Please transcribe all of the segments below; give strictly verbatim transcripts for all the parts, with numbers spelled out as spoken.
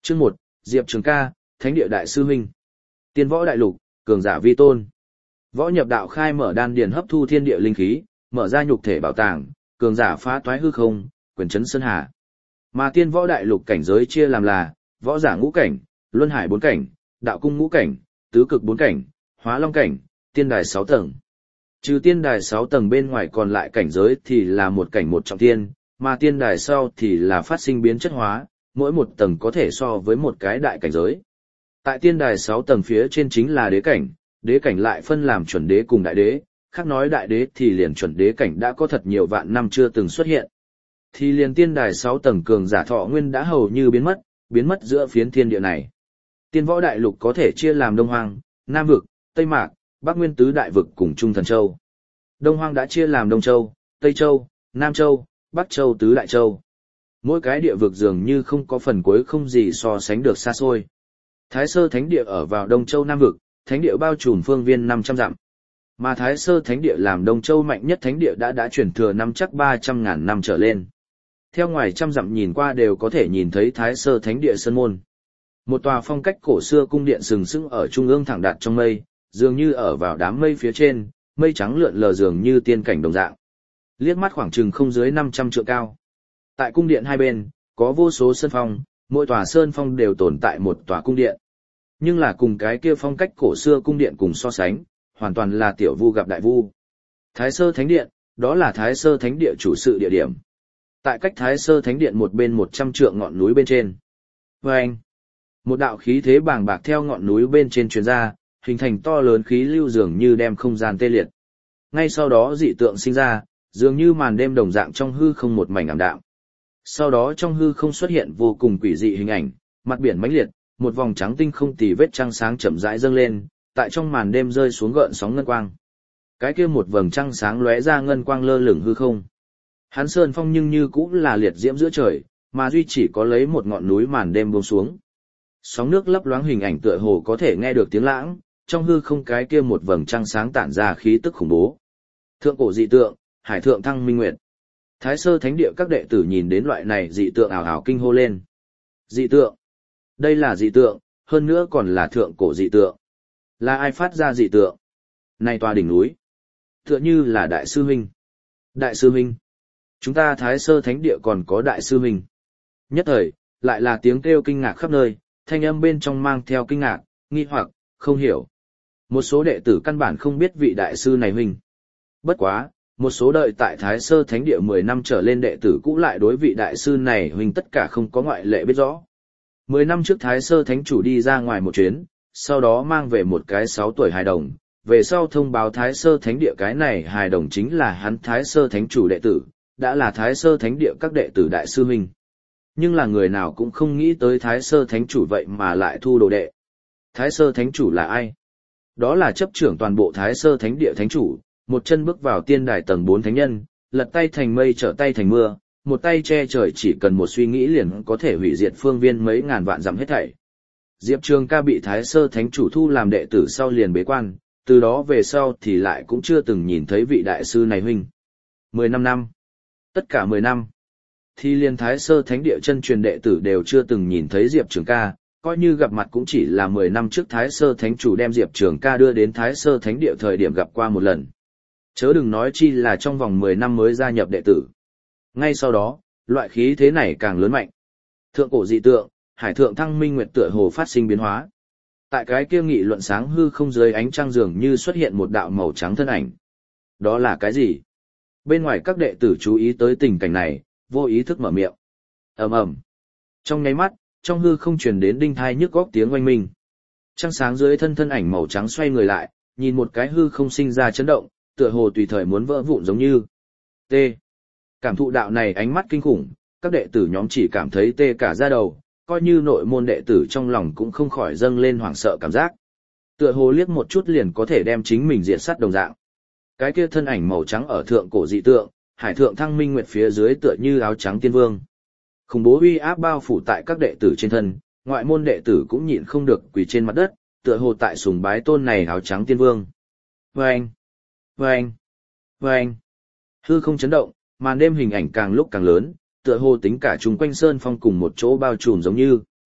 Chương một, Diệp Trường Ca, Thánh địa đại sư huynh. Tiên võ đại lục, cường giả vi tôn. Võ nhập đạo khai mở đan điền hấp thu thiên địa linh khí, mở ra nhục thể bảo tàng, cường giả phá toái hư không, quyền chấn sơn hà. Mà tiên võ đại lục cảnh giới chia làm là võ giả ngũ cảnh, luân hải bốn cảnh, đạo cung ngũ cảnh, tứ cực bốn cảnh, hóa long cảnh, tiên đài sáu tầng. Trừ tiên đài sáu tầng bên ngoài còn lại cảnh giới thì là một cảnh một trọng tiên, mà tiên đài sau thì là phát sinh biến chất hóa, mỗi một tầng có thể so với một cái đại cảnh giới. Tại tiên đài sáu tầng phía trên chính là đế cảnh, đế cảnh lại phân làm chuẩn đế cùng đại đế, khác nói đại đế thì liền chuẩn đế cảnh đã có thật nhiều vạn năm chưa từng xuất hiện. Thì liền tiên đài sáu tầng cường giả thọ nguyên đã hầu như biến mất, biến mất giữa phiến thiên địa này. Tiên võ đại lục có thể chia làm Đông Hoang, Nam vực, Tây Mạc, Bắc Nguyên tứ đại vực cùng Trung Thần Châu. Đông Hoang đã chia làm Đông Châu, Tây Châu, Nam Châu, Bắc Châu tứ đại châu. Mỗi cái địa vực dường như không có phần cuối không gì so sánh được xa xôi. Thái Sơ Thánh địa ở vào Đông Châu Nam vực, thánh địa bao trùm phương viên năm trăm dặm. Mà Thái Sơ Thánh địa làm Đông Châu mạnh nhất thánh địa đã đã truyền thừa năm chắc ba trăm ngàn năm trở lên. Theo ngoài trăm dặm nhìn qua đều có thể nhìn thấy Thái Sơ Thánh địa sơn môn. Một tòa phong cách cổ xưa cung điện sừng sững ở trung ương thẳng đặt trong mây, dường như ở vào đám mây phía trên, mây trắng lượn lờ dường như tiên cảnh đồng dạng. Liếc mắt khoảng chừng không dưới năm trăm trượng cao. Tại cung điện hai bên, có vô số sơn phong, mỗi tòa sơn phong đều tồn tại một tòa cung điện. Nhưng là cùng cái kia phong cách cổ xưa cung điện cùng so sánh, hoàn toàn là tiểu vu gặp đại vu. Thái Sơ Thánh điện, đó là Thái Sơ Thánh địa chủ sự địa điểm. Tại cách Thái Sơ Thánh điện một bên một trăm trượng ngọn núi bên trên. Vâng! Một đạo khí thế bàng bạc theo ngọn núi bên trên truyền ra, hình thành to lớn khí lưu dường như đem không gian tê liệt. Ngay sau đó dị tượng sinh ra, dường như màn đêm đồng dạng trong hư không một mảnh ảm đạm. Sau đó trong hư không xuất hiện vô cùng quỷ dị hình ảnh, mặt biển mãnh liệt, một vòng trắng tinh không tì vết trăng sáng chậm rãi dâng lên, tại trong màn đêm rơi xuống gợn sóng ngân quang. Cái kia một vầng trăng sáng lóe ra ngân quang lơ lửng hư không. Hán Sơn Phong nhưng như cũng là liệt diễm giữa trời, mà duy chỉ có lấy một ngọn núi màn đêm buông xuống. Sóng nước lấp loáng hình ảnh tựa hồ có thể nghe được tiếng lãng, trong hư không cái kia một vầng trăng sáng tản ra khí tức khủng bố. Thượng cổ dị tượng, Hải Thượng Thăng Minh Nguyệt. Thái Sơ Thánh địa các đệ tử nhìn đến loại này dị tượng ảo ảo kinh hô lên. Dị tượng? Đây là dị tượng, hơn nữa còn là thượng cổ dị tượng. Là ai phát ra dị tượng? Này tòa đỉnh núi. Tựa như là Đại sư huynh. Đại sư huynh. Chúng ta Thái Sơ Thánh địa còn có Đại sư huynh. Nhất thời, lại là tiếng kêu kinh ngạc khắp nơi, thanh âm bên trong mang theo kinh ngạc, nghi hoặc, không hiểu. Một số đệ tử căn bản không biết vị đại sư này huynh. Bất quá, một số đợi tại Thái Sơ Thánh địa mười năm trở lên đệ tử cũ lại đối vị đại sư này huynh tất cả không có ngoại lệ biết rõ. Mười năm trước Thái Sơ Thánh chủ đi ra ngoài một chuyến, sau đó mang về một cái sáu tuổi hài đồng, về sau thông báo Thái Sơ Thánh địa cái này hài đồng chính là hắn Thái Sơ Thánh chủ đệ tử, đã là Thái Sơ Thánh địa các đệ tử đại sư huynh. Nhưng là người nào cũng không nghĩ tới Thái Sơ Thánh chủ vậy mà lại thu đồ đệ. Thái Sơ Thánh chủ là ai? Đó là chấp trưởng toàn bộ Thái Sơ Thánh địa thánh chủ, một chân bước vào tiên đài tầng bốn thánh nhân, lật tay thành mây trở tay thành mưa, một tay che trời chỉ cần một suy nghĩ liền có thể hủy diệt phương viên mấy ngàn vạn dặm hết thảy. Diệp Trường Ca bị Thái Sơ Thánh chủ thu làm đệ tử sau liền bế quan, từ đó về sau thì lại cũng chưa từng nhìn thấy vị đại sư này huynh. Mười năm năm. Tất cả mười năm. Thì liền Thái Sơ Thánh địa chân truyền đệ tử đều chưa từng nhìn thấy Diệp Trường Ca, coi như gặp mặt cũng chỉ là mười năm trước Thái Sơ Thánh chủ đem Diệp Trường Ca đưa đến Thái Sơ Thánh địa thời điểm gặp qua một lần. Chớ đừng nói chi là trong vòng mười năm mới gia nhập đệ tử. Ngay sau đó, loại khí thế này càng lớn mạnh. Thượng cổ dị tượng, Hải Thượng Thăng Minh Nguyệt tựa hồ phát sinh biến hóa. Tại cái kia nghị luận sáng hư không dưới ánh trăng dường như xuất hiện một đạo màu trắng thân ảnh. Đó là cái gì? Bên ngoài các đệ tử chú ý tới tình cảnh này, vô ý thức mở miệng. Ầm ầm. Trong nháy mắt, trong hư không truyền đến đinh thai nhức góc tiếng oanh minh. Trăng sáng dưới thân thân ảnh màu trắng xoay người lại, nhìn một cái hư không sinh ra chấn động, tựa hồ tùy thời muốn vỡ vụn giống như. T. Cảm thụ đạo này ánh mắt kinh khủng, các đệ tử nhóm chỉ cảm thấy tê cả da đầu, coi như nội môn đệ tử trong lòng cũng không khỏi dâng lên hoảng sợ cảm giác. Tựa hồ liếc một chút liền có thể đem chính mình diệt sát đồng dạng. Cái kia thân ảnh màu trắng ở thượng cổ dị tượng, Hải Thượng Thăng Minh Nguyệt phía dưới tựa như áo trắng tiên vương. Khủng bố uy áp bao phủ tại các đệ tử trên thân, ngoại môn đệ tử cũng nhịn không được quỳ trên mặt đất, tựa hồ tại sùng bái tôn này áo trắng tiên vương. Vâng! Vâng! Vâng! Hư không chấn động, màn đêm hình ảnh càng lúc càng lớn, tựa hồ tính cả chúng quanh sơn phong cùng một chỗ bao trùm giống như.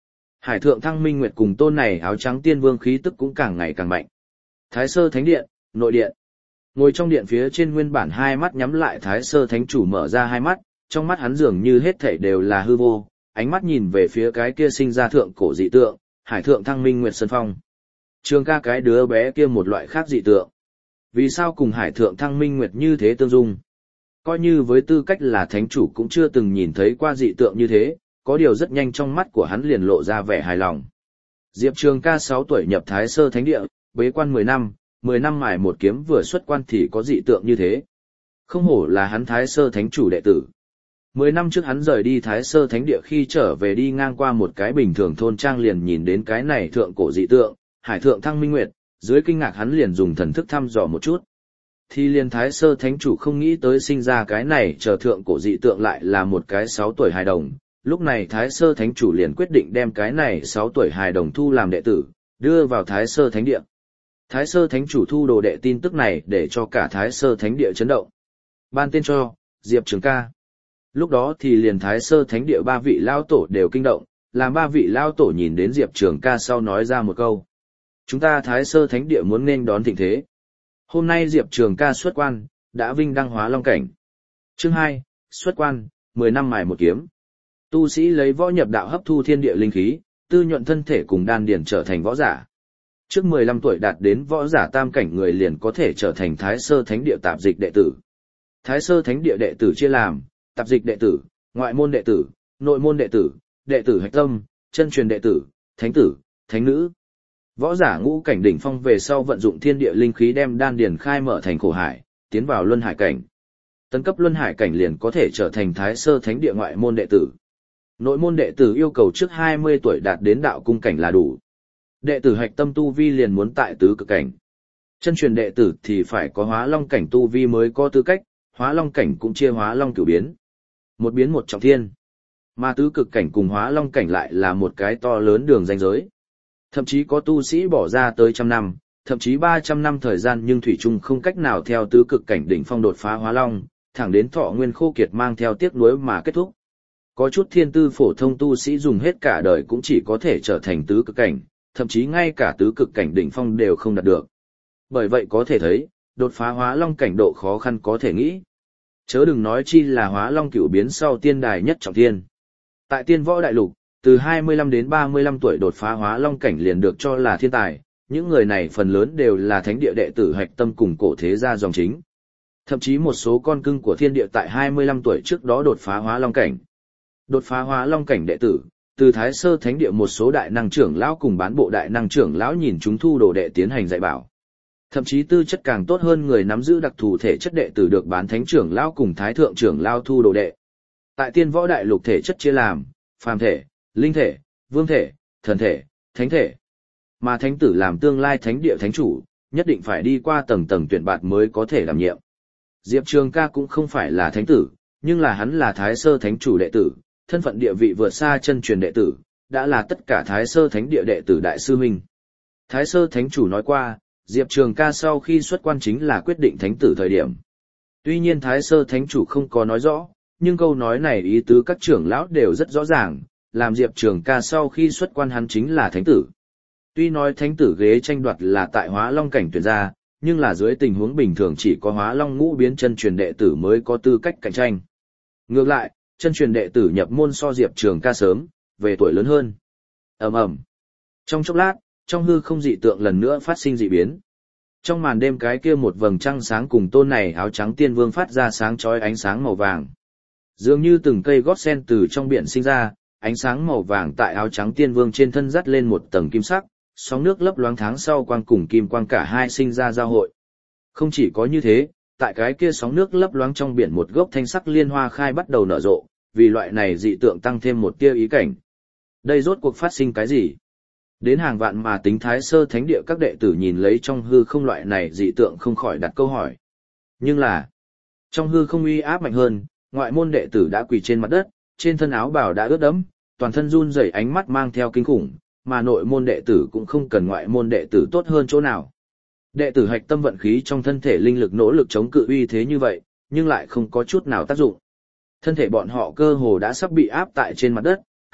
Hải thượng thăng minh nguyệt cùng tôn này áo trắng tiên vương khí tức cũng càng ngày càng mạnh. Thái sơ thánh điện, nội điện. Ngồi trong điện phía trên nguyên bản hai mắt nhắm lại thái sơ thánh chủ mở ra hai mắt, trong mắt hắn dường như hết thảy đều là hư vô, ánh mắt nhìn về phía cái kia sinh ra thượng cổ dị tượng, hải thượng thăng minh nguyệt sơn phong. Trường ca cái đứa bé kia một loại khác dị tượng. Vì sao cùng hải thượng thăng minh nguyệt như thế tương dung? Coi như với tư cách là thánh chủ cũng chưa từng nhìn thấy qua dị tượng như thế, có điều rất nhanh trong mắt của hắn liền lộ ra vẻ hài lòng. Diệp Trường ca sáu tuổi nhập thái sơ thánh địa, bế quan mười năm, mười năm mài một kiếm vừa xuất quan thì có dị tượng như thế. Không hổ là hắn thái sơ thánh chủ đệ tử. Mười năm trước hắn rời đi thái sơ thánh địa khi trở về đi ngang qua một cái bình thường thôn trang liền nhìn đến cái này thượng cổ dị tượng, hải thượng thăng minh nguyệt, dưới kinh ngạc hắn liền dùng thần thức thăm dò một chút. Thì liền thái sơ thánh chủ không nghĩ tới sinh ra cái này chờ thượng cổ dị tượng lại là một cái sáu tuổi hài đồng. Lúc này thái sơ thánh chủ liền quyết định đem cái này sáu tuổi hài đồng thu làm đệ tử, đưa vào thái sơ thánh địa. Thái sơ thánh chủ thu đồ đệ tin tức này để cho cả thái sơ thánh địa chấn động. Ban tên cho, Diệp Trường ca. Lúc đó thì liền thái sơ thánh địa ba vị lao tổ đều kinh động, làm ba vị lao tổ nhìn đến Diệp Trường ca sau nói ra một câu. Chúng ta thái sơ thánh địa muốn nên đón thịnh thế. Hôm nay Diệp Trường ca xuất quan, đã vinh đăng hóa long cảnh. Chương hai, xuất quan, mười năm mài một kiếm. Tu sĩ lấy võ nhập đạo hấp thu thiên địa linh khí, tư nhuận thân thể cùng đan điển trở thành võ giả. Trước mười lăm tuổi đạt đến võ giả tam cảnh người liền có thể trở thành thái sơ thánh địa tạp dịch đệ tử. Thái sơ thánh địa đệ tử chia làm, tạp dịch đệ tử, ngoại môn đệ tử, nội môn đệ tử, đệ tử hạch tâm, chân truyền đệ tử, thánh tử, thánh nữ. Võ giả ngũ cảnh đỉnh phong về sau vận dụng thiên địa linh khí đem đan điền khai mở thành khổ hải, tiến vào luân hải cảnh. Tấn cấp luân hải cảnh liền có thể trở thành thái sơ thánh địa ngoại môn đệ tử. Nội môn đệ tử yêu cầu trước hai mươi tuổi đạt đến đạo cung cảnh là đủ. Đệ tử hạch tâm tu vi liền muốn tại tứ cực cảnh. Chân truyền đệ tử thì phải có hóa long cảnh tu vi mới có tư cách, hóa long cảnh cũng chia hóa long cửu biến. Một biến một trọng thiên. Mà tứ cực cảnh cùng hóa long cảnh lại là một cái to lớn đường ranh giới. Thậm chí có tu sĩ bỏ ra tới trăm năm, thậm chí ba trăm năm thời gian nhưng thủy chung không cách nào theo tứ cực cảnh đỉnh phong đột phá hóa long, thẳng đến thọ nguyên khô kiệt mang theo tiếc nuối mà kết thúc. Có chút thiên tư phổ thông tu sĩ dùng hết cả đời cũng chỉ có thể trở thành tứ cực cảnh, thậm chí ngay cả tứ cực cảnh đỉnh phong đều không đạt được. Bởi vậy có thể thấy, đột phá hóa long cảnh độ khó khăn có thể nghĩ. Chớ đừng nói chi là hóa long cửu biến sau tiên đài nhất trọng thiên. Tại tiên võ đại lục, từ hai mươi lăm đến ba mươi lăm tuổi đột phá hóa long cảnh liền được cho là thiên tài, những người này phần lớn đều là thánh địa đệ tử hạch tâm cùng cổ thế gia dòng chính. Thậm chí một số con cưng của thiên địa tại hai mươi lăm tuổi trước đó đột phá hóa long cảnh. Đột phá hóa long cảnh đệ tử, từ thái sơ thánh địa một số đại năng trưởng lão cùng bán bộ đại năng trưởng lão nhìn chúng thu đồ đệ tiến hành dạy bảo. Thậm chí tư chất càng tốt hơn người nắm giữ đặc thù thể chất đệ tử được bán thánh trưởng lão cùng thái thượng trưởng lão thu đồ đệ. Tại tiên võ đại lục thể chất chia làm, phàm thể, linh thể, vương thể, thần thể, thánh thể. Mà thánh tử làm tương lai thánh địa thánh chủ, nhất định phải đi qua tầng tầng tuyển bạt mới có thể đảm nhiệm. Diệp Trường ca cũng không phải là thánh tử, nhưng là hắn là thái sơ thánh chủ đệ tử, thân phận địa vị vượt xa chân truyền đệ tử, đã là tất cả thái sơ thánh địa đệ tử đại sư huynh. Thái sơ thánh chủ nói qua, Diệp Trường ca sau khi xuất quan chính là quyết định thánh tử thời điểm. Tuy nhiên thái sơ thánh chủ không có nói rõ, nhưng câu nói này ý tứ các trưởng lão đều rất rõ ràng, làm Diệp Trường ca sau khi xuất quan hắn chính là thánh tử. Tuy nói thánh tử ghế tranh đoạt là tại hóa long cảnh tuyển ra, nhưng là dưới tình huống bình thường chỉ có hóa long ngũ biến chân truyền đệ tử mới có tư cách cạnh tranh. Ngược lại, chân truyền đệ tử nhập môn so Diệp Trường ca sớm, về tuổi lớn hơn. Ầm ầm. Trong chốc lát, trong hư không dị tượng lần nữa phát sinh dị biến. Trong màn đêm cái kia một vầng trăng sáng cùng tôn này áo trắng tiên vương phát ra sáng chói ánh sáng màu vàng. Dường như từng cây gót sen từ trong biển sinh ra, ánh sáng màu vàng tại áo trắng tiên vương trên thân dắt lên một tầng kim sắc, sóng nước lấp loáng tháng sau quang cùng kim quang cả hai sinh ra giao hội. Không chỉ có như thế, tại cái kia sóng nước lấp loáng trong biển một gốc thanh sắc liên hoa khai bắt đầu nở rộ, vì loại này dị tượng tăng thêm một tia ý cảnh. Đây rốt cuộc phát sinh cái gì? Đến hàng vạn mà tính thái sơ thánh địa các đệ tử nhìn lấy trong hư không loại này dị tượng không khỏi đặt câu hỏi. Nhưng là, trong hư không uy áp mạnh hơn, ngoại môn đệ tử đã quỳ trên mặt đất, trên thân áo bào đã ướt đẫm, toàn thân run rẩy ánh mắt mang theo kinh khủng, mà nội môn đệ tử cũng không cần ngoại môn đệ tử tốt hơn chỗ nào. Đệ tử hạch tâm vận khí trong thân thể linh lực nỗ lực chống cự uy thế như vậy, nhưng lại không có chút nào tác dụng. Thân thể bọn họ cơ hồ đã sắp bị áp tại trên mặt đất,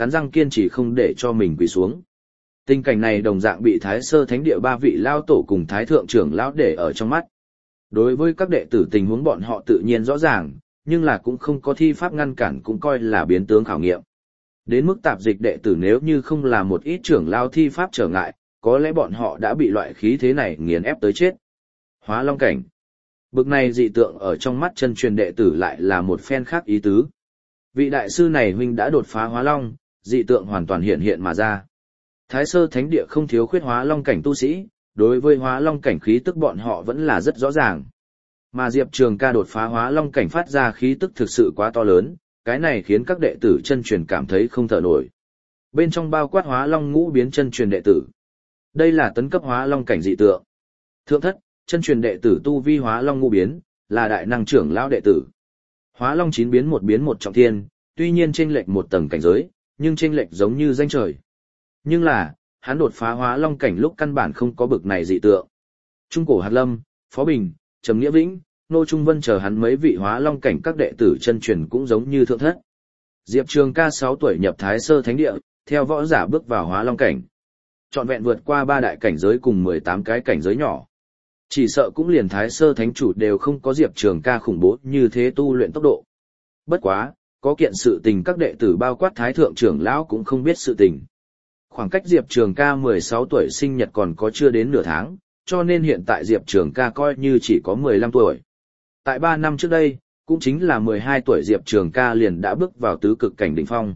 cắn răng kiên trì không để cho mình quỳ xuống. Tình cảnh này đồng dạng bị Thái Sơ Thánh Địa ba vị lao tổ cùng Thái Thượng trưởng lão để ở trong mắt. Đối với các đệ tử tình huống bọn họ tự nhiên rõ ràng, nhưng là cũng không có thi pháp ngăn cản cũng coi là biến tướng khảo nghiệm. Đến mức tạp dịch đệ tử nếu như không là một ít trưởng lao thi pháp trở ngại, có lẽ bọn họ đã bị loại khí thế này nghiền ép tới chết. Hóa Long cảnh. Bực này dị tượng ở trong mắt chân truyền đệ tử lại là một phen khác ý tứ. Vị đại sư này huynh đã đột phá Hóa Long, dị tượng hoàn toàn hiện hiện mà ra. Thái Sơ Thánh Địa không thiếu khuyết Hóa Long cảnh tu sĩ, đối với Hóa Long cảnh khí tức bọn họ vẫn là rất rõ ràng. Mà Diệp Trường Ca đột phá Hóa Long cảnh phát ra khí tức thực sự quá to lớn, cái này khiến các đệ tử chân truyền cảm thấy không thở nổi. Bên trong bao quát Hóa Long ngũ biến chân truyền đệ tử. Đây là tấn cấp Hóa Long cảnh dị tượng. Thượng thất, chân truyền đệ tử tu vi Hóa Long ngũ biến, là đại năng trưởng lão đệ tử. Hóa Long chín biến một biến một trọng thiên, tuy nhiên chênh lệch một tầng cảnh giới, nhưng chênh lệch giống như danh trời. Nhưng là, hắn đột phá Hóa Long cảnh lúc căn bản không có bực này dị tượng. Trung cổ Hạt Lâm, Phó Bình, Trầm Nghĩa Vĩnh, Nô Trung Vân chờ hắn mấy vị Hóa Long cảnh các đệ tử chân truyền cũng giống như thượng thất. Diệp Trường Ca sáu tuổi nhập Thái Sơ Thánh Địa, theo võ giả bước vào Hóa Long cảnh. Trọn vẹn vượt qua ba đại cảnh giới cùng mười tám cái cảnh giới nhỏ. Chỉ sợ cũng liền Thái Sơ Thánh Chủ đều không có Diệp Trường Ca khủng bố như thế tu luyện tốc độ. Bất quá, có kiện sự tình các đệ tử bao quát Thái Thượng trưởng lão cũng không biết sự tình. Khoảng cách Diệp Trường Ca mười sáu tuổi sinh nhật còn có chưa đến nửa tháng, cho nên hiện tại Diệp Trường Ca coi như chỉ có mười lăm tuổi. Tại ba năm trước đây, cũng chính là mười hai tuổi Diệp Trường Ca liền đã bước vào tứ cực cảnh đỉnh phong.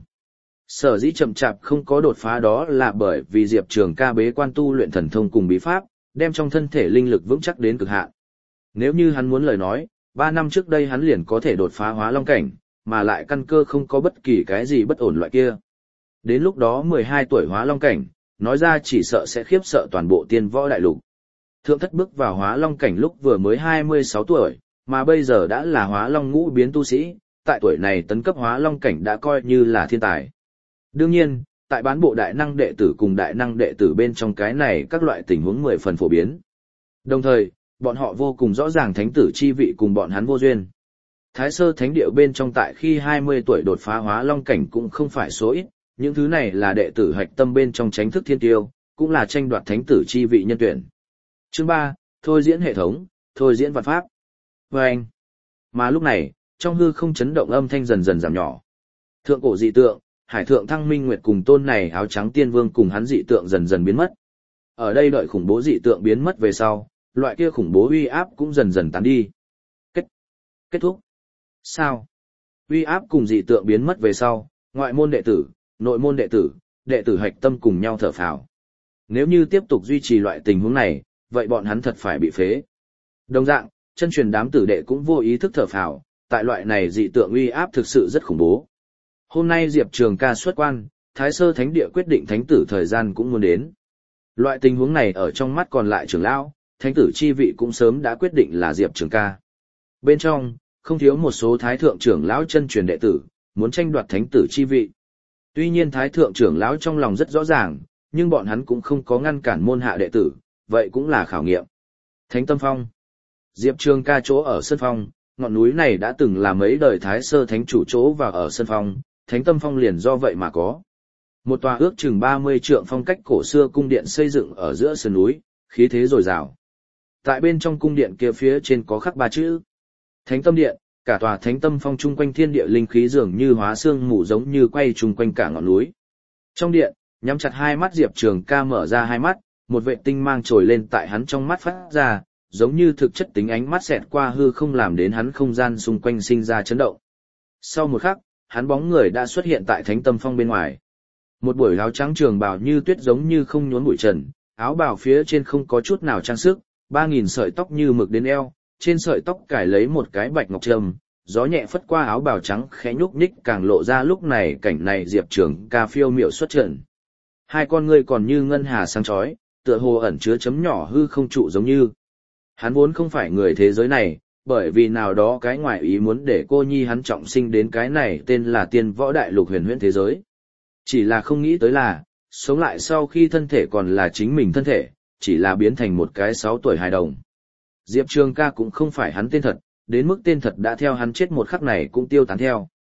Sở dĩ chậm chạp không có đột phá đó là bởi vì Diệp Trường Ca bế quan tu luyện thần thông cùng bí pháp, đem trong thân thể linh lực vững chắc đến cực hạn. Nếu như hắn muốn lời nói, ba năm trước đây hắn liền có thể đột phá Hóa Long cảnh, mà lại căn cơ không có bất kỳ cái gì bất ổn loại kia. Đến lúc đó mười hai tuổi Hóa Long cảnh, nói ra chỉ sợ sẽ khiếp sợ toàn bộ tiên võ đại lục. Thượng thất bước vào Hóa Long cảnh lúc vừa mới hai mươi sáu tuổi, mà bây giờ đã là Hóa Long ngũ biến tu sĩ, tại tuổi này tấn cấp Hóa Long cảnh đã coi như là thiên tài. Đương nhiên, tại bán bộ đại năng đệ tử cùng đại năng đệ tử bên trong cái này các loại tình huống mười phần phổ biến. Đồng thời, bọn họ vô cùng rõ ràng thánh tử chi vị cùng bọn hắn vô duyên. Thái Sơ Thánh Địa bên trong tại khi hai mươi tuổi đột phá Hóa Long cảnh cũng không phải số ít, những thứ này là đệ tử hạch tâm bên trong chánh thức thiên tiêu, cũng là tranh đoạt thánh tử chi vị nhân tuyển. Chương ba, thôi diễn hệ thống, thôi diễn vạn pháp. Và anh. Mà lúc này, trong hư không chấn động âm thanh dần dần giảm nhỏ. Thượng cổ dị tượng, Hải Thượng Thăng Minh Nguyệt cùng tôn này áo trắng tiên vương cùng hắn dị tượng dần dần biến mất. Ở đây đợi khủng bố dị tượng biến mất về sau, loại kia khủng bố uy áp cũng dần dần tán đi. Kết kết thúc. Sao? Uy áp cùng dị tượng biến mất về sau, ngoại môn đệ tử, nội môn đệ tử, đệ tử hạch tâm cùng nhau thở phào. Nếu như tiếp tục duy trì loại tình huống này, vậy bọn hắn thật phải bị phế. Đồng dạng, chân truyền đám tử đệ cũng vô ý thức thở phào, tại loại này dị tượng uy áp thực sự rất khủng bố. Hôm nay Diệp Trường Ca xuất quan, Thái Sơ Thánh Địa quyết định thánh tử thời gian cũng muốn đến. Loại tình huống này ở trong mắt còn lại trưởng lão, thánh tử chi vị cũng sớm đã quyết định là Diệp Trường Ca. Bên trong, không thiếu một số thái thượng trưởng lão chân truyền đệ tử, muốn tranh đoạt thánh tử chi vị. Tuy nhiên thái thượng trưởng lão trong lòng rất rõ ràng, nhưng bọn hắn cũng không có ngăn cản môn hạ đệ tử, vậy cũng là khảo nghiệm. Thánh Tâm Phong. Diệp Trường Ca chỗ ở Sơn Phong, ngọn núi này đã từng là mấy đời Thái Sơ Thánh chủ chỗ và ở Sơn Phong, Thánh Tâm Phong liền do vậy mà có. Một tòa ước chừng ba mươi trượng phong cách cổ xưa cung điện xây dựng ở giữa sườn núi, khí thế dồi dào. Tại bên trong cung điện kia phía trên có khắc ba chữ: Thánh Tâm Điện. Cả tòa Thánh Tâm Phong chung quanh thiên địa linh khí dường như hóa xương mù giống như quay chung quanh cả ngọn núi. Trong điện, nhắm chặt hai mắt Diệp Trường Ca mở ra hai mắt, một vệ tinh mang trồi lên tại hắn trong mắt phát ra, giống như thực chất tính ánh mắt xẹt qua hư không làm đến hắn không gian xung quanh sinh ra chấn động. Sau một khắc, hắn bóng người đã xuất hiện tại Thánh Tâm Phong bên ngoài. Một buổi áo trắng trường bào như tuyết giống như không nhốn bụi trần, áo bào phía trên không có chút nào trang sức, ba nghìn sợi tóc như mực đến eo, trên sợi tóc cài lấy một cái bạch ngọc trâm, gió nhẹ phất qua áo bào trắng khẽ nhúc nhích càng lộ ra lúc này cảnh này Diệp Trường Ca phiêu miệu xuất trận. Hai con ngươi còn như ngân hà sáng chói, tựa hồ ẩn chứa chấm nhỏ hư không trụ giống như. Hắn vốn không phải người thế giới này, bởi vì nào đó cái ngoại ý muốn để cô nhi hắn trọng sinh đến cái này tên là tiên võ đại lục huyền huyễn thế giới. Chỉ là không nghĩ tới là, sống lại sau khi thân thể còn là chính mình thân thể, chỉ là biến thành một cái sáu tuổi hài đồng. Diệp Trường Ca cũng không phải hắn tên thật, đến mức tên thật đã theo hắn chết một khắc này cũng tiêu tán theo.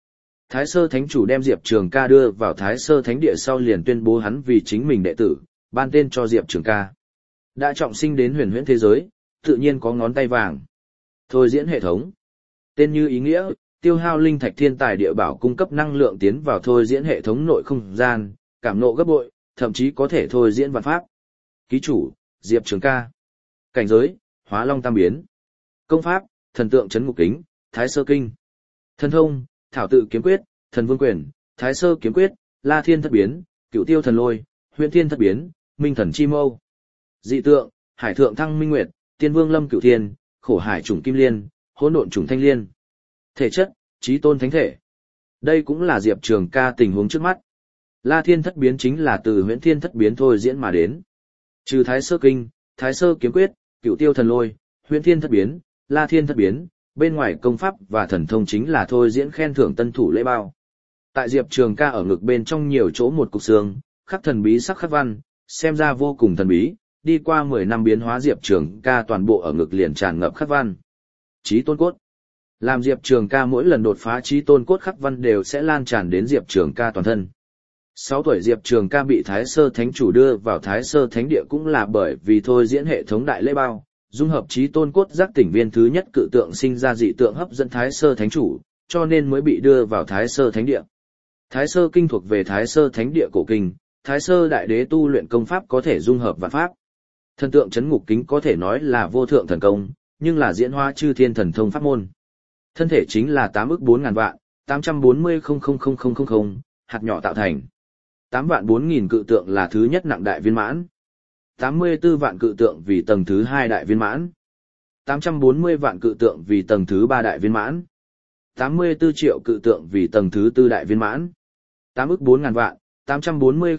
Thái Sơ Thánh Chủ đem Diệp Trường Ca đưa vào Thái Sơ Thánh Địa sau liền tuyên bố hắn vì chính mình đệ tử, ban tên cho Diệp Trường Ca. Đã trọng sinh đến huyền huyễn thế giới, tự nhiên có ngón tay vàng. Thôi diễn hệ thống. Tên như ý nghĩa, tiêu hao linh thạch thiên tài địa bảo cung cấp năng lượng tiến vào thôi diễn hệ thống nội không gian, cảm nộ gấp bội, thậm chí có thể thôi diễn vạn pháp. Ký chủ, Diệp Trường Ca. Cảnh giới, Hóa Long Tam Biến. Công pháp, Thần Tượng Chấn Ngục Kính, Thái Sơ Kinh. Thần thông, Thảo Tự Kiếm Quyết, Thần Vương Quyền, Thái Sơ Kiếm Quyết, La Thiên Thất Biến, Cửu Tiêu Thần Lôi, Huyền Thiên Thất Biến, Minh Thần Chi Mâu. Dị tượng, Hải Thượng Thăng Minh Nguyệt, Tiên Vương Lâm Cửu Thiên, Khổ Hải Trùng Kim Liên, Hỗn Độn Trùng Thanh Liên. Thể chất, Chí Tôn Thánh Thể. Đây cũng là Diệp Trường Ca tình huống trước mắt. La Thiên Thất Biến chính là từ Huyền Thiên Thất Biến thôi diễn mà đến. Trừ Thái Sơ Kinh, Thái Sơ Kiếm Quyết, Cửu Tiêu Thần Lôi, Huyền Thiên Thất Biến, La Thiên Thất Biến, bên ngoài công pháp và thần thông chính là thôi diễn khen thưởng tân thủ lễ bao. Tại Diệp Trường Ca ở ngực bên trong nhiều chỗ một cục xương, khắc thần bí sắc khắc văn, xem ra vô cùng thần bí, đi qua mười năm biến hóa Diệp Trường Ca toàn bộ ở ngực liền tràn ngập khắc văn. Chí Tôn Cốt. Làm Diệp Trường Ca mỗi lần đột phá Chí Tôn Cốt khắc văn đều sẽ lan tràn đến Diệp Trường Ca toàn thân. sáu tuổi Diệp Trường Ca bị Thái Sơ Thánh Chủ đưa vào Thái Sơ Thánh Địa cũng là bởi vì thôi diễn hệ thống đại lễ bao, dung hợp Chí Tôn Cốt giác tỉnh viên thứ nhất cự tượng sinh ra dị tượng hấp dẫn Thái Sơ Thánh Chủ, cho nên mới bị đưa vào Thái Sơ Thánh Địa. Thái Sơ Kinh thuộc về Thái Sơ Thánh Địa cổ kinh, Thái Sơ Đại Đế tu luyện công pháp có thể dung hợp vạn pháp. Thần Tượng Chấn Ngục Kính có thể nói là vô thượng thần công, nhưng là diễn hóa chư thiên thần thông pháp môn. Thân thể chính là tám ức bốn ngàn vạn, tám trăm bốn mươi nghìn hạt nhỏ tạo thành. tám vạn bốn nghìn cự tượng là thứ nhất nặng đại viên mãn. tám mươi tư vạn cự tượng vì tầng thứ hai đại viên mãn. tám trăm bốn mươi vạn cự tượng vì tầng thứ ba đại viên mãn. tám mươi tư triệu cự tượng vì tầng thứ tư đại viên mãn. tám ức bốn ngàn vạn, tám trăm bốn mươi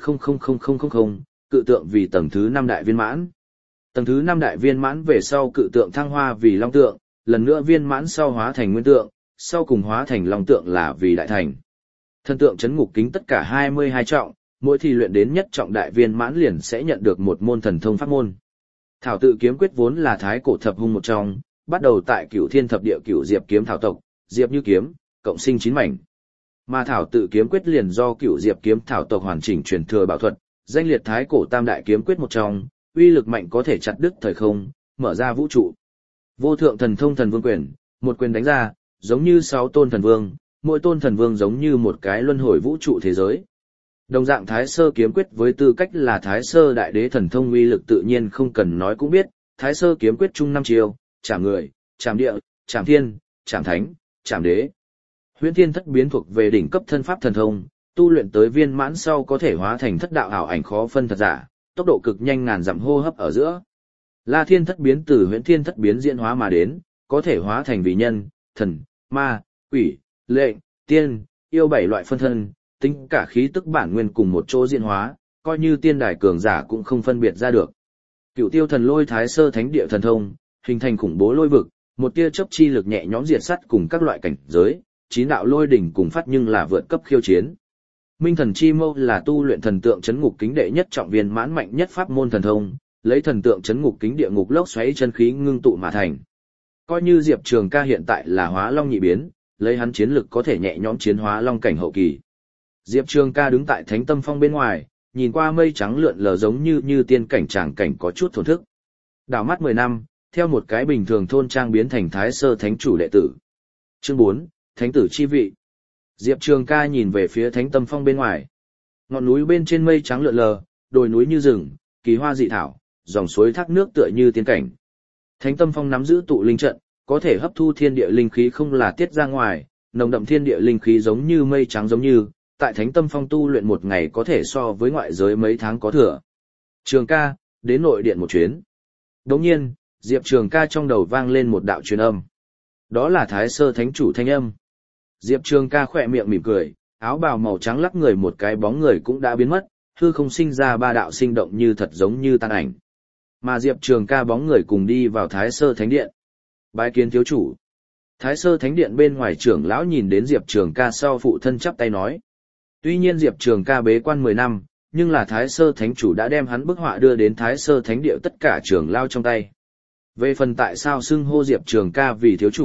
nghìn cự tượng vì tầng thứ năm đại viên mãn. Tầng thứ năm đại viên mãn về sau cự tượng thăng hoa vì long tượng, lần nữa viên mãn sau hóa thành nguyên tượng, sau cùng hóa thành long tượng là vì đại thành. Thần Tượng Chấn Ngục Kính tất cả hai mươi hai trọng, mỗi thì luyện đến nhất trọng đại viên mãn liền sẽ nhận được một môn thần thông pháp môn. Thảo Tự Kiếm Quyết vốn là thái cổ thập hung một trong, bắt đầu tại Cửu Thiên Thập Địa Cửu Diệp kiếm thảo tộc, Diệp Như kiếm, cộng sinh chín mảnh. Mà Thảo Tự Kiếm Quyết liền do Cửu Diệp kiếm thảo tộc hoàn chỉnh truyền thừa bảo thuật, danh liệt thái cổ tam đại kiếm quyết một trong, uy lực mạnh có thể chặt đứt thời không, mở ra vũ trụ. Vô thượng thần thông Thần Vương Quyền, một quyền đánh ra, giống như sáu tôn thần vương, mỗi tôn thần vương giống như một cái luân hồi vũ trụ thế giới. Đồng dạng Thái Sơ Kiếm Quyết với tư cách là Thái Sơ Đại Đế thần thông uy lực tự nhiên không cần nói cũng biết, Thái Sơ Kiếm Quyết chung năm chiêu, chạm người, chạm địa, chạm thiên, chạm thánh, chạm đế. Huyền Thiên Thất Biến thuộc về đỉnh cấp thân pháp thần thông, tu luyện tới viên mãn sau có thể hóa thành thất đạo ảo ảnh khó phân thật giả, tốc độ cực nhanh ngàn dặm hô hấp ở giữa. La Thiên Thất Biến từ Huyền Thiên Thất Biến diễn hóa mà đến, có thể hóa thành vị nhân, thần, ma, quỷ, lệnh, tiên, yêu bảy loại phân thân, tính cả khí tức bản nguyên cùng một chỗ diễn hóa, coi như tiên đài cường giả cũng không phân biệt ra được. Cửu Tiêu Thần Lôi Thái Sơ Thánh Địa thần thông, hình thành khủng bố lôi vực, một tia chớp chi lực nhẹ nhõm diệt sắt cùng các loại cảnh giới, chín đạo lôi đỉnh cùng phát nhưng là vượt cấp khiêu chiến. Minh Thần Chi Mâu là tu luyện Thần Tượng Chấn Ngục Kính đệ nhất trọng viên mãn mạnh nhất pháp môn thần thông, lấy Thần Tượng Chấn Ngục Kính địa ngục lốc xoáy chân khí ngưng tụ mà thành. Coi như Diệp Trường Ca hiện tại là Hóa Long nhị biến, lấy hắn chiến lực có thể nhẹ nhõm chiến hóa long cảnh hậu kỳ. Diệp Trường Ca đứng tại Thánh Tâm Phong bên ngoài, nhìn qua mây trắng lượn lờ giống như như tiên cảnh tràng cảnh có chút thổn thức. Đảo mắt mười năm, theo một cái bình thường thôn trang biến thành Thái Sơ Thánh Chủ đệ tử. Chương bốn, Thánh tử chi vị. Diệp Trường Ca nhìn về phía Thánh Tâm Phong bên ngoài. Ngọn núi bên trên mây trắng lượn lờ, đồi núi như rừng, kỳ hoa dị thảo, dòng suối thác nước tựa như tiên cảnh. Thánh Tâm Phong nắm giữ tụ linh trận, có thể hấp thu thiên địa linh khí không là tiết ra ngoài, nồng đậm thiên địa linh khí giống như mây trắng giống như, tại Thánh Tâm Phong tu luyện một ngày có thể so với ngoại giới mấy tháng có thừa. Trường Ca, đến nội điện một chuyến. Đồng nhiên, Diệp Trường Ca trong đầu vang lên một đạo truyền âm. Đó là Thái Sơ Thánh Chủ thanh âm. Diệp Trường Ca khỏe miệng mỉm cười, áo bào màu trắng lắc người một cái bóng người cũng đã biến mất, hư không sinh ra ba đạo sinh động như thật giống như tàn ảnh. Mà Diệp Trường Ca bóng người cùng đi vào Thái Sơ Thánh Điện. Bái kiến thiếu chủ. Thái Sơ Thánh Điện bên ngoài trưởng lão nhìn đến Diệp Trường Ca sau phụ thân chắp tay nói. Tuy nhiên Diệp Trường Ca bế quan mười năm, nhưng là Thái Sơ Thánh Chủ đã đem hắn bức họa đưa đến Thái Sơ Thánh Địa tất cả trưởng lão trong tay. Về phần tại sao xưng hô Diệp Trường Ca vì thiếu chủ,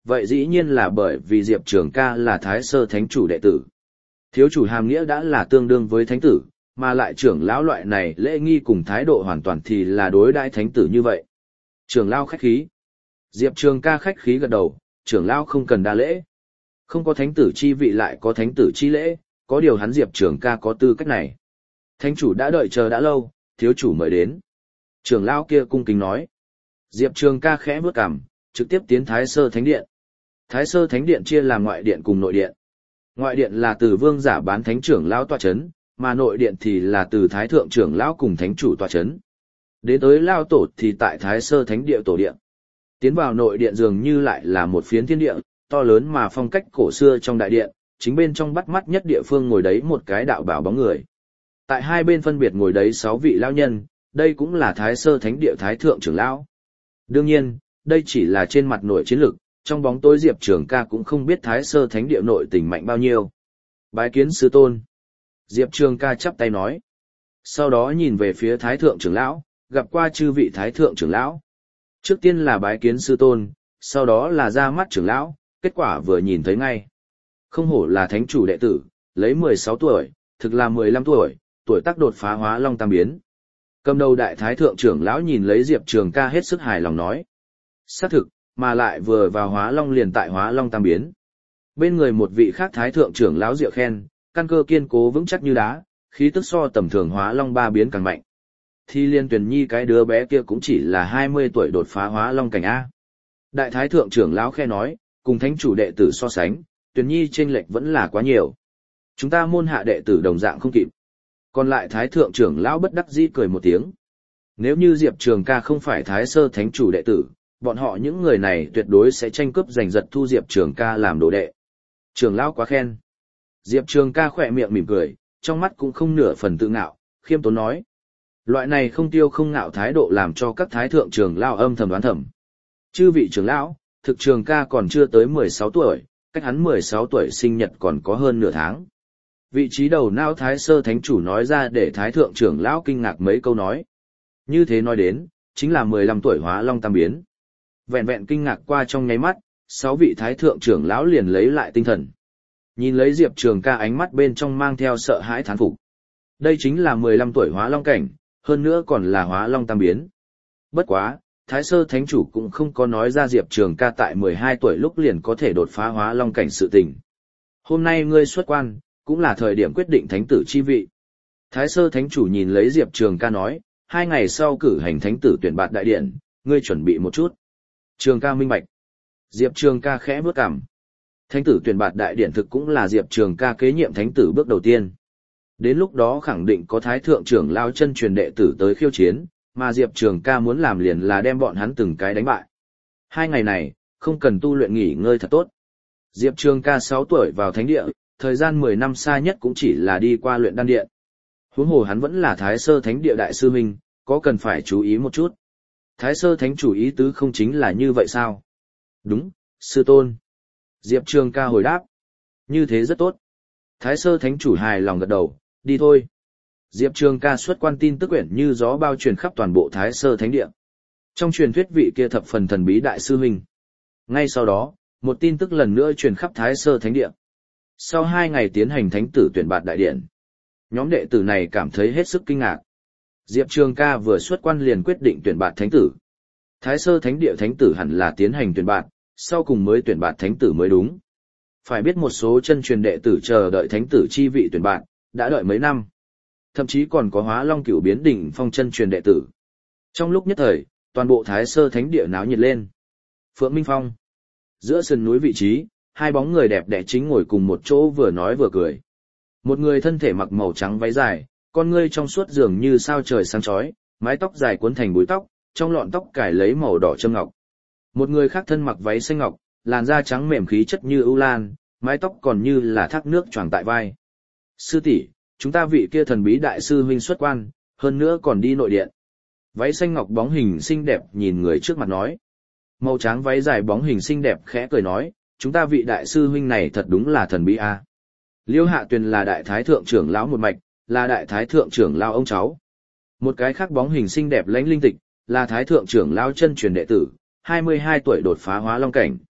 vậy dĩ nhiên là bởi vì Diệp Trường ca là Thái Sơ Thánh chủ đệ tử. Thiếu chủ hàm nghĩa đã là tương đương với thánh tử, mà lại trưởng lão loại này lễ nghi cùng thái độ hoàn toàn thì là đối đãi thánh tử như vậy. Trưởng lão khách khí. Diệp Trường ca khách khí gật đầu, trưởng lão không cần đa lễ. Không có thánh tử chi vị lại có thánh tử chi lễ, có điều hắn Diệp Trường ca có tư cách này. Thánh chủ đã đợi chờ đã lâu, thiếu chủ mời đến. Trưởng lão kia cung kính nói. Diệp Trường ca khẽ bước cằm, trực tiếp tiến Thái Sơ Thánh Điện. Thái Sơ Thánh Điện chia làm ngoại điện cùng nội điện. Ngoại điện là từ vương giả bán thánh trưởng lão tọa chấn, mà nội điện thì là từ thái thượng trưởng lão cùng thánh chủ tọa chấn. Đến tới lao tổ thì tại Thái Sơ Thánh Địa tổ điện. Tiến vào nội điện dường như lại là một phiến thiên địa, to lớn mà phong cách cổ xưa trong đại điện, chính bên trong bắt mắt nhất địa phương ngồi đấy một cái đạo bảo bóng người. Tại hai bên phân biệt ngồi đấy sáu vị lão nhân, đây cũng là Thái Sơ Thánh Địa thái thượng trưởng lão. Đương nhiên, đây chỉ là trên mặt nội chiến lực, trong bóng tối Diệp Trường ca cũng không biết Thái Sơ Thánh Địa nội tình mạnh bao nhiêu. Bái kiến sư tôn. Diệp Trường ca chắp tay nói. Sau đó nhìn về phía thái thượng trưởng lão, gặp qua chư vị thái thượng trưởng lão. Trước tiên là bái kiến sư tôn, sau đó là ra mắt trưởng lão, kết quả vừa nhìn thấy ngay. Không hổ là thánh chủ đệ tử, lấy mười sáu tuổi, thực là mười lăm tuổi, tuổi tác đột phá hóa long tam biến. Cầm đầu đại thái thượng trưởng lão nhìn lấy Diệp Trường ca hết sức hài lòng nói. Xác thực, mà lại vừa vào hóa long liền tại hóa long tam biến. Bên người một vị khác thái thượng trưởng lão Diệu khen, căn cơ kiên cố vững chắc như đá, khí tức so tầm thường hóa long ba biến càng mạnh. Thì Liên Tuyền Nhi cái đứa bé kia cũng chỉ là hai mươi tuổi đột phá hóa long cảnh A. Đại thái thượng trưởng lão khe nói, cùng thánh chủ đệ tử so sánh, Tuyền Nhi chênh lệch vẫn là quá nhiều. Chúng ta môn hạ đệ tử đồng dạng không kịp. Còn lại thái thượng trưởng lão bất đắc dĩ cười một tiếng. Nếu như Diệp Trường ca không phải Thái Sơ Thánh chủ đệ tử, bọn họ những người này tuyệt đối sẽ tranh cướp giành giật thu Diệp Trường ca làm đồ đệ. Trưởng lão quá khen. Diệp Trường ca khỏe miệng mỉm cười, trong mắt cũng không nửa phần tự ngạo, khiêm tốn nói. Loại này không tiêu không ngạo thái độ làm cho các thái thượng trưởng lão âm thầm đoán thầm. Chư vị trưởng lão, thực Trường ca còn chưa tới mười sáu tuổi, cách hắn mười sáu tuổi sinh nhật còn có hơn nửa tháng. Vị trí đầu não Thái Sơ Thánh chủ nói ra để thái thượng trưởng lão kinh ngạc mấy câu nói. Như thế nói đến, chính là mười lăm tuổi hóa long tam biến. Vẹn vẹn kinh ngạc qua trong nháy mắt, sáu vị thái thượng trưởng lão liền lấy lại tinh thần. Nhìn lấy Diệp Trường ca ánh mắt bên trong mang theo sợ hãi thán phục. Đây chính là mười lăm tuổi hóa long cảnh, hơn nữa còn là hóa long tam biến. Bất quá, Thái Sơ Thánh chủ cũng không có nói ra Diệp Trường ca tại mười hai tuổi lúc liền có thể đột phá hóa long cảnh sự tình. Hôm nay ngươi xuất quan, cũng là thời điểm quyết định thánh tử chi vị. Thái Sơ Thánh chủ nhìn lấy Diệp Trường ca nói, hai ngày sau cử hành thánh tử tuyển bạt đại điện, ngươi chuẩn bị một chút. Trường ca minh bạch. Diệp Trường ca khẽ bước cằm. Thánh tử tuyển bạt đại điện thực cũng là Diệp Trường ca kế nhiệm thánh tử bước đầu tiên. Đến lúc đó khẳng định có thái thượng trưởng lao chân truyền đệ tử tới khiêu chiến, mà Diệp Trường ca muốn làm liền là đem bọn hắn từng cái đánh bại. Hai ngày này, không cần tu luyện nghỉ ngơi thật tốt. Diệp Trường ca sáu tuổi vào thánh địa, thời gian mười năm xa nhất cũng chỉ là đi qua luyện đan điện. Huống hồ hắn vẫn là Thái Sơ Thánh địa đại sư huynh, có cần phải chú ý một chút. Thái Sơ Thánh chủ ý tứ không chính là như vậy sao? Đúng, sư tôn. Diệp Trường ca hồi đáp. Như thế rất tốt. Thái Sơ Thánh chủ hài lòng gật đầu, đi thôi. Diệp Trường ca xuất quan tin tức quyển như gió bao truyền khắp toàn bộ Thái Sơ Thánh địa. Trong truyền thuyết vị kia thập phần thần bí đại sư huynh. Ngay sau đó, một tin tức lần nữa truyền khắp Thái Sơ Thánh địa. Sau hai ngày tiến hành thánh tử tuyển bạt đại điện, nhóm đệ tử này cảm thấy hết sức kinh ngạc. Diệp Trường ca vừa xuất quan liền quyết định tuyển bạt thánh tử. Thái Sơ Thánh địa thánh tử hẳn là tiến hành tuyển bạt, sau cùng mới tuyển bạt thánh tử mới đúng. Phải biết một số chân truyền đệ tử chờ đợi thánh tử chi vị tuyển bạt, đã đợi mấy năm. Thậm chí còn có Hóa Long Cửu biến đỉnh phong chân truyền đệ tử. Trong lúc nhất thời, toàn bộ Thái Sơ Thánh địa náo nhiệt lên. Phượng Minh Phong. Giữa sườn núi vị trí, hai bóng người đẹp đẽ chính ngồi cùng một chỗ vừa nói vừa cười. Một người thân thể mặc màu trắng váy dài, con ngươi trong suốt dường như sao trời sáng chói, mái tóc dài cuốn thành búi tóc, trong lọn tóc cài lấy màu đỏ châm ngọc. Một người khác thân mặc váy xanh ngọc, làn da trắng mềm khí chất như ưu lan, mái tóc còn như là thác nước choàng tại vai. Sư tỷ, chúng ta vị kia thần bí đại sư huynh xuất quan, hơn nữa còn đi nội điện. Váy xanh ngọc bóng hình xinh đẹp nhìn người trước mặt nói. Màu trắng váy dài bóng hình xinh đẹp khẽ cười nói, chúng ta vị đại sư huynh này thật đúng là thần bí a. À. Liêu Hạ Tuyền là đại thái thượng trưởng lão một mạch, là đại thái thượng trưởng lão ông cháu. Một cái khác bóng hình xinh đẹp lãnh linh tịch, là thái thượng trưởng lão chân truyền đệ tử, hai mươi hai tuổi đột phá hóa long cảnh.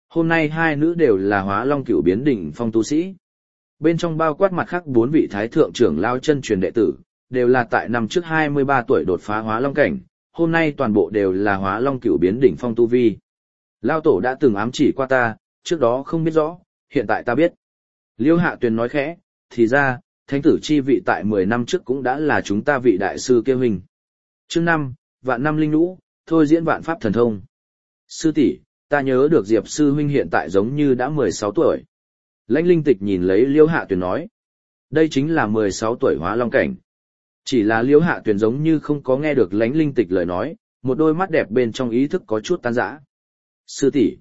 Hôm nay hai nữ đều là Hóa Long Cửu biến đỉnh phong tu sĩ. Bên trong bao quát mặt khác bốn vị thái thượng trưởng lao chân truyền đệ tử, đều là tại năm trước hai mươi ba tuổi đột phá Hóa Long cảnh, hôm nay toàn bộ đều là Hóa Long Cửu biến đỉnh phong tu vi. Lao tổ đã từng ám chỉ qua ta, trước đó không biết rõ, hiện tại ta biết. Liêu Hạ Tuyền nói khẽ, thì ra, thánh tử chi vị tại mười năm trước cũng đã là chúng ta vị đại sư kêu hình. Chương năm, vạn năm linh lũ, thôi diễn vạn pháp thần thông. Sư tỷ, ta nhớ được Diệp sư huynh hiện tại giống như đã mười sáu tuổi. Lãnh Linh Tịch nhìn lấy Liêu Hạ Tuyền nói. Đây chính là mười sáu tuổi Hóa Long cảnh. Chỉ là Liêu Hạ Tuyền giống như không có nghe được Lãnh Linh Tịch lời nói, một đôi mắt đẹp bên trong ý thức có chút tan rã. Sư tỷ,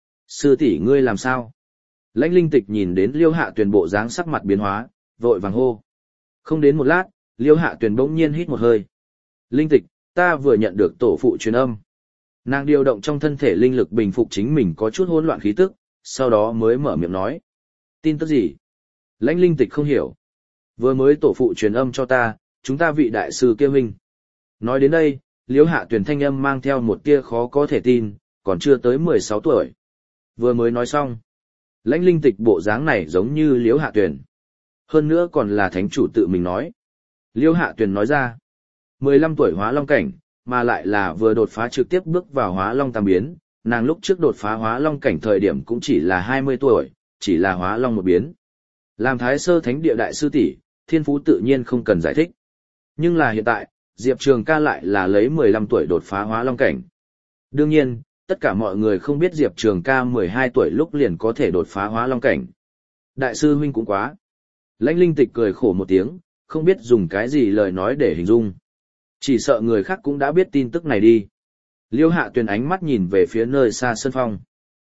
sư tỷ ngươi làm sao? Lãnh Linh Tịch nhìn đến Liêu Hạ Tuyền bộ dáng sắc mặt biến hóa, vội vàng hô. Không đến một lát, Liêu Hạ Tuyền bỗng nhiên hít một hơi. Linh Tịch, ta vừa nhận được tổ phụ truyền âm. Nàng điều động trong thân thể linh lực bình phục chính mình có chút hỗn loạn khí tức, sau đó mới mở miệng nói. Tin tức gì? Lãnh Linh Tịch không hiểu. Vừa mới tổ phụ truyền âm cho ta, chúng ta vị đại sư kêu hình. Nói đến đây, Liêu Hạ Tuyền thanh âm mang theo một tia khó có thể tin, còn chưa tới mười sáu tuổi. Vừa mới nói xong. Lãnh Linh Tịch bộ dáng này giống như Liêu Hạ Tuyền. Hơn nữa còn là thánh chủ tự mình nói. Liêu Hạ Tuyền nói ra. mười lăm tuổi Hóa Long cảnh, mà lại là vừa đột phá trực tiếp bước vào Hóa Long tam biến, nàng lúc trước đột phá Hóa Long cảnh thời điểm cũng chỉ là hai mươi tuổi, chỉ là Hóa Long một biến. Làm Thái Sơ Thánh Địa đại sư tỷ, thiên phú tự nhiên không cần giải thích. Nhưng là hiện tại, Diệp Trường Ca lại là lấy mười lăm tuổi đột phá Hóa Long cảnh. Đương nhiên, tất cả mọi người không biết Diệp Trường Ca mười hai tuổi lúc liền có thể đột phá Hóa Long cảnh. Đại sư huynh cũng quá. Lãnh Linh Tịch cười khổ một tiếng, không biết dùng cái gì lời nói để hình dung. Chỉ sợ người khác cũng đã biết tin tức này đi. Liêu Hạ Tuyền ánh mắt nhìn về phía nơi xa sân phong.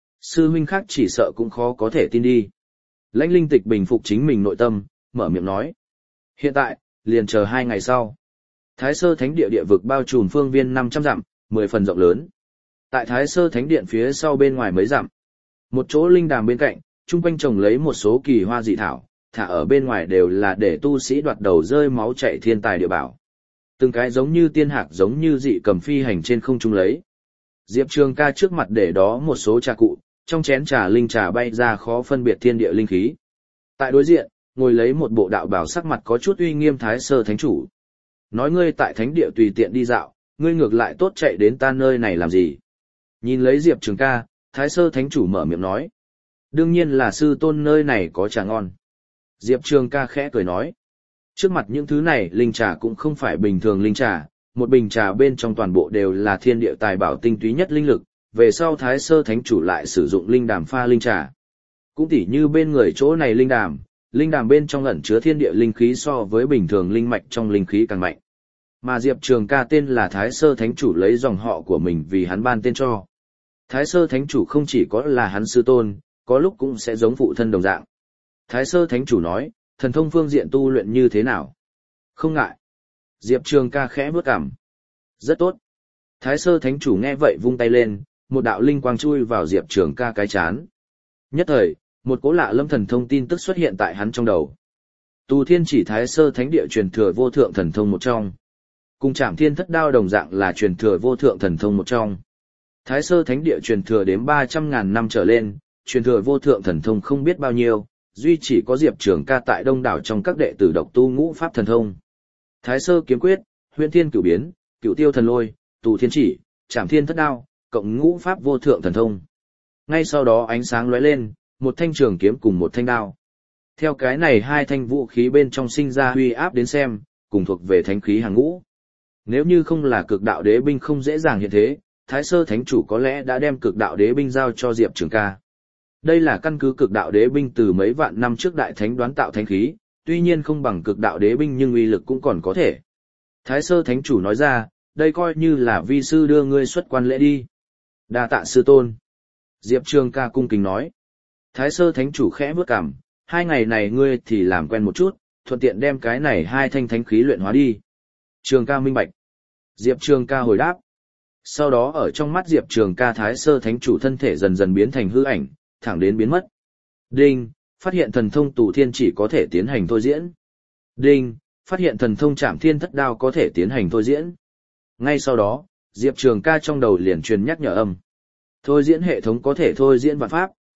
Sư huynh khác chỉ sợ cũng khó có thể tin đi. Lãnh Linh Tịch bình phục chính mình nội tâm, mở miệng nói. Hiện tại, liền chờ hai ngày sau. Thái Sơ Thánh Địa địa vực bao trùm phương viên năm trăm dặm, mười phần rộng lớn. Tại Thái Sơ Thánh Điện phía sau bên ngoài mấy dặm. Một chỗ linh đàm bên cạnh, chung quanh trồng lấy một số kỳ hoa dị thảo, thả ở bên ngoài đều là để tu sĩ đoạt đầu rơi máu chạy thiên tài địa bảo. Từng cái giống như tiên hạc giống như dị cầm phi hành trên không trung lấy. Diệp Trường Ca trước mặt để đó một số trà cụ, trong chén trà linh trà bay ra khó phân biệt thiên địa linh khí. Tại đối diện, ngồi lấy một bộ đạo bào sắc mặt có chút uy nghiêm Thái Sơ Thánh Chủ. Nói ngươi tại Thánh Địa tùy tiện đi dạo, ngươi ngược lại tốt chạy đến ta nơi này làm gì? Nhìn lấy Diệp Trường Ca, Thái Sơ Thánh Chủ mở miệng nói. Đương nhiên là sư tôn nơi này có trà ngon. Diệp Trường Ca khẽ cười nói. Trước mặt những thứ này, linh trà cũng không phải bình thường linh trà, một bình trà bên trong toàn bộ đều là thiên địa tài bảo tinh túy nhất linh lực, về sau Thái Sơ Thánh Chủ lại sử dụng linh đàm pha linh trà. Cũng tỉ như bên người chỗ này linh đàm, linh đàm bên trong ẩn chứa thiên địa linh khí so với bình thường linh mạch trong linh khí càng mạnh. Mà Diệp Trường Ca tên là Thái Sơ Thánh Chủ lấy dòng họ của mình vì hắn ban tên cho. Thái Sơ Thánh Chủ không chỉ có là hắn sư tôn, có lúc cũng sẽ giống phụ thân đồng dạng. Thái Sơ Thánh Chủ nói, thần thông phương diện tu luyện như thế nào? Không ngại. Diệp Trường Ca khẽ bước cằm. Rất tốt. Thái Sơ Thánh Chủ nghe vậy vung tay lên, một đạo linh quang chui vào Diệp Trường Ca cái chán. Nhất thời, một cỗ lạ lâm thần thông tin tức xuất hiện tại hắn trong đầu. Tu Thiên Chỉ Thái Sơ Thánh Địa truyền thừa vô thượng thần thông một trong. Cùng Trảm Thiên Thất Đao đồng dạng là truyền thừa vô thượng thần thông một trong. Thái Sơ Thánh Địa truyền thừa đến ba trăm ngàn năm trở lên, truyền thừa vô thượng thần thông không biết bao nhiêu, duy chỉ có Diệp Trường Ca tại đông đảo trong các đệ tử độc tu ngũ pháp thần thông. Thái Sơ Kiếm Quyết, Huyễn Thiên Cửu Biến, Cửu Tiêu Thần Lôi, Tu Thiên Chỉ, Trảm Thiên Thất Đao, cộng ngũ pháp vô thượng thần thông. Ngay sau đó ánh sáng lóe lên, một thanh trường kiếm cùng một thanh đao. Theo cái này hai thanh vũ khí bên trong sinh ra uy áp đến xem, cùng thuộc về thánh khí hàng ngũ. Nếu như không là cực đạo đế binh không dễ dàng hiện thế, Thái Sơ Thánh Chủ có lẽ đã đem cực đạo đế binh giao cho Diệp Trường Ca. Đây là căn cứ cực đạo đế binh từ mấy vạn năm trước đại thánh đoán tạo thánh khí, tuy nhiên không bằng cực đạo đế binh nhưng uy lực cũng còn có thể. Thái Sơ Thánh Chủ nói ra, đây coi như là vi sư đưa ngươi xuất quan lễ đi. Đa tạ sư tôn. Diệp Trường Ca cung kính nói. Thái Sơ Thánh Chủ khẽ bước cằm, hai ngày này ngươi thì làm quen một chút, thuận tiện đem cái này hai thanh thánh khí luyện hóa đi. Trường Ca minh bạch. Diệp Trường Ca hồi đáp. Sau đó ở trong mắt Diệp Trường Ca Thái Sơ Thánh Chủ thân thể dần dần biến thành hư ảnh, thẳng đến biến mất. Đinh, phát hiện thần thông Tu Thiên Chỉ có thể tiến hành thôi diễn. Đinh, phát hiện thần thông Trảm Thiên Thất Đao có thể tiến hành thôi diễn. Ngay sau đó, Diệp Trường Ca trong đầu liền truyền nhắc nhở âm. Thôi diễn hệ thống có thể thôi diễn vạn pháp,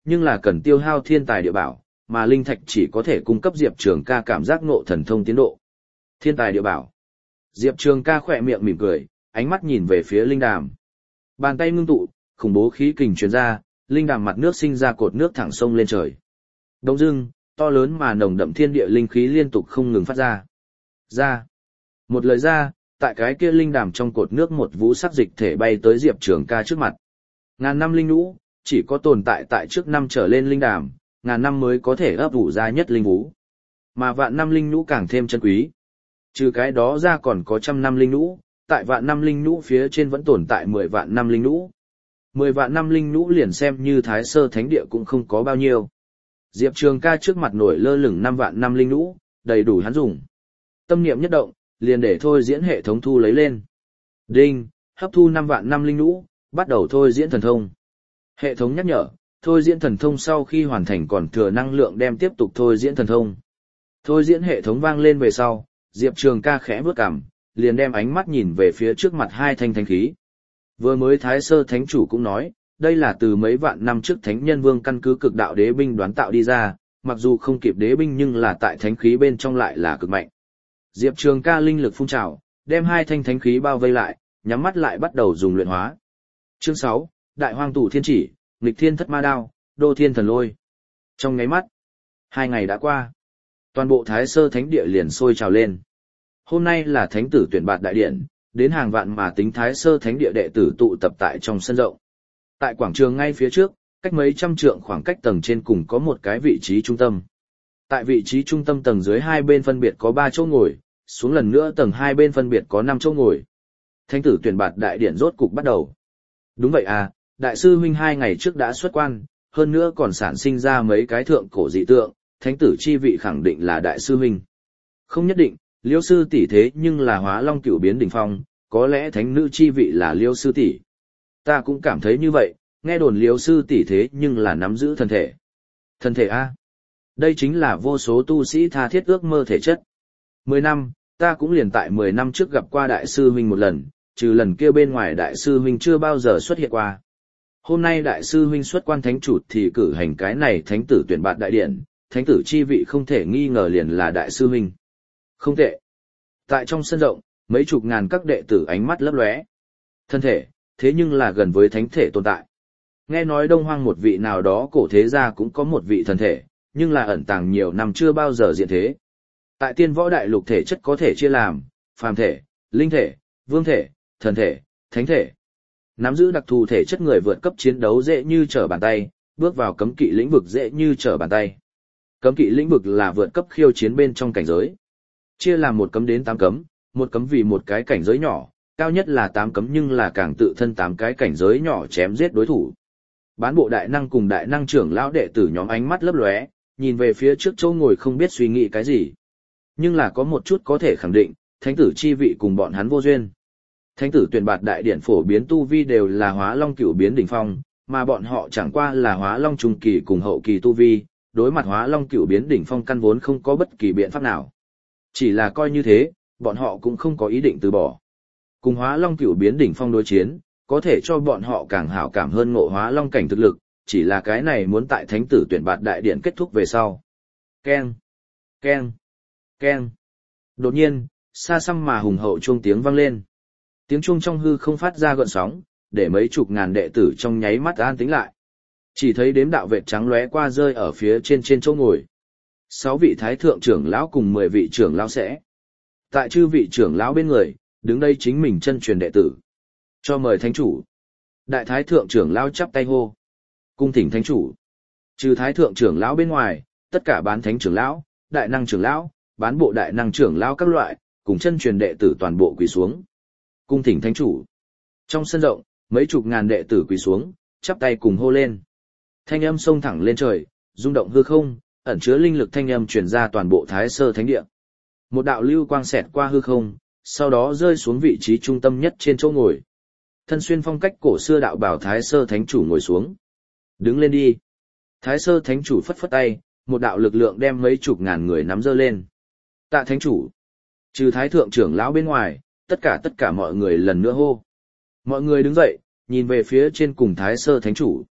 nhưng là cần tiêu hao thiên tài địa bảo, mà linh thạch chỉ có thể cung cấp Diệp Trường ca cảm giác ngộ thần thông tiến độ. Thiên tài địa bảo. Diệp Trường ca khỏe miệng mỉm cười, ánh mắt nhìn về phía linh đàm. Bàn tay ngưng tụ, khủng bố khí kình truyền ra, linh đàm mặt nước sinh ra cột nước thẳng sông lên trời. Đông dưng, to lớn mà nồng đậm thiên địa linh khí liên tục không ngừng phát ra. Ra. Một lời ra, tại cái kia linh đàm trong cột nước một vũ sắc dịch thể bay tới Diệp Trường ca trước mặt. Ngàn năm linh nhũ, chỉ có tồn tại tại trước năm trở lên linh đàm, ngàn năm mới có thể ấp ủ ra nhất linh vũ. Mà vạn năm linh nhũ càng thêm chân quý. Trừ cái đó ra còn có trăm năm linh nhũ, tại vạn năm linh nhũ phía trên vẫn tồn tại mười vạn năm linh nhũ. Mười vạn năm linh nhũ liền xem như Thái Sơ Thánh Địa cũng không có bao nhiêu. Diệp Trường ca trước mặt nổi lơ lửng năm vạn năm linh nhũ, đầy đủ hắn dùng. Tâm niệm nhất động, liền để thôi diễn hệ thống thu lấy lên. Đinh, hấp thu năm vạn năm linh nhũ, bắt đầu thôi diễn thần thông. Hệ thống nhắc nhở, thôi diễn thần thông sau khi hoàn thành còn thừa năng lượng đem tiếp tục thôi diễn thần thông. Thôi diễn hệ thống vang lên về sau, Diệp Trường ca khẽ bước cằm, liền đem ánh mắt nhìn về phía trước mặt hai thanh thánh khí. Vừa mới Thái Sơ Thánh Chủ cũng nói, đây là từ mấy vạn năm trước Thánh Nhân Vương căn cứ cực đạo đế binh đoán tạo đi ra, mặc dù không kịp đế binh nhưng là tại thánh khí bên trong lại là cực mạnh. Diệp Trường ca linh lực phun trào, đem hai thanh thánh khí bao vây lại, nhắm mắt lại bắt đầu dùng luyện hóa. Chương sáu, Đại Hoang Tụ Thiên Chỉ, Nghịch Thiên Thất Ma Đao, Đô Thiên Thần Lôi. Trong nháy mắt, hai ngày đã qua, toàn bộ Thái Sơ Thánh Địa liền sôi trào lên. Hôm nay là Thánh tử tuyển bạt đại điện, đến hàng vạn mà tính Thái Sơ Thánh Địa đệ tử tụ tập tại trong sân rộng. Tại quảng trường ngay phía trước, cách mấy trăm trượng khoảng cách tầng trên cùng có một cái vị trí trung tâm. Tại vị trí trung tâm tầng dưới hai bên phân biệt có ba chỗ ngồi, xuống lần nữa tầng hai bên phân biệt có năm chỗ ngồi. Thánh tử tuyển bạt đại điện rốt cục bắt đầu. Đúng vậy à, đại sư huynh hai ngày trước đã xuất quan, hơn nữa còn sản sinh ra mấy cái thượng cổ dị tượng, thánh tử chi vị khẳng định là đại sư huynh. Không nhất định, Liêu sư tỷ thế nhưng là Hóa Long cửu biến đỉnh phong, có lẽ thánh nữ chi vị là Liêu sư tỷ. Ta cũng cảm thấy như vậy, nghe đồn Liêu sư tỷ thế nhưng là nắm giữ thân thể. Thân thể a? Đây chính là vô số tu sĩ tha thiết ước mơ thể chất. Mười năm, ta cũng liền tại mười năm trước gặp qua đại sư huynh một lần, trừ lần kia bên ngoài đại sư huynh chưa bao giờ xuất hiện qua. Hôm nay đại sư huynh xuất quan thánh chủ thì cử hành cái này thánh tử tuyển bạt đại điện, thánh tử chi vị không thể nghi ngờ liền là đại sư huynh. Không tệ. Tại trong sân rộng, mấy chục ngàn các đệ tử ánh mắt lấp lóe. Thân thể, thế nhưng là gần với thánh thể tồn tại. Nghe nói Đông Hoang một vị nào đó cổ thế gia cũng có một vị thần thể, nhưng là ẩn tàng nhiều năm chưa bao giờ diện thế. Tại tiên võ đại lục thể chất có thể chia làm, phàm thể, linh thể, vương thể, thần thể, thánh thể. Nắm giữ đặc thù thể chất người vượt cấp chiến đấu dễ như trở bàn tay, bước vào cấm kỵ lĩnh vực dễ như trở bàn tay. Cấm kỵ lĩnh vực là vượt cấp khiêu chiến bên trong cảnh giới. Chia làm một cấm đến tám cấm, một cấm vì một cái cảnh giới nhỏ, cao nhất là tám cấm nhưng là càng tự thân tám cái cảnh giới nhỏ chém giết đối thủ. Bán bộ đại năng cùng đại năng trưởng lão đệ tử nhóm ánh mắt lấp lóe, nhìn về phía trước chỗ ngồi không biết suy nghĩ cái gì. Nhưng là có một chút có thể khẳng định, thánh tử chi vị cùng bọn hắn vô duyên. Thánh tử tuyển bạt đại điển phổ biến tu vi đều là Hóa Long cửu biến đỉnh phong, mà bọn họ chẳng qua là Hóa Long trung kỳ cùng hậu kỳ tu vi, đối mặt Hóa Long cửu biến đỉnh phong căn vốn không có bất kỳ biện pháp nào. Chỉ là coi như thế, bọn họ cũng không có ý định từ bỏ. Cùng Hóa Long cửu biến đỉnh phong đối chiến, có thể cho bọn họ càng hảo cảm hơn ngộ Hóa Long cảnh thực lực, chỉ là cái này muốn tại thánh tử tuyển bạt đại điện kết thúc về sau. Keng, keng, keng. Đột nhiên, xa xăm mà hùng hậu chuông tiếng vang lên. Tiếng chuông trong hư không phát ra gợn sóng, để mấy chục ngàn đệ tử trong nháy mắt an tĩnh lại. Chỉ thấy đếm đạo vệt trắng lóe qua rơi ở phía trên trên chỗ ngồi. Sáu vị thái thượng trưởng lão cùng mười vị trưởng lão sẽ. Tại chư vị trưởng lão bên người, đứng đây chính mình chân truyền đệ tử. Cho mời thánh chủ. Đại thái thượng trưởng lão chắp tay hô. Cung thỉnh thánh chủ. Trừ thái thượng trưởng lão bên ngoài, tất cả bán thánh trưởng lão, đại năng trưởng lão, bán bộ đại năng trưởng lão các loại, cùng chân truyền đệ tử toàn bộ quỳ xuống. Cung thỉnh thánh chủ. Trong sân rộng, mấy chục ngàn đệ tử quỳ xuống, chắp tay cùng hô lên. Thanh âm xông thẳng lên trời, rung động hư không, ẩn chứa linh lực thanh âm truyền ra toàn bộ Thái Sơ Thánh Địa. Một đạo lưu quang xẹt qua hư không, sau đó rơi xuống vị trí trung tâm nhất trên chỗ ngồi. Thân xuyên phong cách cổ xưa đạo bảo Thái Sơ Thánh chủ ngồi xuống. Đứng lên đi. Thái Sơ Thánh chủ phất phất tay, một đạo lực lượng đem mấy chục ngàn người nắm giơ lên. Tạ Thánh chủ. Trừ Thái thượng trưởng lão bên ngoài, tất cả tất cả mọi người lần nữa hô. Mọi người đứng dậy, nhìn về phía trên cùng Thái Sơ Thánh chủ.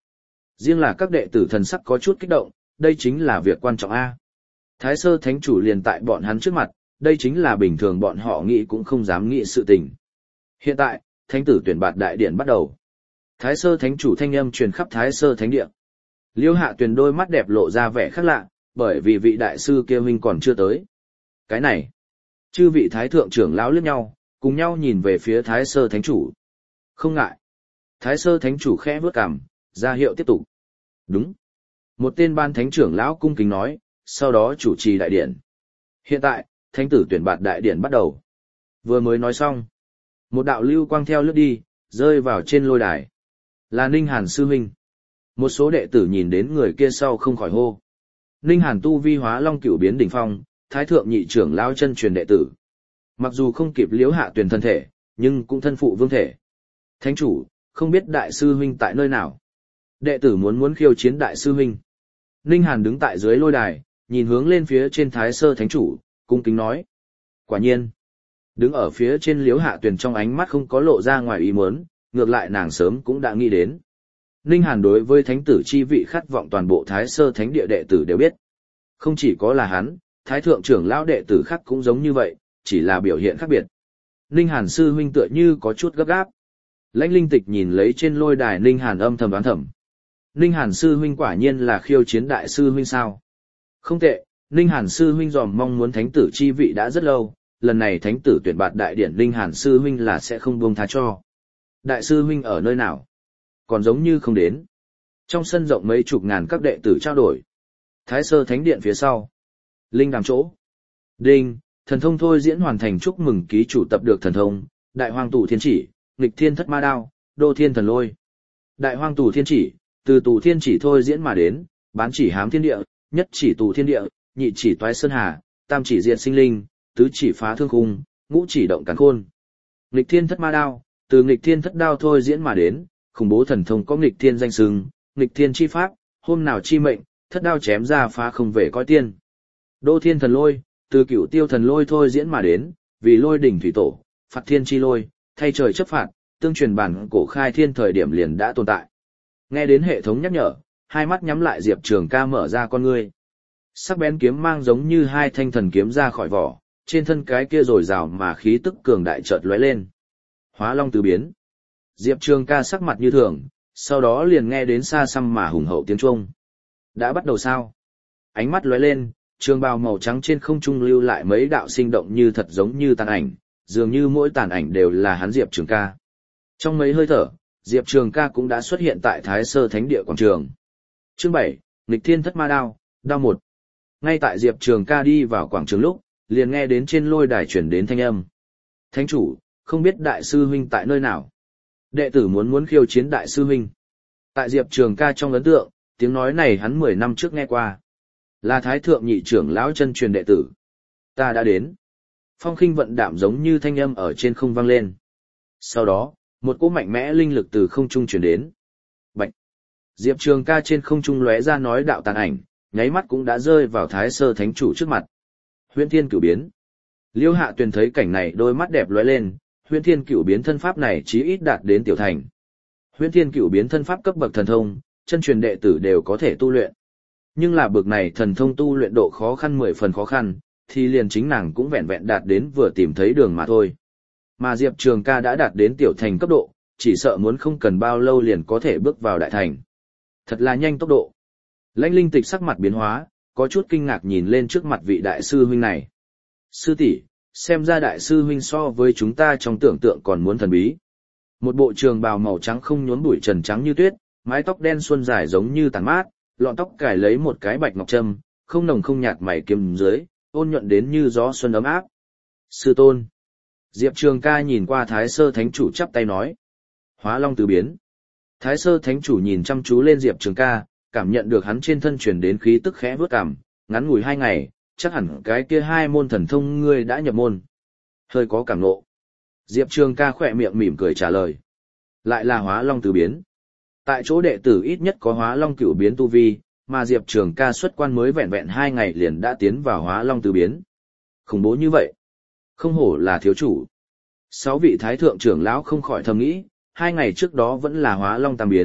Riêng là các đệ tử thần sắc có chút kích động, đây chính là việc quan trọng A. Thái sơ thánh chủ liền tại bọn hắn trước mặt, đây chính là bình thường bọn họ nghĩ cũng không dám nghĩ sự tình. Hiện tại, thánh tử tuyển bạt đại điện bắt đầu. Thái sơ thánh chủ thanh âm truyền khắp thái sơ thánh điện. Liêu Hạ Tuyền đôi mắt đẹp lộ ra vẻ khác lạ, bởi vì vị đại sư kia huynh còn chưa tới. Cái này, chư vị thái thượng trưởng lão liếc nhau, cùng nhau nhìn về phía thái sơ thánh chủ. Không ngại. Thái sơ thánh chủ khẽ vướt cằm, ra hiệu tiếp tục. Đúng. Một tên ban thánh trưởng lão cung kính nói, sau đó chủ trì đại điện. Hiện tại, thánh tử tuyển bạt đại điện bắt đầu. Vừa mới nói xong, một đạo lưu quang theo lướt đi, rơi vào trên lôi đài. Là Ninh Hàn sư huynh. Một số đệ tử nhìn đến người kia sau không khỏi hô. Ninh Hàn tu vi hóa long cửu biến đỉnh phong, thái thượng nhị trưởng lão chân truyền đệ tử. Mặc dù không kịp Liễu Hạ Tuyền thân thể, nhưng cũng thân phụ vương thể. Thánh chủ, không biết đại sư huynh tại nơi nào. Đệ tử muốn muốn khiêu chiến đại sư huynh. Ninh Hàn đứng tại dưới lôi đài, nhìn hướng lên phía trên thái sơ thánh chủ, cung kính nói. Quả nhiên, đứng ở phía trên Liễu Hạ Tuyền trong ánh mắt không có lộ ra ngoài ý muốn, ngược lại nàng sớm cũng đã nghĩ đến. Ninh Hàn đối với thánh tử chi vị khát vọng toàn bộ thái sơ thánh địa đệ tử đều biết. Không chỉ có là hắn, thái thượng trưởng lão đệ tử khác cũng giống như vậy, chỉ là biểu hiện khác biệt. Ninh Hàn sư huynh tựa như có chút gấp gáp. Lãnh Linh Tịch nhìn lấy trên lôi đài Ninh Hàn âm thầm đoán thầm. Ninh Hàn sư huynh quả nhiên là khiêu chiến đại sư huynh sao? Không tệ, Ninh Hàn sư huynh dòm mong muốn thánh tử chi vị đã rất lâu, lần này thánh tử tuyển bạt đại điển Ninh Hàn sư huynh là sẽ không buông tha cho. Đại sư huynh ở nơi nào? Còn giống như không đến. Trong sân rộng mấy chục ngàn các đệ tử trao đổi. Thái sơ thánh điện phía sau. Linh đàm chỗ. Đinh, thần thông thôi diễn hoàn thành, chúc mừng ký chủ tập được thần thông, đại hoang tù thiên chỉ, nghịch thiên thất ma đao, đô thiên thần lôi. Đại hoang tù thiên chỉ, từ tù thiên chỉ thôi diễn mà đến, bán chỉ hám thiên địa, nhất chỉ tù thiên địa, nhị chỉ toái sơn hà, tam chỉ diệt sinh linh, tứ chỉ phá thương khung, ngũ chỉ động càn khôn. Nghịch thiên thất ma đao, từ nghịch thiên thất đao thôi diễn mà đến, khủng bố thần thông có nghịch thiên danh xưng, nghịch thiên chi pháp, hôm nào chi mệnh, thất đao chém ra phá không về coi tiên. Đô thiên thần lôi, từ cửu tiêu thần lôi thôi diễn mà đến, vì lôi đỉnh thủy tổ, phạt thiên chi lôi, thay trời chấp phạt, tương truyền bản cổ khai thiên thời điểm liền đã tồn tại. Nghe đến hệ thống nhắc nhở, hai mắt nhắm lại Diệp Trường Ca mở ra con ngươi. Sắc bén kiếm mang giống như hai thanh thần kiếm ra khỏi vỏ, trên thân cái kia rồi rào mà khí tức cường đại chợt lóe lên. Hóa long tứ biến. Diệp Trường Ca sắc mặt như thường, sau đó liền nghe đến xa xăm mà hùng hậu tiếng chuông. Đã bắt đầu sao? Ánh mắt lóe lên, trường bào màu trắng trên không trung lưu lại mấy đạo sinh động như thật giống như tàn ảnh, dường như mỗi tàn ảnh đều là hắn Diệp Trường Ca. Trong mấy hơi thở, Diệp Trường Ca cũng đã xuất hiện tại Thái Sơ Thánh Địa quảng trường. Chương bảy, Nghịch Thiên Thất Ma Đao, đao một. Ngay tại Diệp Trường Ca đi vào quảng trường lúc, liền nghe đến trên lôi đài chuyển đến thanh âm. Thánh chủ, không biết đại sư huynh tại nơi nào? Đệ tử muốn muốn khiêu chiến đại sư huynh. Tại Diệp Trường Ca trong ấn tượng, tiếng nói này hắn mười năm trước nghe qua. Là Thái Thượng nhị trưởng lão chân truyền đệ tử. Ta đã đến. Phong khinh vận đạm giống như thanh âm ở trên không vang lên. Sau đó, một cỗ mạnh mẽ linh lực từ không trung truyền đến. Bạch. Diệp Trường Ca trên không trung lóe ra nói đạo tàn ảnh, nháy mắt cũng đã rơi vào Thái Sơ Thánh chủ trước mặt. Huyễn Thiên Cửu Biến. Liêu Hạ Tuyền thấy cảnh này đôi mắt đẹp lóe lên, Huyễn Thiên Cửu Biến thân pháp này chí ít đạt đến tiểu thành. Huyễn Thiên Cửu Biến thân pháp cấp bậc thần thông, chân truyền đệ tử đều có thể tu luyện. Nhưng là bậc này thần thông tu luyện độ khó khăn mười phần khó khăn, thì liền chính nàng cũng vẹn vẹn đạt đến vừa tìm thấy đường mà thôi. Mà Diệp Trường Ca đã đạt đến tiểu thành cấp độ, chỉ sợ muốn không cần bao lâu liền có thể bước vào đại thành. Thật là nhanh tốc độ. Lãnh Linh Tịch sắc mặt biến hóa, có chút kinh ngạc nhìn lên trước mặt vị đại sư huynh này. Sư tỷ, xem ra đại sư huynh so với chúng ta trong tưởng tượng còn muốn thần bí. Một bộ trường bào màu trắng không nhốn bụi trần trắng như tuyết, mái tóc đen xuân dài giống như tàn mát, lọn tóc cài lấy một cái bạch ngọc trâm, không nồng không nhạt mày kiếm dưới, ôn nhuận đến như gió xuân ấm áp. Sư tôn. Diệp Trường Ca nhìn qua Thái Sơ Thánh chủ chắp tay nói. Hóa long tứ biến. Thái Sơ Thánh chủ nhìn chăm chú lên Diệp Trường Ca, cảm nhận được hắn trên thân truyền đến khí tức khẽ vướt cảm, ngắn ngủi hai ngày, chắc hẳn cái kia hai môn thần thông ngươi đã nhập môn. Hơi có cảm ngộ. Diệp Trường Ca khỏe miệng mỉm cười trả lời. Lại là hóa long tứ biến. Tại chỗ đệ tử ít nhất có hóa long cửu biến tu vi, mà Diệp Trường Ca xuất quan mới vẹn vẹn hai ngày liền đã tiến vào hóa long tứ biến. Khủng bố như vậy. Không hổ là thiếu chủ. Sáu vị thái thượng trưởng lão không khỏi thầm nghĩ, hai ngày trước đó vẫn là hóa long tam biến,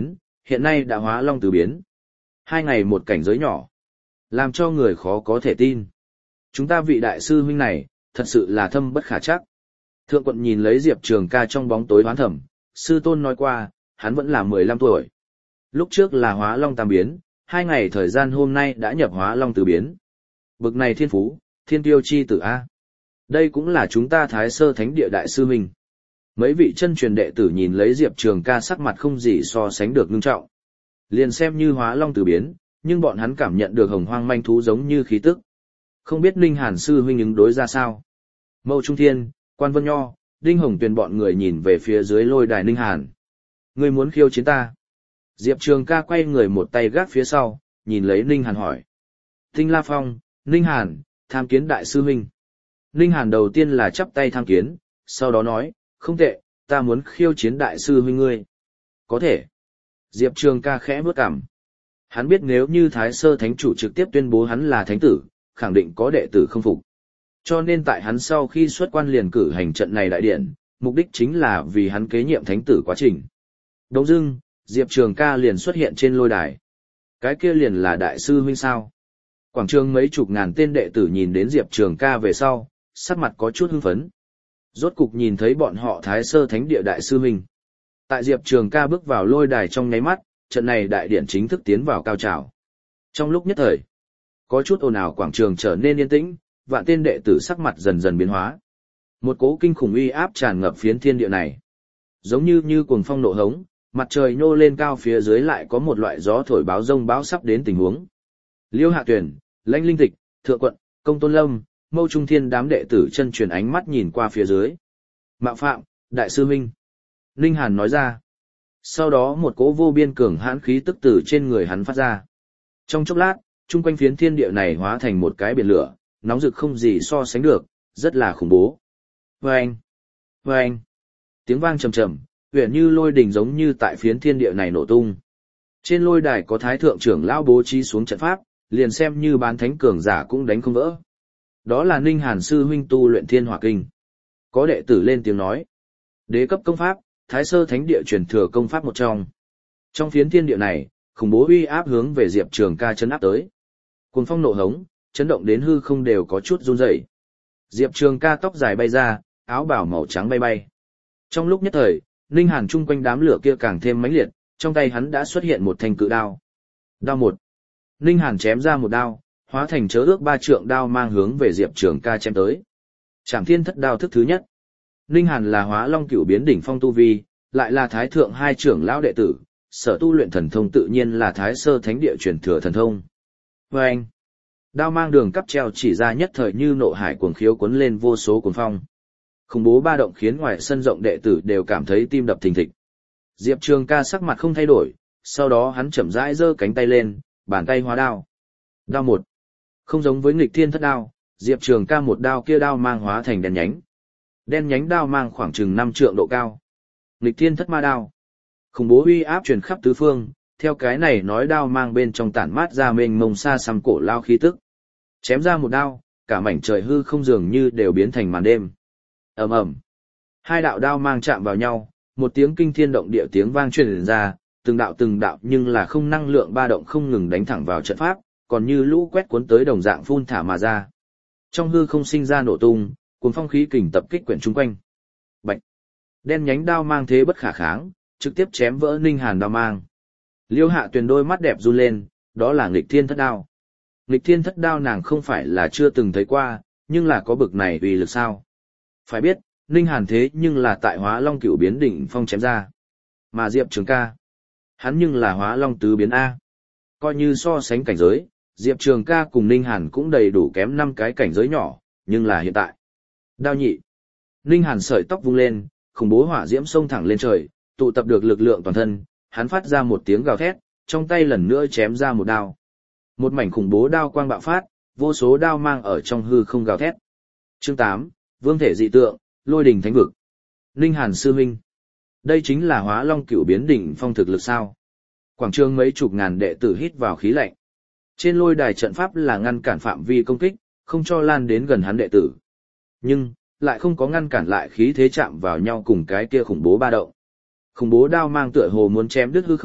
hiện nay đã hóa long tứ biến. Hai ngày một cảnh giới nhỏ. Làm cho người khó có thể tin. Chúng ta vị đại sư huynh này, thật sự là thâm bất khả trắc. Thượng quận nhìn lấy Diệp Trường Ca trong bóng tối hoán thẩm, sư tôn nói qua, hắn vẫn là mười lăm tuổi. Lúc trước là hóa long tam biến, hai ngày thời gian hôm nay đã nhập hóa long tứ biến. Bực này thiên phú, thiên tiêu chi tử A. Đây cũng là chúng ta Thái Sơ Thánh Địa đại sư huynh. Mấy vị chân truyền đệ tử nhìn lấy Diệp Trường Ca sắc mặt không gì so sánh được ngưng trọng. Liền xem như hóa long tứ biến, nhưng bọn hắn cảm nhận được hồng hoang manh thú giống như khí tức. Không biết Ninh Hàn sư huynh ứng đối ra sao. Mâu Trung Thiên, Quan Vân Nho, Đinh Hồng Tuyền bọn người nhìn về phía dưới lôi đài Ninh Hàn. Ngươi muốn khiêu chiến ta? Diệp Trường Ca quay người một tay gác phía sau, nhìn lấy Ninh Hàn hỏi. Tinh La Phong, Ninh Hàn, tham kiến đại sư huynh. Ninh Hàn đầu tiên là chắp tay tham kiến, sau đó nói, không tệ, ta muốn khiêu chiến đại sư huynh ngươi. Có thể. Diệp Trường Ca khẽ bước cằm. Hắn biết nếu như Thái Sơ Thánh Chủ trực tiếp tuyên bố hắn là thánh tử, khẳng định có đệ tử không phục. Cho nên tại hắn sau khi xuất quan liền cử hành trận này đại điện, mục đích chính là vì hắn kế nhiệm thánh tử quá trình. Đống dưng, Diệp Trường Ca liền xuất hiện trên lôi đài. Cái kia liền là đại sư huynh sao? Quảng trường mấy chục ngàn tên đệ tử nhìn đến Diệp Trường Ca về sau, sắc mặt có chút hưng phấn. Rốt cục nhìn thấy bọn họ Thái Sơ Thánh Địa đại sư huynh. Tại Diệp Trường Ca bước vào lôi đài trong nháy mắt, trận này đại điện chính thức tiến vào cao trào. Trong lúc nhất thời, có chút ồn ào quảng trường trở nên yên tĩnh, vạn tên đệ tử sắc mặt dần dần biến hóa. Một cỗ kinh khủng uy áp tràn ngập phiến thiên địa này. Giống như như cuồng phong nộ hống, mặt trời nhô lên cao phía dưới lại có một loại gió thổi báo rông bão sắp đến tình huống. Liêu Hạ Tuyển, Lãnh Linh Tịch, Thượng Quận, Công Tôn Lâm, Mâu Trung Thiên đám đệ tử chân truyền ánh mắt nhìn qua phía dưới. Mạo phạm, đại sư huynh. Ninh Hàn nói ra. Sau đó một cỗ vô biên cường hãn khí tức từ trên người hắn phát ra. Trong chốc lát, chung quanh phiến thiên địa này hóa thành một cái biển lửa, nóng rực không gì so sánh được, rất là khủng bố. Vâng! Vâng! Tiếng vang trầm trầm, huyền như lôi đình giống như tại phiến thiên địa này nổ tung. Trên lôi đài có thái thượng trưởng lão bố trí xuống trận pháp, liền xem như bán thánh cường giả cũng đánh không vỡ. Đó là Ninh Hàn sư huynh tu luyện Thiên Hỏa Kinh. Có đệ tử lên tiếng nói. Đế cấp công pháp, Thái Sơ Thánh Địa truyền thừa công pháp một trong. Trong phiến thiên địa này, khủng bố uy áp hướng về Diệp Trường Ca chấn áp tới. Cuồng phong nộ hống, chấn động đến hư không đều có chút run rẩy. Diệp Trường Ca tóc dài bay ra, áo bào màu trắng bay bay. Trong lúc nhất thời, Ninh Hàn chung quanh đám lửa kia càng thêm mãnh liệt, trong tay hắn đã xuất hiện một thanh cự đao. Đao một. Ninh Hàn chém ra một đao, hóa thành chớ ước ba trượng đao mang hướng về Diệp Trường Ca chém tới. Trảm Thiên Thất Đao thức thứ nhất. Ninh Hàn là Hóa Long Cửu biến đỉnh phong tu vi, lại là thái thượng hai trưởng lão đệ tử, sở tu luyện thần thông tự nhiên là Thái Sơ Thánh Địa truyền thừa thần thông. Và anh, đao mang đường cắp treo chỉ ra nhất thời như nộ hải cuồng khiếu cuốn lên vô số cuồng phong. Khủng bố ba động khiến ngoài sân rộng đệ tử đều cảm thấy tim đập thình thịch. Diệp Trường Ca sắc mặt không thay đổi, sau đó hắn chậm rãi giơ cánh tay lên, bàn tay hóa đao. Đao một. Không giống với nghịch thiên thất đao, Diệp Trường Ca một đao kia đao mang hóa thành đen nhánh. Đen nhánh đao mang khoảng chừng năm trượng độ cao. Nghịch thiên thất ma đao. Khủng bố uy áp truyền khắp tứ phương, theo cái này nói đao mang bên trong tản mát ra mênh mông xa xăm cổ lao khí tức. Chém ra một đao, cả mảnh trời hư không dường như đều biến thành màn đêm. Ầm ầm. Hai đạo đao mang chạm vào nhau, một tiếng kinh thiên động địa tiếng vang truyền ra, từng đạo từng đạo nhưng là không năng lượng ba động không ngừng đánh thẳng vào trận pháp, còn như lũ quét cuốn tới đồng dạng phun thả mà ra. Trong hư không sinh ra nổ tung, cuồng phong khí kình tập kích quyển chung quanh. Bạch. Đen nhánh đao mang thế bất khả kháng, trực tiếp chém vỡ Ninh Hàn đao mang. Liêu Hạ Tuyền đôi mắt đẹp run lên, đó là nghịch thiên thất đao. Nghịch thiên thất đao nàng không phải là chưa từng thấy qua, nhưng là có bực này uy lực sao? Phải biết, Ninh Hàn thế nhưng là tại Hóa Long Cửu biến đỉnh phong chém ra. Mà Diệp Trường Ca, hắn nhưng là Hóa Long tứ biến A. Coi như so sánh cảnh giới, Diệp Trường Ca cùng Ninh Hàn cũng đầy đủ kém năm cái cảnh giới nhỏ, nhưng là hiện tại. Đao nhị. Ninh Hàn sợi tóc vung lên, khủng bố hỏa diễm xông thẳng lên trời, tụ tập được lực lượng toàn thân, hắn phát ra một tiếng gào thét, trong tay lần nữa chém ra một đao. Một mảnh khủng bố đao quang bạo phát, vô số đao mang ở trong hư không gào thét. Chương tám, Vương thể dị tượng, Lôi đỉnh thánh vực. Ninh Hàn sư huynh, đây chính là Hóa Long Cửu biến đỉnh phong thực lực sao? Quảng trường mấy chục ngàn đệ tử hít vào khí lạnh. Trên lôi đài trận pháp là ngăn cản phạm vi công kích, không cho lan đến gần hắn đệ tử. Nhưng, lại không có ngăn cản lại khí thế chạm vào nhau cùng cái kia khủng bố ba động. Khủng bố đao mang tựa hồ muốn chém đứt hư không,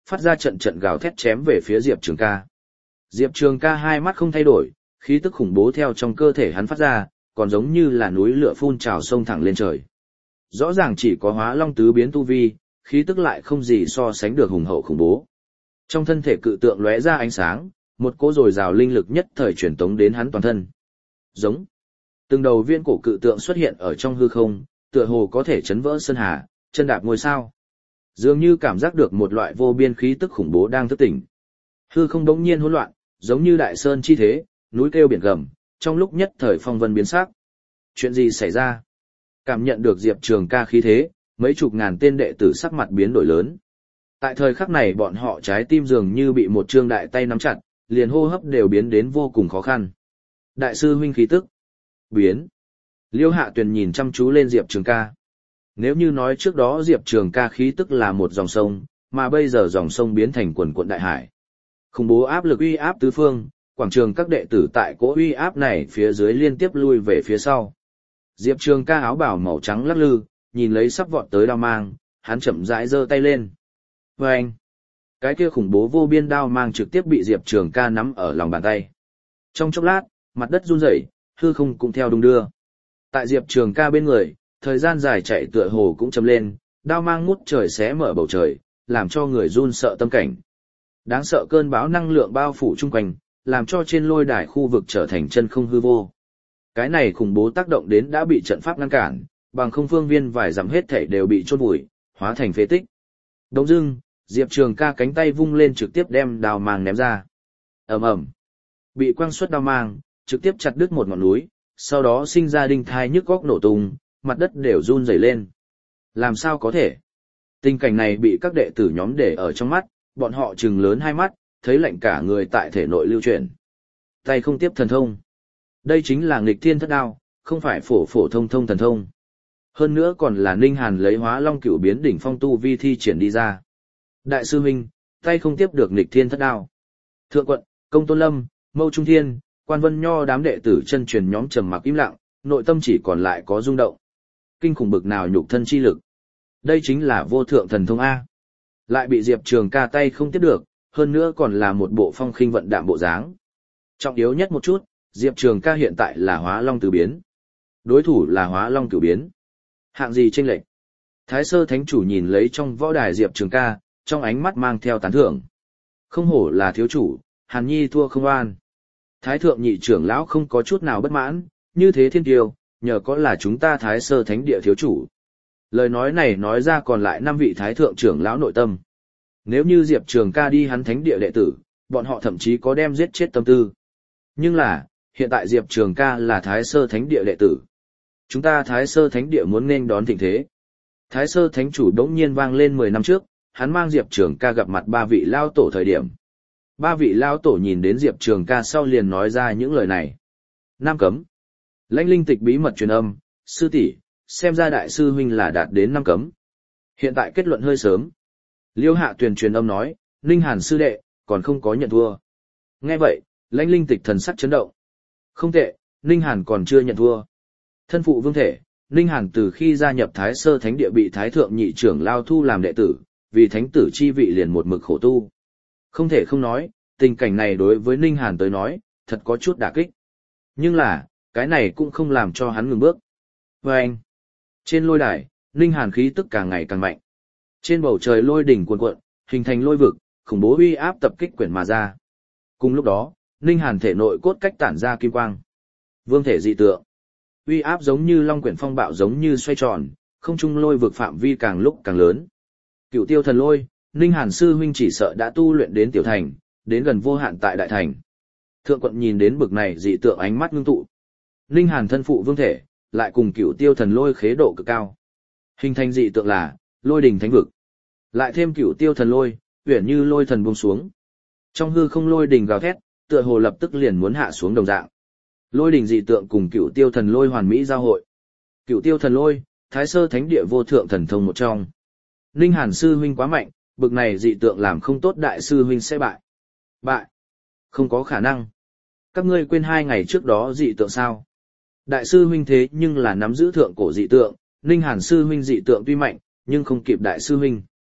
phát ra trận trận gào thét chém về phía Diệp Trường ca. Diệp Trường ca hai mắt không thay đổi, khí tức khủng bố theo trong cơ thể hắn phát ra, còn giống như là núi lửa phun trào sông thẳng lên trời. Rõ ràng chỉ có hóa long tứ biến tu vi, khí tức lại không gì so sánh được hùng hậu khủng bố. Trong thân thể cự tượng lóe ra ánh sáng, một cỗ dồi dào linh lực nhất thời truyền tống đến hắn toàn thân. Giống. Từng đầu viên cổ cự tượng xuất hiện ở trong hư không, tựa hồ có thể chấn vỡ sơn hà, chân đạp ngôi sao. Dường như cảm giác được một loại vô biên khí tức khủng bố đang thức tỉnh. Hư không đống nhiên hỗn loạn, giống như đại sơn chi thế, núi kêu biển gầm, trong lúc nhất thời phong vân biến sắc. Chuyện gì xảy ra? Cảm nhận được Diệp Trường ca khí thế, mấy chục ngàn tên đệ tử sắc mặt biến đổi lớn. Tại thời khắc này bọn họ trái tim dường như bị một trương đại tay nắm chặt, liền hô hấp đều biến đến vô cùng khó khăn. Đại sư huynh khí tức. Biến. Liêu Hạ Tuyền nhìn chăm chú lên Diệp Trường ca. Nếu như nói trước đó Diệp Trường ca khí tức là một dòng sông, mà bây giờ dòng sông biến thành quần quận đại hải. Khủng bố áp lực uy áp tứ phương, quảng trường các đệ tử tại cỗ uy áp này phía dưới liên tiếp lui về phía sau. Diệp Trường ca áo bào màu trắng lắc lư, nhìn lấy sắp vọt tới đao mang, hắn chậm rãi giơ tay lên. Và anh, cái kia khủng bố vô biên đao mang trực tiếp bị Diệp Trường ca nắm ở lòng bàn tay. Trong chốc lát, mặt đất run rẩy, hư không cũng theo đung đưa. Tại Diệp Trường ca bên người, thời gian dài chạy tựa hồ cũng chấm lên, đao mang ngút trời xé mở bầu trời, làm cho người run sợ tâm cảnh. Đáng sợ cơn bão năng lượng bao phủ chung quanh, làm cho trên lôi đài khu vực trở thành chân không hư vô. Cái này khủng bố tác động đến đã bị trận pháp ngăn cản, bằng không phương viên vài dặm hết thảy đều bị chôn vùi, hóa thành phế tích. Đống dưng, Diệp Trường ca cánh tay vung lên trực tiếp đem đao mang ném ra. Ầm ầm, bị quăng xuất đao mang, trực tiếp chặt đứt một ngọn núi, sau đó sinh ra đinh thai nhức góc nổ tung, mặt đất đều run rẩy lên. Làm sao có thể? Tình cảnh này bị các đệ tử nhóm để ở trong mắt, bọn họ trừng lớn hai mắt, thấy lạnh cả người tại thể nội lưu chuyển. Tay không tiếp thần thông. Đây chính là nghịch thiên thất đao, không phải phổ phổ thông thông thần thông. Hơn nữa còn là Ninh Hàn lấy hóa long cửu biến đỉnh phong tu vi thi triển đi ra. Đại sư huynh, tay không tiếp được nghịch thiên thất đao. Thượng quận, Công Tôn Lâm, Mâu Trung Thiên, Quan Vân Nho đám đệ tử chân truyền nhóm trầm mặc im lặng, nội tâm chỉ còn lại có rung động. Kinh khủng bực nào nhục thân chi lực. Đây chính là vô thượng thần thông A. Lại bị Diệp Trường ca tay không tiếp được, hơn nữa còn là một bộ phong khinh vận đạm bộ dáng. Trọng yếu nhất một chút, Diệp Trường ca hiện tại là hóa long tứ biến. Đối thủ là hóa long cửu biến. Hạng gì chênh lệch? Thái Sơ Thánh Chủ nhìn lấy trong võ đài Diệp Trường ca, trong ánh mắt mang theo tán thưởng. Không hổ là thiếu chủ, Hàn Nhi thua không an. Thái Thượng Nhị trưởng lão không có chút nào bất mãn, như thế thiên tiêu, nhờ có là chúng ta Thái Sơ Thánh Địa thiếu chủ. Lời nói này nói ra còn lại năm vị Thái Thượng trưởng lão nội tâm. Nếu như Diệp Trường ca đi hắn Thánh Địa đệ tử, bọn họ thậm chí có đem giết chết tâm tư. Nhưng là, hiện tại Diệp Trường ca là Thái Sơ Thánh Địa đệ tử. Chúng ta Thái Sơ Thánh Địa muốn nên đón thịnh thế. Thái Sơ Thánh Chủ đống nhiên vang lên mười năm trước, hắn mang Diệp Trường ca gặp mặt ba vị lao tổ thời điểm. Ba vị lao tổ nhìn đến Diệp Trường ca sau liền nói ra những lời này. Nam cấm. Lãnh Linh Tịch bí mật truyền âm, sư tỷ, xem ra đại sư huynh là đạt đến năm cấm. Hiện tại kết luận hơi sớm. Liêu Hạ Tuyền truyền âm nói, Ninh Hàn sư đệ, còn không có nhận thua. Nghe vậy, Lãnh Linh Tịch thần sắc chấn động. Không tệ, Ninh Hàn còn chưa nhận thua. Thân phụ vương thể, Ninh Hàn từ khi gia nhập Thái Sơ Thánh Địa bị Thái Thượng Nhị trưởng lao thu làm đệ tử, vì thánh tử chi vị liền một mực khổ tu. Không thể không nói, tình cảnh này đối với Ninh Hàn tới nói, thật có chút đả kích. Nhưng là, cái này cũng không làm cho hắn ngừng bước. Và anh, trên lôi đài, Ninh Hàn khí tức càng ngày càng mạnh. Trên bầu trời lôi đỉnh cuồn cuộn, hình thành lôi vực, khủng bố uy áp tập kích quyển mà ra. Cùng lúc đó, Ninh Hàn thể nội cốt cách tản ra kim quang. Vương thể dị tượng. Uy áp giống như long quyển phong bạo giống như xoay tròn, không trung lôi vực phạm vi càng lúc càng lớn. Cựu tiêu thần lôi, Ninh Hàn sư huynh chỉ sợ đã tu luyện đến tiểu thành, đến gần vô hạn tại đại thành. Thượng quận nhìn đến bực này dị tượng ánh mắt ngưng tụ. Ninh Hàn thân phụ vương thể, lại cùng cựu tiêu thần lôi khế độ cực cao. Hình thành dị tượng là lôi đỉnh thánh vực. Lại thêm cựu tiêu thần lôi, uyển như lôi thần buông xuống. Trong hư không lôi đỉnh gào thét, tựa hồ lập tức liền muốn hạ xuống đồng dạng. Lôi đỉnh dị tượng cùng cựu tiêu thần lôi hoàn mỹ giao hội. Cựu tiêu thần lôi, Thái Sơ Thánh Địa vô thượng thần thông một trong. Ninh Hàn sư huynh quá mạnh, bực này dị tượng làm không tốt đại sư huynh sẽ bại. Bại? Không có khả năng. Các ngươi quên hai ngày trước đó dị tượng sao? Đại sư huynh thế nhưng là nắm giữ thượng cổ dị tượng, Ninh Hàn sư huynh dị tượng tuy mạnh, nhưng không kịp đại sư huynh.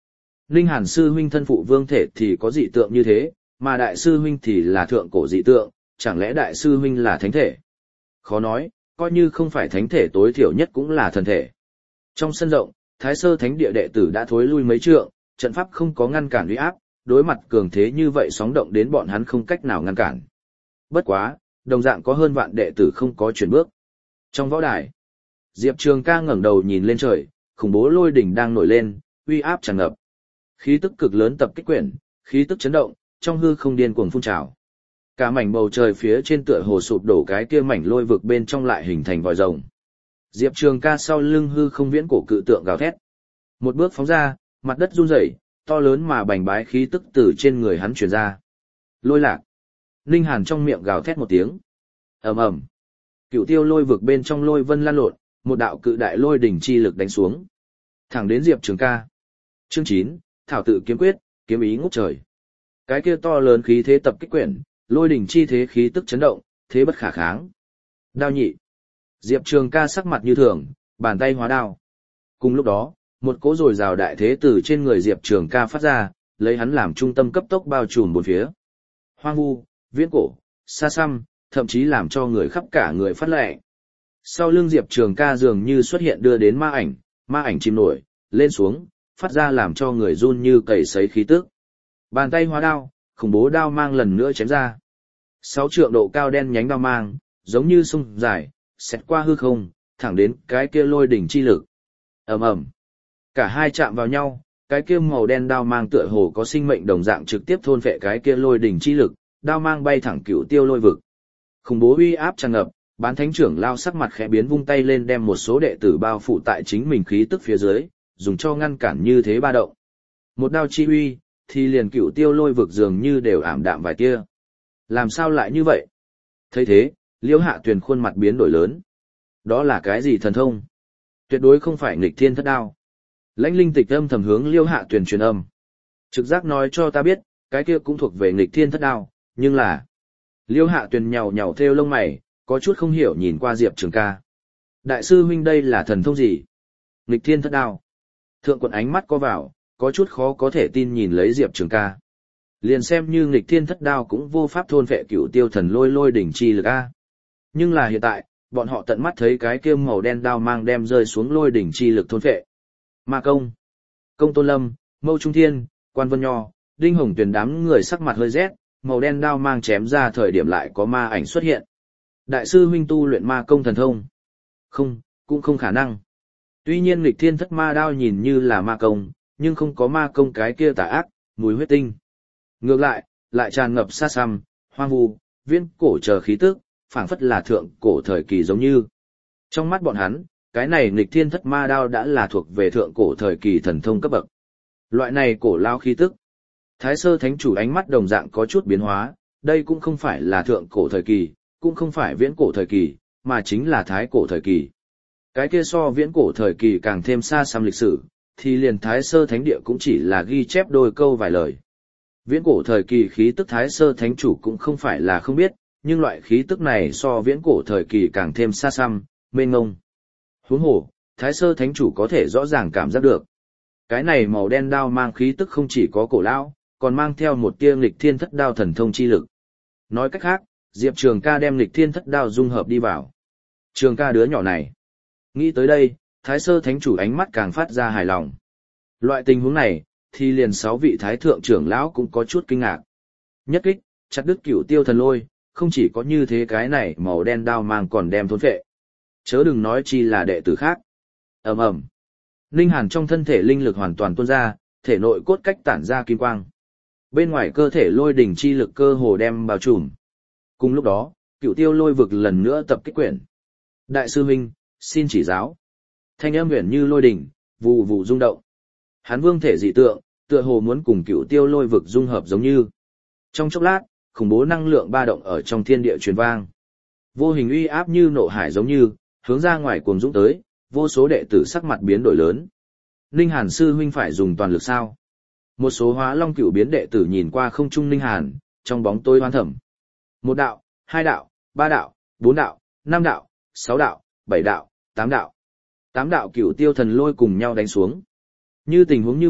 Ninh Hàn sư huynh thân phụ vương thể thì có dị tượng như thế, mà đại sư huynh thì là thượng cổ dị tượng, chẳng lẽ đại sư huynh là thánh thể? Khó nói, coi như không phải thánh thể tối thiểu nhất cũng là thần thể. Trong sân rộng, Thái Sơ Thánh Địa đệ tử đã thối lui mấy trượng, trận pháp không có ngăn cản uy áp, đối mặt cường thế như vậy sóng động đến bọn hắn không cách nào ngăn cản. Bất quá, đồng dạng có hơn vạn đệ tử không có chuyển bước. Trong võ đài, Diệp Trường Ca ngẩng đầu nhìn lên trời, khủng bố lôi đỉnh đang nổi lên, uy áp tràn ngập. Khí tức cực lớn tập kích quyển, khí tức chấn động, trong hư không điên cuồng phun trào. Cả mảnh bầu trời phía trên tựa hồ sụp đổ, cái kia mảnh lôi vực bên trong lại hình thành vòi rồng. Diệp Trường Ca sau lưng hư không viễn cổ cự tượng gào thét. Một bước phóng ra, mặt đất run rẩy, to lớn mà bành bái khí tức từ trên người hắn truyền ra. Lôi lạc. Ninh Hàn trong miệng gào thét một tiếng. Ầm ầm. Cựu tiêu lôi vực bên trong lôi vân lan lộn, một đạo cự đại lôi đỉnh chi lực đánh xuống. Thẳng đến Diệp Trường Ca. Chương chín, Thảo tự kiếm quyết, kiếm ý ngút trời. Cái kia to lớn khí thế tập kích quyển, lôi đỉnh chi thế khí tức chấn động, thế bất khả kháng. Đao nhị. Diệp Trường Ca sắc mặt như thường, bàn tay hóa đao. Cùng lúc đó, một cỗ dồi dào đại thế từ trên người Diệp Trường Ca phát ra, lấy hắn làm trung tâm cấp tốc bao trùm bốn phía. Hoang vu, viễn cổ, xa xăm, thậm chí làm cho người khắp cả người phát lệ. Sau lưng Diệp Trường Ca dường như xuất hiện đưa đến ma ảnh, ma ảnh chìm nổi, lên xuống, phát ra làm cho người run như cầy sấy khí tức. Bàn tay hóa đao, khủng bố đao mang lần nữa chém ra. Sáu trượng độ cao đen nhánh đao mang, giống như sông dài, xẹt qua hư không, thẳng đến cái kia lôi đỉnh chi lực. Ầm ầm. Cả hai chạm vào nhau, cái kia màu đen đao mang tựa hồ có sinh mệnh đồng dạng trực tiếp thôn phệ cái kia lôi đỉnh chi lực, đao mang bay thẳng cửu tiêu lôi vực. Khủng bố uy áp tràn ngập, Bán Thánh trưởng lao sắc mặt khẽ biến, vung tay lên đem một số đệ tử bao phủ tại chính mình khí tức phía dưới, dùng cho ngăn cản như thế ba động. Một đao chi uy, thì liền cửu tiêu lôi vực dường như đều ảm đạm vài tia. Làm sao lại như vậy? Thấy thế, Liễu Hạ Tuyền khuôn mặt biến đổi lớn. Đó là cái gì thần thông? Tuyệt đối không phải nghịch thiên thất đao. Lãnh Linh Tịch âm thầm hướng Liễu Hạ Tuyền truyền âm. Trực giác nói cho ta biết, cái kia cũng thuộc về nghịch thiên thất đao, nhưng là... Liễu Hạ Tuyền nhàu nhàu thêu lông mày, có chút không hiểu nhìn qua Diệp Trường Ca. Đại sư huynh đây là thần thông gì? Nghịch thiên thất đao. Thượng quận ánh mắt co vào, có chút khó có thể tin nhìn lấy Diệp Trường Ca. Liền xem như nghịch thiên thất đao cũng vô pháp thôn vệ cửu tiêu thần lôi lôi đỉnh chi lực a. Nhưng là hiện tại, bọn họ tận mắt thấy cái kia màu đen đao mang đem rơi xuống lôi đỉnh chi lực thôn vệ. Ma Công, Công Tôn Lâm, Mâu Trung Thiên, Quan Vân Nho, Đinh Hồng Tuyền đám người sắc mặt hơi rét, màu đen đao mang chém ra thời điểm lại có ma ảnh xuất hiện. Đại sư huynh tu luyện ma công thần thông? Không, cũng không khả năng. Tuy nhiên nghịch thiên thất ma đao nhìn như là ma công, nhưng không có ma công cái kia tà ác, mùi huyết tinh. Ngược lại, lại tràn ngập xa xăm, hoang vu, viễn cổ chờ khí tức, phảng phất là thượng cổ thời kỳ giống như. Trong mắt bọn hắn, cái này nghịch thiên thất ma đao đã là thuộc về thượng cổ thời kỳ thần thông cấp bậc. Loại này cổ lao khí tức. Thái Sơ Thánh Chủ ánh mắt đồng dạng có chút biến hóa, đây cũng không phải là thượng cổ thời kỳ, cũng không phải viễn cổ thời kỳ, mà chính là thái cổ thời kỳ. Cái kia so viễn cổ thời kỳ càng thêm xa xăm lịch sử, thì liền Thái Sơ Thánh Địa cũng chỉ là ghi chép đôi câu vài lời. Viễn cổ thời kỳ khí tức Thái Sơ Thánh Chủ cũng không phải là không biết, nhưng loại khí tức này so viễn cổ thời kỳ càng thêm xa xăm, mênh mông. Huống hồ, Thái Sơ Thánh Chủ có thể rõ ràng cảm giác được. Cái này màu đen đao mang khí tức không chỉ có cổ lão, còn mang theo một tia nghịch thiên thất đao thần thông chi lực. Nói cách khác, Diệp Trường Ca đem nghịch thiên thất đao dung hợp đi vào. Trường Ca đứa nhỏ này. Nghĩ tới đây, Thái Sơ Thánh Chủ ánh mắt càng phát ra hài lòng. Loại tình huống này, thì liền sáu vị thái thượng trưởng lão cũng có chút kinh ngạc. Nhất kích, chặt đứt cửu tiêu thần lôi, không chỉ có như thế, cái này màu đen đao mang còn đem thốn phệ. Chớ đừng nói chi là đệ tử khác. Ầm ầm. Ninh Hàn trong thân thể linh lực hoàn toàn tuôn ra, thể nội cốt cách tản ra kim quang. Bên ngoài cơ thể lôi đỉnh chi lực cơ hồ đem bao trùm. Cùng lúc đó, cửu tiêu lôi vực lần nữa tập kích quyển. Đại sư huynh, xin chỉ giáo. Thanh âm huyền như lôi đỉnh, vù vù rung động. Hắn vương thể dị tượng, tựa hồ muốn cùng cửu tiêu lôi vực dung hợp giống như. Trong chốc lát, khủng bố năng lượng ba động ở trong thiên địa truyền vang. Vô hình uy áp như nộ hải giống như, hướng ra ngoài cuồng dũng tới, vô số đệ tử sắc mặt biến đổi lớn. Ninh Hàn sư huynh phải dùng toàn lực sao? Một số Hóa Long Cửu biến đệ tử nhìn qua không trung Ninh Hàn, trong bóng tối hoan thẩm. Một đạo, hai đạo, ba đạo, bốn đạo, năm đạo, sáu đạo, bảy đạo, tám đạo. Tám đạo cửu tiêu thần lôi cùng nhau đánh xuống. Như tình huống như vậy,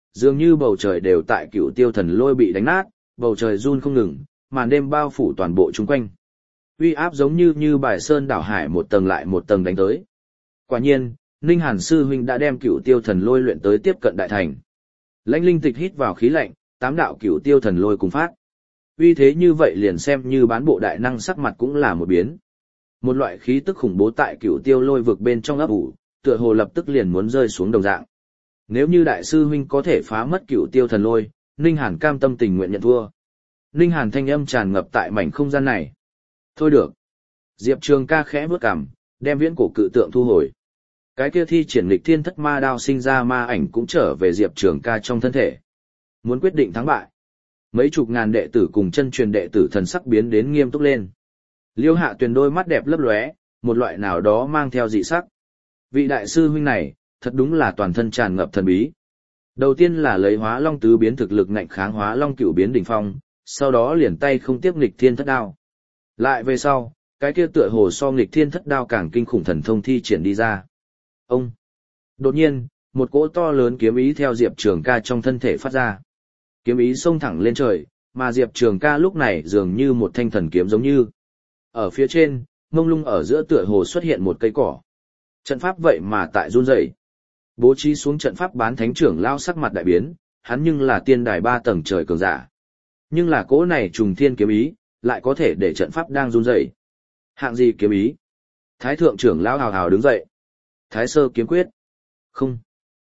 dường như bầu trời đều tại Cửu Tiêu Thần Lôi bị đánh nát, bầu trời run không ngừng, màn đêm bao phủ toàn bộ chung quanh. Uy áp giống như như bài sơn đảo hải một tầng lại một tầng đánh tới. Quả nhiên, Ninh Hàn sư huynh đã đem Cửu Tiêu Thần Lôi luyện tới tiếp cận đại thành. Lãnh Linh Tịch hít vào khí lạnh, tám đạo Cửu Tiêu Thần Lôi cùng phát. Uy thế như vậy liền xem như bán bộ đại năng sắc mặt cũng là một biến. Một loại khí tức khủng bố tại Cửu Tiêu Lôi vực bên trong ấp ủ, tựa hồ lập tức liền muốn rơi xuống đồng dạng. Nếu như đại sư huynh có thể phá mất Cửu Tiêu Thần Lôi, Ninh Hàn cam tâm tình nguyện nhận thua. Ninh Hàn thanh âm tràn ngập tại mảnh không gian này. Thôi được. Diệp Trường Ca khẽ bước cằm, đem viễn cổ cự tượng thu hồi. Cái kia thi triển nghịch thiên thất ma đao sinh ra ma ảnh cũng trở về Diệp Trường Ca trong thân thể. Muốn quyết định thắng bại. Mấy chục ngàn đệ tử cùng chân truyền đệ tử thần sắc biến đến nghiêm túc lên. Liêu Hạ Tuyền đôi mắt đẹp lấp lóe, một loại nào đó mang theo dị sắc. Vị đại sư huynh này, thật đúng là toàn thân tràn ngập thần bí. Đầu tiên là lấy Hóa Long tứ biến thực lực ngạnh kháng Hóa Long cửu biến đỉnh phong, sau đó liền tay không tiếp nghịch thiên thất đao. Lại về sau, cái kia tựa hồ so nghịch thiên thất đao càng kinh khủng thần thông thi triển đi ra. Ông! Đột nhiên, một cỗ to lớn kiếm ý theo Diệp Trường Ca trong thân thể phát ra. Kiếm ý xông thẳng lên trời, mà Diệp Trường Ca lúc này dường như một thanh thần kiếm giống như. Ở phía trên, mông lung ở giữa tựa hồ xuất hiện một cây cỏ. Trận pháp vậy mà tại run rẩy. Bố trí xuống trận pháp bán thánh trưởng lao sắc mặt đại biến, hắn nhưng là tiên đài ba tầng trời cường giả. Nhưng là cỗ này trùng thiên kiếm ý, lại có thể để trận pháp đang run rẩy. Hạng gì kiếm ý? Thái thượng trưởng lão hào hào đứng dậy. Thái sơ kiếm quyết. Không.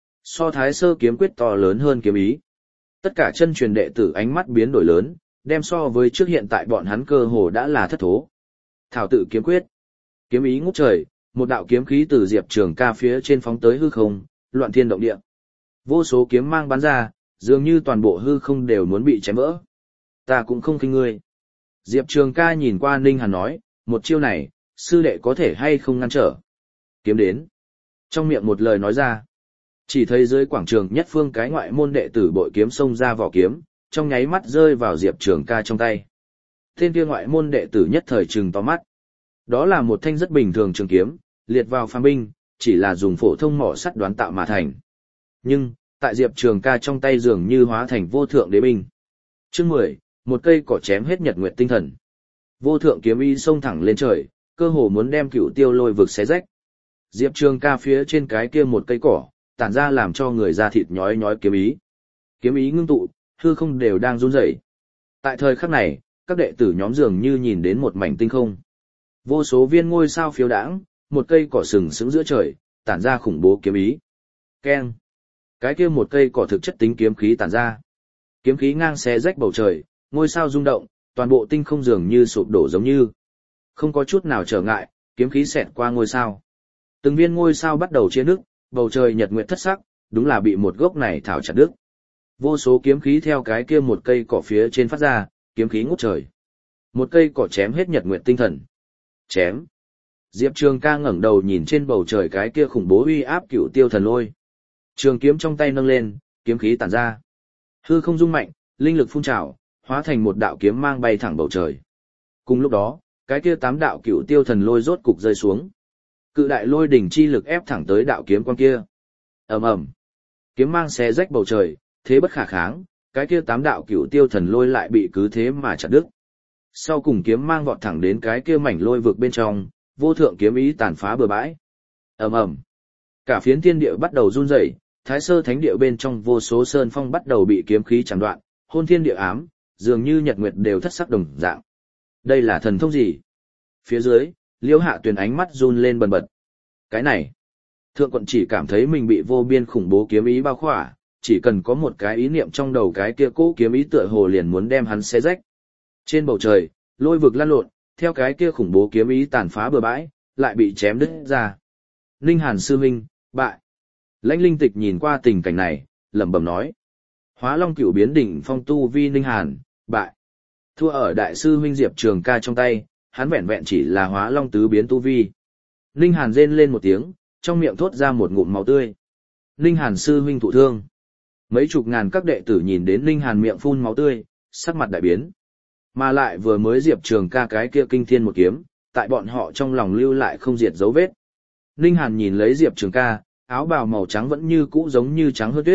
So thái sơ kiếm quyết to lớn hơn kiếm ý. Tất cả chân truyền đệ tử ánh mắt biến đổi lớn, đem so với trước hiện tại bọn hắn cơ hồ đã là thất thố. Thảo tự kiếm quyết. Kiếm ý ngút trời, một đạo kiếm khí từ Diệp Trường Ca phía trên phóng tới hư không, loạn thiên động địa. Vô số kiếm mang bắn ra, dường như toàn bộ hư không đều muốn bị chém vỡ. Ta cũng không khinh ngươi. Diệp Trường Ca nhìn qua Ninh Hàn nói, một chiêu này, sư đệ có thể hay không ngăn trở. Kiếm đến. Trong miệng một lời nói ra. Chỉ thấy dưới quảng trường nhất phương cái ngoại môn đệ tử bội kiếm xông ra vỏ kiếm, trong nháy mắt rơi vào Diệp Trường Ca trong tay. Tên kia ngoại môn đệ tử nhất thời trừng to mắt. Đó là một thanh rất bình thường trường kiếm, liệt vào phàm binh, chỉ là dùng phổ thông mỏ sắt đoán tạo mà thành. Nhưng, tại Diệp Trường Ca trong tay dường như hóa thành vô thượng đế binh. Chương mười, một cây cỏ chém hết nhật nguyệt tinh thần. Vô thượng kiếm ý xông thẳng lên trời, cơ hồ muốn đem Cửu Tiêu Lôi vực xé rách. Diệp Trường Ca phía trên cái kia một cây cỏ, tản ra làm cho người da thịt nhói nhói kiếm ý. Kiếm ý ngưng tụ, hư không đều đang run rẩy. Tại thời khắc này, các đệ tử nhóm dường như nhìn đến một mảnh tinh không. Vô số viên ngôi sao phiêu đãng, một cây cỏ sừng sững giữa trời, tản ra khủng bố kiếm ý. Keng. Cái kia một cây cỏ thực chất tính kiếm khí tản ra. Kiếm khí ngang xé rách bầu trời, ngôi sao rung động, toàn bộ tinh không dường như sụp đổ giống như. Không có chút nào trở ngại, kiếm khí xẹt qua ngôi sao. Từng viên ngôi sao bắt đầu chia nước, bầu trời nhật nguyệt thất sắc, đúng là bị một gốc này thảo chặt đứt. Vô số kiếm khí theo cái kia một cây cỏ phía trên phát ra, kiếm khí ngút trời. Một cây cỏ chém hết nhật nguyệt tinh thần. Chém. Diệp Trường Ca ngẩng đầu nhìn trên bầu trời cái kia khủng bố uy áp Cửu Tiêu Thần Lôi. Trường kiếm trong tay nâng lên, kiếm khí tản ra. Hư không rung mạnh, linh lực phun trào, hóa thành một đạo kiếm mang bay thẳng bầu trời. Cùng lúc đó, cái kia tám đạo Cửu Tiêu Thần Lôi rốt cục rơi xuống. Cự đại lôi đỉnh chi lực ép thẳng tới đạo kiếm quan kia. Ầm ầm. Kiếm mang xé rách bầu trời, thế bất khả kháng, cái kia tám đạo Cửu Tiêu Thần Lôi lại bị cứ thế mà chặt đứt. Sau cùng kiếm mang vọt thẳng đến cái kia mảnh lôi vực bên trong, vô thượng kiếm ý tàn phá bừa bãi. Ầm ầm. Cả phiến thiên địa bắt đầu run rẩy, Thái Sơ Thánh địa bên trong vô số sơn phong bắt đầu bị kiếm khí chặn đoạn, hôn thiên địa ám, dường như nhật nguyệt đều thất sắc đồng dạng. Đây là thần thông gì? Phía dưới, Liêu Hạ Tuyền ánh mắt run lên bần bật. Cái này, Thượng quận chỉ cảm thấy mình bị vô biên khủng bố kiếm ý bao khỏa, chỉ cần có một cái ý niệm trong đầu cái kia cố kiếm ý tựa hồ liền muốn đem hắn xé rách. Trên bầu trời, lôi vực lăn lộn, theo cái kia khủng bố kiếm ý tàn phá bừa bãi, lại bị chém đứt ra. Ninh Hàn sư huynh, bại. Lãnh Linh Tịch nhìn qua tình cảnh này, lẩm bẩm nói: Hóa Long cửu biến đỉnh phong tu vi Ninh Hàn, bại. Thua ở đại sư huynh Diệp Trường Ca trong tay, hắn vẹn vẹn chỉ là Hóa Long tứ biến tu vi. Ninh Hàn rên lên một tiếng, trong miệng thốt ra một ngụm máu tươi. Ninh Hàn sư huynh thụ thương. Mấy chục ngàn các đệ tử nhìn đến Ninh Hàn miệng phun máu tươi, sắc mặt đại biến. Mà lại vừa mới Diệp Trường Ca cái kia kinh thiên một kiếm, tại bọn họ trong lòng lưu lại không diệt dấu vết. Ninh Hàn nhìn lấy Diệp Trường Ca, áo bào màu trắng vẫn như cũ giống như trắng hơn tuyết,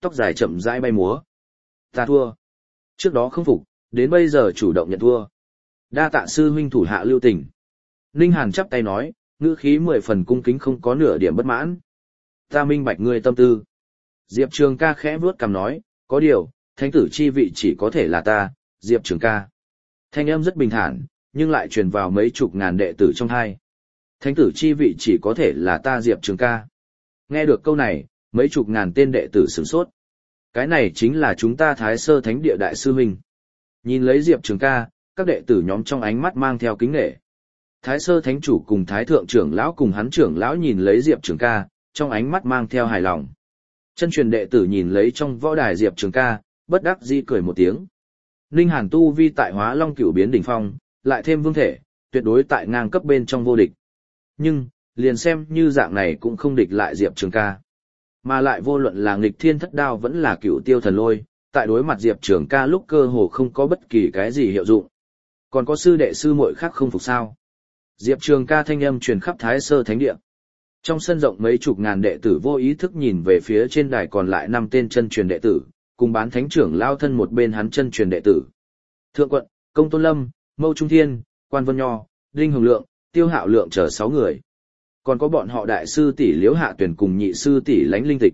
tóc dài chậm rãi bay múa. Ta thua. Trước đó không phục, đến bây giờ chủ động nhận thua. Đa tạ sư huynh thủ hạ lưu tình. Ninh Hàn chắp tay nói, ngữ khí mười phần cung kính không có nửa điểm bất mãn. Ta minh bạch ngươi tâm tư. Diệp Trường ca khẽ vuốt cằm nói, có điều, thánh tử chi vị chỉ có thể là ta, Diệp Trường ca. Thanh âm rất bình thản, nhưng lại truyền vào mấy chục ngàn đệ tử trong hai. Thánh tử chi vị chỉ có thể là ta Diệp Trường ca. Nghe được câu này, mấy chục ngàn tên đệ tử sửng sốt. Cái này chính là chúng ta Thái Sơ Thánh Địa Đại Sư Huynh. Nhìn lấy Diệp Trường ca, các đệ tử nhóm trong ánh mắt mang theo kính nể. Thái Sơ Thánh Chủ cùng Thái Thượng trưởng lão cùng hắn trưởng lão nhìn lấy Diệp Trường ca, trong ánh mắt mang theo hài lòng. Chân truyền đệ tử nhìn lấy trong võ đài Diệp Trường ca, bất đắc dĩ cười một tiếng. Ninh Hàn tu vi tại Hóa Long Cửu biến đỉnh phong, lại thêm vương thể, tuyệt đối tại ngang cấp bên trong vô địch. Nhưng, liền xem như dạng này cũng không địch lại Diệp Trường ca. Mà lại vô luận là nghịch thiên thất đao vẫn là cửu tiêu thần lôi, tại đối mặt Diệp Trường ca lúc cơ hồ không có bất kỳ cái gì hiệu dụng. Còn có sư đệ sư muội khác không phục sao? Diệp Trường ca thanh âm truyền khắp Thái Sơ Thánh Địa. Trong sân rộng mấy chục ngàn đệ tử vô ý thức nhìn về phía trên đài còn lại năm tên chân truyền đệ tử, cùng bán thánh trưởng lao thân một bên hắn chân truyền đệ tử. Thượng Quận, Công Tôn Lâm, Mâu Trung Thiên, Quan Vân Nho, Đinh Hồng Lượng, Tiêu Hạo Lượng chờ sáu người. Còn có bọn họ đại sư tỷ Liễu Hạ Tuyển cùng nhị sư tỷ Lánh Linh Tịch.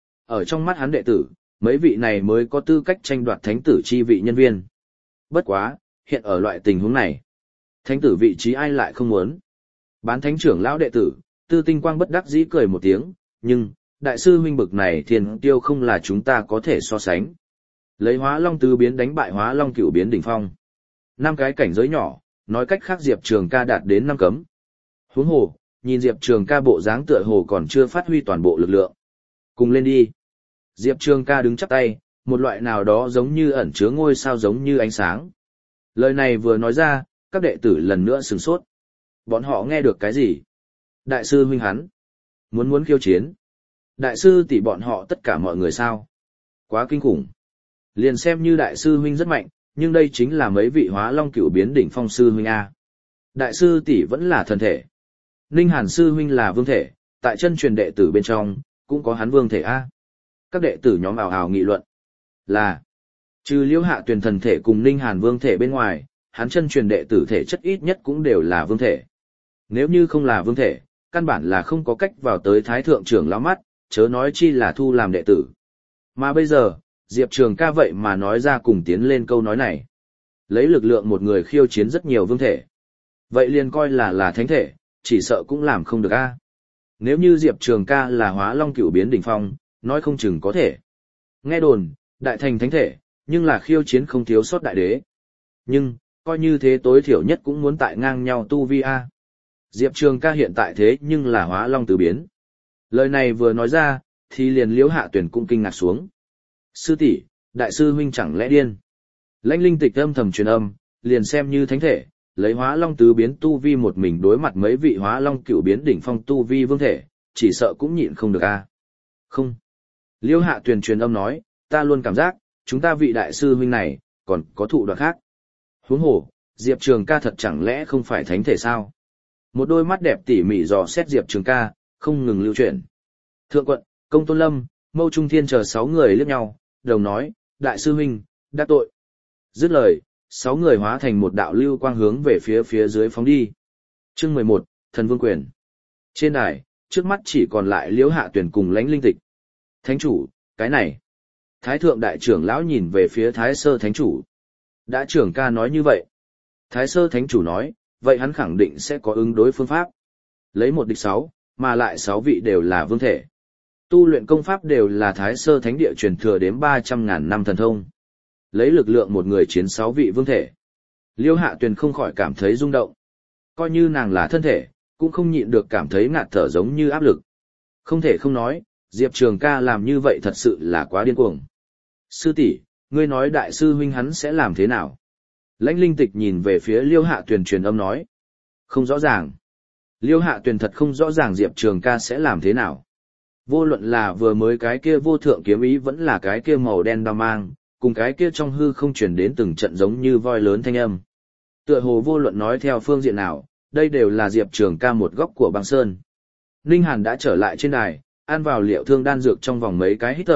Ở trong mắt hắn đệ tử, mấy vị này mới có tư cách tranh đoạt thánh tử chi vị nhân viên. Bất quá, hiện ở loại tình huống này, thánh tử vị trí ai lại không muốn. Bán thánh trưởng lão đệ tử, Tư Tinh Quang bất đắc dĩ cười một tiếng, nhưng, đại sư huynh bực này thiên tiêu không là chúng ta có thể so sánh. Lấy Hóa Long tứ biến đánh bại Hóa Long cửu biến đỉnh phong. Năm cái cảnh giới nhỏ, nói cách khác Diệp Trường ca đạt đến năm cấm. Huống hồ, nhìn Diệp Trường ca bộ dáng tựa hồ còn chưa phát huy toàn bộ lực lượng. Cùng lên đi. Diệp Trường ca đứng chắp tay, một loại nào đó giống như ẩn chứa ngôi sao giống như ánh sáng. Lời này vừa nói ra, các đệ tử lần nữa sửng sốt. Bọn họ nghe được cái gì? Đại sư huynh hắn. Muốn muốn khiêu chiến. Đại sư tỷ bọn họ tất cả mọi người sao? Quá kinh khủng. Liền xem như đại sư huynh rất mạnh, nhưng đây chính là mấy vị Hóa Long cửu biến đỉnh phong sư huynh A. Đại sư tỷ vẫn là thần thể. Ninh Hàn sư huynh là vương thể, tại chân truyền đệ tử bên trong, cũng có hắn vương thể A. Các đệ tử nhóm ào ào nghị luận. Là, trừ Liễu Hạ Tuyền thần thể cùng Ninh Hàn vương thể bên ngoài, hắn chân truyền đệ tử thể chất ít nhất cũng đều là vương thể. Nếu như không là vương thể, căn bản là không có cách vào tới Thái Thượng trưởng lão mắt, chớ nói chi là thu làm đệ tử. Mà bây giờ, Diệp Trường ca vậy mà nói ra cùng tiến lên câu nói này. Lấy lực lượng một người khiêu chiến rất nhiều vương thể. Vậy liền coi là là thánh thể, chỉ sợ cũng làm không được a. Nếu như Diệp Trường ca là Hóa Long cửu biến đỉnh phong, nói không chừng có thể. Nghe đồn, đại thành thánh thể, nhưng là khiêu chiến không thiếu sót đại đế. Nhưng, coi như thế tối thiểu nhất cũng muốn tại ngang nhau tu vi a. Diệp Trường ca hiện tại thế nhưng là Hóa Long tứ biến. Lời này vừa nói ra, thì liền Liễu Hạ Tuyển cũng kinh ngạc xuống. Sư tỷ, đại sư huynh chẳng lẽ điên? Lãnh Linh Tịch âm thầm truyền âm, liền xem như thánh thể, lấy Hóa Long tứ biến tu vi một mình đối mặt mấy vị Hóa Long cửu biến đỉnh phong tu vi vương thể, chỉ sợ cũng nhịn không được a. Không. Liễu Hạ Tuyển truyền âm nói, ta luôn cảm giác, chúng ta vị đại sư huynh này, còn có thụ đoạn khác. Huống hồ, Diệp Trường ca thật chẳng lẽ không phải thánh thể sao? Một đôi mắt đẹp tỉ mỉ dò xét Diệp Trường ca, không ngừng lưu chuyển. Thượng Quận, Công Tôn Lâm, Mâu Trung Thiên chờ sáu người liếc nhau, đồng nói, đại sư huynh, đắc tội. Dứt lời, sáu người hóa thành một đạo lưu quang hướng về phía phía dưới phóng đi. Chương mười một, Thần Vương Quyền. Trên đài, trước mắt chỉ còn lại Liễu Hạ Tuyển cùng Lãnh Linh Tịch. Thánh chủ, cái này. Thái thượng đại trưởng lão nhìn về phía Thái sơ thánh chủ. Đã trưởng ca nói như vậy. Thái sơ thánh chủ nói, vậy hắn khẳng định sẽ có ứng đối phương pháp. Lấy một địch sáu, mà lại sáu vị đều là vương thể. Tu luyện công pháp đều là Thái sơ thánh địa truyền thừa đến ba trăm ngàn năm thần thông. Lấy lực lượng một người chiến sáu vị vương thể. Liêu Hạ Tuyền không khỏi cảm thấy rung động. Coi như nàng là thân thể, cũng không nhịn được cảm thấy ngạt thở giống như áp lực. Không thể không nói, Diệp Trường ca làm như vậy thật sự là quá điên cuồng. Sư tỷ, ngươi nói đại sư huynh hắn sẽ làm thế nào? Lãnh Linh Tịch nhìn về phía Liêu Hạ Tuyền truyền âm nói. Không rõ ràng. Liêu Hạ Tuyền thật không rõ ràng Diệp Trường ca sẽ làm thế nào. Vô luận là vừa mới cái kia vô thượng kiếm ý vẫn là cái kia màu đen đao mang, cùng cái kia trong hư không truyền đến từng trận giống như voi lớn thanh âm. Tựa hồ vô luận nói theo phương diện nào, đây đều là Diệp Trường ca một góc của băng sơn. Ninh Hàn đã trở lại trên đài, ăn vào liệu thương đan dược trong vòng mấy cái hít thở,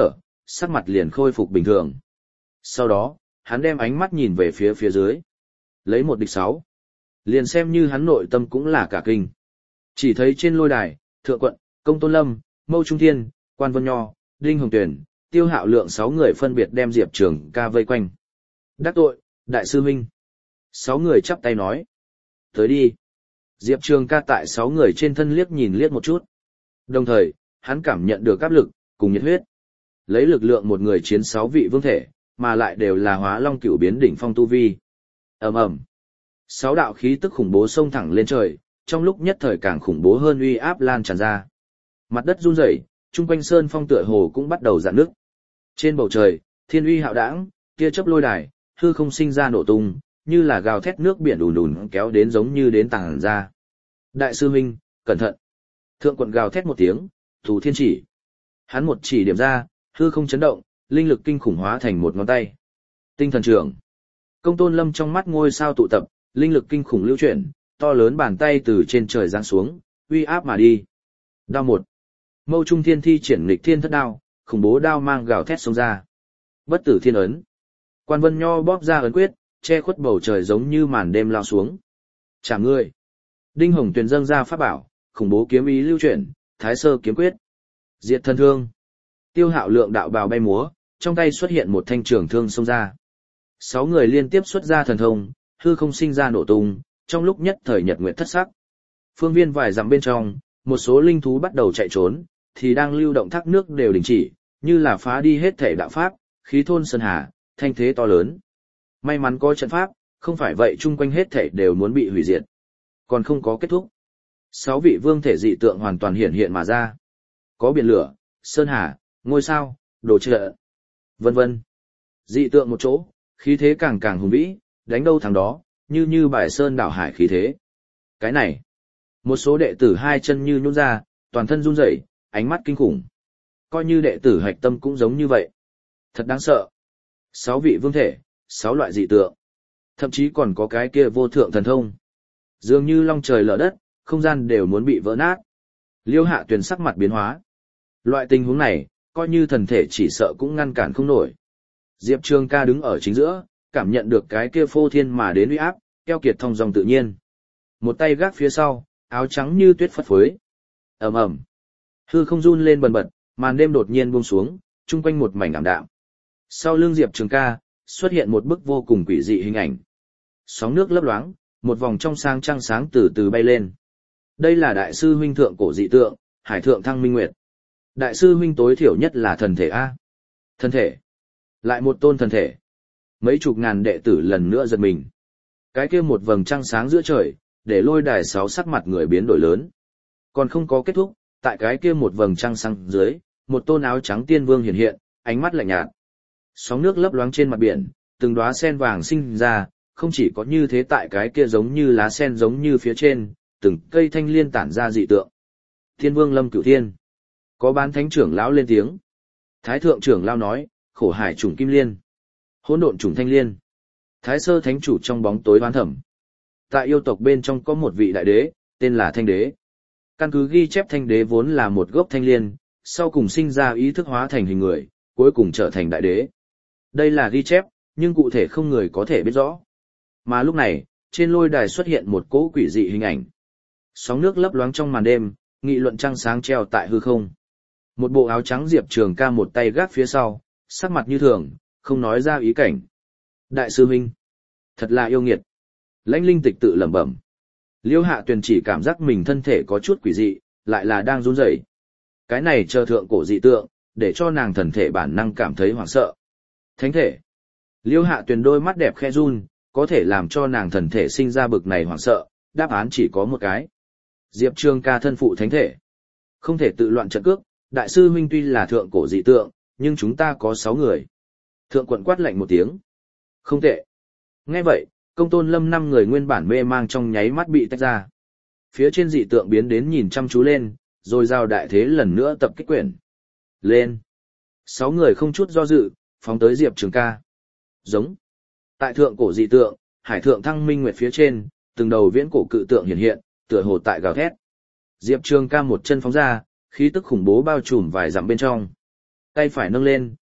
sắc mặt liền khôi phục bình thường. Sau đó, hắn đem ánh mắt nhìn về phía phía dưới. Lấy một địch sáu. Liền xem như hắn nội tâm cũng là cả kinh. Chỉ thấy trên lôi đài, Thượng Quận, Công Tôn Lâm, Mâu Trung Thiên, Quan Vân Nho, Đinh Hồng Tuyển, Tiêu Hạo Lượng sáu người phân biệt đem Diệp Trường Ca vây quanh. Đắc tội, đại sư huynh. Sáu người chắp tay nói. Tới đi. Diệp Trường Ca tại sáu người trên thân liếc nhìn liếc một chút. Đồng thời, hắn cảm nhận được áp lực, cùng nhiệt huyết. Lấy lực lượng một người chiến sáu vị vương thể, mà lại đều là hóa long cửu biến đỉnh phong tu vi. Ầm ầm. Sáu đạo khí tức khủng bố xông thẳng lên trời, trong lúc nhất thời càng khủng bố hơn uy áp lan tràn ra. Mặt đất run rẩy, chung quanh sơn phong tựa hồ cũng bắt đầu rạn nứt. Trên bầu trời, thiên uy hạo đãng, tia chớp lôi đài, hư không sinh ra nổ tung, như là gào thét nước biển ùn ùn kéo đến giống như đến tàng ra. Đại sư huynh, cẩn thận. Thượng Quận gào thét một tiếng, thủ thiên chỉ. Hắn một chỉ điểm ra, hư không chấn động, linh lực kinh khủng hóa thành một ngón tay. Tinh thần trưởng. Công Tôn Lâm trong mắt ngôi sao tụ tập, linh lực kinh khủng lưu chuyển, to lớn bàn tay từ trên trời giáng xuống, uy áp mà đi. Đao một. Mâu Trung Thiên thi triển nghịch thiên thất đao, khủng bố đao mang gào thét xông ra. Bất tử thiên ấn. Quan Vân Nho bóp ra ấn quyết, che khuất bầu trời giống như màn đêm lao xuống. Chạm ngươi. Đinh Hồng Tuyền dâng ra pháp bảo, khủng bố kiếm ý lưu chuyển, Thái Sơ kiếm quyết. Diệt thân thương. Tiêu Hạo Lượng đạo bào bay múa, trong tay xuất hiện một thanh trường thương xông ra. Sáu người liên tiếp xuất ra thần thông, hư không sinh ra nổ tung, trong lúc nhất thời nhật nguyệt thất sắc. Phương viên vài dặm bên trong, một số linh thú bắt đầu chạy trốn, thì đang lưu động thác nước đều đình chỉ, như là phá đi hết thể đạo pháp, khí thôn sơn hà, thanh thế to lớn. May mắn có trận pháp, không phải vậy chung quanh hết thể đều muốn bị hủy diệt. Còn không có kết thúc. Sáu vị vương thể dị tượng hoàn toàn hiện hiện mà ra. Có biển lửa, sơn hà, ngôi sao, đồ trợ, vân vân. Dị tượng một chỗ, khí thế càng càng hùng vĩ, đánh đâu thắng đó, như như bài sơn đảo hải khí thế. Cái này, một số đệ tử hai chân như nhũn ra, toàn thân run rẩy, ánh mắt kinh khủng. Coi như đệ tử hạch tâm cũng giống như vậy. Thật đáng sợ. Sáu vị vương thể, sáu loại dị tượng. Thậm chí còn có cái kia vô thượng thần thông. Dường như long trời lở đất, không gian đều muốn bị vỡ nát. Liêu Hạ Tuyền sắc mặt biến hóa. Loại tình huống này, coi như thần thể chỉ sợ cũng ngăn cản không nổi. Diệp Trường Ca đứng ở chính giữa, cảm nhận được cái kia phô thiên mà đến uy áp, keo kiệt thông dòng tự nhiên. Một tay gác phía sau, áo trắng như tuyết phất phới. Ầm ầm. Hư không run lên bần bật, màn đêm đột nhiên buông xuống, chung quanh một mảnh ảm đạm. Sau lưng Diệp Trường Ca, xuất hiện một bức vô cùng quỷ dị hình ảnh. Sóng nước lấp loáng, một vòng trong sáng trăng sáng từ từ bay lên. Đây là đại sư huynh thượng cổ dị tượng, Hải Thượng Thăng Minh Nguyệt. Đại sư huynh tối thiểu nhất là thần thể A. Thần thể. Lại một tôn thần thể. Mấy chục ngàn đệ tử lần nữa giật mình. Cái kia một vầng trăng sáng giữa trời, để lôi đài sáu sắc mặt người biến đổi lớn. Còn không có kết thúc, tại cái kia một vầng trăng sáng dưới, một tôn áo trắng tiên vương hiện hiện, ánh mắt lạnh nhạt. Sóng nước lấp loáng trên mặt biển, từng đóa sen vàng sinh ra, không chỉ có như thế tại cái kia giống như lá sen giống như phía trên, từng cây thanh liên tản ra dị tượng. Thiên vương Lâm Cửu Thiên. Có bán thánh trưởng lão lên tiếng. Thái thượng trưởng lão nói, khổ hải trùng kim liên, hỗn độn trùng thanh liên. Thái sơ thánh chủ trong bóng tối hoán thẩm. Tại yêu tộc bên trong có một vị đại đế, tên là Thanh Đế. Căn cứ ghi chép Thanh Đế vốn là một gốc thanh liên, sau cùng sinh ra ý thức hóa thành hình người, cuối cùng trở thành đại đế. Đây là ghi chép, nhưng cụ thể không người có thể biết rõ. Mà lúc này, trên lôi đài xuất hiện một cỗ quỷ dị hình ảnh. Sóng nước lấp loáng trong màn đêm, nghị luận trăng sáng treo tại hư không. Một bộ áo trắng Diệp Trường Ca một tay gác phía sau, sắc mặt như thường, không nói ra ý cảnh. Đại sư huynh, thật là yêu nghiệt. Lãnh Linh Tịch tự lẩm bẩm. Liêu Hạ Tuyền chỉ cảm giác mình thân thể có chút quỷ dị, lại là đang run rẩy. Cái này chờ thượng cổ dị tượng, để cho nàng thần thể bản năng cảm thấy hoảng sợ. Thánh thể. Liêu Hạ Tuyền đôi mắt đẹp khẽ run, có thể làm cho nàng thần thể sinh ra bực này hoảng sợ, đáp án chỉ có một cái. Diệp Trường Ca thân phụ thánh thể. Không thể tự loạn trận cước, đại sư huynh tuy là thượng cổ dị tượng, nhưng chúng ta có sáu người. Thượng quận quát lạnh một tiếng. Không tệ. Nghe vậy, Công Tôn Lâm năm người nguyên bản mê mang trong nháy mắt bị tách ra. Phía trên dị tượng biến đến nhìn chăm chú lên, rồi giao đại thế lần nữa tập kích quyển. Lên. Sáu người không chút do dự, phóng tới Diệp Trường Ca. Giống. Tại thượng cổ dị tượng, Hải Thượng Thăng Minh Nguyệt phía trên, từng đầu viễn cổ cự tượng hiện hiện, tựa hồ tại gào thét. Diệp Trường Ca một chân phóng ra, khí tức khủng bố bao trùm vài dặm bên trong. Tay phải nâng lên,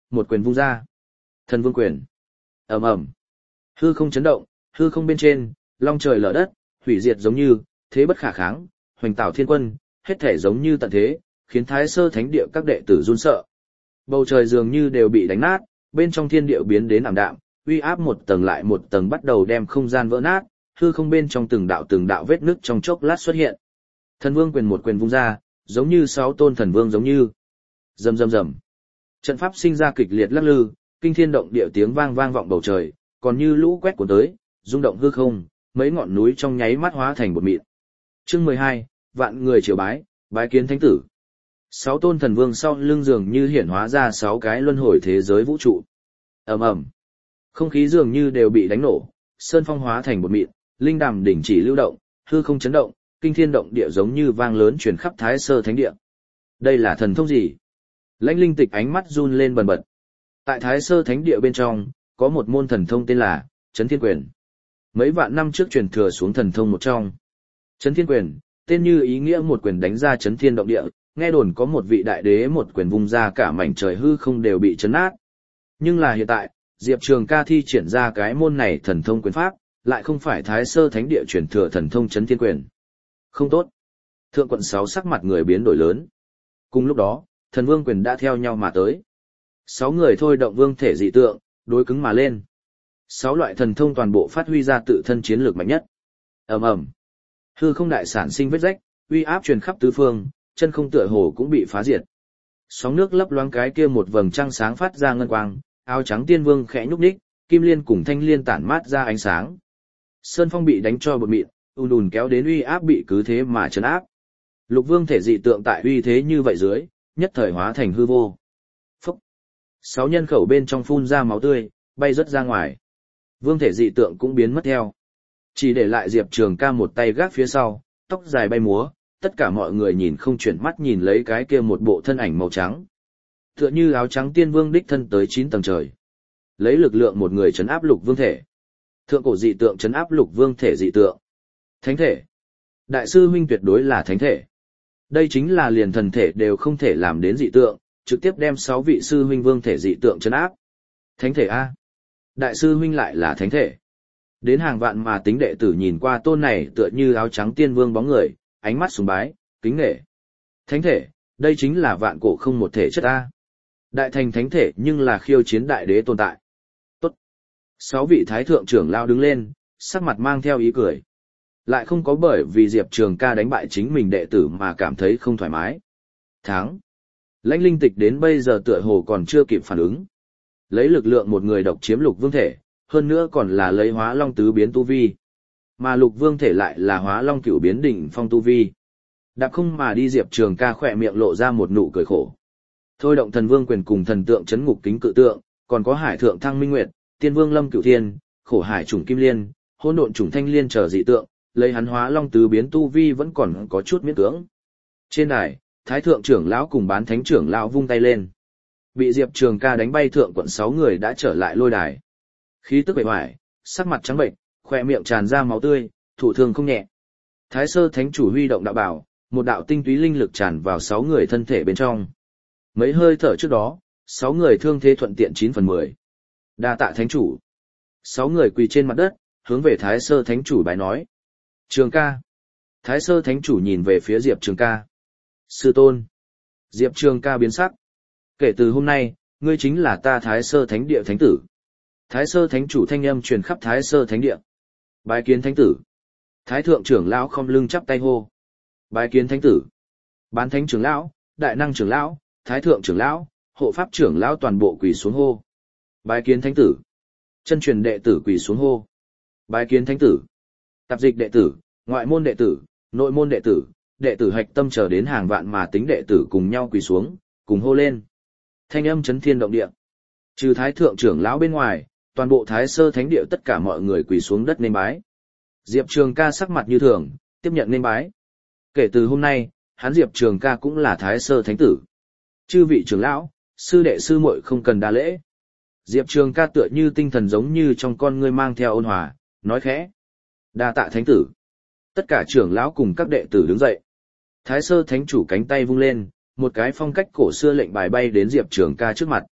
một quyền vung ra. Thần vương quyền. Ầm ầm. Hư không chấn động, hư không bên trên, long trời lở đất, hủy diệt giống như, thế bất khả kháng, hoành tảo thiên quân, hết thể giống như tận thế, khiến Thái Sơ Thánh Địa các đệ tử run sợ. Bầu trời dường như đều bị đánh nát, bên trong thiên địa biến đến ảm đạm, uy áp một tầng lại một tầng bắt đầu đem không gian vỡ nát, hư không bên trong từng đạo từng đạo vết nứt trong chốc lát xuất hiện. Thần vương quyền một quyền vung ra, giống như sáu tôn thần vương giống như. Rầm rầm rầm. Trận pháp sinh ra kịch liệt lắc lư, kinh thiên động địa tiếng vang vang vọng bầu trời, còn như lũ quét cuốn tới, rung động hư không, mấy ngọn núi trong nháy mắt hóa thành bột mịn. Chương mười hai, vạn người triều bái, bái kiến thánh tử. Sáu tôn thần vương sau lưng dường như hiển hóa ra sáu cái luân hồi thế giới vũ trụ. Ầm ầm. Không khí dường như đều bị đánh nổ, sơn phong hóa thành bột mịn, linh đàm đỉnh chỉ lưu động, hư không chấn động, kinh thiên động địa giống như vang lớn truyền khắp Thái Sơ Thánh Địa. Đây là thần thông gì? Lãnh Linh Tịch ánh mắt run lên bần bật. Tại Thái Sơ Thánh Địa bên trong, có một môn thần thông tên là Chấn Thiên Quyền. Mấy vạn năm trước truyền thừa xuống thần thông một trong. Chấn Thiên Quyền, tên như ý nghĩa một quyền đánh ra chấn thiên động địa, nghe đồn có một vị đại đế một quyền vung ra cả mảnh trời hư không đều bị chấn nát. Nhưng là hiện tại, Diệp Trường Ca thi triển ra cái môn này thần thông quyền pháp, lại không phải Thái Sơ Thánh Địa truyền thừa thần thông Chấn Thiên Quyền. Không tốt. Thượng quận sáu sắc mặt người biến đổi lớn. Cùng lúc đó, thần vương quyền đã theo nhau mà tới. Sáu người thôi động vương thể dị tượng, đối cứng mà lên. Sáu loại thần thông toàn bộ phát huy ra tự thân chiến lược mạnh nhất. Ầm ầm. Hư không đại sản sinh vết rách, uy áp truyền khắp tứ phương, chân không tựa hồ cũng bị phá diệt. Sóng nước lấp loáng cái kia một vầng trăng sáng phát ra ngân quang, áo trắng tiên vương khẽ nhúc nhích, kim liên cùng thanh liên tản mát ra ánh sáng. Sơn phong bị đánh cho bột mịn, ùn ùn kéo đến uy áp bị cứ thế mà trấn áp. Lục vương thể dị tượng tại uy thế như vậy dưới, nhất thời hóa thành hư vô. Phúc! Sáu nhân khẩu bên trong phun ra máu tươi, bay rớt ra ngoài. Vương thể dị tượng cũng biến mất theo. Chỉ để lại Diệp Trường Ca một tay gác phía sau, tóc dài bay múa, tất cả mọi người nhìn không chuyển mắt nhìn lấy cái kia một bộ thân ảnh màu trắng. Tựa như áo trắng tiên vương đích thân tới chín tầng trời. Lấy lực lượng một người trấn áp lục vương thể. Thượng cổ dị tượng trấn áp lục vương thể dị tượng. Thánh thể. Đại sư huynh tuyệt đối là thánh thể. Đây chính là liền thần thể đều không thể làm đến dị tượng, trực tiếp đem sáu vị sư huynh vương thể dị tượng trấn áp. Thánh thể A. Đại sư huynh lại là thánh thể. Đến hàng vạn mà tính đệ tử nhìn qua tôn này tựa như áo trắng tiên vương bóng người, ánh mắt sùng bái, kính nể. Thánh thể, đây chính là vạn cổ không một thể chất A. Đại thành thánh thể nhưng là khiêu chiến đại đế tồn tại. Tốt. Sáu vị thái thượng trưởng lao đứng lên, sắc mặt mang theo ý cười. Lại không có bởi vì Diệp Trường Ca đánh bại chính mình đệ tử mà cảm thấy không thoải mái. Thắng. Lãnh Linh Tịch đến bây giờ tựa hồ còn chưa kịp phản ứng. Lấy lực lượng một người độc chiếm lục vương thể, hơn nữa còn là lấy hóa long tứ biến tu vi. Mà lục vương thể lại là hóa long cửu biến đỉnh phong tu vi. Đạp không mà đi Diệp Trường Ca khỏe miệng lộ ra một nụ cười khổ. Thôi động thần vương quyền cùng thần tượng chấn ngục kính cự tượng, còn có hải thượng thăng minh nguyệt, tiên vương lâm cửu thiên, khổ hải trùng kim liên, hỗn độn trùng thanh liên chờ dị tượng, lấy hắn hóa long tứ biến tu vi vẫn còn có chút miễn cưỡng. Trên đài, thái thượng trưởng lão cùng bán thánh trưởng lão vung tay lên. Bị Diệp Trường Ca đánh bay thượng quận sáu người đã trở lại lôi đài. Khí tức bề ngoài, sắc mặt trắng bệnh, khỏe miệng tràn ra máu tươi, thụ thương không nhẹ. Thái Sơ Thánh chủ huy động đạo bảo, một đạo tinh túy linh lực tràn vào sáu người thân thể bên trong. Mấy hơi thở trước đó, sáu người thương thế thuận tiện chín phần mười. Đa tạ thánh chủ. Sáu người quỳ trên mặt đất, hướng về Thái Sơ Thánh chủ bái nói. Trường Ca. Thái Sơ Thánh chủ nhìn về phía Diệp Trường Ca. Sư tôn. Diệp Trường Ca biến sắc. Kể từ hôm nay, ngươi chính là ta Thái Sơ Thánh địa thánh tử. Thái Sơ Thánh chủ thanh âm truyền khắp Thái Sơ Thánh địa. Bái kiến thánh tử. Thái thượng trưởng lão không lưng chắp tay hô. Bái kiến thánh tử. Bán thánh trưởng lão, đại năng trưởng lão, thái thượng trưởng lão, hộ pháp trưởng lão toàn bộ quỳ xuống hô. Bái kiến thánh tử. Chân truyền đệ tử quỳ xuống hô. Bái kiến thánh tử. Tạp dịch đệ tử, ngoại môn đệ tử, nội môn đệ tử, đệ tử hạch tâm chờ đến hàng vạn mà tính đệ tử cùng nhau quỳ xuống, cùng hô lên. Thanh âm chấn thiên động địa. Trừ thái thượng trưởng lão bên ngoài, toàn bộ Thái Sơ Thánh địa tất cả mọi người quỳ xuống đất nên bái. Diệp Trường Ca sắc mặt như thường, tiếp nhận nên bái. Kể từ hôm nay, hắn Diệp Trường Ca cũng là Thái Sơ Thánh tử. Chư vị trưởng lão, sư đệ sư muội không cần đa lễ. Diệp Trường Ca tựa như tinh thần giống như trong con ngươi mang theo ôn hòa, nói khẽ. Đa tạ thánh tử. Tất cả trưởng lão cùng các đệ tử đứng dậy. Thái Sơ Thánh chủ cánh tay vung lên, một cái phong cách cổ xưa lệnh bài bay đến Diệp Trường Ca trước mặt.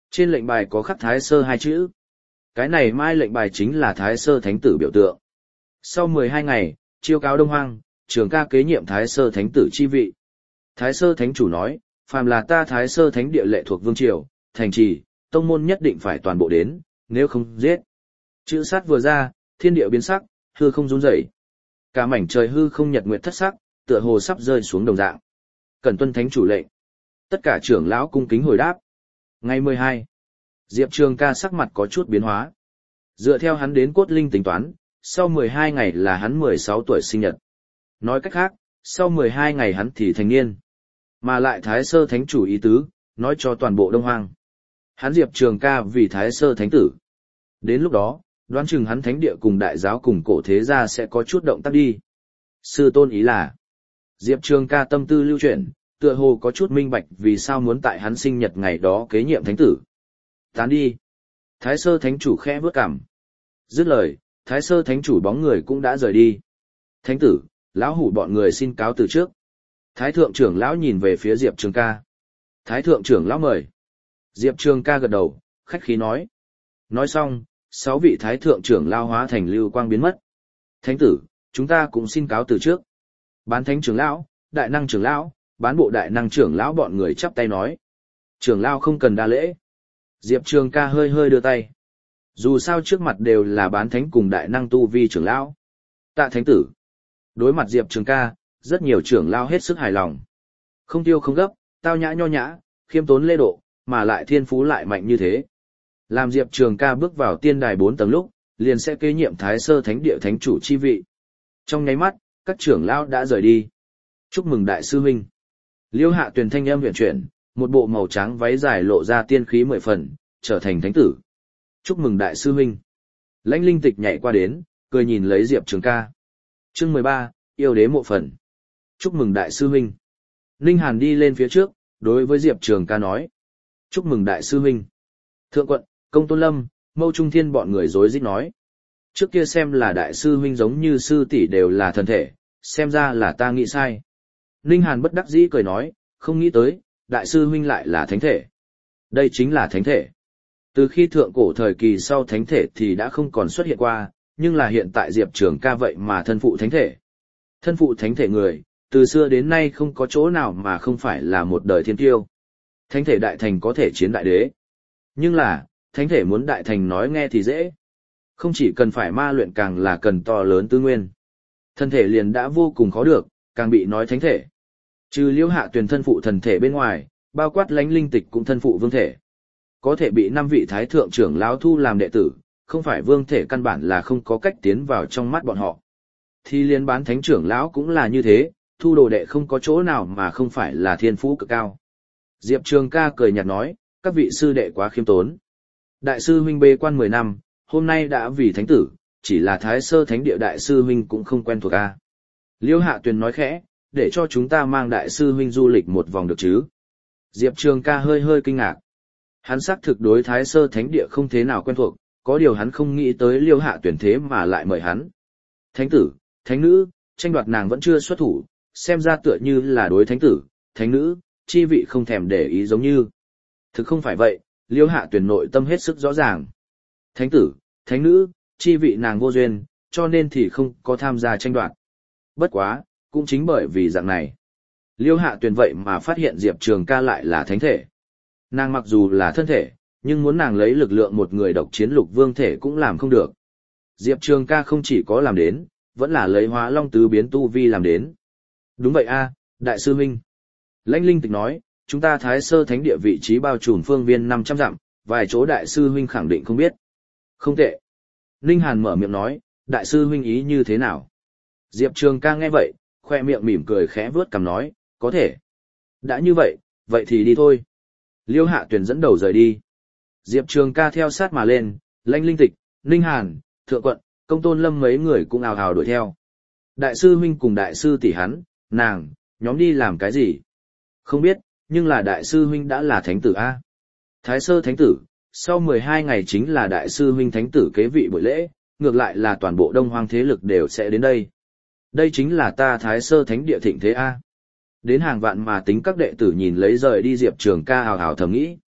Trên lệnh bài có khắc Thái Sơ hai chữ. Cái này mai lệnh bài chính là Thái Sơ Thánh Tử biểu tượng. Sau mười hai ngày, chiêu cáo Đông Hoang, Trường Ca kế nhiệm Thái Sơ Thánh Tử chi vị. Thái Sơ Thánh Chủ nói, phàm là ta Thái Sơ Thánh địa lệ thuộc vương triều, thành trì, tông môn nhất định phải toàn bộ đến, nếu không giết. Chữ sát vừa ra, thiên địa biến sắc, hư không run rẩy. Cả mảnh trời hư không nhật nguyệt thất sắc, tựa hồ sắp rơi xuống đồng dạng. Cần tuân Thánh Chủ lệnh. Tất cả trưởng lão cung kính hồi đáp. Ngày mười hai, Diệp Trường Ca sắc mặt có chút biến hóa. Dựa theo hắn đến cốt linh tính toán, sau mười hai ngày là hắn mười sáu tuổi sinh nhật. Nói cách khác, sau mười hai ngày hắn thì thành niên. Mà lại Thái Sơ Thánh Chủ ý tứ, nói cho toàn bộ Đông Hoang. Hắn Diệp Trường Ca vì Thái Sơ Thánh Tử. Đến lúc đó, đoán chừng hắn thánh địa cùng đại giáo cùng cổ thế gia sẽ có chút động tác đi. Sư tôn ý là, Diệp Trường Ca tâm tư lưu chuyển, tựa hồ có chút minh bạch vì sao muốn tại hắn sinh nhật ngày đó kế nhiệm thánh tử. Tán đi. Thái Sơ Thánh Chủ khẽ vướt cằm. Dứt lời, Thái Sơ Thánh Chủ bóng người cũng đã rời đi. Thánh tử, lão hủ bọn người xin cáo từ trước. Thái Thượng trưởng lão nhìn về phía Diệp Trường Ca. Thái Thượng trưởng lão mời. Diệp Trường Ca gật đầu, khách khí nói. Nói xong, sáu vị Thái Thượng trưởng lão hóa thành lưu quang biến mất. Thánh tử, chúng ta cũng xin cáo từ trước. Bán Thánh trưởng lão, Đại Năng trưởng lão, Bán Bộ Đại Năng trưởng lão bọn người chắp tay nói. Trưởng lão không cần đa lễ. Diệp Trường Ca hơi hơi đưa tay. Dù sao trước mặt đều là Bán Thánh cùng Đại Năng tu vi trưởng lão. Tạ Thánh tử. Đối mặt Diệp Trường Ca, rất nhiều trưởng lão hết sức hài lòng. Không tiêu không gấp, tao nhã nho nhã, khiêm tốn lễ độ, mà lại thiên phú lại mạnh như thế. Làm Diệp Trường Ca bước vào tiên đài bốn tầng lúc, liền sẽ kế nhiệm Thái Sơ Thánh địa thánh chủ chi vị. Trong nháy mắt, các trưởng lão đã rời đi. Chúc mừng đại sư huynh. Liêu Hạ Tuyền thanh âm huyền chuyển, một bộ màu trắng váy dài lộ ra tiên khí mười phần, trở thành thánh tử. Chúc mừng đại sư huynh. Lãnh Linh Tịch nhảy qua đến, cười nhìn lấy Diệp Trường Ca. Chương mười ba, yêu đế mộ phần. Chúc mừng đại sư huynh. Ninh Hàn đi lên phía trước, đối với Diệp Trường Ca nói. Chúc mừng đại sư huynh. Thượng quận, Công Tôn Lâm, Mâu Trung Thiên bọn người rối rít nói. Trước kia xem là đại sư huynh giống như sư tỷ đều là thần thể, xem ra là ta nghĩ sai. Ninh Hàn bất đắc dĩ cười nói, không nghĩ tới, đại sư huynh lại là thánh thể. Đây chính là thánh thể. Từ khi thượng cổ thời kỳ sau thánh thể thì đã không còn xuất hiện qua, nhưng là hiện tại Diệp Trường Ca vậy mà thân phụ thánh thể. Thân phụ thánh thể người, từ xưa đến nay không có chỗ nào mà không phải là một đời thiên tiêu. Thánh thể đại thành có thể chiến đại đế. Nhưng là, thánh thể muốn đại thành nói nghe thì dễ. Không chỉ cần phải ma luyện càng là cần to lớn tư nguyên. Thân thể liền đã vô cùng khó được, càng bị nói thánh thể. Trừ Liễu Hạ Tuyền thân phụ thần thể bên ngoài, bao quát Lãnh Linh Tịch cũng thân phụ vương thể. Có thể bị năm vị thái thượng trưởng lão thu làm đệ tử, không phải vương thể căn bản là không có cách tiến vào trong mắt bọn họ. Thì liên Bán Thánh trưởng lão cũng là như thế, thu đồ đệ không có chỗ nào mà không phải là thiên phú cực cao. Diệp Trường Ca cười nhạt nói, các vị sư đệ quá khiêm tốn. Đại sư huynh bế quan mười năm, hôm nay đã vì thánh tử, chỉ là Thái Sơ Thánh địa đại sư huynh cũng không quen thuộc a. Liêu Hạ Tuyền nói khẽ, để cho chúng ta mang đại sư huynh du lịch một vòng được chứ. Diệp Trường Ca hơi hơi kinh ngạc. Hắn xác thực đối Thái Sơ Thánh địa không thế nào quen thuộc, có điều hắn không nghĩ tới Liêu Hạ Tuyền thế mà lại mời hắn. Thánh tử, thánh nữ, tranh đoạt nàng vẫn chưa xuất thủ, xem ra tựa như là đối thánh tử, thánh nữ, chi vị không thèm để ý giống như. Thực không phải vậy, Liêu Hạ Tuyền nội tâm hết sức rõ ràng. Thánh tử, thánh nữ, chi vị nàng vô duyên, cho nên thì không có tham gia tranh đoạt. Bất quá, cũng chính bởi vì dạng này. Liêu Hạ Tuyền vậy mà phát hiện Diệp Trường Ca lại là thánh thể. Nàng mặc dù là thân thể, nhưng muốn nàng lấy lực lượng một người độc chiến lục vương thể cũng làm không được. Diệp Trường Ca không chỉ có làm đến, vẫn là lấy hóa long tứ biến tu vi làm đến. Đúng vậy a, đại sư huynh. Lãnh Linh Tịch nói, chúng ta Thái Sơ Thánh địa vị trí bao trùm phương viên năm trăm dặm, vài chỗ đại sư huynh khẳng định không biết. Không tệ. Ninh Hàn mở miệng nói, đại sư huynh ý như thế nào? Diệp Trường Ca nghe vậy, khoe miệng mỉm cười khẽ vướt cằm nói, có thể. Đã như vậy, vậy thì đi thôi. Liêu Hạ Tuyền dẫn đầu rời đi. Diệp Trường Ca theo sát mà lên, Lãnh Linh Tịch, Ninh Hàn, Thượng Quận, Công Tôn Lâm mấy người cũng ào ào đuổi theo. Đại sư huynh cùng đại sư tỷ hắn, nàng, nhóm đi làm cái gì? Không biết, nhưng là đại sư huynh đã là thánh tử A. Thái Sơ thánh tử, sau mười hai ngày chính là đại sư huynh thánh tử kế vị buổi lễ, ngược lại là toàn bộ Đông Hoang thế lực đều sẽ đến đây. Đây chính là ta Thái Sơ thánh địa thịnh thế A. Đến hàng vạn mà tính các đệ tử nhìn lấy rời đi Diệp Trường Ca hào hào thầm nghĩ.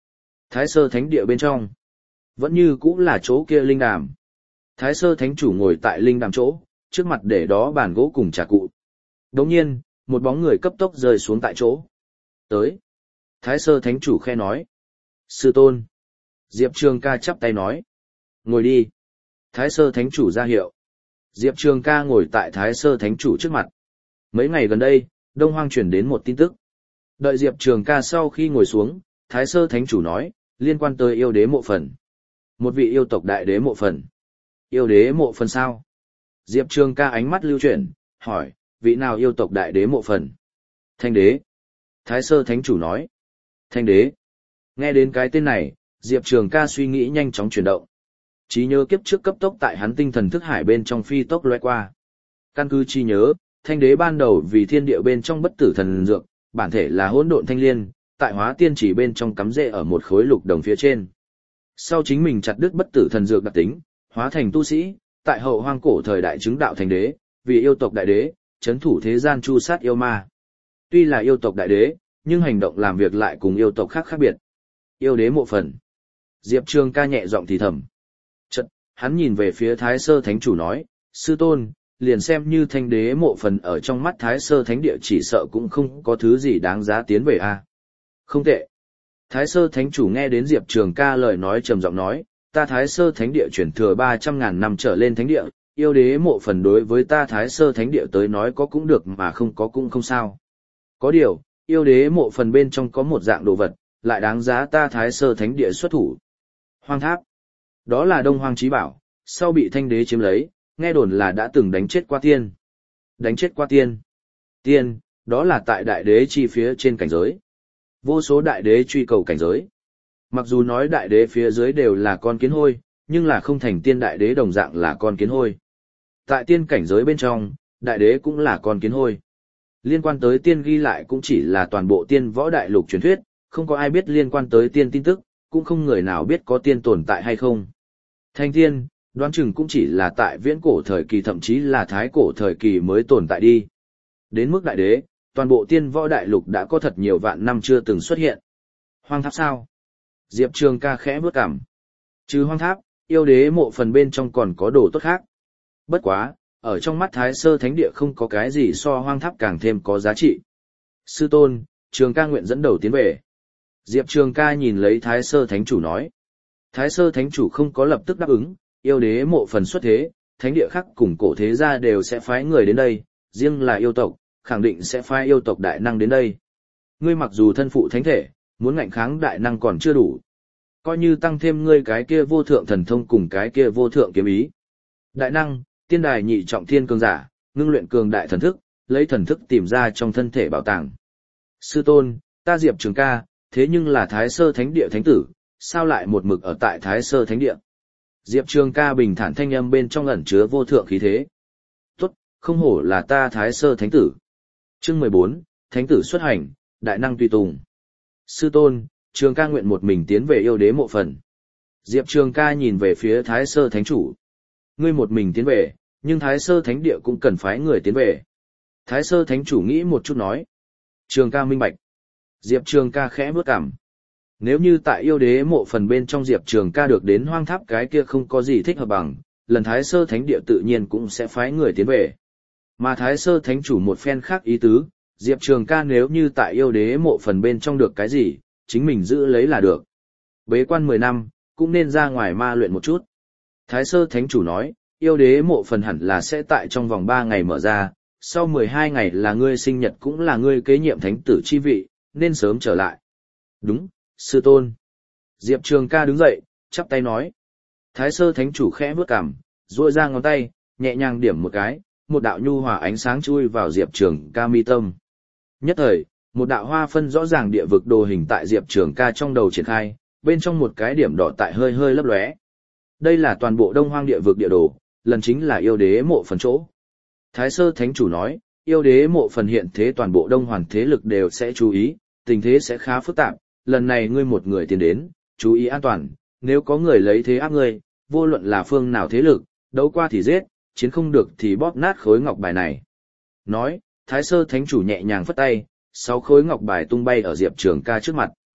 Thái Sơ Thánh địa bên trong, vẫn như cũng là chỗ kia linh đàm. Thái Sơ Thánh chủ ngồi tại linh đàm chỗ, trước mặt để đó bàn gỗ cùng trà cụ. Đồng nhiên, một bóng người cấp tốc rơi xuống tại chỗ. Tới. Thái Sơ Thánh chủ khe nói. Sư tôn. Diệp Trường ca chắp tay nói. Ngồi đi. Thái Sơ Thánh chủ ra hiệu. Diệp Trường ca ngồi tại Thái Sơ Thánh chủ trước mặt. Mấy ngày gần đây, Đông Hoang truyền đến một tin tức. Đợi Diệp Trường ca sau khi ngồi xuống, Thái Sơ Thánh chủ nói, liên quan tới yêu đế mộ phần. Một vị yêu tộc đại đế mộ phần. Yêu đế mộ phần sao? Diệp Trường ca ánh mắt lưu chuyển, hỏi, vị nào yêu tộc đại đế mộ phần? Thanh đế. Thái Sơ Thánh chủ nói. Thanh đế. Nghe đến cái tên này, Diệp Trường ca suy nghĩ nhanh chóng chuyển động. Trí nhớ kiếp trước cấp tốc tại hắn tinh thần thức hải bên trong phi tốc lóe qua. Căn cứ trí nhớ, thanh đế ban đầu vì thiên địa bên trong bất tử thần dược, bản thể là hỗn độn thanh liên, tại hóa tiên chỉ bên trong cắm rễ ở một khối lục đồng phía trên. Sau chính mình chặt đứt bất tử thần dược đặc tính, hóa thành tu sĩ, tại hậu hoang cổ thời đại chứng đạo thành đế, vì yêu tộc đại đế, chấn thủ thế gian chu sát yêu ma. Tuy là yêu tộc đại đế, nhưng hành động làm việc lại cùng yêu tộc khác khác biệt. Yêu đế mộ phần. Diệp Trường ca nhẹ giọng thì thầm. Chợt, hắn nhìn về phía Thái Sơ Thánh chủ nói, sư tôn, liền xem như thanh đế mộ phần ở trong mắt Thái Sơ Thánh địa chỉ sợ cũng không có thứ gì đáng giá tiến về a. Không tệ. Thái Sơ Thánh chủ nghe đến Diệp Trường ca lời nói trầm giọng nói, ta Thái Sơ Thánh địa chuyển thừa ba trăm ngàn năm trở lên thánh địa, yêu đế mộ phần đối với ta Thái Sơ Thánh địa tới nói có cũng được mà không có cũng không sao. Có điều, yêu đế mộ phần bên trong có một dạng đồ vật, lại đáng giá ta Thái Sơ Thánh địa xuất thủ. Hoang tháp. Đó là Đông Hoang chí bảo, sau bị thanh đế chiếm lấy, nghe đồn là đã từng đánh chết qua tiên. Đánh chết qua tiên. Tiên, đó là tại đại đế chi phía trên cảnh giới. Vô số đại đế truy cầu cảnh giới. Mặc dù nói đại đế phía dưới đều là con kiến hôi, nhưng là không thành tiên đại đế đồng dạng là con kiến hôi. Tại tiên cảnh giới bên trong, đại đế cũng là con kiến hôi. Liên quan tới tiên ghi lại cũng chỉ là toàn bộ tiên võ đại lục truyền thuyết, không có ai biết liên quan tới tiên tin tức, cũng không người nào biết có tiên tồn tại hay không. Thanh tiên, đoán chừng cũng chỉ là tại viễn cổ thời kỳ thậm chí là thái cổ thời kỳ mới tồn tại đi. Đến mức đại đế, toàn bộ tiên võ đại lục đã có thật nhiều vạn năm chưa từng xuất hiện. Hoang tháp sao? Diệp Trường ca khẽ bước cằm. Trừ hoang tháp, yêu đế mộ phần bên trong còn có đồ tốt khác. Bất quá, ở trong mắt Thái Sơ Thánh địa không có cái gì so hoang tháp càng thêm có giá trị. Sư tôn, Trường ca nguyện dẫn đầu tiến về. Diệp Trường ca nhìn lấy Thái Sơ Thánh chủ nói. Thái Sơ Thánh chủ không có lập tức đáp ứng, yêu đế mộ phần xuất thế, thánh địa khác cùng cổ thế gia đều sẽ phái người đến đây, riêng là yêu tộc, khẳng định sẽ phái yêu tộc đại năng đến đây. Ngươi mặc dù thân phụ thánh thể, muốn ngạnh kháng đại năng còn chưa đủ. Coi như tăng thêm ngươi cái kia vô thượng thần thông cùng cái kia vô thượng kiếm ý. Đại năng, tiên đài nhị trọng thiên cường giả, ngưng luyện cường đại thần thức, lấy thần thức tìm ra trong thân thể bảo tàng. Sư tôn, ta Diệp Trường ca, thế nhưng là Thái Sơ Thánh địa thánh tử, sao lại một mực ở tại Thái Sơ Thánh địa? Diệp Trường ca bình thản thanh âm bên trong ẩn chứa vô thượng khí thế. Tốt, không hổ là ta Thái Sơ Thánh tử. Chương mười bốn, Thánh tử xuất hành, đại năng tùy tùng. Sư tôn, Trường ca nguyện một mình tiến về yêu đế mộ phần. Diệp Trường ca nhìn về phía Thái Sơ Thánh chủ. Ngươi một mình tiến về, nhưng Thái Sơ Thánh địa cũng cần phái người tiến về. Thái Sơ Thánh chủ nghĩ một chút nói. Trường ca minh bạch. Diệp Trường ca khẽ bước cằm. Nếu như tại yêu đế mộ phần bên trong Diệp Trường ca được đến hoang tháp cái kia không có gì thích hợp bằng, lần Thái Sơ Thánh địa tự nhiên cũng sẽ phái người tiến về. Mà Thái Sơ Thánh chủ một phen khác ý tứ, Diệp Trường ca nếu như tại yêu đế mộ phần bên trong được cái gì, chính mình giữ lấy là được. Bế quan mười năm, cũng nên ra ngoài ma luyện một chút. Thái Sơ Thánh chủ nói, yêu đế mộ phần hẳn là sẽ tại trong vòng ba ngày mở ra, sau mười hai ngày là ngươi sinh nhật cũng là ngươi kế nhiệm thánh tử chi vị, nên sớm trở lại. Đúng, sư tôn. Diệp Trường ca đứng dậy, chắp tay nói. Thái Sơ Thánh chủ khẽ bước cằm, duỗi ra ngón tay, nhẹ nhàng điểm một cái, một đạo nhu hòa ánh sáng chui vào Diệp Trường ca mi tâm. Nhất thời, một đạo hoa phân rõ ràng địa vực đồ hình tại Diệp Trường ca trong đầu triển khai, bên trong một cái điểm đỏ tại hơi hơi lấp lóe. Đây là toàn bộ Đông Hoang địa vực địa đồ, lần chính là yêu đế mộ phần chỗ. Thái Sơ Thánh chủ nói, yêu đế mộ phần hiện thế toàn bộ Đông Hoàn thế lực đều sẽ chú ý, tình thế sẽ khá phức tạp, lần này ngươi một người tiến đến, chú ý an toàn, nếu có người lấy thế áp ngươi, vô luận là phương nào thế lực, đấu qua thì giết, chiến không được thì bóp nát khối ngọc bài này. Nói, Thái Sơ Thánh chủ nhẹ nhàng phất tay, sáu khối ngọc bài tung bay ở Diệp Trường ca trước mặt.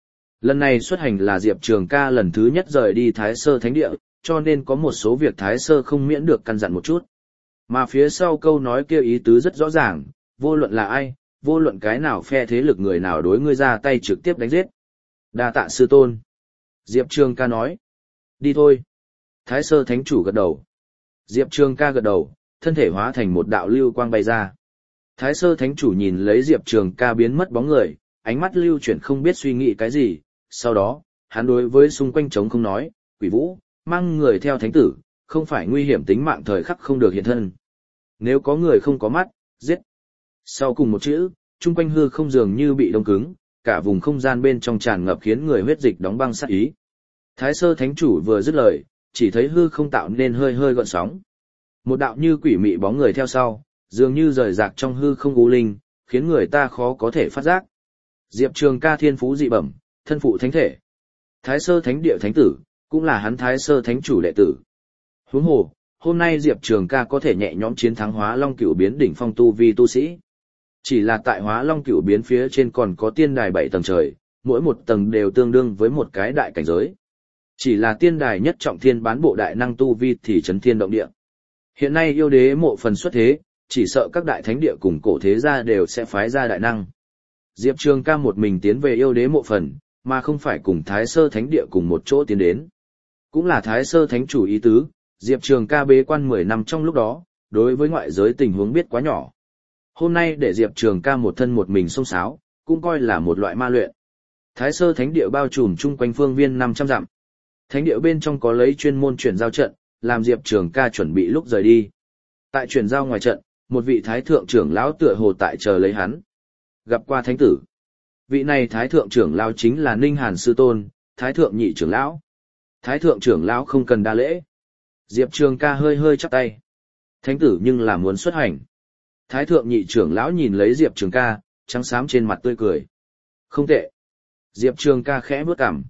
Lần này xuất hành là Diệp Trường ca lần thứ nhất rời đi Thái Sơ Thánh Địa, cho nên có một số việc Thái Sơ không miễn được căn dặn một chút. Mà phía sau câu nói kia ý tứ rất rõ ràng, vô luận là ai, vô luận cái nào phe thế lực người nào đối ngươi ra tay trực tiếp đánh giết. Đa tạ sư tôn. Diệp Trường ca nói. Đi thôi. Thái Sơ Thánh Chủ gật đầu. Diệp Trường ca gật đầu, thân thể hóa thành một đạo lưu quang bay ra. Thái Sơ Thánh Chủ nhìn lấy Diệp Trường ca biến mất bóng người, ánh mắt lưu chuyển không biết suy nghĩ cái gì. Sau đó, hắn đối với xung quanh trống không nói, Quỷ Vũ, mang người theo thánh tử, không phải nguy hiểm tính mạng thời khắc không được hiện thân. Nếu có người không có mắt, giết. Sau cùng một chữ, chung quanh hư không dường như bị đông cứng, cả vùng không gian bên trong tràn ngập khiến người huyết dịch đóng băng sát ý. Thái Sơ Thánh Chủ vừa dứt lời, chỉ thấy hư không tạo nên hơi hơi gợn sóng. Một đạo như quỷ mị bóng người theo sau, dường như rời rạc trong hư không u linh, khiến người ta khó có thể phát giác. Diệp Trường ca thiên phú dị bẩm, thân phụ thánh thể. Thái Sơ Thánh Địa Thánh Tử, cũng là hắn Thái Sơ Thánh Chủ đệ tử. Huống hồ, hôm nay Diệp Trường ca có thể nhẹ nhõm chiến thắng Hóa Long Cửu Biến đỉnh phong tu vi tu sĩ. Chỉ là tại Hóa Long Cửu Biến phía trên còn có tiên đài bảy tầng trời, mỗi một tầng đều tương đương với một cái đại cảnh giới. Chỉ là tiên đài nhất trọng thiên bán bộ đại năng tu vi thì chấn thiên động địa. Hiện nay yêu đế mộ phần xuất thế, chỉ sợ các đại thánh địa cùng cổ thế gia đều sẽ phái ra đại năng. Diệp Trường ca một mình tiến về yêu đế mộ phần, mà không phải cùng Thái Sơ Thánh Địa cùng một chỗ tiến đến. Cũng là Thái Sơ Thánh Chủ ý tứ, Diệp Trường ca bế quan mười năm trong lúc đó, đối với ngoại giới tình huống biết quá nhỏ. Hôm nay để Diệp Trường ca một thân một mình xông xáo, cũng coi là một loại ma luyện. Thái Sơ Thánh Địa bao trùm chung quanh phương viên năm trăm dặm. Thánh địa bên trong có lấy chuyên môn chuyển giao trận, làm Diệp Trường ca chuẩn bị lúc rời đi. Tại chuyển giao ngoài trận, một vị thái thượng trưởng lão tựa hồ tại chờ lấy hắn. Gặp qua thánh tử. Vị này thái thượng trưởng lão chính là Ninh Hàn sư tôn, thái thượng nhị trưởng lão. Thái thượng trưởng lão không cần đa lễ. Diệp Trường ca hơi hơi chắp tay. Thánh tử nhưng là muốn xuất hành. Thái thượng nhị trưởng lão nhìn lấy Diệp Trường ca, trắng xám trên mặt tươi cười. Không tệ. Diệp Trường ca khẽ bước cằm.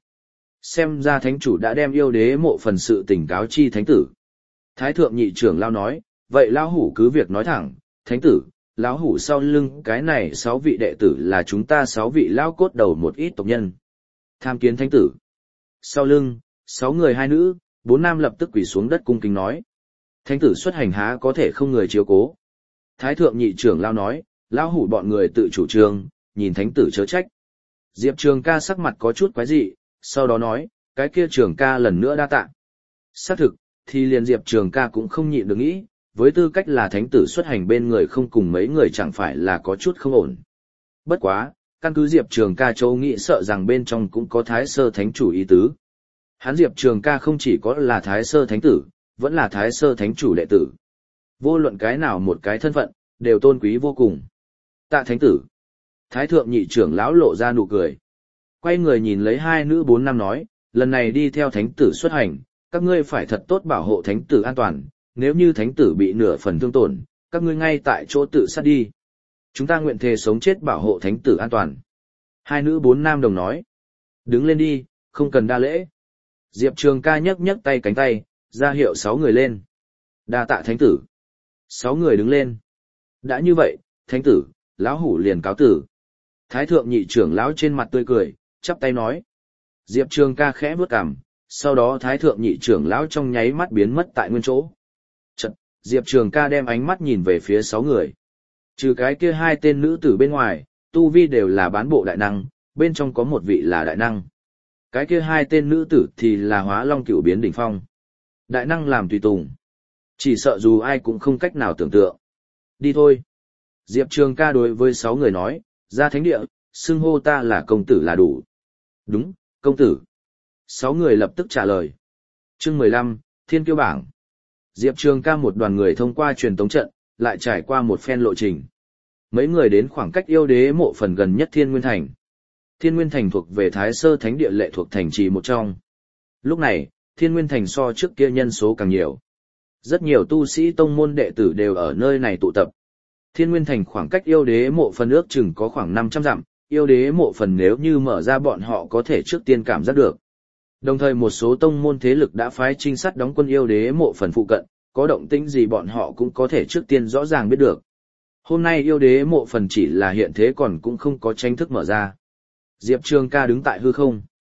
Xem ra thánh chủ đã đem yêu đế mộ phần sự tình cáo chi thánh tử. Thái thượng nhị trưởng lão nói, vậy lão hủ cứ việc nói thẳng, thánh tử, lão hủ sau lưng cái này sáu vị đệ tử là chúng ta sáu vị lão cốt đầu một ít tộc nhân. Tham kiến thánh tử. Sau lưng, sáu người hai nữ, bốn nam lập tức quỳ xuống đất cung kính nói. Thánh tử xuất hành há có thể không người chiếu cố. Thái thượng nhị trưởng lão nói, lão hủ bọn người tự chủ trương, nhìn thánh tử chớ trách. Diệp Trường ca sắc mặt có chút quái dị, sau đó nói, cái kia Trường ca lần nữa đa tạ. Xác thực, thì liền Diệp Trường ca cũng không nhịn được nghĩ, với tư cách là thánh tử xuất hành bên người không cùng mấy người chẳng phải là có chút không ổn. Bất quá, căn cứ Diệp Trường ca châu nghĩ sợ rằng bên trong cũng có Thái Sơ Thánh Chủ ý tứ. Hắn Diệp Trường ca không chỉ có là Thái Sơ Thánh Tử, vẫn là Thái Sơ Thánh Chủ đệ tử. Vô luận cái nào một cái thân phận, đều tôn quý vô cùng. Tạ Thánh Tử. Thái thượng nhị trưởng lão lộ ra nụ cười. Quay người nhìn lấy hai nữ bốn năm nói, lần này đi theo Thánh Tử xuất hành, các ngươi phải thật tốt bảo hộ Thánh Tử an toàn, nếu như Thánh Tử bị nửa phần thương tổn, các ngươi ngay tại chỗ tự sát đi. Chúng ta nguyện thề sống chết bảo hộ Thánh Tử an toàn. Hai nữ bốn nam đồng nói. Đứng lên đi, không cần đa lễ. Diệp Trường ca nhấc nhấc tay cánh tay, ra hiệu sáu người lên. Đa tạ Thánh Tử. Sáu người đứng lên. Đã như vậy, Thánh Tử, lão hủ liền cáo tử. Thái thượng nhị trưởng lão trên mặt tươi cười, chắp tay nói. Diệp Trường ca khẽ bước cằm, sau đó Thái thượng nhị trưởng lão trong nháy mắt biến mất tại nguyên chỗ. Chật, Diệp Trường ca đem ánh mắt nhìn về phía sáu người. Trừ cái kia hai tên nữ tử bên ngoài, tu vi đều là bán bộ đại năng, bên trong có một vị là đại năng. Cái kia hai tên nữ tử thì là Hóa Long Cửu Biến đỉnh phong. Đại năng làm tùy tùng. Chỉ sợ dù ai cũng không cách nào tưởng tượng. Đi thôi. Diệp Trường ca đối với sáu người nói, ra thánh địa, xưng hô ta là công tử là đủ. Đúng, công tử. Sáu người lập tức trả lời. Chương mười lăm, Thiên Kiêu Bảng. Diệp Trường ca một đoàn người thông qua truyền tống trận, lại trải qua một phen lộ trình. Mấy người đến khoảng cách yêu đế mộ phần gần nhất Thiên Nguyên Thành. Thiên Nguyên Thành thuộc về Thái Sơ Thánh Địa lệ thuộc thành trì một trong. Lúc này, Thiên Nguyên Thành so trước kia nhân số càng nhiều. Rất nhiều tu sĩ tông môn đệ tử đều ở nơi này tụ tập. Thiên Nguyên Thành khoảng cách yêu đế mộ phần ước chừng có khoảng năm trăm dặm, yêu đế mộ phần nếu như mở ra bọn họ có thể trước tiên cảm giác được. Đồng thời một số tông môn thế lực đã phái trinh sát đóng quân yêu đế mộ phần phụ cận, có động tĩnh gì bọn họ cũng có thể trước tiên rõ ràng biết được. Hôm nay yêu đế mộ phần chỉ là hiện thế còn cũng không có tranh thức mở ra. Diệp Trường ca đứng tại hư không.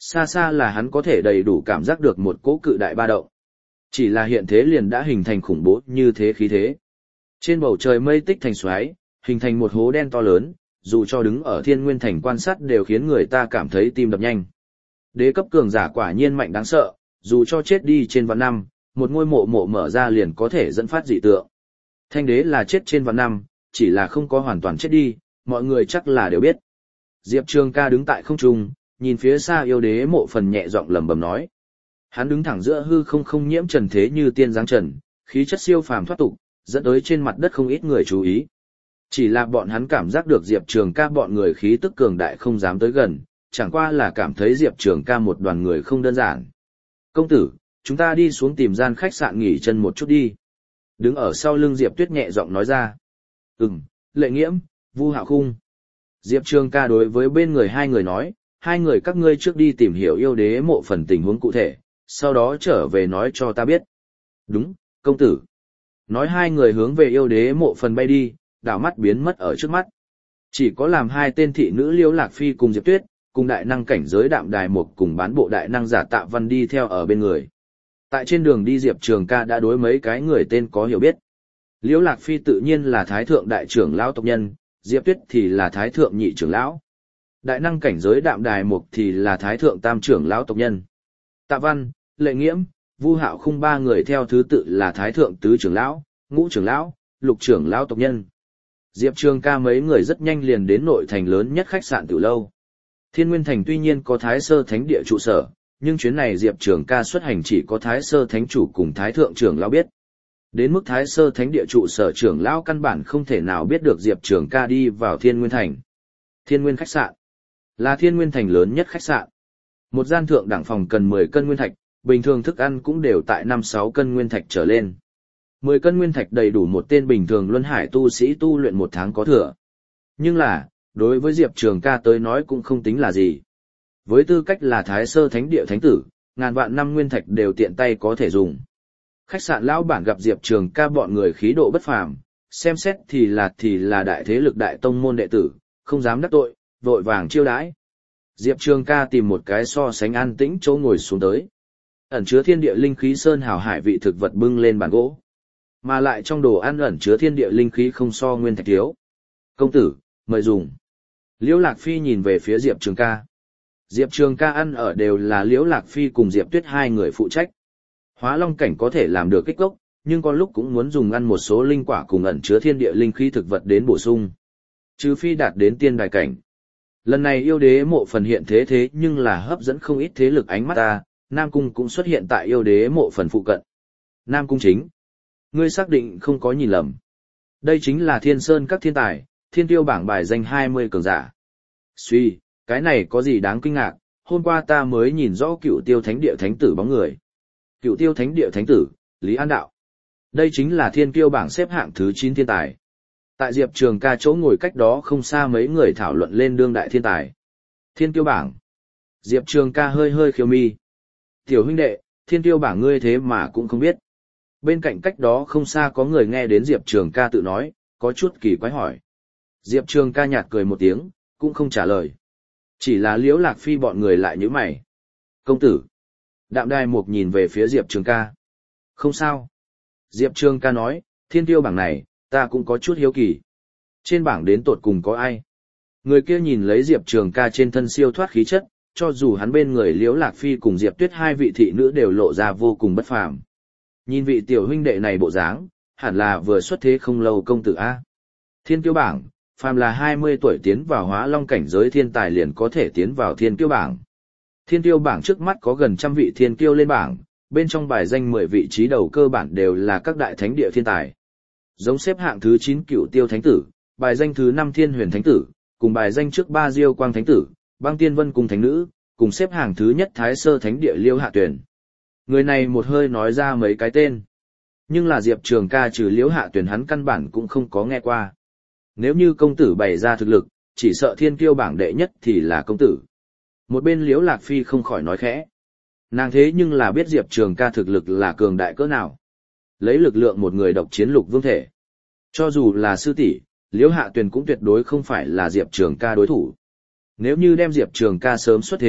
Xa xa là hắn có thể đầy đủ cảm giác được một cỗ cự đại ba động. Chỉ là hiện thế liền đã hình thành khủng bố như thế khí thế. Trên bầu trời mây tích thành xoáy, hình thành một hố đen to lớn, dù cho đứng ở Thiên Nguyên Thành quan sát đều khiến người ta cảm thấy tim đập nhanh. Đế cấp cường giả quả nhiên mạnh đáng sợ, dù cho chết đi trên vạn năm, một ngôi mộ mộ mở ra liền có thể dẫn phát dị tượng. Thanh đế là chết trên vạn năm, chỉ là không có hoàn toàn chết đi, mọi người chắc là đều biết. Diệp Trường Ca đứng tại không trung, nhìn phía xa yêu đế mộ phần nhẹ giọng lẩm bẩm nói. Hắn đứng thẳng giữa hư không không nhiễm trần thế như tiên giáng trần, khí chất siêu phàm thoát tục, dẫn tới trên mặt đất không ít người chú ý. Chỉ là bọn hắn cảm giác được Diệp Trường Ca bọn người khí tức cường đại không dám tới gần, chẳng qua là cảm thấy Diệp Trường Ca một đoàn người không đơn giản. Công tử, chúng ta đi xuống tìm gian khách sạn nghỉ chân một chút đi. Đứng ở sau lưng Diệp Tuyết nhẹ giọng nói ra. Ừm, Lệ Nghiễm, Vu Hạo Khung. Diệp Trường Ca đối với bên người hai người nói, hai người các ngươi trước đi tìm hiểu yêu đế mộ phần tình huống cụ thể, sau đó trở về nói cho ta biết. Đúng, công tử. Nói hai người hướng về yêu đế mộ phần bay đi, đảo mắt biến mất ở trước mắt. Chỉ có làm hai tên thị nữ Liễu Lạc Phi cùng Diệp Tuyết, cùng đại năng cảnh giới Đạm Đài Mục cùng bán bộ đại năng giả Tạ Văn đi theo ở bên người. Tại trên đường đi Diệp Trường Ca đã đối mấy cái người tên có hiểu biết. Liễu Lạc Phi tự nhiên là thái thượng đại trưởng lão tộc nhân, Diệp Tuyết thì là thái thượng nhị trưởng lão. Đại năng cảnh giới Đạm Đài Mục thì là thái thượng tam trưởng lão tộc nhân. Tạ Văn, Lệ Nghiễm, Vu Hạo Khung ba người theo thứ tự là thái thượng tứ trưởng lão, ngũ trưởng lão, lục trưởng lão tộc nhân. Diệp Trường Ca mấy người rất nhanh liền đến nội thành lớn nhất khách sạn Tiểu Lâu. Thiên Nguyên Thành tuy nhiên có Thái Sơ Thánh Địa trụ sở, nhưng chuyến này Diệp Trường Ca xuất hành chỉ có Thái Sơ Thánh Chủ cùng Thái Thượng trưởng lão biết. Đến mức Thái Sơ Thánh Địa trụ sở trưởng lão căn bản không thể nào biết được Diệp Trường Ca đi vào Thiên Nguyên Thành. Thiên Nguyên khách sạn là Thiên Nguyên Thành lớn nhất khách sạn. Một gian thượng đẳng phòng cần mười cân nguyên thạch, bình thường thức ăn cũng đều tại năm sáu cân nguyên thạch trở lên. mười cân nguyên thạch đầy đủ một tên bình thường luân hải tu sĩ tu luyện một tháng có thừa. Nhưng là, đối với Diệp Trường Ca tới nói cũng không tính là gì. Với tư cách là Thái Sơ Thánh Địa Thánh Tử, ngàn vạn năm nguyên thạch đều tiện tay có thể dùng. Khách sạn lão bản gặp Diệp Trường Ca bọn người khí độ bất phàm, xem xét thì là thì là đại thế lực đại tông môn đệ tử, không dám đắc tội, vội vàng chiêu đãi. Diệp Trường Ca tìm một cái so sánh an tĩnh chỗ ngồi xuống tới. Ẩn chứa thiên địa linh khí sơn hào hải vị thực vật bưng lên bàn gỗ. Mà lại trong đồ ăn ẩn chứa thiên địa linh khí không so nguyên thạch thiếu. Công tử, mời dùng. Liễu Lạc Phi nhìn về phía Diệp Trường Ca. Diệp Trường Ca ăn ở đều là Liễu Lạc Phi cùng Diệp Tuyết hai người phụ trách. Hóa long cảnh có thể làm được kích cốc, nhưng có lúc cũng muốn dùng ăn một số linh quả cùng ẩn chứa thiên địa linh khí thực vật đến bổ sung. Trừ phi đạt đến tiên đài cảnh. Lần này yêu đế mộ phần hiện thế thế nhưng là hấp dẫn không ít thế lực ánh mắt ta, Nam Cung cũng xuất hiện tại yêu đế mộ phần phụ cận. Nam Cung chính. Ngươi xác định không có nhìn lầm. Đây chính là Thiên Sơn các thiên tài, thiên tiêu bảng bài danh hai mươi cường giả. Suy, cái này có gì đáng kinh ngạc, hôm qua ta mới nhìn rõ cựu tiêu thánh địa thánh tử bóng người. Cựu tiêu thánh địa thánh tử, Lý An Đạo. Đây chính là thiên kiêu bảng xếp hạng thứ chín thiên tài. Tại Diệp Trường Ca chỗ ngồi cách đó không xa mấy người thảo luận lên đương đại thiên tài. Thiên kiêu bảng. Diệp Trường Ca hơi hơi khiêu mi. Tiểu huynh đệ, thiên kiêu bảng ngươi thế mà cũng không biết. Bên cạnh cách đó không xa có người nghe đến Diệp Trường Ca tự nói, có chút kỳ quái hỏi. Diệp Trường Ca nhạt cười một tiếng, cũng không trả lời. Chỉ là Liễu Lạc Phi bọn người lại nhíu mày. Công tử. Đạm Đài Mục nhìn về phía Diệp Trường Ca. Không sao. Diệp Trường Ca nói, thiên tiêu bảng này, ta cũng có chút hiếu kỳ. Trên bảng đến tột cùng có ai? Người kia nhìn lấy Diệp Trường Ca trên thân siêu thoát khí chất, cho dù hắn bên người Liễu Lạc Phi cùng Diệp Tuyết hai vị thị nữ đều lộ ra vô cùng bất phàm. Nhìn vị tiểu huynh đệ này bộ dáng, hẳn là vừa xuất thế không lâu công tử A. Thiên kiêu bảng, phàm là hai mươi tuổi tiến vào hóa long cảnh giới thiên tài liền có thể tiến vào thiên kiêu bảng. Thiên kiêu bảng trước mắt có gần trăm vị thiên kiêu lên bảng, bên trong bài danh mười vị trí đầu cơ bản đều là các đại thánh địa thiên tài. Giống xếp hạng thứ chín cựu tiêu thánh tử, bài danh thứ năm thiên huyền thánh tử, cùng bài danh trước ba diêu quang thánh tử, băng tiên vân cùng thánh nữ, cùng xếp hạng thứ nhất thái sơ thánh địa liêu hạ tuyển. Người này một hơi nói ra mấy cái tên. Nhưng là Diệp Trường Ca trừ liễu hạ tuyển hắn căn bản cũng không có nghe qua. Nếu như công tử bày ra thực lực, chỉ sợ thiên kiêu bảng đệ nhất thì là công tử. Một bên Liễu Lạc Phi không khỏi nói khẽ. Nàng thế nhưng là biết Diệp Trường Ca thực lực là cường đại cỡ nào. Lấy lực lượng một người độc chiến lục vương thể. Cho dù là sư tỷ, Liễu Hạ Tuyền cũng tuyệt đối không phải là Diệp Trường Ca đối thủ. Nếu như đem Diệp Trường Ca sớm xuất thế,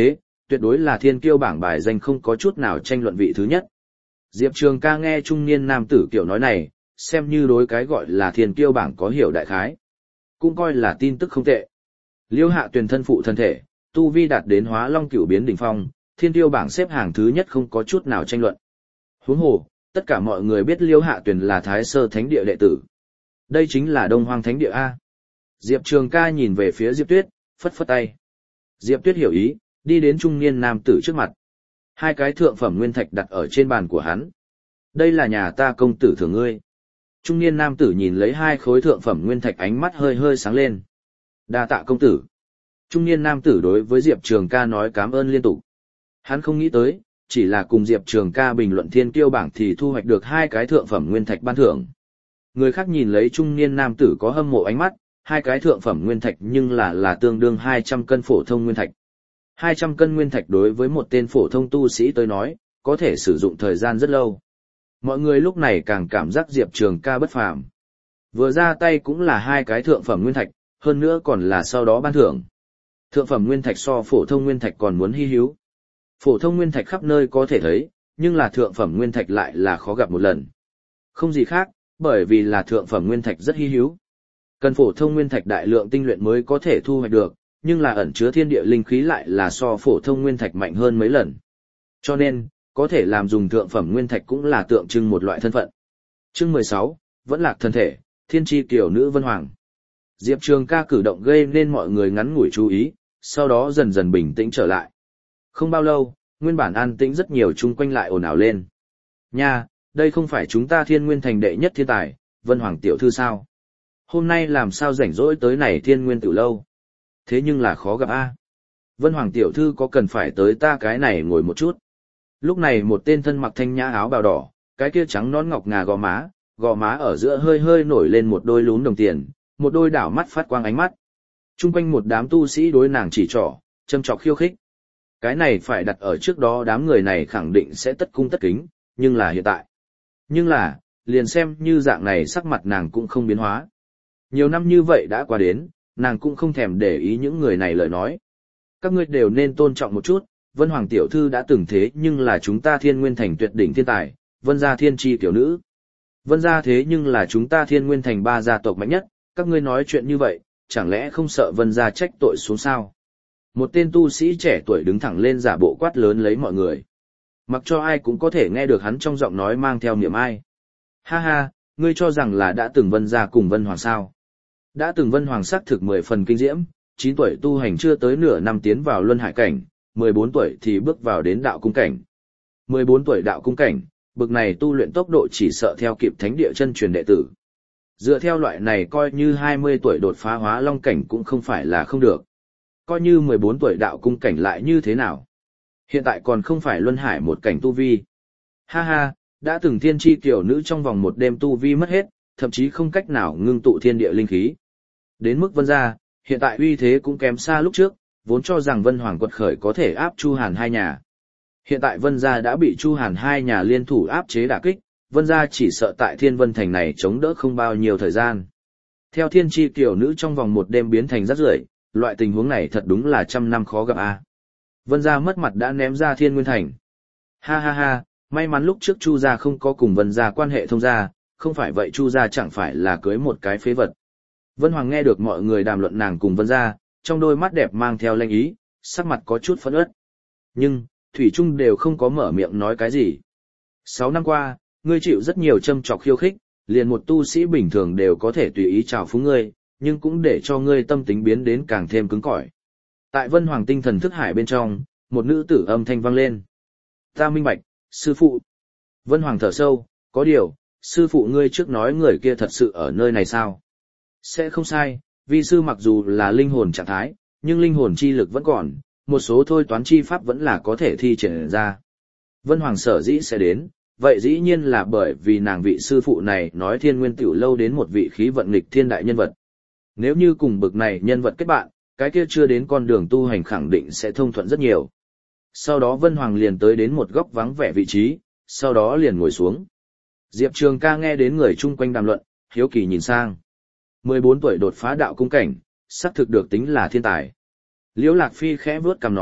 tuyệt đối là thiên kiêu bảng bài danh không có chút nào tranh luận vị thứ nhất. Diệp Trường ca nghe trung niên nam tử kiểu nói này, xem như đối cái gọi là thiên kiêu bảng có hiểu đại khái. Cũng coi là tin tức không tệ. Liêu Hạ Tuyền thân phụ thân thể, tu vi đạt đến Hóa Long cửu biến đỉnh phong, thiên kiêu bảng xếp hàng thứ nhất không có chút nào tranh luận. Huống hồ, tất cả mọi người biết Liêu Hạ Tuyền là Thái Sơ Thánh Địa đệ tử. Đây chính là Đông Hoang Thánh Địa A. Diệp Trường ca nhìn về phía Diệp Tuyết, phất phất tay. Diệp Tuyết hiểu ý, đi đến trung niên nam tử trước mặt. Hai cái thượng phẩm nguyên thạch đặt ở trên bàn của hắn. Đây là nhà ta công tử thưởng ngươi. Trung niên nam tử nhìn lấy hai khối thượng phẩm nguyên thạch, ánh mắt hơi hơi sáng lên. Đa tạ công tử. Trung niên nam tử đối với Diệp Trường ca nói cảm ơn liên tục. Hắn không nghĩ tới, chỉ là cùng Diệp Trường ca bình luận thiên kiêu bảng thì thu hoạch được hai cái thượng phẩm nguyên thạch ban thưởng. Người khác nhìn lấy trung niên nam tử có hâm mộ ánh mắt, hai cái thượng phẩm nguyên thạch nhưng là là tương đương hai trăm cân phổ thông nguyên thạch. hai trăm cân nguyên thạch đối với một tên phổ thông tu sĩ tới nói, có thể sử dụng thời gian rất lâu. Mọi người lúc này càng cảm giác Diệp Trường ca bất phàm. Vừa ra tay cũng là hai cái thượng phẩm nguyên thạch, hơn nữa còn là sau đó ban thưởng. Thượng phẩm nguyên thạch so phổ thông nguyên thạch còn muốn hi hữu. Phổ thông nguyên thạch khắp nơi có thể thấy, nhưng là thượng phẩm nguyên thạch lại là khó gặp một lần. Không gì khác, bởi vì là thượng phẩm nguyên thạch rất hi hữu. Cần phổ thông nguyên thạch đại lượng tinh luyện mới có thể thu hoạch được, nhưng là ẩn chứa thiên địa linh khí lại là so phổ thông nguyên thạch mạnh hơn mấy lần. Cho nên, có thể làm dùng thượng phẩm nguyên thạch cũng là tượng trưng một loại thân phận. Chương mười sáu, vẫn lạc thân thể, thiên tri tiểu nữ Vân Hoàng. Diệp Trường ca cử động gây nên mọi người ngắn ngủi chú ý, sau đó dần dần bình tĩnh trở lại. Không bao lâu, nguyên bản an tĩnh rất nhiều chung quanh lại ồn ào lên. Nha, đây không phải chúng ta Thiên Nguyên Thành đệ nhất thiên tài, Vân Hoàng tiểu thư sao? Hôm nay làm sao rảnh rỗi tới này Thiên Nguyên Tử lâu? Thế nhưng là khó gặp a. Vân Hoàng tiểu thư có cần phải tới ta cái này ngồi một chút? Lúc này một tên thân mặc thanh nhã áo bào đỏ, cái kia trắng nón ngọc ngà gò má, gò má ở giữa hơi hơi nổi lên một đôi lún đồng tiền, một đôi đảo mắt phát quang ánh mắt. Trung quanh một đám tu sĩ đối nàng chỉ trỏ, châm chọc khiêu khích. Cái này phải đặt ở trước đó đám người này khẳng định sẽ tất cung tất kính, nhưng là hiện tại. Nhưng là, liền xem như dạng này sắc mặt nàng cũng không biến hóa. Nhiều năm như vậy đã qua đến, nàng cũng không thèm để ý những người này lời nói. Các ngươi đều nên tôn trọng một chút, Vân Hoàng tiểu thư đã từng thế nhưng là chúng ta Thiên Nguyên Thành tuyệt đỉnh thiên tài, Vân gia thiên tri tiểu nữ. Vân gia thế nhưng là chúng ta Thiên Nguyên Thành ba gia tộc mạnh nhất, các ngươi nói chuyện như vậy, chẳng lẽ không sợ Vân gia trách tội xuống sao? Một tên tu sĩ trẻ tuổi đứng thẳng lên giả bộ quát lớn lấy mọi người. Mặc cho ai cũng có thể nghe được hắn trong giọng nói mang theo niềm ai. Ha ha, ngươi cho rằng là đã từng Vân gia cùng Vân Hoàng sao? Đã từng Vân Hoàng sắc thực mười phần kinh diễm, chín tuổi tu hành chưa tới nửa năm tiến vào luân hải cảnh, mười bốn tuổi thì bước vào đến đạo cung cảnh. mười bốn tuổi đạo cung cảnh, bực này tu luyện tốc độ chỉ sợ theo kịp thánh địa chân truyền đệ tử. Dựa theo loại này coi như hai mươi tuổi đột phá hóa long cảnh cũng không phải là không được. Coi như mười bốn tuổi đạo cung cảnh lại như thế nào? Hiện tại còn không phải luân hải một cảnh tu vi. Ha ha, đã từng thiên tri tiểu nữ trong vòng một đêm tu vi mất hết, thậm chí không cách nào ngưng tụ thiên địa linh khí. Đến mức Vân gia, hiện tại uy thế cũng kém xa lúc trước, vốn cho rằng Vân Hoàng quật khởi có thể áp Chu Hàn hai nhà. Hiện tại Vân gia đã bị Chu Hàn hai nhà liên thủ áp chế đả kích, Vân gia chỉ sợ tại Thiên Vân Thành này chống đỡ không bao nhiêu thời gian. Theo thiên tri tiểu nữ trong vòng một đêm biến thành rác rưởi, loại tình huống này thật đúng là trăm năm khó gặp a. Vân gia mất mặt đã ném ra Thiên Nguyên Thành. Ha ha ha, may mắn lúc trước Chu gia không có cùng Vân gia quan hệ thông gia, không phải vậy Chu gia chẳng phải là cưới một cái phế vật. Vân Hoàng nghe được mọi người đàm luận nàng cùng Vân gia, trong đôi mắt đẹp mang theo lanh ý, sắc mặt có chút phẫn uất. Nhưng, thủy chung đều không có mở miệng nói cái gì. Sáu năm qua, ngươi chịu rất nhiều châm chọc khiêu khích, liền một tu sĩ bình thường đều có thể tùy ý chào phúng ngươi, nhưng cũng để cho ngươi tâm tính biến đến càng thêm cứng cỏi. Tại Vân Hoàng tinh thần thức hải bên trong, một nữ tử âm thanh vang lên. Ta minh bạch, sư phụ. Vân Hoàng thở sâu, có điều, sư phụ ngươi trước nói người kia thật sự ở nơi này sao? Sẽ không sai, vi sư mặc dù là linh hồn trạng thái, nhưng linh hồn chi lực vẫn còn, một số thôi toán chi pháp vẫn là có thể thi triển ra. Vân Hoàng sở dĩ sẽ đến, vậy dĩ nhiên là bởi vì nàng vị sư phụ này nói Thiên Nguyên Tiểu lâu đến một vị khí vận nghịch thiên đại nhân vật. Nếu như cùng bực này nhân vật kết bạn, cái kia chưa đến con đường tu hành khẳng định sẽ thông thuận rất nhiều. Sau đó Vân Hoàng liền tới đến một góc vắng vẻ vị trí, sau đó liền ngồi xuống. Diệp Trường ca nghe đến người chung quanh đàm luận, hiếu kỳ nhìn sang. mười bốn tuổi đột phá đạo cung cảnh, xác thực được tính là thiên tài. Liễu Lạc Phi khẽ vuốt cằm nói,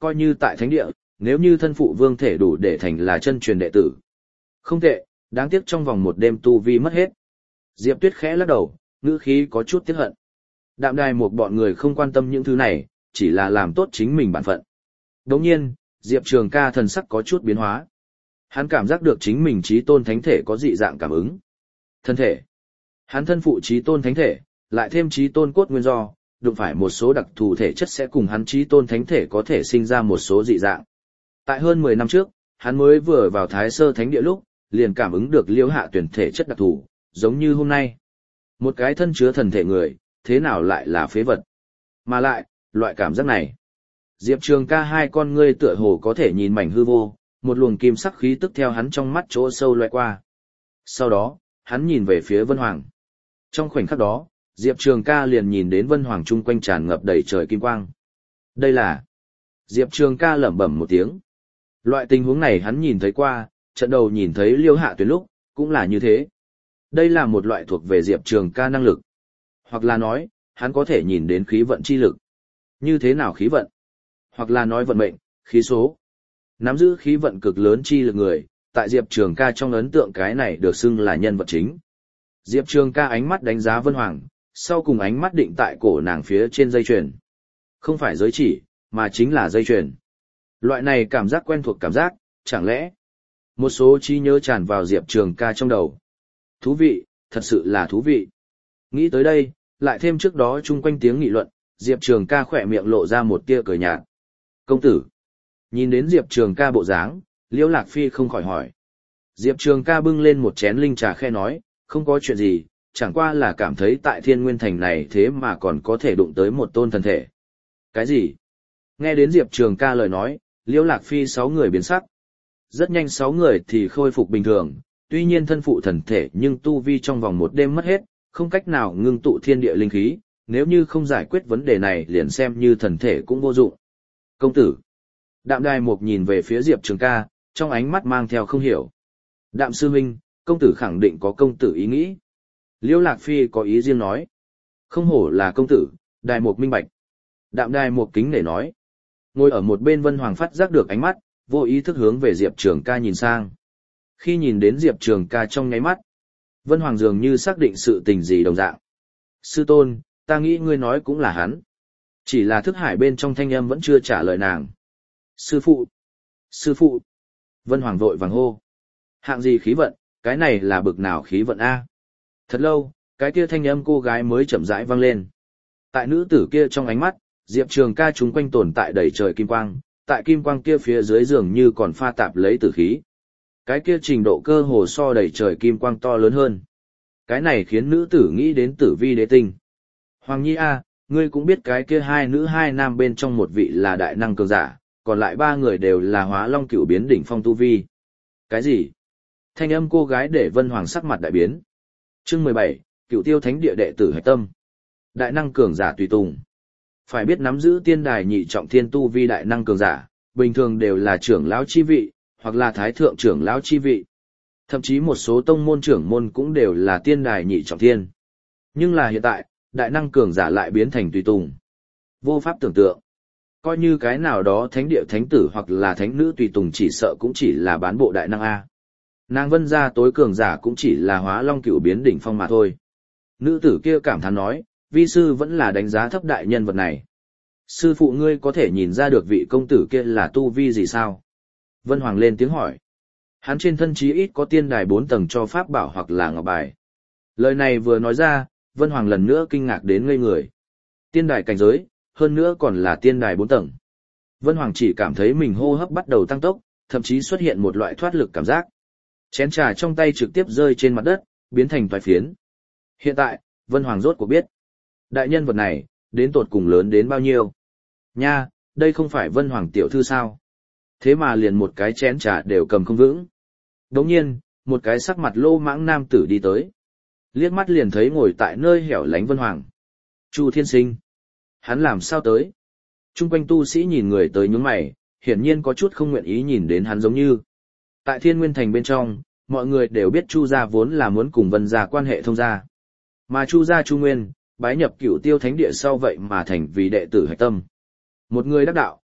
coi như tại thánh địa, nếu như thân phụ vương thể đủ để thành là chân truyền đệ tử. Không tệ, đáng tiếc trong vòng một đêm tu vi mất hết. Diệp Tuyết khẽ lắc đầu, ngữ khí có chút tiếc hận. Đạm Đài một bọn người không quan tâm những thứ này, chỉ là làm tốt chính mình bản phận. Đồng nhiên, Diệp Trường ca thần sắc có chút biến hóa. Hắn cảm giác được chính mình trí tôn thánh thể có dị dạng cảm ứng. Thân thể. Hắn thân phụ trí tôn thánh thể, lại thêm trí tôn cốt nguyên do, đụng phải một số đặc thù thể chất sẽ cùng hắn trí tôn thánh thể có thể sinh ra một số dị dạng. Tại hơn mười năm trước, hắn mới vừa vào Thái Sơ Thánh Địa lúc, liền cảm ứng được Liễu Hạ Tuyển thể chất đặc thù, giống như hôm nay. Một cái thân chứa thần thể người, thế nào lại là phế vật? Mà lại, loại cảm giác này. Diệp Trường ca hai con ngươi tựa hồ có thể nhìn mảnh hư vô, một luồng kim sắc khí tức theo hắn trong mắt chỗ sâu loại qua. Sau đó, hắn nhìn về phía Vân Hoàng. Trong khoảnh khắc đó, Diệp Trường ca liền nhìn đến Vân Hoàng chung quanh tràn ngập đầy trời kim quang. Đây là... Diệp Trường ca lẩm bẩm một tiếng. Loại tình huống này hắn nhìn thấy qua, trận đầu nhìn thấy Liêu Hạ Tuyến lúc, cũng là như thế. Đây là một loại thuộc về Diệp Trường ca năng lực. Hoặc là nói, hắn có thể nhìn đến khí vận chi lực. Như thế nào khí vận? Hoặc là nói vận mệnh, khí số. Nắm giữ khí vận cực lớn chi lực người, tại Diệp Trường ca trong ấn tượng cái này được xưng là nhân vật chính. Diệp Trường ca ánh mắt đánh giá Vân Hoàng, sau cùng ánh mắt định tại cổ nàng phía trên dây chuyền. Không phải giới chỉ, mà chính là dây chuyền. Loại này cảm giác quen thuộc cảm giác, chẳng lẽ một số trí nhớ tràn vào Diệp Trường ca trong đầu. Thú vị, thật sự là thú vị. Nghĩ tới đây, lại thêm trước đó chung quanh tiếng nghị luận, Diệp Trường ca khỏe miệng lộ ra một tia cười nhạt. Công tử. Nhìn đến Diệp Trường ca bộ dáng, Liễu Lạc Phi không khỏi hỏi. Diệp Trường ca bưng lên một chén linh trà khe nói, không có chuyện gì, chẳng qua là cảm thấy tại Thiên Nguyên Thành này thế mà còn có thể đụng tới một tôn thần thể. Cái gì? Nghe đến Diệp Trường ca lời nói, Liễu Lạc Phi sáu người biến sắc. Rất nhanh sáu người thì khôi phục bình thường, tuy nhiên thân phụ thần thể nhưng tu vi trong vòng một đêm mất hết, không cách nào ngưng tụ thiên địa linh khí, nếu như không giải quyết vấn đề này liền xem như thần thể cũng vô dụng. Công tử. Đạm Đài Mục nhìn về phía Diệp Trường ca, trong ánh mắt mang theo không hiểu. Đạm sư huynh, công tử khẳng định có công tử ý nghĩ. Liễu Lạc Phi có ý riêng nói. Không hổ là công tử, Đài Mục minh bạch. Đạm Đài Mục kính để nói. Ngồi ở một bên Vân Hoàng phát giác được ánh mắt, vô ý thức hướng về Diệp Trường ca nhìn sang. Khi nhìn đến Diệp Trường ca trong nháy mắt, Vân Hoàng dường như xác định sự tình gì đồng dạng. Sư tôn, ta nghĩ ngươi nói cũng là hắn. Chỉ là thức hải bên trong thanh âm vẫn chưa trả lời nàng. Sư phụ! Sư phụ! Vân Hoàng vội vàng hô. Hạng gì khí vận, cái này là bực nào khí vận A? Thật lâu, cái kia thanh âm cô gái mới chậm rãi vang lên. Tại nữ tử kia trong ánh mắt, Diệp Trường ca chúng quanh tồn tại đầy trời kim quang, tại kim quang kia phía dưới dường như còn pha tạp lấy tử khí. Cái kia trình độ cơ hồ so đầy trời kim quang to lớn hơn. Cái này khiến nữ tử nghĩ đến Tử Vi Đế Tinh. Hoàng Nhi A, ngươi cũng biết cái kia hai nữ hai nam bên trong một vị là đại năng cường giả, còn lại ba người đều là Hóa Long Cửu biến đỉnh phong tu vi. Cái gì? Thanh âm cô gái để Vân Hoàng sắc mặt đại biến. Chương mười bảy, Cửu Tiêu Thánh Địa đệ tử Hạch Tâm. Đại năng cường giả tùy tùng. Phải biết nắm giữ tiên đài nhị trọng thiên tu vi đại năng cường giả, bình thường đều là trưởng lão chi vị, hoặc là thái thượng trưởng lão chi vị. Thậm chí một số tông môn trưởng môn cũng đều là tiên đài nhị trọng thiên. Nhưng là hiện tại, đại năng cường giả lại biến thành tùy tùng. Vô pháp tưởng tượng. Coi như cái nào đó thánh địa thánh tử hoặc là thánh nữ tùy tùng chỉ sợ cũng chỉ là bán bộ đại năng A. Nàng Vân gia tối cường giả cũng chỉ là Hóa Long Cửu biến đỉnh phong mà thôi. Nữ tử kia cảm thán nói, vi sư vẫn là đánh giá thấp đại nhân vật này. Sư phụ ngươi có thể nhìn ra được vị công tử kia là tu vi gì sao? Vân Hoàng lên tiếng hỏi. Hắn trên thân chí ít có tiên đài bốn tầng cho pháp bảo hoặc là ngọc bài. Lời này vừa nói ra, Vân Hoàng lần nữa kinh ngạc đến ngây người. Tiên đài cảnh giới, hơn nữa còn là tiên đài bốn tầng. Vân Hoàng chỉ cảm thấy mình hô hấp bắt đầu tăng tốc, thậm chí xuất hiện một loại thoát lực cảm giác. Chén trà trong tay trực tiếp rơi trên mặt đất, biến thành toái phiến. Hiện tại, Vân Hoàng rốt cuộc biết. Đại nhân vật này, đến tột cùng lớn đến bao nhiêu? Nha, đây không phải Vân Hoàng tiểu thư sao? Thế mà liền một cái chén trà đều cầm không vững. Đồng nhiên, một cái sắc mặt lô mãng nam tử đi tới. Liếc mắt liền thấy ngồi tại nơi hẻo lánh Vân Hoàng. Chu Thiên Sinh. Hắn làm sao tới? Trung quanh tu sĩ nhìn người tới nhướng mày, hiển nhiên có chút không nguyện ý nhìn đến hắn giống như. Tại Thiên Nguyên Thành bên trong, mọi người đều biết Chu gia vốn là muốn cùng Vân gia quan hệ thông gia. Mà Chu gia Chu Nguyên, bái nhập Cửu Tiêu Thánh Địa sau vậy mà thành vì đệ tử Hạch Tâm. Một người đắc đạo,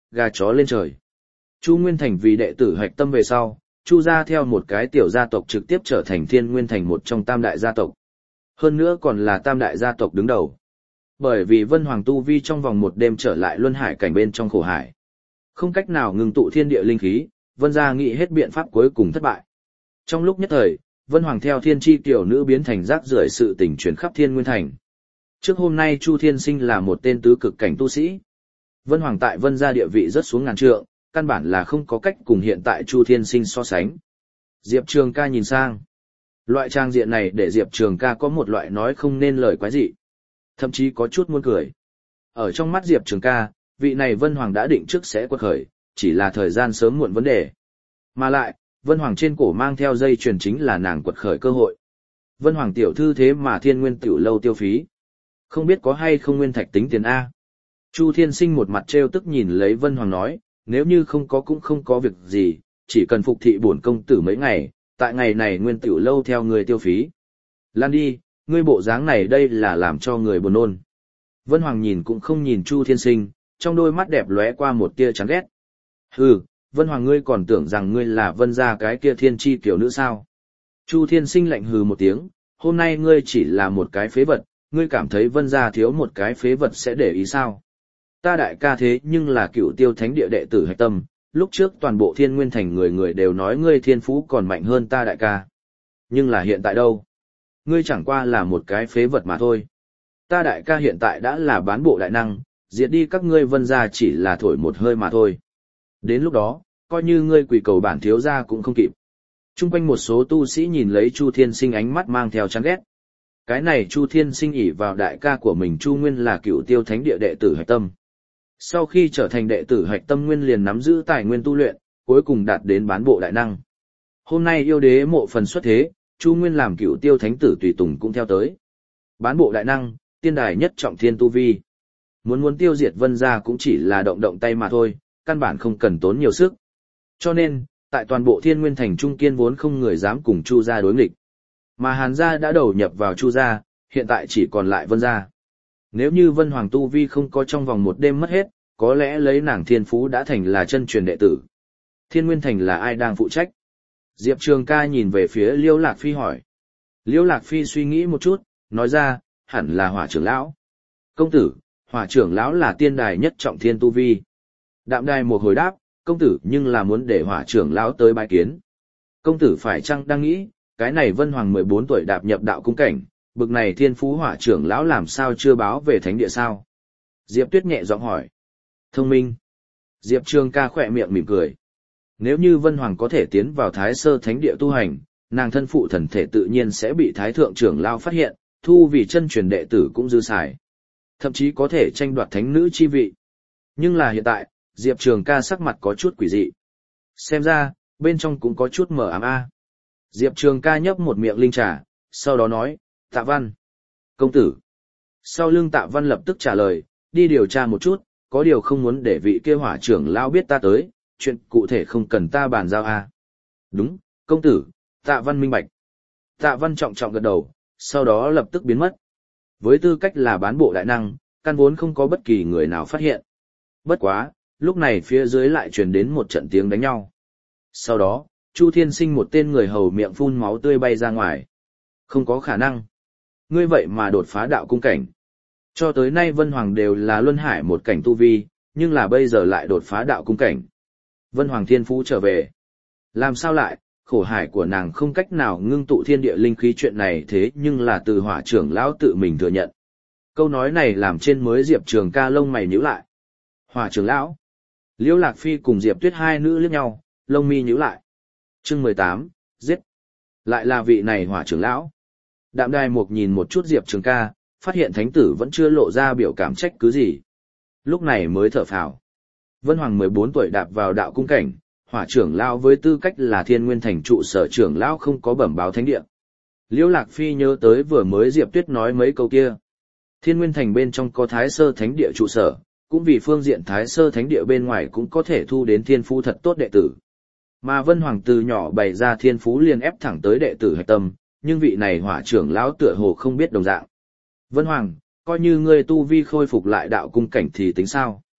gà chó lên trời. Chu Nguyên Thành vì đệ tử hạch tâm về sau, Chu gia theo một cái tiểu gia tộc trực tiếp trở thành Thiên Nguyên Thành một trong tam đại gia tộc. Hơn nữa còn là tam đại gia tộc đứng đầu. Bởi vì Vân Hoàng tu vi trong vòng một đêm trở lại luân hải cảnh bên trong khổ hải. Không cách nào ngừng tụ thiên địa linh khí, Vân gia nghĩ hết biện pháp cuối cùng thất bại. Trong lúc nhất thời, Vân Hoàng theo thiên chi tiểu nữ biến thành rác rưởi sự tình truyền khắp Thiên Nguyên Thành. Trước hôm nay Chu Thiên Sinh là một tên tứ cực cảnh tu sĩ. Vân Hoàng tại Vân gia địa vị rất xuống ngàn trượng, căn bản là không có cách cùng hiện tại Chu Thiên Sinh so sánh. Diệp Trường ca nhìn sang. Loại trang diện này để Diệp Trường ca có một loại nói không nên lời quái dị. Thậm chí có chút muốn cười. Ở trong mắt Diệp Trường ca, vị này Vân Hoàng đã định trước sẽ quật khởi, chỉ là thời gian sớm muộn vấn đề. Mà lại, Vân Hoàng trên cổ mang theo dây chuyền chính là nàng quật khởi cơ hội. Vân Hoàng tiểu thư thế mà thiên nguyên tiểu lâu tiêu phí. Không biết có hay không nguyên thạch tính tiền A. Chu Thiên Sinh một mặt trêu tức nhìn lấy Vân Hoàng nói, nếu như không có cũng không có việc gì, chỉ cần phục thị bổn công tử mấy ngày, tại ngày này nguyên tiểu lâu theo người tiêu phí. Lan đi, ngươi bộ dáng này đây là làm cho người buồn nôn. Vân Hoàng nhìn cũng không nhìn Chu Thiên Sinh, trong đôi mắt đẹp lóe qua một tia chán ghét. Hừ, Vân Hoàng ngươi còn tưởng rằng ngươi là Vân gia cái kia thiên chi tiểu nữ sao? Chu Thiên Sinh lạnh hừ một tiếng, hôm nay ngươi chỉ là một cái phế vật, ngươi cảm thấy Vân gia thiếu một cái phế vật sẽ để ý sao? Ta đại ca thế nhưng là cựu tiêu thánh địa đệ tử hạch tâm, lúc trước toàn bộ Thiên Nguyên Thành người người đều nói ngươi thiên phú còn mạnh hơn ta đại ca. Nhưng là hiện tại đâu? Ngươi chẳng qua là một cái phế vật mà thôi. Ta đại ca hiện tại đã là bán bộ đại năng, diệt đi các ngươi Vân gia chỉ là thổi một hơi mà thôi. Đến lúc đó, coi như ngươi quỳ cầu bản thiếu gia cũng không kịp. Trung quanh một số tu sĩ nhìn lấy Chu Thiên Sinh ánh mắt mang theo chán ghét. Cái này Chu Thiên Sinh ỷ vào đại ca của mình Chu Nguyên là cựu tiêu thánh địa đệ tử hạch tâm. Sau khi trở thành đệ tử hạch tâm Nguyên liền nắm giữ tài nguyên tu luyện, cuối cùng đạt đến bán bộ đại năng. Hôm nay yêu đế mộ phần xuất thế, Chu Nguyên làm cựu tiêu thánh tử tùy tùng cũng theo tới. Bán bộ đại năng, tiên đài nhất trọng thiên tu vi. Muốn muốn tiêu diệt Vân gia cũng chỉ là động động tay mà thôi, căn bản không cần tốn nhiều sức. Cho nên, tại toàn bộ Thiên Nguyên Thành Trung Kiên vốn không người dám cùng Chu gia đối nghịch. Mà Hàn gia đã đầu nhập vào Chu gia, hiện tại chỉ còn lại Vân gia. Nếu như Vân Hoàng tu vi không có trong vòng một đêm mất hết, có lẽ lấy nàng thiên phú đã thành là chân truyền đệ tử. Thiên Nguyên Thành là ai đang phụ trách? Diệp Trường ca nhìn về phía Liễu Lạc Phi hỏi. Liễu Lạc Phi suy nghĩ một chút, nói ra, hẳn là Hỏa trưởng lão. Công tử, Hỏa trưởng lão là tiên đài nhất trọng thiên tu vi. Đạm đài một hồi đáp, công tử nhưng là muốn để Hỏa trưởng lão tới bái kiến. Công tử phải chăng đang nghĩ, cái này Vân Hoàng mười bốn tuổi đạp nhập đạo cung cảnh, bực này thiên phú Hỏa trưởng lão làm sao chưa báo về thánh địa sao? Diệp Tuyết nhẹ giọng hỏi. Thông minh. Diệp Trường ca khỏe miệng mỉm cười. Nếu như Vân Hoàng có thể tiến vào Thái Sơ Thánh địa tu hành, nàng thân phụ thần thể tự nhiên sẽ bị Thái Thượng trưởng lão phát hiện, thu vì chân truyền đệ tử cũng dư xài. Thậm chí có thể tranh đoạt thánh nữ chi vị. Nhưng là hiện tại, Diệp Trường ca sắc mặt có chút quỷ dị. Xem ra, bên trong cũng có chút mờ ám a. Diệp Trường ca nhấp một miệng linh trà, sau đó nói, Tạ Văn. Công tử. Sau lưng Tạ Văn lập tức trả lời, đi điều tra một chút, có điều không muốn để vị kia Hỏa trưởng lão biết ta tới, chuyện cụ thể không cần ta bàn giao a. Đúng, công tử, Tạ Văn minh bạch. Tạ Văn trọng trọng gật đầu, sau đó lập tức biến mất. Với tư cách là bán bộ đại năng, căn vốn không có bất kỳ người nào phát hiện. Bất quá, lúc này phía dưới lại truyền đến một trận tiếng đánh nhau. Sau đó, Chu Thiên Sinh một tên người hầu miệng phun máu tươi bay ra ngoài. Không có khả năng. Ngươi vậy mà đột phá đạo cung cảnh. Cho tới nay Vân Hoàng đều là luân hải một cảnh tu vi, nhưng là bây giờ lại đột phá đạo cung cảnh. Vân Hoàng thiên phú trở về. Làm sao lại, khổ hải của nàng không cách nào ngưng tụ thiên địa linh khí chuyện này thế nhưng là từ Hỏa trưởng lão tự mình thừa nhận. Câu nói này làm trên mới Diệp Trường ca lông mày nhíu lại. Hỏa trưởng lão. Liễu Lạc Phi cùng Diệp Tuyết hai nữ liếc nhau, lông mi nhíu lại. Chương mười tám, giết. Lại là vị này Hỏa trưởng lão. Đạm Đài Mục nhìn một chút Diệp Trường ca, phát hiện thánh tử vẫn chưa lộ ra biểu cảm trách cứ gì. Lúc này mới thở phào. Vân Hoàng mười bốn tuổi đạp vào đạo cung cảnh, Hỏa trưởng lão với tư cách là Thiên Nguyên Thành trụ sở trưởng lão không có bẩm báo thánh địa. Liễu Lạc Phi nhớ tới vừa mới Diệp Tuyết nói mấy câu kia. Thiên Nguyên Thành bên trong có Thái Sơ Thánh địa trụ sở, cũng vì phương diện Thái Sơ Thánh địa bên ngoài cũng có thể thu đến thiên phú thật tốt đệ tử. Mà Vân Hoàng từ nhỏ bày ra thiên phú liền ép thẳng tới đệ tử hạch tâm, nhưng vị này Hỏa trưởng lão tựa hồ không biết đồng dạng. Vân Hoàng, coi như ngươi tu vi khôi phục lại đạo cung cảnh thì tính sao?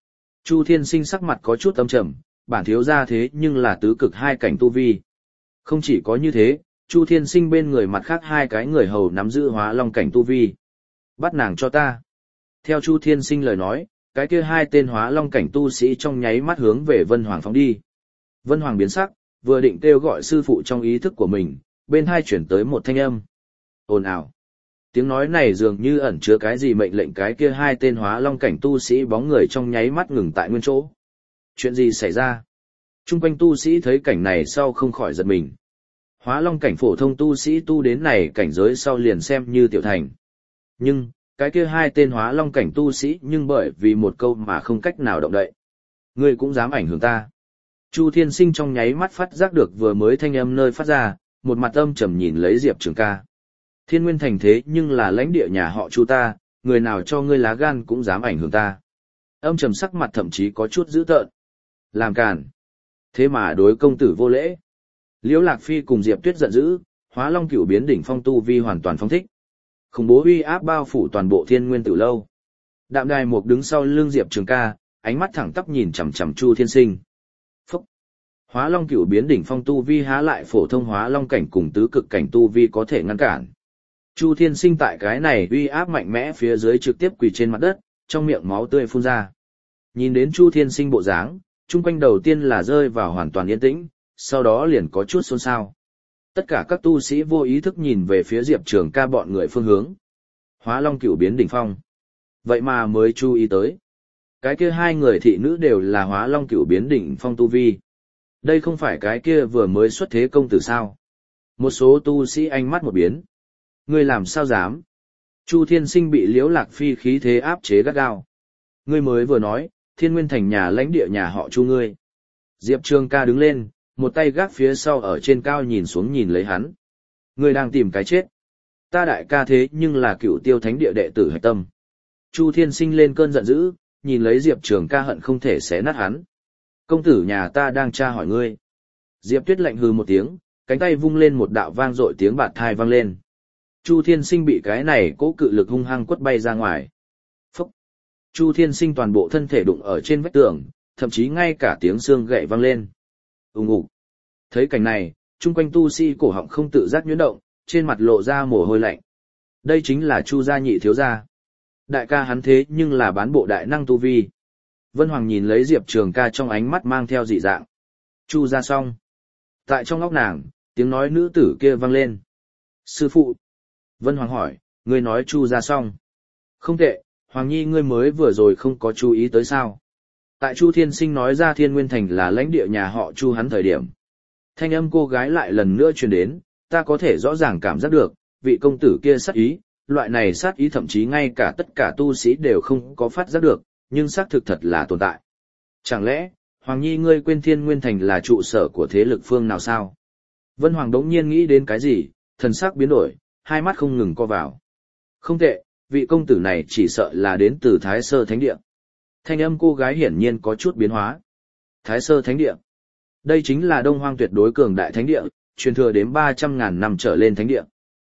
Chu Thiên Sinh sắc mặt có chút âm trầm, bản thiếu gia thế nhưng là tứ cực hai cảnh tu vi. Không chỉ có như thế, Chu Thiên Sinh bên người mặt khác hai cái người hầu nắm giữ hóa long cảnh tu vi. Bắt nàng cho ta. Theo Chu Thiên Sinh lời nói, cái kia hai tên hóa long cảnh tu sĩ trong nháy mắt hướng về Vân Hoàng phóng đi. Vân Hoàng biến sắc, vừa định kêu gọi sư phụ trong ý thức của mình, bên hai chuyển tới một thanh âm. Ồn ào. Tiếng nói này dường như ẩn chứa cái gì mệnh lệnh cái kia hai tên hóa long cảnh tu sĩ bóng người trong nháy mắt ngừng tại nguyên chỗ. Chuyện gì xảy ra? Trung quanh tu sĩ thấy cảnh này sau không khỏi giật mình. Hóa long cảnh phổ thông tu sĩ tu đến này cảnh giới sau liền xem như tiểu thành. Nhưng, cái kia hai tên hóa long cảnh tu sĩ nhưng bởi vì một câu mà không cách nào động đậy. Ngươi cũng dám ảnh hưởng ta. Chu Thiên Sinh trong nháy mắt phát giác được vừa mới thanh âm nơi phát ra, một mặt âm trầm nhìn lấy Diệp Trường ca. Thiên Nguyên Thành thế nhưng là lãnh địa nhà họ Chu ta, người nào cho ngươi lá gan cũng dám ảnh hưởng ta. Âm trầm sắc mặt thậm chí có chút dữ tợn. Làm càn. Thế mà đối công tử vô lễ. Liễu Lạc Phi cùng Diệp Tuyết giận dữ, Hóa Long Cửu biến đỉnh phong tu vi hoàn toàn phong thích. Khủng bố uy áp bao phủ toàn bộ Thiên Nguyên Tử lâu. Đạm Đài Mục đứng sau lưng Diệp Trường ca, ánh mắt thẳng tắp nhìn chằm chằm Chu Thiên Sinh. Phúc. Hóa Long Cửu biến đỉnh phong tu vi há lại phổ thông Hóa Long cảnh cùng tứ cực cảnh tu vi có thể ngăn cản. Chu Thiên Sinh tại cái này uy áp mạnh mẽ phía dưới trực tiếp quỳ trên mặt đất, trong miệng máu tươi phun ra. Nhìn đến Chu Thiên Sinh bộ dáng, chung quanh đầu tiên là rơi vào hoàn toàn yên tĩnh, sau đó liền có chút xôn xao. Tất cả các tu sĩ vô ý thức nhìn về phía Diệp Trường ca bọn người phương hướng. Hóa Long Cửu biến đỉnh phong. Vậy mà mới chú ý tới. Cái kia hai người thị nữ đều là Hóa Long Cửu biến đỉnh phong tu vi. Đây không phải cái kia vừa mới xuất thế công tử sao? Một số tu sĩ ánh mắt một biến. Ngươi làm sao dám? Chu Thiên Sinh bị Liễu Lạc Phi khí thế áp chế gắt gao. Ngươi mới vừa nói, Thiên Nguyên Thành nhà lãnh địa nhà họ Chu ngươi. Diệp Trường ca đứng lên, một tay gác phía sau ở trên cao nhìn xuống nhìn lấy hắn. Ngươi đang tìm cái chết. Ta đại ca thế nhưng là cựu tiêu thánh địa đệ tử hạch tâm. Chu Thiên Sinh lên cơn giận dữ, nhìn lấy Diệp Trường ca hận không thể xé nát hắn. Công tử nhà ta đang tra hỏi ngươi. Diệp Tuyết lạnh hừ một tiếng, cánh tay vung lên một đạo vang dội tiếng bạt thai vang lên. Chu Thiên Sinh bị cái này cố cự lực hung hăng quất bay ra ngoài. Phúc! Chu Thiên Sinh toàn bộ thân thể đụng ở trên vách tường, thậm chí ngay cả tiếng xương gậy vang lên. Ùng ục! Thấy cảnh này, chung quanh tu sĩ cổ họng không tự giác nhuyễn động, trên mặt lộ ra mồ hôi lạnh. Đây chính là Chu gia nhị thiếu gia. Đại ca hắn thế nhưng là bán bộ đại năng tu vi. Vân Hoàng nhìn lấy Diệp Trường ca trong ánh mắt mang theo dị dạng. Chu gia xong. Tại trong óc nàng, tiếng nói nữ tử kia vang lên. Sư phụ! Vân Hoàng hỏi, ngươi nói Chu gia xong. Không tệ, Hoàng Nhi ngươi mới vừa rồi không có chú ý tới sao. Tại Chu Thiên Sinh nói ra Thiên Nguyên Thành là lãnh địa nhà họ Chu hắn thời điểm. Thanh âm cô gái lại lần nữa truyền đến, ta có thể rõ ràng cảm giác được, vị công tử kia sát ý, loại này sát ý thậm chí ngay cả tất cả tu sĩ đều không có phát giác được, nhưng xác thực thật là tồn tại. Chẳng lẽ, Hoàng Nhi ngươi quên Thiên Nguyên Thành là trụ sở của thế lực phương nào sao? Vân Hoàng đống nhiên nghĩ đến cái gì, thần sắc biến đổi, hai mắt không ngừng co vào. Không tệ, vị công tử này chỉ sợ là đến từ Thái Sơ Thánh Địa. Thanh âm cô gái hiển nhiên có chút biến hóa. Thái Sơ Thánh Địa. Đây chính là Đông Hoang tuyệt đối cường đại thánh địa, truyền thừa đến ba trăm ngàn năm trở lên thánh địa.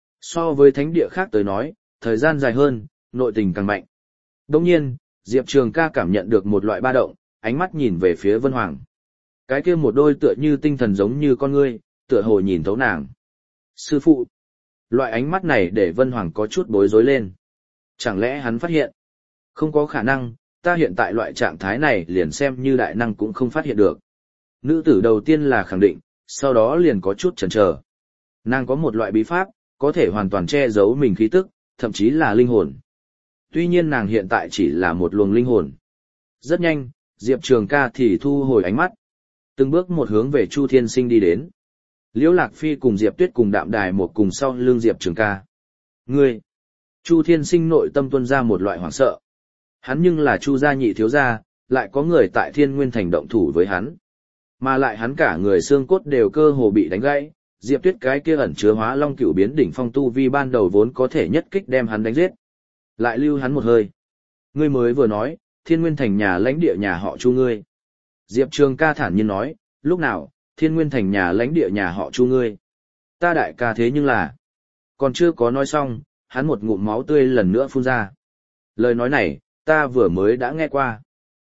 So với thánh địa khác tới nói, thời gian dài hơn, nội tình càng mạnh. Đồng nhiên, Diệp Trường ca cảm nhận được một loại ba động, ánh mắt nhìn về phía Vân Hoàng. Cái kia một đôi tựa như tinh thần giống như con ngươi, tựa hồ nhìn thấu nàng. Sư phụ. Loại ánh mắt này để Vân Hoàng có chút bối rối lên. Chẳng lẽ hắn phát hiện? Không có khả năng, ta hiện tại loại trạng thái này liền xem như đại năng cũng không phát hiện được. Nữ tử đầu tiên là khẳng định, sau đó liền có chút chần chờ. Nàng có một loại bí pháp, có thể hoàn toàn che giấu mình khí tức, thậm chí là linh hồn. Tuy nhiên nàng hiện tại chỉ là một luồng linh hồn. Rất nhanh, Diệp Trường ca thì thu hồi ánh mắt. Từng bước một hướng về Chu Thiên Sinh đi đến. Liễu Lạc Phi cùng Diệp Tuyết cùng Đạm Đài một cùng sau lưng Diệp Trường ca. Ngươi! Chu Thiên Sinh nội tâm tuôn ra một loại hoảng sợ. Hắn nhưng là Chu gia nhị thiếu gia, lại có người tại Thiên Nguyên Thành động thủ với hắn. Mà lại hắn cả người xương cốt đều cơ hồ bị đánh gãy, Diệp Tuyết cái kia ẩn chứa Hóa Long Cửu biến đỉnh phong tu vi ban đầu vốn có thể nhất kích đem hắn đánh giết. Lại lưu hắn một hơi. Ngươi mới vừa nói, Thiên Nguyên Thành nhà lãnh địa nhà họ Chu ngươi. Diệp Trường ca thản nhiên nói, lúc nào, Thiên Nguyên Thành nhà lãnh địa nhà họ Chu ngươi. Ta đại ca thế nhưng là. Còn chưa có nói xong, hắn một ngụm máu tươi lần nữa phun ra. Lời nói này, ta vừa mới đã nghe qua.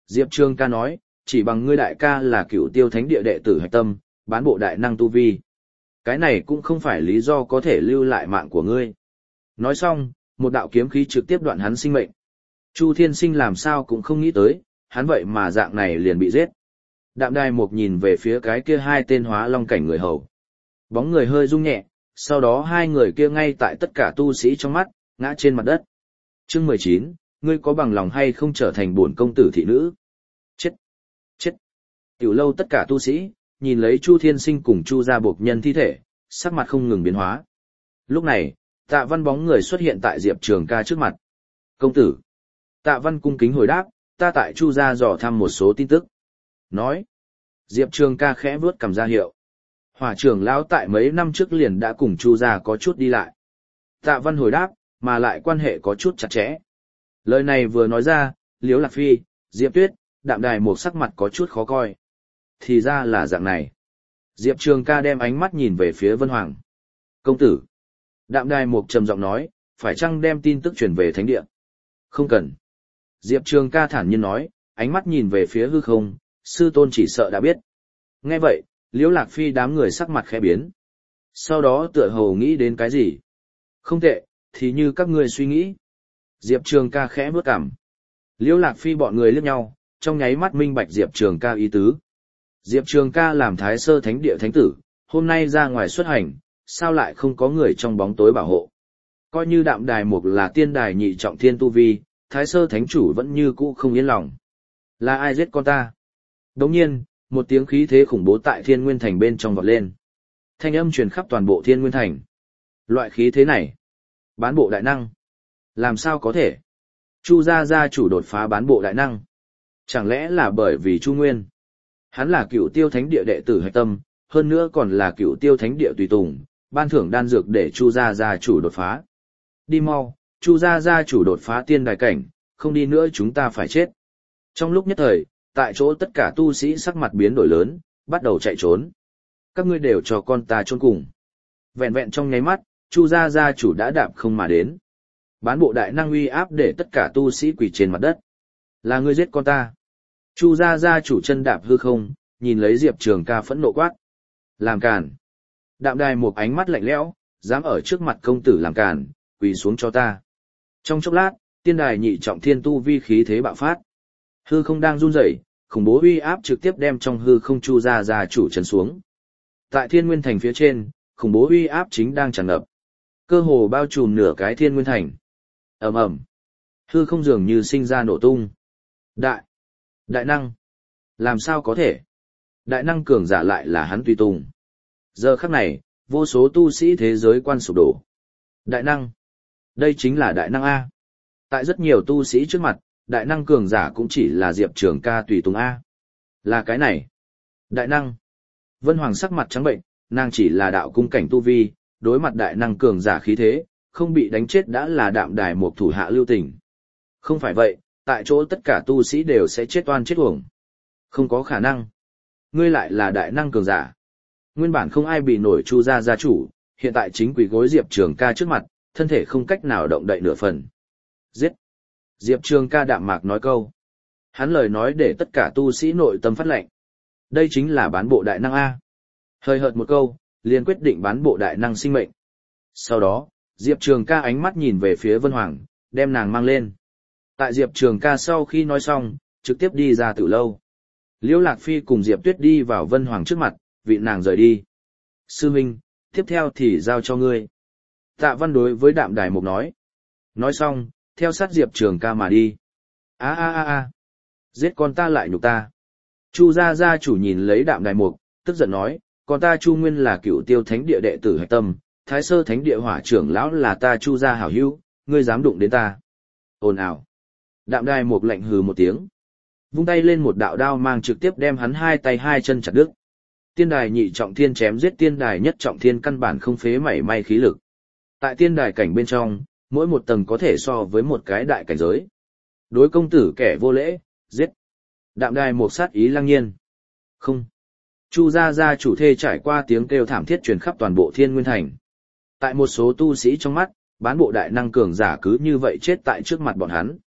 Diệp Trường ca nói, chỉ bằng ngươi đại ca là cựu tiêu thánh địa đệ tử hạch tâm, bán bộ đại năng tu vi. Cái này cũng không phải lý do có thể lưu lại mạng của ngươi. Nói xong, một đạo kiếm khí trực tiếp đoạn hắn sinh mệnh. Chu Thiên Sinh làm sao cũng không nghĩ tới, hắn vậy mà dạng này liền bị giết. Đạm Đài Mục nhìn về phía cái kia hai tên hóa long cảnh người hầu. Bóng người hơi rung nhẹ, sau đó hai người kia ngay tại tất cả tu sĩ trong mắt, ngã trên mặt đất. Chương mười chín, ngươi có bằng lòng hay không trở thành bổn công tử thị nữ? Chết! Chết! Tiểu lâu tất cả tu sĩ, nhìn lấy Chu Thiên Sinh cùng Chu gia buộc nhân thi thể, sắc mặt không ngừng biến hóa. Lúc này, Tạ Văn bóng người xuất hiện tại Diệp Trường ca trước mặt. Công tử! Tạ Văn cung kính hồi đáp, ta tại Chu gia dò thăm một số tin tức. Nói. Diệp Trường ca khẽ vuốt cầm ra hiệu. Hỏa trưởng lão tại mấy năm trước liền đã cùng Chu gia có chút đi lại. Tạ Văn hồi đáp, mà lại quan hệ có chút chặt chẽ. Lời này vừa nói ra, Liễu Lạc Phi, Diệp Tuyết, Đạm Đài Mục sắc mặt có chút khó coi. Thì ra là dạng này. Diệp Trường ca đem ánh mắt nhìn về phía Vân Hoàng. Công tử. Đạm Đài Mục trầm giọng nói, phải chăng đem tin tức truyền về thánh địa? Không cần. Diệp Trường ca thản nhiên nói, ánh mắt nhìn về phía hư không, sư tôn chỉ sợ đã biết. Nghe vậy, Liễu Lạc Phi đám người sắc mặt khẽ biến. Sau đó tựa hồ nghĩ đến cái gì? Không tệ, thì như các ngươi suy nghĩ. Diệp Trường ca khẽ bước cằm. Liễu Lạc Phi bọn người liếc nhau, trong nháy mắt minh bạch Diệp Trường ca ý tứ. Diệp Trường ca làm thái sơ thánh địa thánh tử, hôm nay ra ngoài xuất hành, sao lại không có người trong bóng tối bảo hộ? Coi như Đạm Đài Mục là tiên đài nhị trọng thiên tu vi, thái sơ thánh chủ vẫn như cũ không yên lòng. Là ai giết con ta? Đồng nhiên, một tiếng khí thế khủng bố tại Thiên Nguyên Thành bên trong vọt lên. Thanh âm truyền khắp toàn bộ Thiên Nguyên Thành. Loại khí thế này, bán bộ đại năng. Làm sao có thể? Chu gia gia chủ đột phá bán bộ đại năng. Chẳng lẽ là bởi vì Chu Nguyên? Hắn là cựu tiêu thánh địa đệ tử hạch tâm, hơn nữa còn là cựu tiêu thánh địa tùy tùng, ban thưởng đan dược để Chu gia gia chủ đột phá. Đi mau, Chu gia gia chủ đột phá tiên đài cảnh, không đi nữa chúng ta phải chết. Trong lúc nhất thời, tại chỗ tất cả tu sĩ sắc mặt biến đổi lớn, bắt đầu chạy trốn. Các ngươi đều cho con ta trốn cùng. Vẹn vẹn trong nháy mắt, Chu gia gia chủ đã đạp không mà đến. Bán bộ đại năng uy áp để tất cả tu sĩ quỳ trên mặt đất. Là ngươi giết con ta. Chu gia gia chủ chân đạp hư không, nhìn lấy Diệp Trường ca phẫn nộ quát. Làm càn. Đạm Đài một ánh mắt lạnh lẽo, dám ở trước mặt công tử làm càn, quỳ xuống cho ta. Trong chốc lát, tiên đài nhị trọng thiên tu vi khí thế bạo phát. Hư không đang run rẩy, khủng bố uy áp trực tiếp đem trong hư không Chu gia gia chủ trấn xuống. Tại Thiên Nguyên Thành phía trên, khủng bố uy áp chính đang tràn ngập. Cơ hồ bao trùm nửa cái Thiên Nguyên Thành. Ầm ầm. Hư không dường như sinh ra nổ tung. Đại, đại năng. Làm sao có thể? Đại năng cường giả lại là hắn tùy tùng. Giờ khắc này, vô số tu sĩ thế giới quan sụp đổ. Đại năng. Đây chính là đại năng A. Tại rất nhiều tu sĩ trước mặt, đại năng cường giả cũng chỉ là Diệp Trường ca tùy tùng A. Là cái này. Đại năng. Vân Hoàng sắc mặt trắng bệnh, nàng chỉ là đạo cung cảnh tu vi, đối mặt đại năng cường giả khí thế, không bị đánh chết đã là Đạm Đài một thủ hạ lưu tình. Không phải vậy, tại chỗ tất cả tu sĩ đều sẽ chết oan chết uổng. Không có khả năng. Ngươi lại là đại năng cường giả. Nguyên bản không ai bị nổi Chu gia gia chủ, hiện tại chính quỳ gối Diệp Trường ca trước mặt, thân thể không cách nào động đậy nửa phần. Giết. Diệp Trường ca đạm mạc nói câu. Hắn lời nói để tất cả tu sĩ nội tâm phát lệnh. Đây chính là bán bộ đại năng A. Hơi hợt một câu, liền quyết định bán bộ đại năng sinh mệnh. Sau đó, Diệp Trường ca ánh mắt nhìn về phía Vân Hoàng, đem nàng mang lên. Tại Diệp Trường ca sau khi nói xong, trực tiếp đi ra tử lâu. Liễu Lạc Phi cùng Diệp Tuyết đi vào Vân Hoàng trước mặt, vị nàng rời đi. Sư Minh, tiếp theo thì giao cho ngươi. Tạ Văn đối với Đạm Đài Mục nói. Nói xong, theo sát Diệp Trường ca mà đi. a a a a giết con ta lại nhục ta. Chu gia gia chủ nhìn lấy Đạm Đài Mục, tức giận nói, con ta Chu Nguyên là cựu tiêu thánh địa đệ tử hạch tâm, thái sơ thánh địa hỏa trưởng lão là ta Chu gia hảo hữu, ngươi dám đụng đến ta. Ồn ào. Đạm Đài Mục lạnh hừ một tiếng. Vung tay lên một đạo đao mang trực tiếp đem hắn hai tay hai chân chặt đứt. Tiên đài nhị trọng thiên chém giết tiên đài nhất trọng thiên căn bản không phế mảy may khí lực. Tại tiên đài cảnh bên trong, mỗi một tầng có thể so với một cái đại cảnh giới. Đối công tử kẻ vô lễ, giết. Đạm Đài Mục sát ý lăng nhiên. Không. Chu gia gia chủ thê trải qua tiếng kêu thảm thiết truyền khắp toàn bộ Thiên Nguyên Thành. Tại một số tu sĩ trong mắt, bán bộ đại năng cường giả cứ như vậy chết tại trước mặt bọn hắn.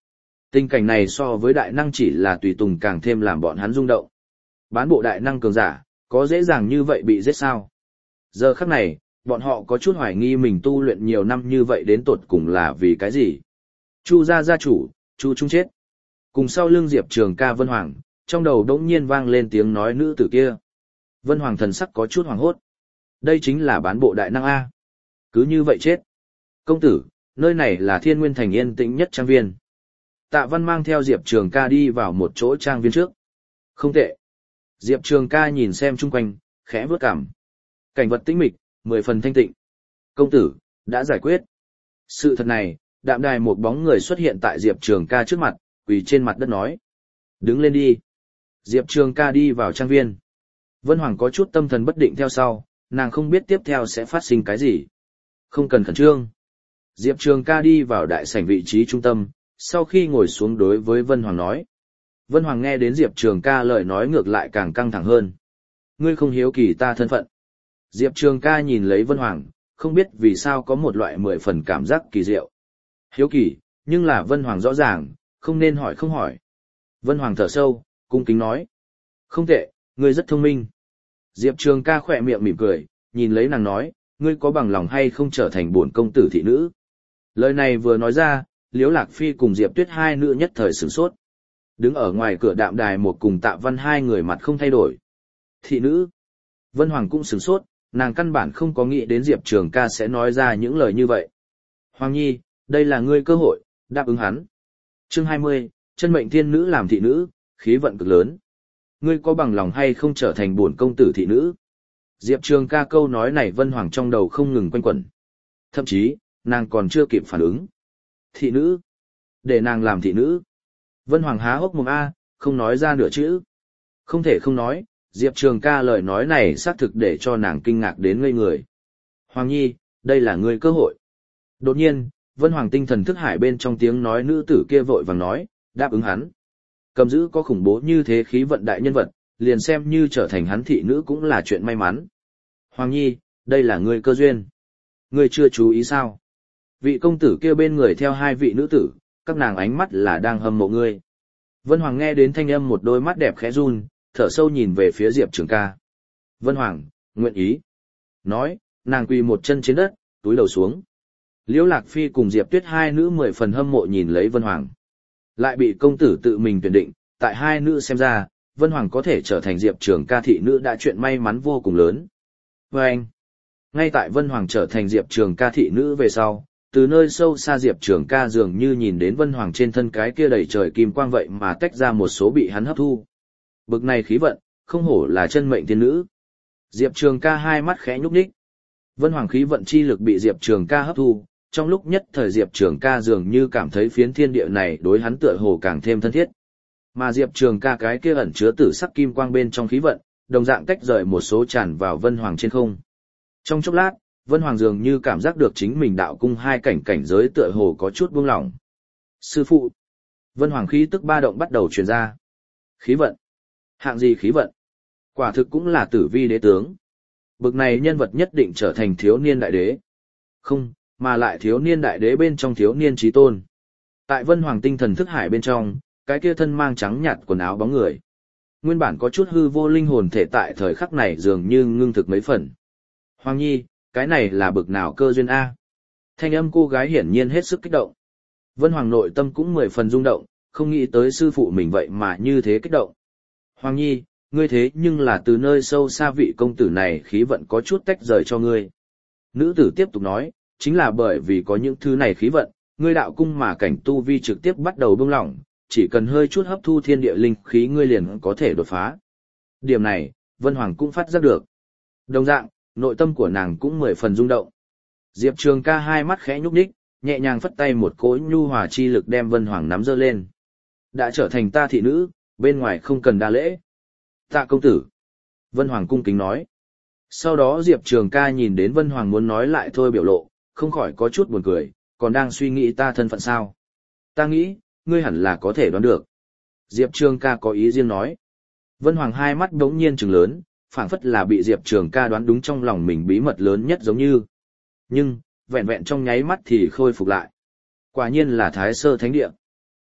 Tình cảnh này so với đại năng chỉ là tùy tùng càng thêm làm bọn hắn rung động. Bán bộ đại năng cường giả, có dễ dàng như vậy bị giết sao? Giờ khắc này, bọn họ có chút hoài nghi mình tu luyện nhiều năm như vậy đến tột cùng là vì cái gì? Chu gia gia chủ, Chu Trung chết. Cùng sau lưng Diệp Trường Ca Vân Hoàng, trong đầu đống nhiên vang lên tiếng nói nữ tử kia. Vân Hoàng thần sắc có chút hoảng hốt. Đây chính là bán bộ đại năng A. Cứ như vậy chết. Công tử, nơi này là Thiên Nguyên Thành yên tĩnh nhất trang viên. Tạ Văn mang theo Diệp Trường Ca đi vào một chỗ trang viên trước. Không tệ. Diệp Trường Ca nhìn xem chung quanh, khẽ vướt cằm. Cảnh vật tĩnh mịch, mười phần thanh tịnh. Công tử, đã giải quyết. Sự thật này, đạm đài một bóng người xuất hiện tại Diệp Trường Ca trước mặt, quỳ trên mặt đất nói. Đứng lên đi. Diệp Trường Ca đi vào trang viên. Vân Hoàng có chút tâm thần bất định theo sau, nàng không biết tiếp theo sẽ phát sinh cái gì. Không cần khẩn trương. Diệp Trường Ca đi vào đại sảnh vị trí trung tâm, sau khi ngồi xuống đối với Vân Hoàng nói. Vân Hoàng nghe đến Diệp Trường Ca lời nói ngược lại càng căng thẳng hơn. Ngươi không hiếu kỳ ta thân phận. Diệp Trường Ca nhìn lấy Vân Hoàng, không biết vì sao có một loại mười phần cảm giác kỳ diệu. Hiếu kỳ, nhưng là Vân Hoàng rõ ràng, không nên hỏi không hỏi. Vân Hoàng thở sâu, cung kính nói. Không tệ, ngươi rất thông minh. Diệp Trường Ca khỏe miệng mỉm cười, nhìn lấy nàng nói, ngươi có bằng lòng hay không trở thành bổn công tử thị nữ. Lời này vừa nói ra, Liễu Lạc Phi cùng Diệp Tuyết hai nữ nhất thời sửng sốt. Đứng ở ngoài cửa đạm đài một cùng Tạ Văn hai người mặt không thay đổi. Thị nữ. Vân Hoàng cũng sửng sốt, nàng căn bản không có nghĩ đến Diệp Trường Ca sẽ nói ra những lời như vậy. Hoàng Nhi, đây là ngươi cơ hội, đáp ứng hắn. Chương hai mươi, chân mệnh thiên nữ làm thị nữ, khí vận cực lớn. Ngươi có bằng lòng hay không trở thành bổn công tử thị nữ? Diệp Trường Ca câu nói này Vân Hoàng trong đầu không ngừng quanh quẩn. Thậm chí, nàng còn chưa kịp phản ứng. Thị nữ? Để nàng làm thị nữ? Vân Hoàng há hốc mồm A, không nói ra nửa chữ. Không thể không nói, Diệp Trường Ca lời nói này xác thực để cho nàng kinh ngạc đến ngây người. Hoàng Nhi, đây là ngươi cơ hội. Đột nhiên, Vân Hoàng tinh thần thức hải bên trong tiếng nói nữ tử kia vội vàng nói, đáp ứng hắn. Cầm giữ có khủng bố như thế khí vận đại nhân vật, liền xem như trở thành hắn thị nữ cũng là chuyện may mắn. Hoàng Nhi, đây là ngươi cơ duyên. Ngươi chưa chú ý sao? Vị công tử kia bên người theo hai vị nữ tử, các nàng ánh mắt là đang hâm mộ ngươi. Vân Hoàng nghe đến thanh âm một đôi mắt đẹp khẽ run, thở sâu nhìn về phía Diệp Trường Ca. Vân Hoàng, nguyện ý. Nói, nàng quỳ một chân trên đất, túi đầu xuống. Liễu Lạc Phi cùng Diệp Tuyết hai nữ mười phần hâm mộ nhìn lấy Vân Hoàng. Lại bị công tử tự mình tuyển định, tại hai nữ xem ra, Vân Hoàng có thể trở thành Diệp Trường Ca thị nữ đã chuyện may mắn vô cùng lớn. Và anh, ngay tại Vân Hoàng trở thành Diệp Trường Ca thị nữ về sau, từ nơi sâu xa Diệp Trường Ca dường như nhìn đến Vân Hoàng trên thân cái kia đầy trời kim quang vậy mà tách ra một số bị hắn hấp thu. Bực này khí vận, không hổ là chân mệnh thiên nữ. Diệp Trường Ca hai mắt khẽ nhúc nhích. Vân Hoàng khí vận chi lực bị Diệp Trường Ca hấp thu, trong lúc nhất thời Diệp Trường Ca dường như cảm thấy phiến thiên địa này đối hắn tựa hồ càng thêm thân thiết. Mà Diệp Trường Ca cái kia ẩn chứa tử sắc kim quang bên trong khí vận, đồng dạng tách rời một số tràn vào Vân Hoàng trên không. Trong chốc lát, Vân Hoàng dường như cảm giác được chính mình đạo cung hai cảnh cảnh giới tựa hồ có chút buông lỏng. Sư phụ! Vân Hoàng khí tức ba động bắt đầu truyền ra. Khí vận! Hạng gì khí vận? Quả thực cũng là tử vi đế tướng. Bực này nhân vật nhất định trở thành thiếu niên đại đế. Không, mà lại thiếu niên đại đế bên trong thiếu niên chí tôn. Tại Vân Hoàng tinh thần thức hải bên trong, cái kia thân mang trắng nhạt quần áo bóng người. Nguyên bản có chút hư vô linh hồn thể tại thời khắc này dường như ngưng thực mấy phần. Hoàng Nhi, cái này là bực nào cơ duyên A? Thanh âm cô gái hiển nhiên hết sức kích động. Vân Hoàng nội tâm cũng mười phần rung động, không nghĩ tới sư phụ mình vậy mà như thế kích động. Hoàng Nhi, ngươi thế nhưng là từ nơi sâu xa vị công tử này khí vận có chút tách rời cho ngươi. Nữ tử tiếp tục nói, chính là bởi vì có những thứ này khí vận, ngươi đạo cung mà cảnh tu vi trực tiếp bắt đầu bung lỏng, chỉ cần hơi chút hấp thu thiên địa linh khí ngươi liền có thể đột phá. Điểm này, Vân Hoàng cũng phát giác được. Đồng dạng, nội tâm của nàng cũng mười phần rung động. Diệp Trường Ca hai mắt khẽ nhúc nhích, nhẹ nhàng phất tay một cỗ nhu hòa chi lực đem Vân Hoàng nắm giơ lên. Đã trở thành ta thị nữ, bên ngoài không cần đa lễ. Tạ công tử. Vân Hoàng cung kính nói. Sau đó Diệp Trường Ca nhìn đến Vân Hoàng muốn nói lại thôi biểu lộ, không khỏi có chút buồn cười, còn đang suy nghĩ ta thân phận sao. Ta nghĩ, ngươi hẳn là có thể đoán được. Diệp Trường Ca có ý riêng nói. Vân Hoàng hai mắt đống nhiên trừng lớn, phảng phất là bị Diệp Trường Ca đoán đúng trong lòng mình bí mật lớn nhất giống như. Nhưng, vẹn vẹn trong nháy mắt thì khôi phục lại. Quả nhiên là Thái Sơ Thánh Địa.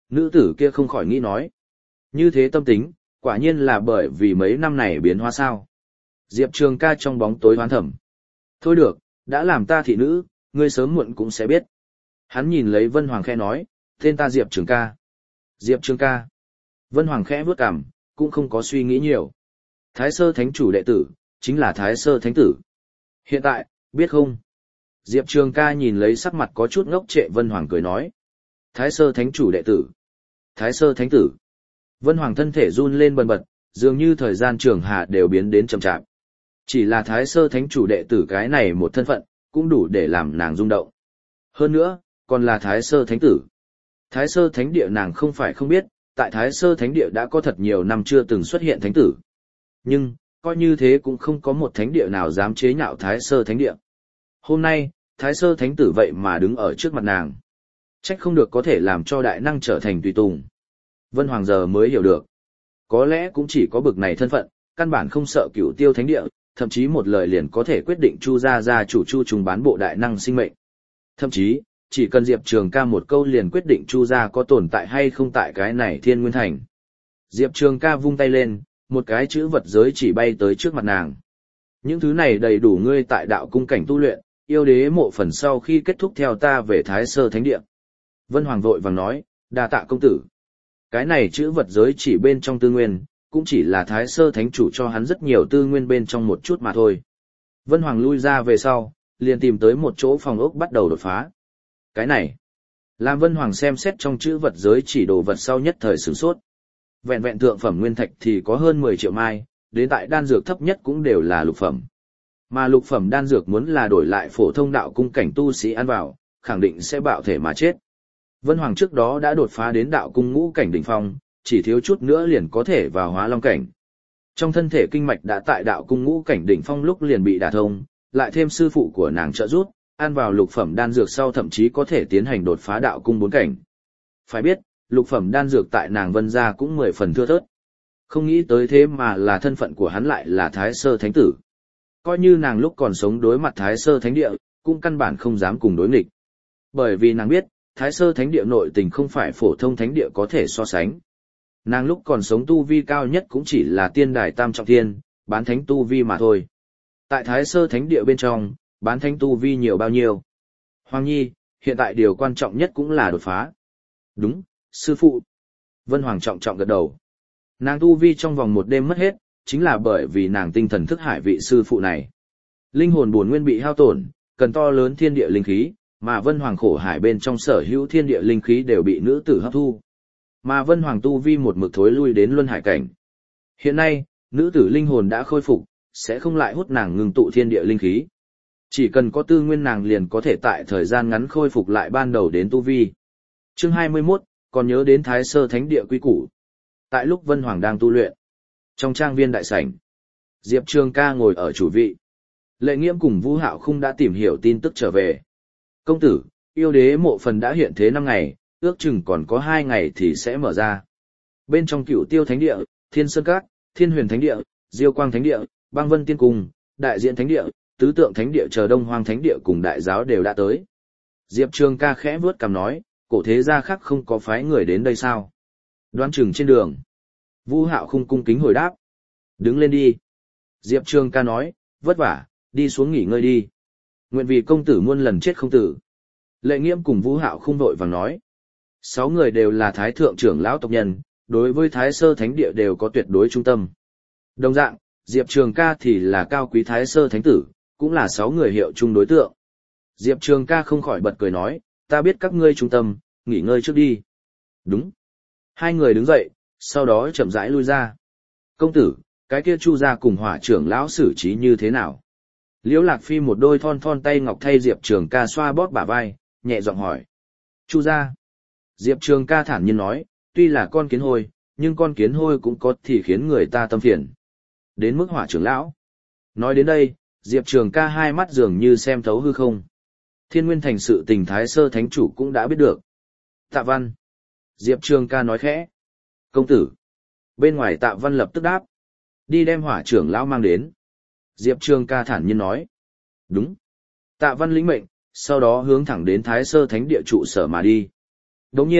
Nữ tử kia không khỏi nghĩ nói. Như thế tâm tính, quả nhiên là bởi vì mấy năm này biến hóa sao. Diệp Trường ca trong bóng tối hoán thẩm. Thôi được, đã làm ta thị nữ, ngươi sớm muộn cũng sẽ biết. Hắn nhìn lấy Vân Hoàng khẽ nói, tên ta Diệp Trường ca. Diệp Trường ca. Vân Hoàng khẽ vướt cằm, cũng không có suy nghĩ nhiều. Thái Sơ Thánh chủ đệ tử, chính là Thái Sơ Thánh tử. Hiện tại, biết không? Diệp Trường ca nhìn lấy sắc mặt có chút ngốc trệ Vân Hoàng cười nói. Thái Sơ Thánh chủ đệ tử. Thái Sơ Thánh tử. Vân Hoàng thân thể run lên bần bật, dường như thời gian trường hạ đều biến đến chậm chạp. Chỉ là Thái Sơ Thánh chủ đệ tử cái này một thân phận, cũng đủ để làm nàng rung động. Hơn nữa, còn là Thái Sơ Thánh tử. Thái Sơ Thánh địa nàng không phải không biết, tại Thái Sơ Thánh địa đã có thật nhiều năm chưa từng xuất hiện thánh tử. Nhưng, coi như thế cũng không có một thánh địa nào dám chế nhạo Thái Sơ Thánh địa. Hôm nay, Thái Sơ Thánh tử vậy mà đứng ở trước mặt nàng. Trách không được có thể làm cho đại năng trở thành tùy tùng. Vân Hoàng giờ mới hiểu được. Có lẽ cũng chỉ có bực này thân phận, căn bản không sợ Cửu Tiêu Thánh địa, thậm chí một lời liền có thể quyết định Chu gia gia chủ Chu trùng bán bộ đại năng sinh mệnh. Thậm chí, chỉ cần Diệp Trường ca một câu liền quyết định Chu gia có tồn tại hay không tại cái này Thiên Nguyên Thành. Diệp Trường ca vung tay lên, một cái chữ vật giới chỉ bay tới trước mặt nàng. Những thứ này đầy đủ ngươi tại đạo cung cảnh tu luyện, yêu đế mộ phần sau khi kết thúc theo ta về Thái Sơ Thánh địa. Vân Hoàng vội vàng nói, đa tạ công tử. Cái này chữ vật giới chỉ bên trong tư nguyên, cũng chỉ là Thái Sơ Thánh chủ cho hắn rất nhiều tư nguyên bên trong một chút mà thôi. Vân Hoàng lui ra về sau, liền tìm tới một chỗ phòng ốc bắt đầu đột phá. Cái này, làm Vân Hoàng xem xét trong chữ vật giới chỉ đồ vật sau nhất thời sửng sốt. Vẹn vẹn thượng phẩm nguyên thạch thì có hơn mười triệu mai, đến tại đan dược thấp nhất cũng đều là lục phẩm. Mà lục phẩm đan dược muốn là đổi lại phổ thông đạo cung cảnh tu sĩ ăn vào, khẳng định sẽ bạo thể mà chết. Vân Hoàng trước đó đã đột phá đến đạo cung ngũ cảnh đỉnh phong, chỉ thiếu chút nữa liền có thể vào hóa long cảnh. Trong thân thể kinh mạch đã tại đạo cung ngũ cảnh đỉnh phong lúc liền bị đả thông, lại thêm sư phụ của nàng trợ giúp, ăn vào lục phẩm đan dược sau thậm chí có thể tiến hành đột phá đạo cung bốn cảnh. Phải biết, lục phẩm đan dược tại nàng Vân gia cũng mười phần thưa thớt. Không nghĩ tới thế mà là thân phận của hắn lại là Thái Sơ Thánh tử. Coi như nàng lúc còn sống đối mặt Thái Sơ Thánh địa, cũng căn bản không dám cùng đối nghịch. Bởi vì nàng biết, Thái Sơ Thánh địa nội tình không phải phổ thông thánh địa có thể so sánh. Nàng lúc còn sống tu vi cao nhất cũng chỉ là tiên đài tam trọng thiên, bán thánh tu vi mà thôi. Tại Thái Sơ Thánh địa bên trong, bán thánh tu vi nhiều bao nhiêu? Hoàng Nhi, hiện tại điều quan trọng nhất cũng là đột phá. Đúng, sư phụ. Vân Hoàng trọng trọng gật đầu. Nàng tu vi trong vòng một đêm mất hết, chính là bởi vì nàng tinh thần thức hải vị sư phụ này. Linh hồn bổn nguyên bị hao tổn, cần to lớn thiên địa linh khí, mà Vân Hoàng khổ hải bên trong sở hữu thiên địa linh khí đều bị nữ tử hấp thu. Mà Vân Hoàng tu vi một mực thối lui đến luân hải cảnh. Hiện nay, nữ tử linh hồn đã khôi phục, sẽ không lại hút nàng ngừng tụ thiên địa linh khí. Chỉ cần có tư nguyên nàng liền có thể tại thời gian ngắn khôi phục lại ban đầu đến tu vi. Chương hai mươi mốt, còn nhớ đến Thái Sơ Thánh địa quy củ. Tại lúc Vân Hoàng đang tu luyện, trong trang viên đại sảnh, Diệp Trường ca ngồi ở chủ vị. Lệ Nghiễm cùng Vũ Hạo Khung đã tìm hiểu tin tức trở về. Công tử, yêu đế mộ phần đã hiện thế năm ngày, ước chừng còn có hai ngày thì sẽ mở ra. Bên trong Cửu Tiêu Thánh địa, Thiên Sơn Các, Thiên Huyền Thánh địa, Diêu Quang Thánh địa, Băng Vân Tiên Cung, Đại Diện Thánh địa, Tứ Tượng Thánh địa chờ Đông Hoang Thánh địa cùng đại giáo đều đã tới. Diệp Trường ca khẽ vướt cằm nói, cổ thế gia khác không có phái người đến đây sao? Đoán chừng trên đường. Vũ Hạo Khung cung kính hồi đáp. Đứng lên đi. Diệp Trường ca nói, vất vả, đi xuống nghỉ ngơi đi. Nguyện vì công tử muôn lần chết không tử. Lệ Nghiễm cùng Vũ Hạo Khung vội vàng nói. Sáu người đều là thái thượng trưởng lão tộc nhân, đối với Thái Sơ Thánh địa đều có tuyệt đối trung tâm. Đồng dạng, Diệp Trường ca thì là cao quý Thái Sơ Thánh tử, cũng là sáu người hiệu chung đối tượng. Diệp Trường ca không khỏi bật cười nói, ta biết các ngươi trung tâm, nghỉ ngơi trước đi. Đúng. Hai người đứng dậy, sau đó chậm rãi lui ra. Công tử, cái kia Chu gia cùng Hỏa trưởng lão xử trí như thế nào? Liễu Lạc Phi một đôi thon thon tay ngọc thay Diệp Trường ca xoa bóp bả vai, nhẹ giọng hỏi. Chu gia. Diệp Trường ca thản nhiên nói, tuy là con kiến hôi, nhưng con kiến hôi cũng có thì khiến người ta tâm phiền. Đến mức Hỏa trưởng lão. Nói đến đây, Diệp Trường ca hai mắt dường như xem thấu hư không. Thiên Nguyên Thành sự tình Thái Sơ Thánh chủ cũng đã biết được. Tạ Văn. Diệp Trường ca nói khẽ. Công tử. Bên ngoài Tạ Văn lập tức đáp. Đi đem Hỏa trưởng lão mang đến. Diệp Trường ca thản nhiên nói. Đúng. Tạ Văn lĩnh mệnh, sau đó hướng thẳng đến Thái Sơ Thánh địa trụ sở mà đi. Đồng nhiên,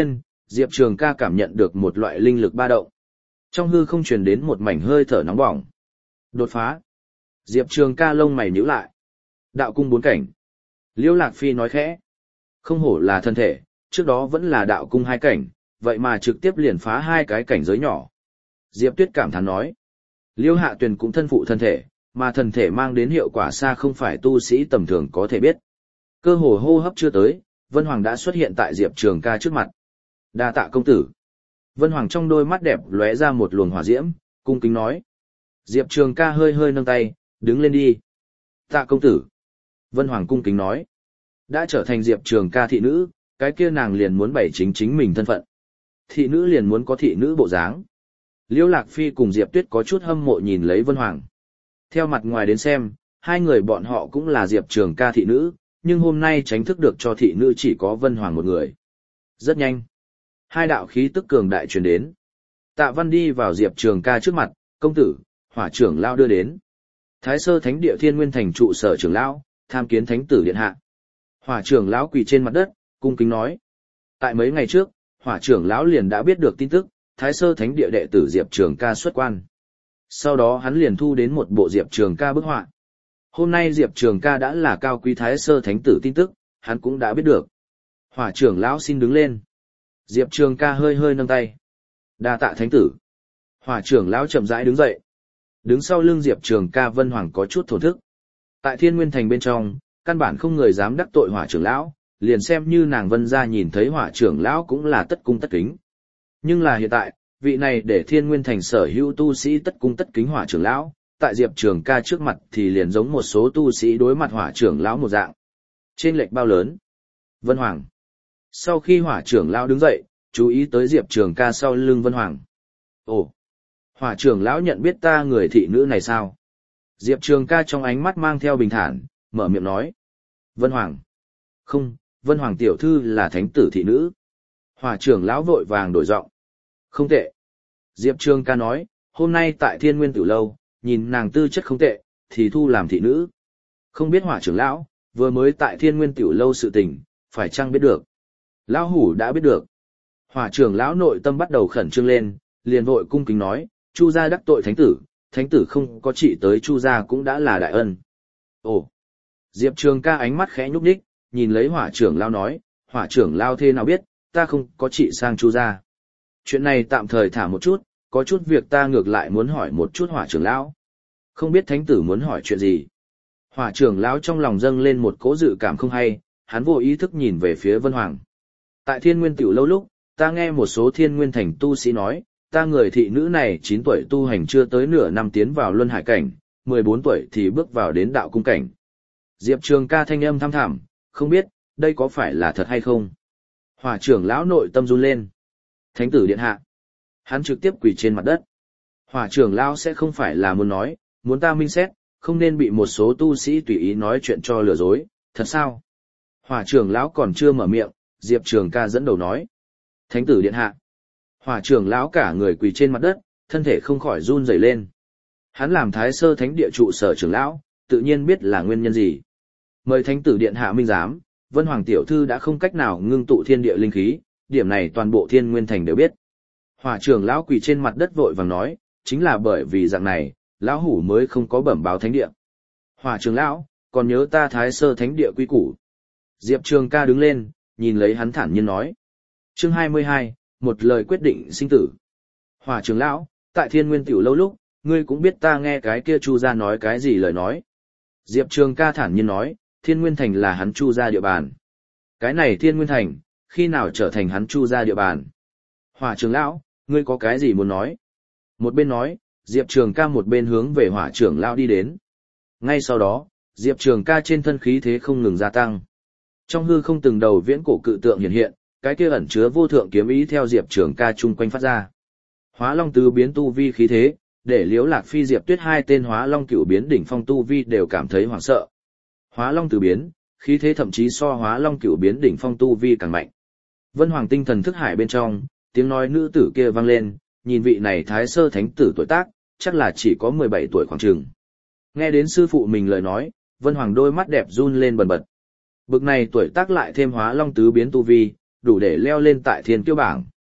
Diệp Trường ca cảm nhận được một loại linh lực ba động. Trong hư không truyền đến một mảnh hơi thở nóng bỏng. Đột phá. Diệp Trường ca lông mày nhíu lại. Đạo cung bốn cảnh. Liễu Lạc Phi nói khẽ. Không hổ là thân thể, trước đó vẫn là đạo cung hai cảnh, vậy mà trực tiếp liền phá hai cái cảnh giới nhỏ. Diệp Tuyết cảm thán nói. Liễu Hạ Tuyền cũng thân phụ thân thể, mà thân thể mang đến hiệu quả xa không phải tu sĩ tầm thường có thể biết. Cơ hồ hô hấp chưa tới, Vân Hoàng đã xuất hiện tại Diệp Trường ca trước mặt. Đa tạ công tử. Vân Hoàng trong đôi mắt đẹp lóe ra một luồng hỏa diễm, cung kính nói. Diệp Trường ca hơi hơi nâng tay, đứng lên đi. Tạ công tử. Vân Hoàng cung kính nói. Đã trở thành Diệp Trường ca thị nữ, cái kia nàng liền muốn bày chính chính mình thân phận. Thị nữ liền muốn có thị nữ bộ dáng. Liễu Lạc Phi cùng Diệp Tuyết có chút hâm mộ nhìn lấy Vân Hoàng. Theo mặt ngoài đến xem, hai người bọn họ cũng là Diệp Trường ca thị nữ, nhưng hôm nay tránh thức được cho thị nữ chỉ có Vân Hoàng một người. Rất nhanh. Hai đạo khí tức cường đại truyền đến. Tạ Văn đi vào Diệp Trường ca trước mặt, công tử, hỏa trưởng lão đưa đến. Thái Sơ Thánh Địa Thiên Nguyên Thành trụ sở trưởng lão, tham kiến thánh tử điện hạ. Hỏa trưởng lão quỳ trên mặt đất, cung kính nói. Tại mấy ngày trước, hỏa trưởng lão liền đã biết được tin tức, Thái Sơ Thánh Địa đệ tử Diệp Trường ca xuất quan. Sau đó hắn liền thu đến một bộ Diệp Trường ca bức họa. Hôm nay Diệp Trường ca đã là cao quý Thái Sơ Thánh tử tin tức, hắn cũng đã biết được. Hỏa trưởng lão xin đứng lên. Diệp Trường ca hơi hơi nâng tay. Đa tạ thánh tử. Hỏa trưởng lão chậm rãi đứng dậy. Đứng sau lưng Diệp Trường ca Vân Hoàng có chút thổn thức. Tại Thiên Nguyên Thành bên trong, căn bản không người dám đắc tội hỏa trưởng lão, liền xem như nàng Vân gia nhìn thấy hỏa trưởng lão cũng là tất cung tất kính. Nhưng là hiện tại, vị này để Thiên Nguyên Thành sở hữu tu sĩ tất cung tất kính hỏa trưởng lão, tại Diệp Trường ca trước mặt thì liền giống một số tu sĩ đối mặt hỏa trưởng lão một dạng. Trên lệch bao lớn? Vân Hoàng. Sau khi hỏa trưởng lão đứng dậy, chú ý tới Diệp Trường ca sau lưng Vân Hoàng. Ồ! Hỏa trưởng lão nhận biết ta người thị nữ này sao? Diệp Trường ca trong ánh mắt mang theo bình thản, mở miệng nói. Vân Hoàng. Không, Vân Hoàng tiểu thư là thánh tử thị nữ. Hỏa trưởng lão vội vàng đổi giọng. Không tệ. Diệp Trường ca nói, hôm nay tại Thiên Nguyên Tử Lâu, nhìn nàng tư chất không tệ, thì thu làm thị nữ. Không biết hỏa trưởng lão, vừa mới tại Thiên Nguyên Tiểu Lâu sự tình, phải chăng biết được? Lão hủ đã biết được. Hỏa trưởng lão nội tâm bắt đầu khẩn trương lên, liền vội cung kính nói, Chu gia đắc tội thánh tử, thánh tử không có trị tới Chu gia cũng đã là đại ân. Ồ! Diệp Trường ca ánh mắt khẽ nhúc nhích, nhìn lấy hỏa trưởng lão nói, hỏa trưởng lão thế nào biết, ta không có trị sang Chu gia. Chuyện này tạm thời thả một chút, có chút việc ta ngược lại muốn hỏi một chút hỏa trưởng lão. Không biết thánh tử muốn hỏi chuyện gì. Hỏa trưởng lão trong lòng dâng lên một cỗ dự cảm không hay, hắn vô ý thức nhìn về phía Vân Hoàng. Tại Thiên Nguyên Tiểu Lâu lúc, ta nghe một số Thiên Nguyên Thành tu sĩ nói, ta người thị nữ này chín tuổi tu hành chưa tới nửa năm tiến vào luân hải cảnh, mười bốn tuổi thì bước vào đến đạo cung cảnh. Diệp Trường ca thanh âm thăm thẳm, không biết, đây có phải là thật hay không? Hỏa trưởng lão nội tâm run lên. Thánh tử điện hạ. Hắn trực tiếp quỳ trên mặt đất. Hỏa trưởng lão sẽ không phải là muốn nói, muốn ta minh xét, không nên bị một số tu sĩ tùy ý nói chuyện cho lừa dối, thật sao? Hỏa trưởng lão còn chưa mở miệng, Diệp Trường ca dẫn đầu nói. Thánh tử điện hạ. Hỏa trưởng lão cả người quỳ trên mặt đất, thân thể không khỏi run rẩy lên. Hắn làm Thái Sơ Thánh Địa trụ sở trưởng lão, tự nhiên biết là nguyên nhân gì. Mời thánh tử điện hạ minh giám, Vân Hoàng tiểu thư đã không cách nào ngưng tụ thiên địa linh khí, điểm này toàn bộ Thiên Nguyên Thành đều biết. Hỏa trưởng lão quỳ trên mặt đất vội vàng nói, chính là bởi vì dạng này, lão hủ mới không có bẩm báo thánh địa. Hỏa trưởng lão, còn nhớ ta Thái Sơ Thánh Địa quy củ. Diệp Trường ca đứng lên, nhìn lấy hắn thản nhiên nói. Chương hai mươi hai, một lời quyết định sinh tử. Hỏa trưởng lão, tại Thiên Nguyên Tiểu Lâu lúc, ngươi cũng biết ta nghe cái kia Chu gia nói cái gì lời nói. Diệp Trường ca thản nhiên nói, Thiên Nguyên Thành là hắn Chu gia địa bàn. Cái này Thiên Nguyên Thành, khi nào trở thành hắn Chu gia địa bàn? Hỏa trưởng lão, ngươi có cái gì muốn nói? Một bên nói, Diệp Trường ca một bên hướng về hỏa trưởng lão đi đến. Ngay sau đó, Diệp Trường ca trên thân khí thế không ngừng gia tăng. Trong hư không từng đầu viễn cổ cự tượng hiện hiện, cái kia ẩn chứa vô thượng kiếm ý theo Diệp Trường ca chung quanh phát ra. Hóa Long tứ biến tu vi khí thế, để Liễu Lạc Phi Diệp Tuyết hai tên Hóa Long cửu biến đỉnh phong tu vi đều cảm thấy hoảng sợ. Hóa Long tứ biến, khí thế thậm chí so Hóa Long cửu biến đỉnh phong tu vi càng mạnh. Vân Hoàng tinh thần thức hải bên trong, tiếng nói nữ tử kia vang lên, nhìn vị này Thái Sơ Thánh tử tuổi tác, chắc là chỉ có mười bảy tuổi khoảng chừng. Nghe đến sư phụ mình lời nói, Vân Hoàng đôi mắt đẹp run lên bần bật. Bực này tuổi tác lại thêm Hóa Long tứ biến tu vi, đủ để leo lên tại thiên kiêu bảng.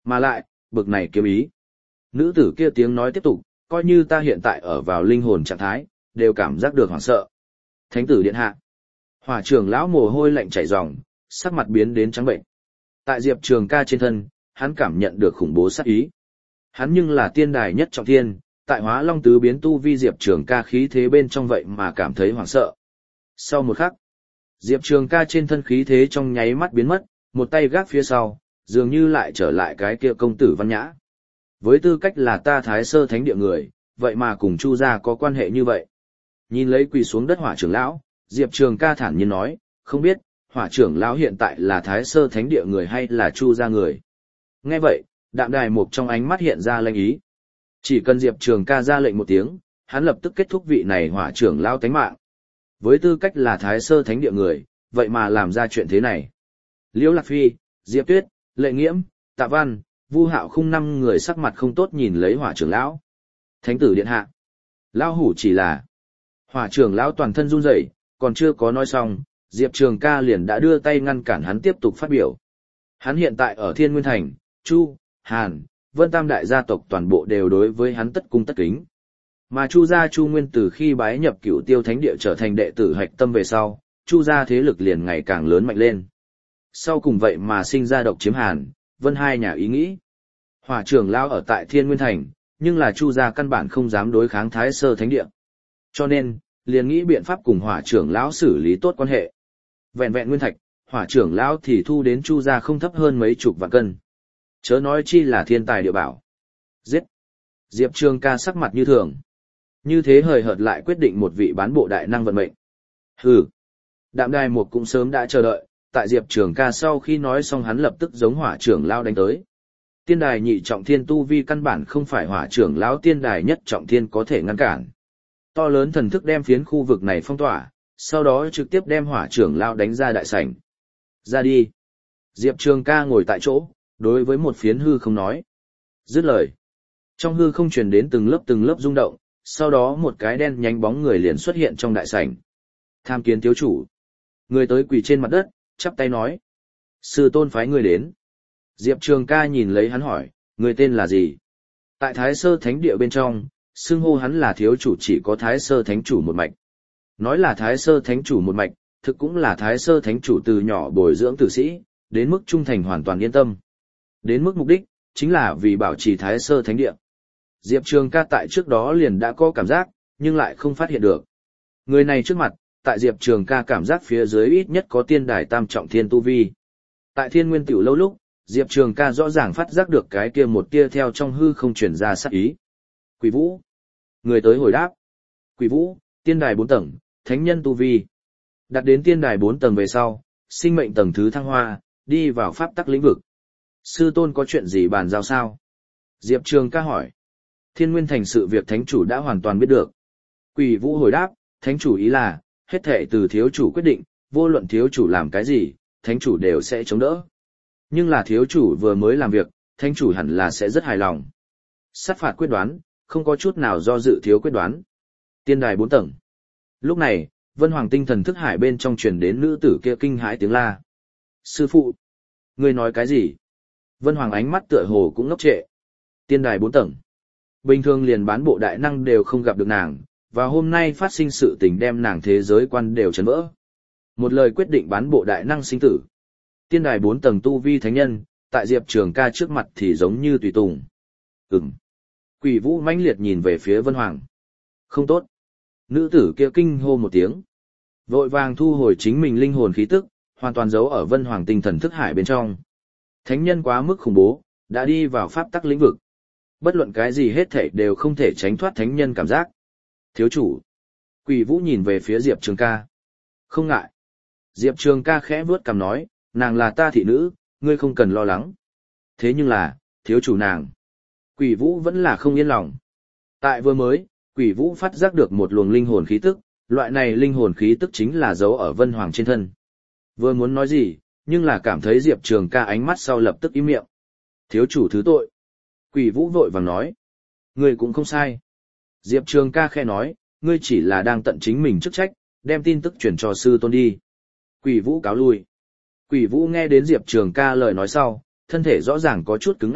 Mà lại, bực này kiếm ý. Nữ tử kia tiếng nói tiếp tục, coi như ta hiện tại ở vào linh hồn trạng thái, đều cảm giác được hoảng sợ. Thánh tử điện hạ. Hỏa trưởng lão mồ hôi lạnh chảy ròng, sắc mặt biến đến trắng bệnh. Tại Diệp Trường Ca trên thân, hắn cảm nhận được khủng bố sát ý. Hắn nhưng là tiên đài nhất trọng thiên, tại Hóa Long tứ biến tu vi Diệp Trường Ca khí thế bên trong vậy mà cảm thấy hoảng sợ. Sau một khắc, Diệp Trường Ca trên thân khí thế trong nháy mắt biến mất, một tay gác phía sau, dường như lại trở lại cái kia công tử văn nhã. Với tư cách là ta Thái Sơ Thánh địa người, vậy mà cùng Chu gia có quan hệ như vậy. Nhìn lấy quỳ xuống đất Hỏa trưởng lão, Diệp Trường Ca thản nhiên nói, không biết, Hỏa trưởng lão hiện tại là Thái Sơ Thánh địa người hay là Chu gia người. Nghe vậy, Đạm Đài Mục trong ánh mắt hiện ra lệnh ý. Chỉ cần Diệp Trường Ca ra lệnh một tiếng, hắn lập tức kết thúc vị này Hỏa trưởng lão tánh mạng. Với tư cách là Thái Sơ Thánh địa người, vậy mà làm ra chuyện thế này. Liễu Lạc Phi, Diệp Tuyết, Lệ Nghiễm, Tạ Văn, Vu Hạo Khung năm người sắc mặt không tốt nhìn lấy Hỏa trưởng lão. Thánh tử điện hạ. Lão hủ chỉ là. Hỏa trưởng lão toàn thân run rẩy, còn chưa có nói xong, Diệp Trường Ca liền đã đưa tay ngăn cản hắn tiếp tục phát biểu. Hắn hiện tại ở Thiên Nguyên Thành, Chu, Hàn, Vân Tam đại gia tộc toàn bộ đều đối với hắn tất cung tất kính. Mà Chu gia Chu Nguyên từ khi bái nhập Cửu Tiêu Thánh địa trở thành đệ tử hạch tâm về sau, Chu gia thế lực liền ngày càng lớn mạnh lên. Sau cùng vậy mà sinh ra độc chiếm Hàn, Vân hai nhà ý nghĩ. Hỏa trưởng lão ở tại Thiên Nguyên Thành, nhưng là Chu gia căn bản không dám đối kháng Thái Sơ Thánh địa. Cho nên, liền nghĩ biện pháp cùng Hỏa trưởng lão xử lý tốt quan hệ. Vẹn vẹn nguyên thạch, Hỏa trưởng lão thì thu đến Chu gia không thấp hơn mấy chục vạn cân. Chớ nói chi là thiên tài địa bảo. Giết. Diệp Trường Ca sắc mặt như thường. Như thế hời hợt lại quyết định một vị bán bộ đại năng vận mệnh. Hừ. Đạm Đài Mục cũng sớm đã chờ đợi, tại Diệp Trường Ca sau khi nói xong hắn lập tức giống Hỏa trưởng lão đánh tới. Tiên đài nhị trọng thiên tu vi căn bản không phải Hỏa trưởng lão tiên đài nhất trọng thiên có thể ngăn cản. To lớn thần thức đem phiến khu vực này phong tỏa, sau đó trực tiếp đem Hỏa trưởng lão đánh ra đại sảnh. Ra đi. Diệp Trường Ca ngồi tại chỗ, đối với một phiến hư không nói. Dứt lời. Trong hư không truyền đến từng lớp từng lớp rung động, sau đó một cái đen nhánh bóng người liền xuất hiện trong đại sảnh. Tham kiến thiếu chủ. Người tới quỳ trên mặt đất, chắp tay nói. Sư tôn phái người đến. Diệp Trường Ca nhìn lấy hắn hỏi, người tên là gì? Tại Thái Sơ Thánh địa bên trong, xưng hô hắn là thiếu chủ chỉ có Thái Sơ Thánh chủ một mạch. Nói là Thái Sơ Thánh chủ một mạch, thực cũng là Thái Sơ Thánh chủ từ nhỏ bồi dưỡng tử sĩ, đến mức trung thành hoàn toàn yên tâm. Đến mức mục đích, chính là vì bảo trì Thái Sơ Thánh địa. Diệp Trường Ca tại trước đó liền đã có cảm giác, nhưng lại không phát hiện được. Người này trước mặt, tại Diệp Trường Ca cảm giác phía dưới ít nhất có tiên đài tam trọng thiên tu vi. Tại Thiên Nguyên Tiểu lâu lúc, Diệp Trường Ca rõ ràng phát giác được cái kia một tia theo trong hư không truyền ra sát ý. Quỷ Vũ. Người tới hồi đáp. Quỷ Vũ, tiên đài bốn tầng, thánh nhân tu vi. Đạt đến tiên đài bốn tầng về sau, sinh mệnh tầng thứ thăng hoa, đi vào pháp tắc lĩnh vực. Sư tôn có chuyện gì bàn giao sao? Diệp Trường Ca hỏi. Thiên Nguyên Thành sự việc thánh chủ đã hoàn toàn biết được. Quỷ Vũ hồi đáp, thánh chủ ý là, hết thệ từ thiếu chủ quyết định, vô luận thiếu chủ làm cái gì, thánh chủ đều sẽ chống đỡ. Nhưng là thiếu chủ vừa mới làm việc, thánh chủ hẳn là sẽ rất hài lòng. Sát phạt quyết đoán, không có chút nào do dự thiếu quyết đoán. Tiên đài bốn tầng. Lúc này, Vân Hoàng tinh thần thức hải bên trong truyền đến nữ tử kia kinh hãi tiếng la. Sư phụ! Ngươi nói cái gì? Vân Hoàng ánh mắt tựa hồ cũng ngốc trệ. Tiên đài bốn tầng. Bình thường liền bán bộ đại năng đều không gặp được nàng, và hôm nay phát sinh sự tình đem nàng thế giới quan đều chấn vỡ. Một lời quyết định bán bộ đại năng sinh tử. Tiên đài bốn tầng tu vi thánh nhân, tại Diệp Trường Ca trước mặt thì giống như tùy tùng. Ừm. Quỷ Vũ mãnh liệt nhìn về phía Vân Hoàng. Không tốt. Nữ tử kia kinh hô một tiếng. Vội vàng thu hồi chính mình linh hồn khí tức, hoàn toàn giấu ở Vân Hoàng tinh thần thức hải bên trong. Thánh nhân quá mức khủng bố, đã đi vào pháp tắc lĩnh vực. Bất luận cái gì hết thảy đều không thể tránh thoát thánh nhân cảm giác. Thiếu chủ. Quỷ Vũ nhìn về phía Diệp Trường Ca. Không ngại. Diệp Trường Ca khẽ vuốt cằm nói, nàng là ta thị nữ, ngươi không cần lo lắng. Thế nhưng là, thiếu chủ nàng. Quỷ Vũ vẫn là không yên lòng. Tại vừa mới, Quỷ Vũ phát giác được một luồng linh hồn khí tức, loại này linh hồn khí tức chính là dấu ở Vân Hoàng trên thân. Vừa muốn nói gì, nhưng là cảm thấy Diệp Trường Ca ánh mắt sau lập tức im miệng. Thiếu chủ thứ tội. Quỷ Vũ vội vàng nói. Ngươi cũng không sai. Diệp Trường Ca khẽ nói, ngươi chỉ là đang tận chính mình chức trách, đem tin tức truyền cho sư tôn đi. Quỷ Vũ cáo lui. Quỷ Vũ nghe đến Diệp Trường Ca lời nói sau, thân thể rõ ràng có chút cứng ngắc,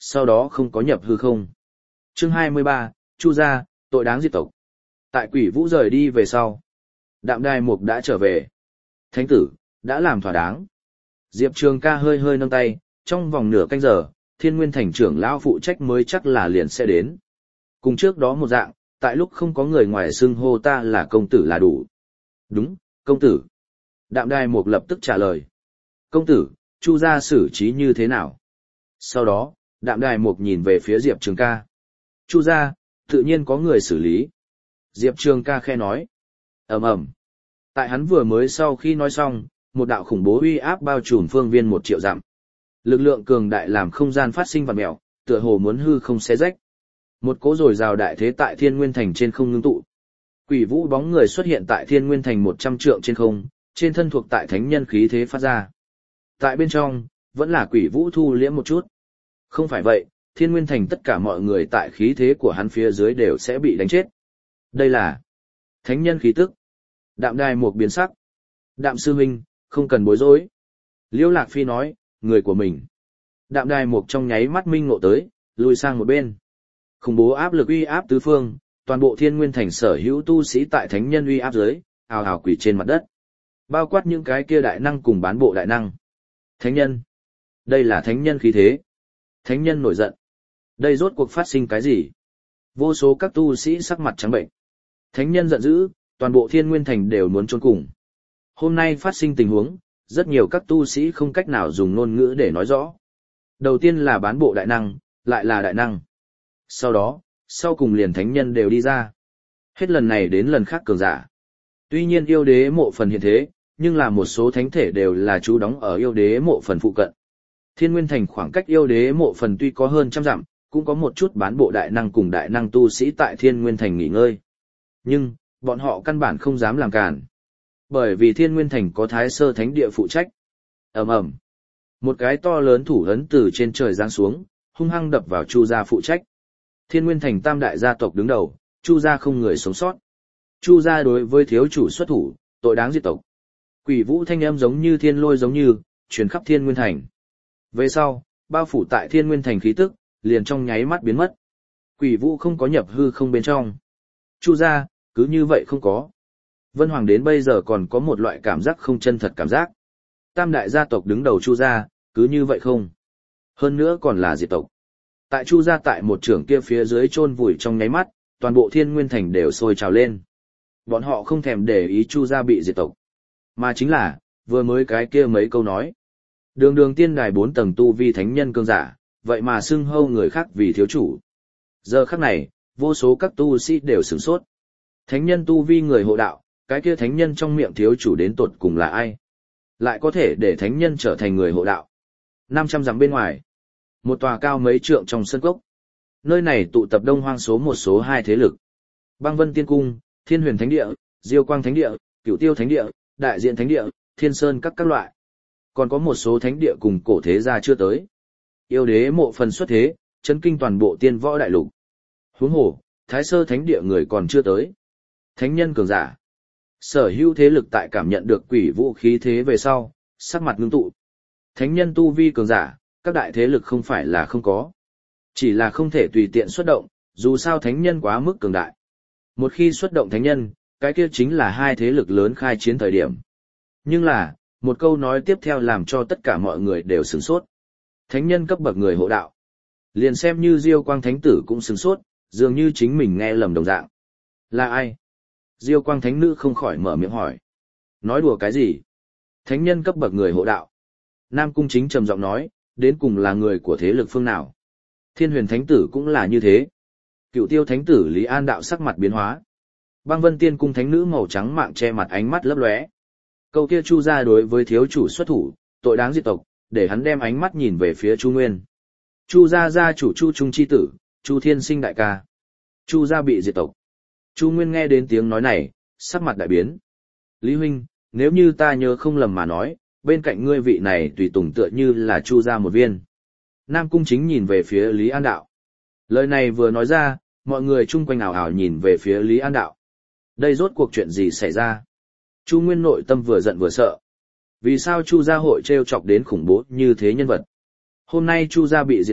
sau đó không có nhập hư không. Chương hai mươi ba, Chu gia, tội đáng diệt tộc. Tại Quỷ Vũ rời đi về sau, Đạm Đài Mục đã trở về. Thánh tử, đã làm thỏa đáng. Diệp Trường ca hơi hơi nâng tay, trong vòng nửa canh giờ, Thiên Nguyên Thành trưởng lão phụ trách mới chắc là liền sẽ đến. Cùng trước đó một dạng, tại lúc không có người ngoài xưng hô ta là công tử là đủ. Đúng, công tử. Đạm Đài Mục lập tức trả lời. Công tử, Chu gia xử trí như thế nào? Sau đó, Đạm Đài Mục nhìn về phía Diệp Trường ca. Chu gia, tự nhiên có người xử lý. Diệp Trường ca khe nói. Ầm ầm. Tại hắn vừa mới sau khi nói xong, một đạo khủng bố uy áp bao trùm phương viên một triệu dặm. Lực lượng cường đại làm không gian phát sinh vặn mèo, tựa hồ muốn hư không xé rách. Một cỗ dồi dào đại thế tại Thiên Nguyên Thành trên không ngưng tụ. Quỷ Vũ bóng người xuất hiện tại Thiên Nguyên Thành một trăm trượng trên không, trên thân thuộc tại thánh nhân khí thế phát ra. Tại bên trong, vẫn là Quỷ Vũ thu liễm một chút. Không phải vậy, Thiên Nguyên Thành tất cả mọi người tại khí thế của hắn phía dưới đều sẽ bị đánh chết. Đây là thánh nhân khí tức. Đạm Đài Mục biến sắc. Đạm sư huynh, không cần bối rối. Liễu Lạc Phi nói, người của mình. Đạm Đài Mục trong nháy mắt minh ngộ tới, lùi sang một bên. Khủng bố áp lực uy áp tứ phương, toàn bộ Thiên Nguyên Thành sở hữu tu sĩ tại thánh nhân uy áp dưới, ào ào quỳ trên mặt đất. Bao quát những cái kia đại năng cùng bán bộ đại năng. Thánh nhân. Đây là thánh nhân khí thế. Thánh nhân nổi giận. Đây rốt cuộc phát sinh cái gì? Vô số các tu sĩ sắc mặt trắng bệnh. Thánh nhân giận dữ, toàn bộ Thiên Nguyên Thành đều muốn chôn cùng. Hôm nay phát sinh tình huống, rất nhiều các tu sĩ không cách nào dùng ngôn ngữ để nói rõ. Đầu tiên là bán bộ đại năng, lại là đại năng. Sau đó, sau cùng liền thánh nhân đều đi ra. Hết lần này đến lần khác cường giả. Tuy nhiên yêu đế mộ phần hiện thế, nhưng là một số thánh thể đều là trú đóng ở yêu đế mộ phần phụ cận. Thiên Nguyên Thành khoảng cách yêu đế mộ phần tuy có hơn trăm dặm, cũng có một chút bán bộ đại năng cùng đại năng tu sĩ tại Thiên Nguyên Thành nghỉ ngơi. Nhưng, bọn họ căn bản không dám làm cản. Bởi vì Thiên Nguyên Thành có Thái Sơ Thánh Địa phụ trách. Ầm ầm. Một cái to lớn thủ ấn từ trên trời giáng xuống, hung hăng đập vào Chu gia phụ trách. Thiên Nguyên Thành tam đại gia tộc đứng đầu, Chu gia không người sống sót. Chu gia đối với thiếu chủ xuất thủ, tội đáng diệt tộc. Quỷ Vũ thanh âm giống như thiên lôi giống như, truyền khắp Thiên Nguyên Thành. Về sau, bao phủ tại Thiên Nguyên Thành khí tức, liền trong nháy mắt biến mất. Quỷ Vũ không có nhập hư không bên trong. Chu gia, cứ như vậy không có. Vân Hoàng đến bây giờ còn có một loại cảm giác không chân thật cảm giác. Tam đại gia tộc đứng đầu Chu gia, cứ như vậy không. Hơn nữa còn là diệt tộc. Tại Chu gia tại một trưởng kia phía dưới chôn vùi trong nháy mắt, toàn bộ Thiên Nguyên Thành đều sôi trào lên. Bọn họ không thèm để ý Chu gia bị diệt tộc. Mà chính là, vừa mới cái kia mấy câu nói. Đường đường tiên đài bốn tầng tu vi thánh nhân cương giả, vậy mà xưng hâu người khác vì thiếu chủ. Giờ khắc này, vô số các tu sĩ đều sửng sốt. Thánh nhân tu vi người hộ đạo, cái kia thánh nhân trong miệng thiếu chủ đến tột cùng là ai? Lại có thể để thánh nhân trở thành người hộ đạo. năm trăm dặm bên ngoài, một tòa cao mấy trượng trong sân cốc. Nơi này tụ tập đông hoang số một số hai thế lực. Băng Vân Tiên Cung, Thiên Huyền Thánh Địa, Diêu Quang Thánh Địa, Cửu Tiêu Thánh Địa, Đại Diện Thánh Địa, Thiên Sơn các các loại. Còn có một số thánh địa cùng cổ thế gia chưa tới. Yêu đế mộ phần xuất thế, chấn kinh toàn bộ tiên võ đại lục. Huống hồ, Thái Sơ Thánh Địa người còn chưa tới. Thánh nhân cường giả. Sở hữu thế lực tại cảm nhận được Quỷ Vũ khí thế về sau, sắc mặt ngưng tụ. Thánh nhân tu vi cường giả, các đại thế lực không phải là không có. Chỉ là không thể tùy tiện xuất động, dù sao thánh nhân quá mức cường đại. Một khi xuất động thánh nhân, cái kia chính là hai thế lực lớn khai chiến thời điểm. Nhưng là, một câu nói tiếp theo làm cho tất cả mọi người đều sửng sốt. Thánh nhân cấp bậc người hộ đạo. Liền xem như Diêu Quang Thánh Tử cũng sửng sốt, dường như chính mình nghe lầm đồng dạng. Là ai? Diêu Quang Thánh Nữ không khỏi mở miệng hỏi. Nói đùa cái gì? Thánh nhân cấp bậc người hộ đạo. Nam Cung Chính trầm giọng nói, đến cùng là người của thế lực phương nào? Thiên Huyền Thánh Tử cũng là như thế. Cựu Tiêu Thánh Tử Lý An Đạo sắc mặt biến hóa. Băng Vân Tiên Cung Thánh Nữ màu trắng mạng che mặt ánh mắt lấp lóe. Câu kia Chu gia đối với thiếu chủ xuất thủ, tội đáng diệt tộc, để hắn đem ánh mắt nhìn về phía Chu Nguyên. Chu gia gia chủ Chu Trung chi tử, Chu Thiên Sinh đại ca. Chu gia bị diệt tộc. Chu Nguyên nghe đến tiếng nói này, sắc mặt đại biến. Lý huynh, nếu như ta nhớ không lầm mà nói, bên cạnh ngươi vị này tùy tùng tựa như là Chu gia một viên. Nam Cung Chính nhìn về phía Lý An Đạo. Lời này vừa nói ra, mọi người chung quanh ảo ảo nhìn về phía Lý An Đạo. Đây rốt cuộc chuyện gì xảy ra? Chu Nguyên nội tâm vừa giận vừa sợ. Vì sao Chu gia hội trêu chọc đến khủng bố như thế nhân vật? Hôm nay Chu gia bị diệt tộc,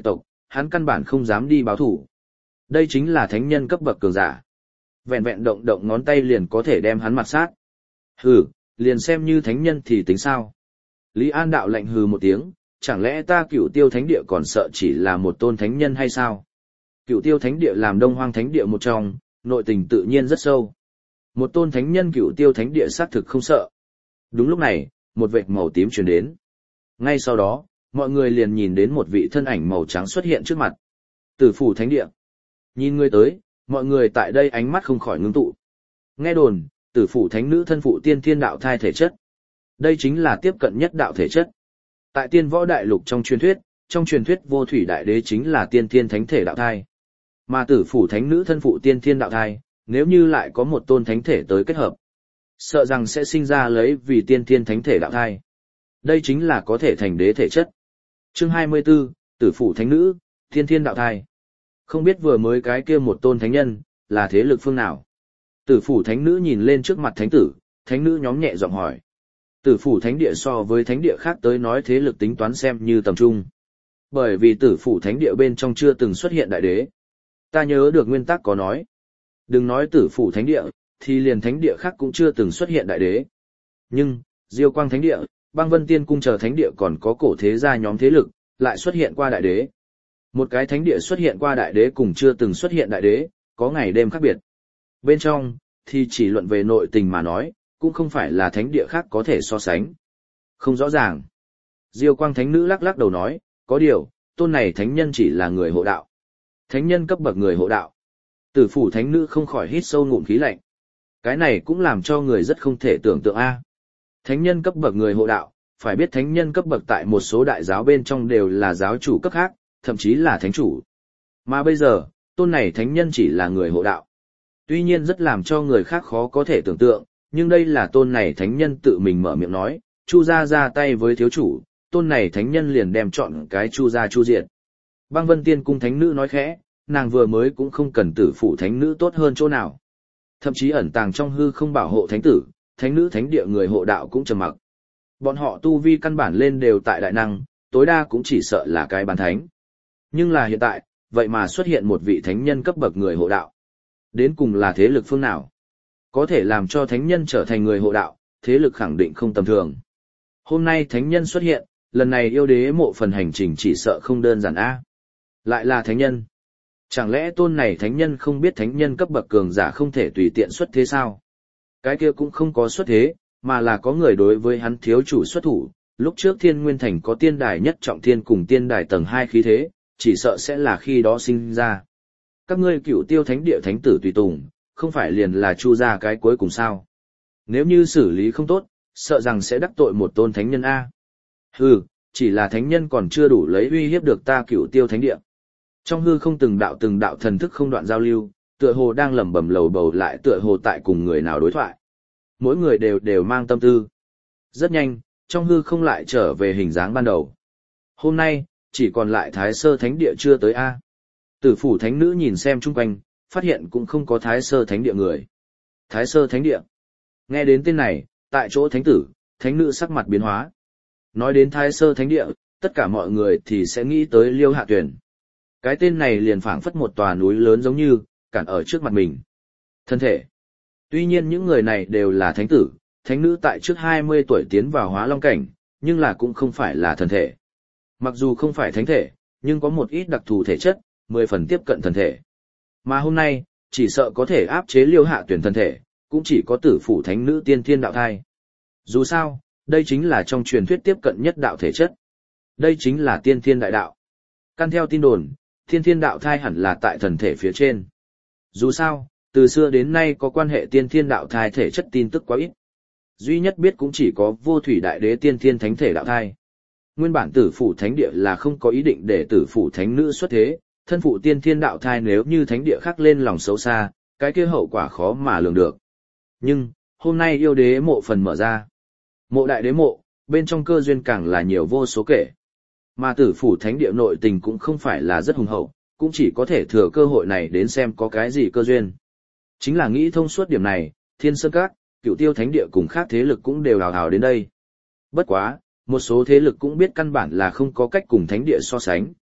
hắn căn bản không dám đi báo thủ. Đây chính là thánh nhân cấp bậc cường giả. Vẹn vẹn động động ngón tay liền có thể đem hắn mặt sát. Hừ, liền xem như thánh nhân thì tính sao? Lý An đạo lạnh hừ một tiếng, chẳng lẽ ta Cửu Tiêu Thánh Địa còn sợ chỉ là một tôn thánh nhân hay sao? Cửu Tiêu Thánh Địa làm Đông Hoang Thánh Địa một trong, nội tình tự nhiên rất sâu. Một tôn thánh nhân Cửu Tiêu Thánh Địa xác thực không sợ. Đúng lúc này, một vệt màu tím truyền đến. Ngay sau đó, mọi người liền nhìn đến một vị thân ảnh màu trắng xuất hiện trước mặt. Tử Phủ Thánh Địa. Nhìn người tới, mọi người tại đây ánh mắt không khỏi ngưng tụ. Nghe đồn, Tử Phủ Thánh Nữ thân phụ tiên thiên đạo thai thể chất. Đây chính là tiếp cận nhất đạo thể chất. Tại tiên võ đại lục trong truyền thuyết, trong truyền thuyết vô thủy đại đế chính là tiên thiên thánh thể đạo thai. Mà Tử Phủ Thánh Nữ thân phụ tiên thiên đạo thai, nếu như lại có một tôn thánh thể tới kết hợp, sợ rằng sẽ sinh ra lấy vì tiên thiên thánh thể đạo thai. Đây chính là có thể thành đế thể chất. Chương hai mươi 24, Tử Phủ Thánh Nữ, tiên thiên đạo thai. Không biết vừa mới cái kia một tôn thánh nhân, là thế lực phương nào? Tử Phủ Thánh Nữ nhìn lên trước mặt thánh tử, thánh nữ nhóm nhẹ giọng hỏi. Tử Phủ Thánh Địa so với thánh địa khác tới nói thế lực tính toán xem như tầm trung. Bởi vì Tử Phủ Thánh Địa bên trong chưa từng xuất hiện đại đế. Ta nhớ được nguyên tắc có nói. Đừng nói Tử Phủ Thánh Địa, thì liền thánh địa khác cũng chưa từng xuất hiện đại đế. Nhưng, Diêu Quang Thánh Địa, Băng Vân Tiên Cung chờ thánh địa còn có cổ thế gia nhóm thế lực, lại xuất hiện qua đại đế. Một cái thánh địa xuất hiện qua đại đế cùng chưa từng xuất hiện đại đế, có ngày đêm khác biệt. Bên trong, thì chỉ luận về nội tình mà nói, cũng không phải là thánh địa khác có thể so sánh. Không rõ ràng. Diêu Quang Thánh Nữ lắc lắc đầu nói, có điều, tôn này thánh nhân chỉ là người hộ đạo. Thánh nhân cấp bậc người hộ đạo. Tử Phủ Thánh Nữ không khỏi hít sâu ngụm khí lạnh. Cái này cũng làm cho người rất không thể tưởng tượng a. Thánh nhân cấp bậc người hộ đạo, phải biết thánh nhân cấp bậc tại một số đại giáo bên trong đều là giáo chủ cấp khác, thậm chí là thánh chủ. Mà bây giờ, tôn này thánh nhân chỉ là người hộ đạo. Tuy nhiên rất làm cho người khác khó có thể tưởng tượng, nhưng đây là tôn này thánh nhân tự mình mở miệng nói, Chu gia ra tay với thiếu chủ, tôn này thánh nhân liền đem chọn cái Chu gia chu diệt. Băng Vân Tiên Cung Thánh Nữ nói khẽ, nàng vừa mới cũng không cần Tử Phủ Thánh Nữ tốt hơn chỗ nào. Thậm chí ẩn tàng trong hư không bảo hộ thánh tử, thánh nữ thánh địa người hộ đạo cũng trầm mặc. Bọn họ tu vi căn bản lên đều tại đại năng, tối đa cũng chỉ sợ là cái bán thánh. Nhưng là hiện tại, vậy mà xuất hiện một vị thánh nhân cấp bậc người hộ đạo. Đến cùng là thế lực phương nào? Có thể làm cho thánh nhân trở thành người hộ đạo, thế lực khẳng định không tầm thường. Hôm nay thánh nhân xuất hiện, lần này yêu đế mộ phần hành trình chỉ sợ không đơn giản a. Lại là thánh nhân. Chẳng lẽ tôn này thánh nhân không biết thánh nhân cấp bậc cường giả không thể tùy tiện xuất thế sao? Cái kia cũng không có xuất thế, mà là có người đối với hắn thiếu chủ xuất thủ. Lúc trước Thiên Nguyên Thành có tiên đài nhất trọng thiên cùng tiên đài tầng hai khí thế, chỉ sợ sẽ là khi đó sinh ra. Các ngươi Cửu Tiêu Thánh Địa thánh tử tùy tùng, không phải liền là Chu gia cái cuối cùng sao? Nếu như xử lý không tốt, sợ rằng sẽ đắc tội một tôn thánh nhân a. Hừ, chỉ là thánh nhân còn chưa đủ lấy uy hiếp được ta Cửu Tiêu Thánh Địa. Trong hư không từng đạo từng đạo thần thức không đoạn giao lưu, tựa hồ đang lẩm bẩm lầu bầu lại tựa hồ tại cùng người nào đối thoại. Mỗi người đều đều mang tâm tư. Rất nhanh, trong hư không lại trở về hình dáng ban đầu. Hôm nay, chỉ còn lại Thái Sơ Thánh Địa chưa tới a. Tử Phủ Thánh Nữ nhìn xem chung quanh, phát hiện cũng không có Thái Sơ Thánh Địa người. Thái Sơ Thánh Địa. Nghe đến tên này, tại chỗ thánh tử, thánh nữ sắc mặt biến hóa. Nói đến Thái Sơ Thánh Địa, tất cả mọi người thì sẽ nghĩ tới Liêu Hạ Tuyển. Cái tên này liền phảng phất một tòa núi lớn giống như, cản ở trước mặt mình. Thân thể. Tuy nhiên những người này đều là thánh tử, thánh nữ tại trước hai mươi tuổi tiến vào hóa long cảnh, nhưng là cũng không phải là thần thể. Mặc dù không phải thánh thể, nhưng có một ít đặc thù thể chất, mười phần tiếp cận thần thể. Mà hôm nay, chỉ sợ có thể áp chế Liêu Hạ Tuyển thần thể, cũng chỉ có Tử Phủ Thánh Nữ tiên thiên đạo thai. Dù sao, đây chính là trong truyền thuyết tiếp cận nhất đạo thể chất. Đây chính là tiên thiên đại đạo. Căn theo tin đồn, tiên thiên đạo thai hẳn là tại thần thể phía trên. Dù sao, từ xưa đến nay có quan hệ tiên thiên đạo thai thể chất tin tức quá ít. Duy nhất biết cũng chỉ có vô thủy đại đế tiên thiên thánh thể đạo thai. Nguyên bản Tử Phủ Thánh Địa là không có ý định để Tử Phủ Thánh Nữ xuất thế, thân phụ tiên thiên đạo thai nếu như thánh địa khắc lên lòng xấu xa, cái kia hậu quả khó mà lường được. Nhưng, hôm nay yêu đế mộ phần mở ra. Mộ đại đế mộ, bên trong cơ duyên càng là nhiều vô số kể. Mà Tử Phủ Thánh Địa nội tình cũng không phải là rất hùng hậu, cũng chỉ có thể thừa cơ hội này đến xem có cái gì cơ duyên. Chính là nghĩ thông suốt điểm này, Thiên Sơn Các, Cửu Tiêu Thánh Địa cùng khác thế lực cũng đều hào hào đến đây. Bất quá, một số thế lực cũng biết căn bản là không có cách cùng Thánh Địa so sánh,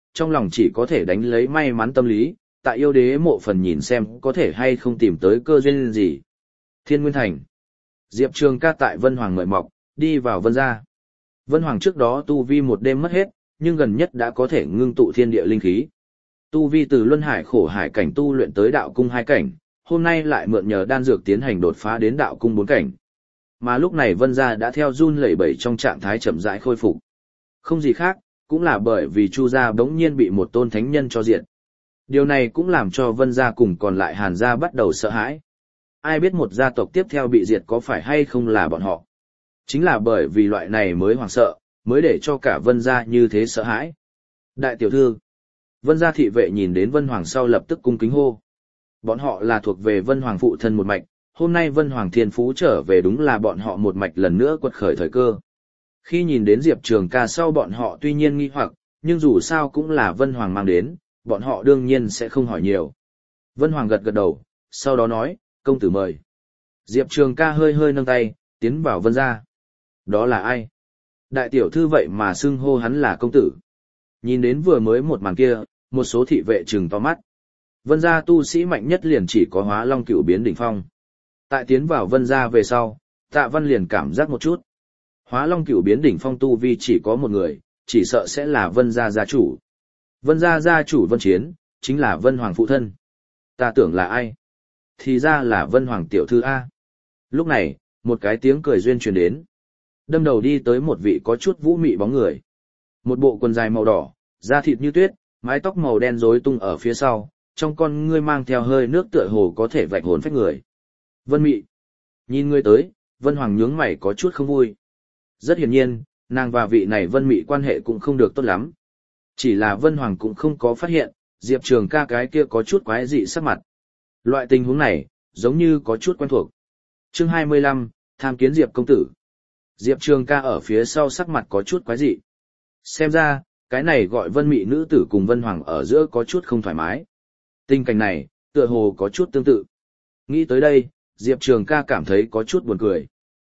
trong lòng chỉ có thể đánh lấy may mắn tâm lý, tại yêu đế mộ phần nhìn xem có thể hay không tìm tới cơ duyên gì. Thiên Nguyên Thành. Diệp Trường Ca tại Vân Hoàng mời mọc, đi vào Vân gia. Vân Hoàng trước đó tu vi một đêm mất hết, nhưng gần nhất đã có thể ngưng tụ thiên địa linh khí. Tu vi từ luân hải khổ hải cảnh tu luyện tới đạo cung hai cảnh, hôm nay lại mượn nhờ đan dược tiến hành đột phá đến đạo cung bốn cảnh. Mà lúc này Vân gia đã theo run lẩy bẩy trong trạng thái chậm rãi khôi phục. Không gì khác, cũng là bởi vì Chu gia bỗng nhiên bị một tôn thánh nhân cho diệt. Điều này cũng làm cho Vân gia cùng còn lại Hàn gia bắt đầu sợ hãi. Ai biết một gia tộc tiếp theo bị diệt có phải hay không là bọn họ. Chính là bởi vì loại này mới hoảng sợ, mới để cho cả Vân gia như thế sợ hãi. Đại tiểu thư. Vân gia thị vệ nhìn đến Vân Hoàng sau lập tức cung kính hô. Bọn họ là thuộc về Vân Hoàng phụ thân một mạch, hôm nay Vân Hoàng thiên phú trở về đúng là bọn họ một mạch lần nữa quật khởi thời cơ. Khi nhìn đến Diệp Trường Ca sau bọn họ tuy nhiên nghi hoặc, nhưng dù sao cũng là Vân Hoàng mang đến, bọn họ đương nhiên sẽ không hỏi nhiều. Vân Hoàng gật gật đầu, sau đó nói, công tử mời. Diệp Trường Ca hơi hơi nâng tay, tiến vào Vân gia. Đó là ai? Đại tiểu thư vậy mà xưng hô hắn là công tử. Nhìn đến vừa mới một màn kia, một số thị vệ trừng to mắt. Vân gia tu sĩ mạnh nhất liền chỉ có Hóa Long Cửu biến đỉnh phong. Tại tiến vào Vân gia về sau, Tạ Văn liền cảm giác một chút. Hóa Long Cửu biến đỉnh phong tu vi chỉ có một người, chỉ sợ sẽ là Vân gia gia chủ. Vân gia gia chủ Vân Chiến, chính là Vân Hoàng phụ thân. Ta tưởng là ai? Thì ra là Vân Hoàng tiểu thư A. Lúc này, một cái tiếng cười duyên truyền đến. Đâm đầu đi tới một vị có chút vũ mị bóng người. Một bộ quần dài màu đỏ, da thịt như tuyết, mái tóc màu đen rối tung ở phía sau, trong con ngươi mang theo hơi nước tựa hồ có thể vạch hồn phách người. Vân Mị. Nhìn ngươi tới, Vân Hoàng nhướng mày có chút không vui. Rất hiển nhiên, nàng và vị này Vân Mị quan hệ cũng không được tốt lắm. Chỉ là Vân Hoàng cũng không có phát hiện, Diệp Trường Ca cái kia có chút quái dị sắc mặt. Loại tình huống này, giống như có chút quen thuộc. Chương hai mươi lăm, tham kiến Diệp công tử. Diệp Trường Ca ở phía sau sắc mặt có chút quái dị. Xem ra, cái này gọi Vân Mị nữ tử cùng Vân Hoàng ở giữa có chút không thoải mái. Tình cảnh này, tựa hồ có chút tương tự. Nghĩ tới đây, Diệp Trường Ca cảm thấy có chút buồn cười.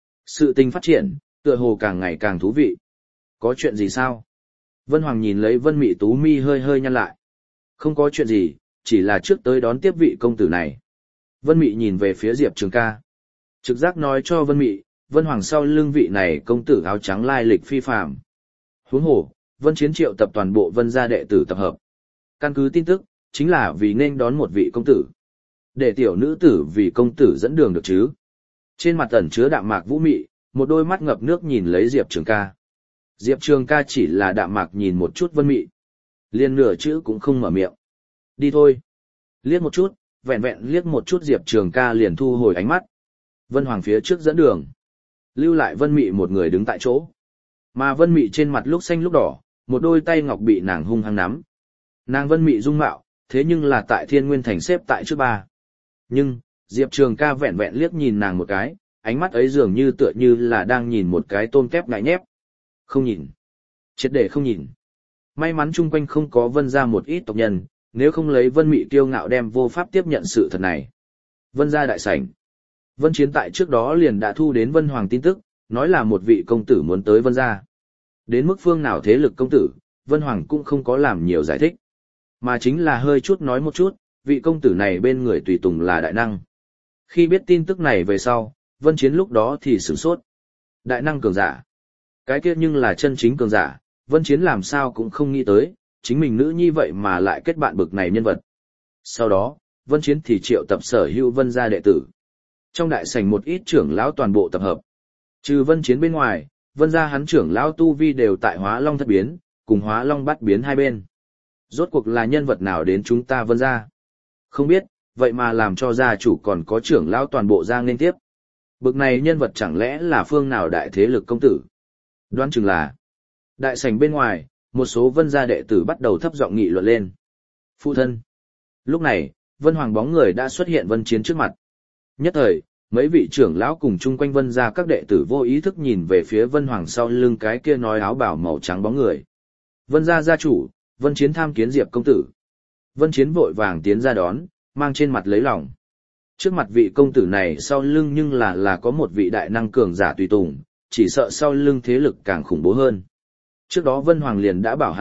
Sự tình phát triển, tựa hồ càng ngày càng thú vị. Có chuyện gì sao? Vân Hoàng nhìn lấy Vân Mị tú mi hơi hơi nhăn lại. Không có chuyện gì, chỉ là trước tới đón tiếp vị công tử này. Vân Mị nhìn về phía Diệp Trường Ca. Trực giác nói cho Vân Mị, Vân Hoàng sau lưng vị này công tử áo trắng lai lịch phi phàm. Huống hồ, Vân Chiến triệu tập toàn bộ Vân gia đệ tử tập hợp. Căn cứ tin tức, chính là vì nên đón một vị công tử. Để tiểu nữ tử vì công tử dẫn đường được chứ. Trên mặt ẩn chứa đạm mạc vũ mị, một đôi mắt ngập nước nhìn lấy Diệp Trường Ca. Diệp Trường Ca chỉ là đạm mạc nhìn một chút Vân Mị. Liên nửa chữ cũng không mở miệng. Đi thôi. Liếc một chút, vẹn vẹn liếc một chút Diệp Trường Ca liền thu hồi ánh mắt. Vân Hoàng phía trước dẫn đường. Lưu lại Vân Mị một người đứng tại chỗ. Mà Vân Mị trên mặt lúc xanh lúc đỏ, một đôi tay ngọc bị nàng hung hăng nắm. Nàng Vân Mị dung mạo, thế nhưng là tại Thiên Nguyên Thành xếp tại trước ba. Nhưng, Diệp Trường Ca vẹn vẹn liếc nhìn nàng một cái, ánh mắt ấy dường như tựa như là đang nhìn một cái tôm kép ngại nhép. Không nhìn. Triệt để không nhìn. May mắn chung quanh không có Vân gia một ít tộc nhân, nếu không lấy Vân Mị kiêu ngạo đem vô pháp tiếp nhận sự thật này. Vân gia đại sảnh. Vân Chiến tại trước đó liền đã thu đến Vân Hoàng tin tức, nói là một vị công tử muốn tới Vân gia. Đến mức phương nào thế lực công tử, Vân Hoàng cũng không có làm nhiều giải thích. Mà chính là hơi chút nói một chút, vị công tử này bên người tùy tùng là đại năng. Khi biết tin tức này về sau, Vân Chiến lúc đó thì sửng sốt. Đại năng cường giả. Cái kia nhưng là chân chính cường giả, Vân Chiến làm sao cũng không nghĩ tới, chính mình nữ nhi vậy mà lại kết bạn bực này nhân vật. Sau đó, Vân Chiến thì triệu tập sở hữu Vân gia đệ tử. Trong đại sảnh một ít trưởng lão toàn bộ tập hợp. Trừ Vân Chiến bên ngoài, Vân gia hắn trưởng lão tu vi đều tại Hóa Long thất biến, cùng Hóa Long bắt biến hai bên. Rốt cuộc là nhân vật nào đến chúng ta Vân gia? Không biết, vậy mà làm cho gia chủ còn có trưởng lão toàn bộ ra nên tiếp. Bực này nhân vật chẳng lẽ là phương nào đại thế lực công tử? Đoán chừng là. Đại sảnh bên ngoài, một số Vân gia đệ tử bắt đầu thấp giọng nghị luận lên. Phụ thân. Lúc này, Vân Hoàng bóng người đã xuất hiện Vân Chiến trước mặt. Nhất thời, mấy vị trưởng lão cùng chung quanh Vân gia các đệ tử vô ý thức nhìn về phía Vân Hoàng sau lưng cái kia nói áo bào màu trắng bóng người. Vân gia gia chủ, Vân Chiến tham kiến Diệp công tử. Vân Chiến vội vàng tiến ra đón, mang trên mặt lấy lòng. Trước mặt vị công tử này sau lưng nhưng là là có một vị đại năng cường giả tùy tùng, chỉ sợ sau lưng thế lực càng khủng bố hơn. Trước đó Vân Hoàng liền đã bảo hắn biết,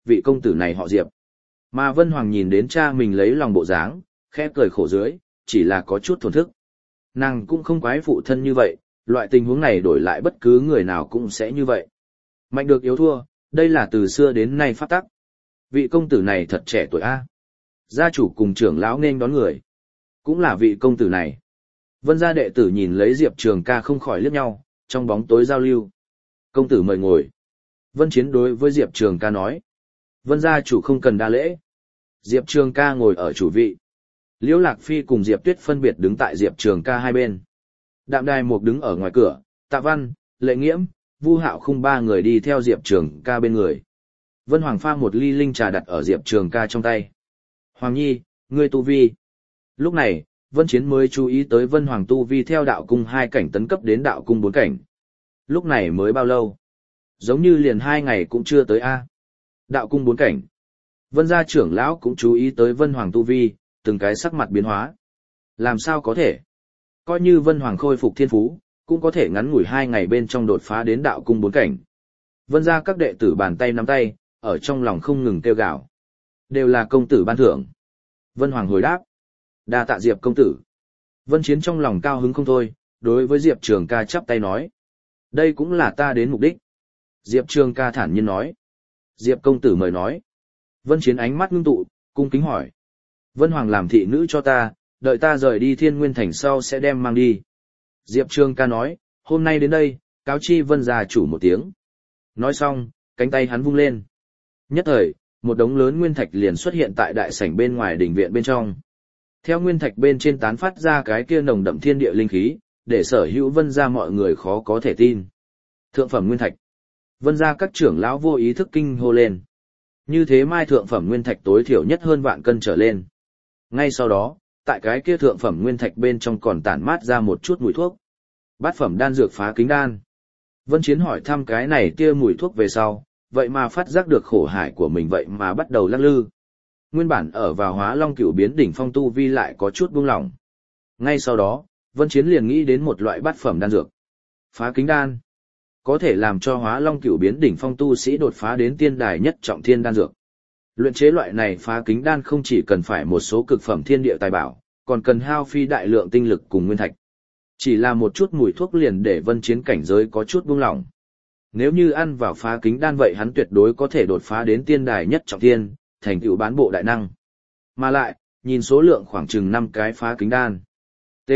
vị công tử này họ Diệp. Mà Vân Hoàng nhìn đến cha mình lấy lòng bộ dáng, khẽ cười khổ dưới, chỉ là có chút thổn thức. Nàng cũng không quái phụ thân như vậy, loại tình huống này đổi lại bất cứ người nào cũng sẽ như vậy. Mạnh được yếu thua, đây là từ xưa đến nay pháp tắc. Vị công tử này thật trẻ tuổi a. Gia chủ cùng trưởng lão nên đón người. Cũng là vị công tử này. Vân gia đệ tử nhìn lấy Diệp Trường ca không khỏi liếc nhau, trong bóng tối giao lưu. Công tử mời ngồi. Vân Chiến đối với Diệp Trường ca nói. Vân gia chủ không cần đa lễ. Diệp Trường ca ngồi ở chủ vị. Liễu Lạc Phi cùng Diệp Tuyết phân biệt đứng tại Diệp Trường ca hai bên. Đạm Đài Mục đứng ở ngoài cửa, Tạ Văn, Lệ Nghiễm, Vu Hạo Khung ba người đi theo Diệp Trường ca bên người. Vân Hoàng pha một ly linh trà đặt ở Diệp Trường ca trong tay. Hoàng Nhi, ngươi tu vi. Lúc này, Vân Chiến mới chú ý tới Vân Hoàng tu vi theo đạo cung hai cảnh tấn cấp đến đạo cung bốn cảnh. Lúc này mới bao lâu? Giống như liền hai ngày cũng chưa tới a. Đạo cung bốn cảnh. Vân gia trưởng lão cũng chú ý tới Vân Hoàng tu vi, từng cái sắc mặt biến hóa. Làm sao có thể? Coi như Vân Hoàng khôi phục thiên phú, cũng có thể ngắn ngủi hai ngày bên trong đột phá đến đạo cung bốn cảnh. Vân gia các đệ tử bàn tay nắm tay, ở trong lòng không ngừng kêu gào. Đều là công tử ban thưởng. Vân Hoàng hồi đáp. Đa tạ Diệp công tử. Vân Chiến trong lòng cao hứng không thôi, đối với Diệp Trường ca chắp tay nói. Đây cũng là ta đến mục đích. Diệp Trường ca thản nhiên nói. Diệp công tử mời nói. Vân Chiến ánh mắt ngưng tụ, cung kính hỏi. Vân Hoàng làm thị nữ cho ta, đợi ta rời đi Thiên Nguyên Thành sau sẽ đem mang đi. Diệp Trường ca nói, hôm nay đến đây, cáo chi Vân gia chủ một tiếng. Nói xong, cánh tay hắn vung lên. Nhất thời, một đống lớn nguyên thạch liền xuất hiện tại đại sảnh bên ngoài đình viện bên trong. Theo nguyên thạch bên trên tán phát ra cái kia nồng đậm thiên địa linh khí, để sở hữu Vân gia mọi người khó có thể tin. Thượng phẩm nguyên thạch. Vân gia các trưởng lão vô ý thức kinh hô lên. Như thế mai thượng phẩm nguyên thạch tối thiểu nhất hơn vạn cân trở lên. Ngay sau đó, tại cái kia thượng phẩm nguyên thạch bên trong còn tản mát ra một chút mùi thuốc. Bát phẩm đan dược phá kính đan. Vân Chiến hỏi thăm cái này tia mùi thuốc về sau, vậy mà phát giác được khổ hải của mình vậy mà bắt đầu lắc lư. Nguyên bản ở vào Hóa Long Cửu biến đỉnh phong tu vi lại có chút buông lỏng. Ngay sau đó, Vân Chiến liền nghĩ đến một loại bát phẩm đan dược. Phá kính đan. Có thể làm cho Hóa Long Cửu biến đỉnh phong tu sĩ đột phá đến tiên đài nhất trọng thiên đan dược. Luyện chế loại này phá kính đan không chỉ cần phải một số cực phẩm thiên địa tài bảo, còn cần hao phi đại lượng tinh lực cùng nguyên thạch. Chỉ là một chút mùi thuốc liền để Vân Chiến cảnh giới có chút buông lỏng. Nếu như ăn vào phá kính đan vậy hắn tuyệt đối có thể đột phá đến tiên đài nhất trọng thiên, thành tựu bán bộ đại năng. Mà lại, nhìn số lượng khoảng chừng năm cái phá kính đan. T.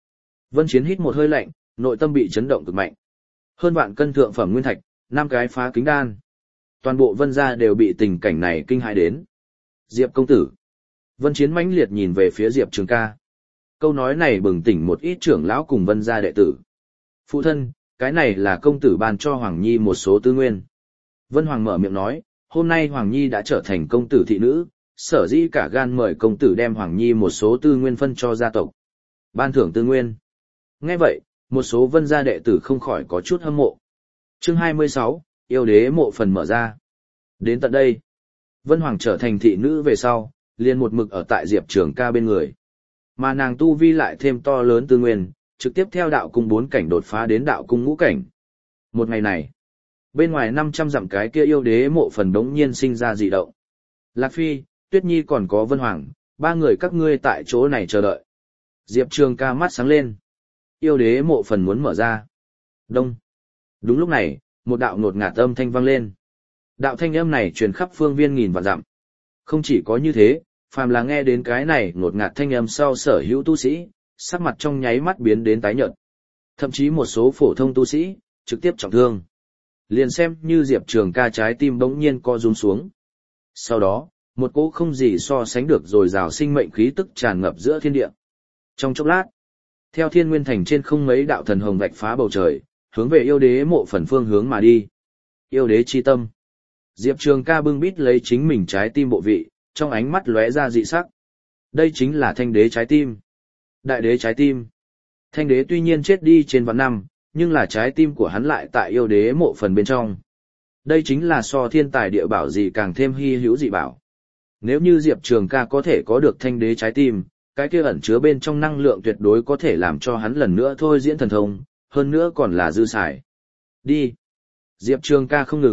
Vân Chiến hít một hơi lạnh, nội tâm bị chấn động cực mạnh. Hơn vạn cân thượng phẩm nguyên thạch, năm cái phá kính đan. Toàn bộ Vân gia đều bị tình cảnh này kinh hãi đến. Diệp công tử. Vân Chiến mãnh liệt nhìn về phía Diệp Trường ca. Câu nói này bừng tỉnh một ít trưởng lão cùng Vân gia đệ tử. Phụ thân, cái này là công tử ban cho Hoàng Nhi một số tư nguyên. Vân Hoàng mở miệng nói, hôm nay Hoàng Nhi đã trở thành công tử thị nữ, sở dĩ cả gan mời công tử đem Hoàng Nhi một số tư nguyên phân cho gia tộc. Ban thưởng tư nguyên. Nghe vậy, một số Vân gia đệ tử không khỏi có chút hâm mộ. Chương hai mươi sáu, yêu đế mộ phần mở ra. Đến tận đây, Vân Hoàng trở thành thị nữ về sau, liền một mực ở tại Diệp Trường ca bên người. Mà nàng tu vi lại thêm to lớn tư nguyên, trực tiếp theo đạo cung bốn cảnh đột phá đến đạo cung ngũ cảnh. Một ngày này, bên ngoài năm trăm dặm cái kia yêu đế mộ phần đống nhiên sinh ra dị động. Lạc Phi, Tuyết Nhi còn có Vân Hoàng, ba người các ngươi tại chỗ này chờ đợi. Diệp Trường ca mắt sáng lên. Yêu đế mộ phần muốn mở ra. Đông. Đúng lúc này, một đạo ngột ngạt âm thanh vang lên. Đạo thanh âm này truyền khắp phương viên nghìn vạn dặm. Không chỉ có như thế, phàm là nghe đến cái này ngột ngạt thanh âm sau sở hữu tu sĩ, sắc mặt trong nháy mắt biến đến tái nhợt. Thậm chí một số phổ thông tu sĩ, trực tiếp trọng thương. Liền xem như Diệp Trường ca trái tim bỗng nhiên co rúm xuống. Sau đó, một cỗ không gì so sánh được rồi rào sinh mệnh khí tức tràn ngập giữa thiên địa. Trong chốc lát, theo Thiên Nguyên Thành trên không mấy đạo thần hồng vạch phá bầu trời, hướng về yêu đế mộ phần phương hướng mà đi. Yêu đế chi tâm. Diệp Trường ca bưng bít lấy chính mình trái tim bộ vị, trong ánh mắt lóe ra dị sắc. Đây chính là thanh đế trái tim. Đại đế trái tim. Thanh đế tuy nhiên chết đi trên vạn năm, nhưng là trái tim của hắn lại tại yêu đế mộ phần bên trong. Đây chính là so thiên tài địa bảo gì càng thêm hy hữu dị bảo. Nếu như Diệp Trường ca có thể có được thanh đế trái tim, cái kia ẩn chứa bên trong năng lượng tuyệt đối có thể làm cho hắn lần nữa thôi diễn thần thông, hơn nữa còn là dư xài. Đi. Diệp Trường ca không ngừng,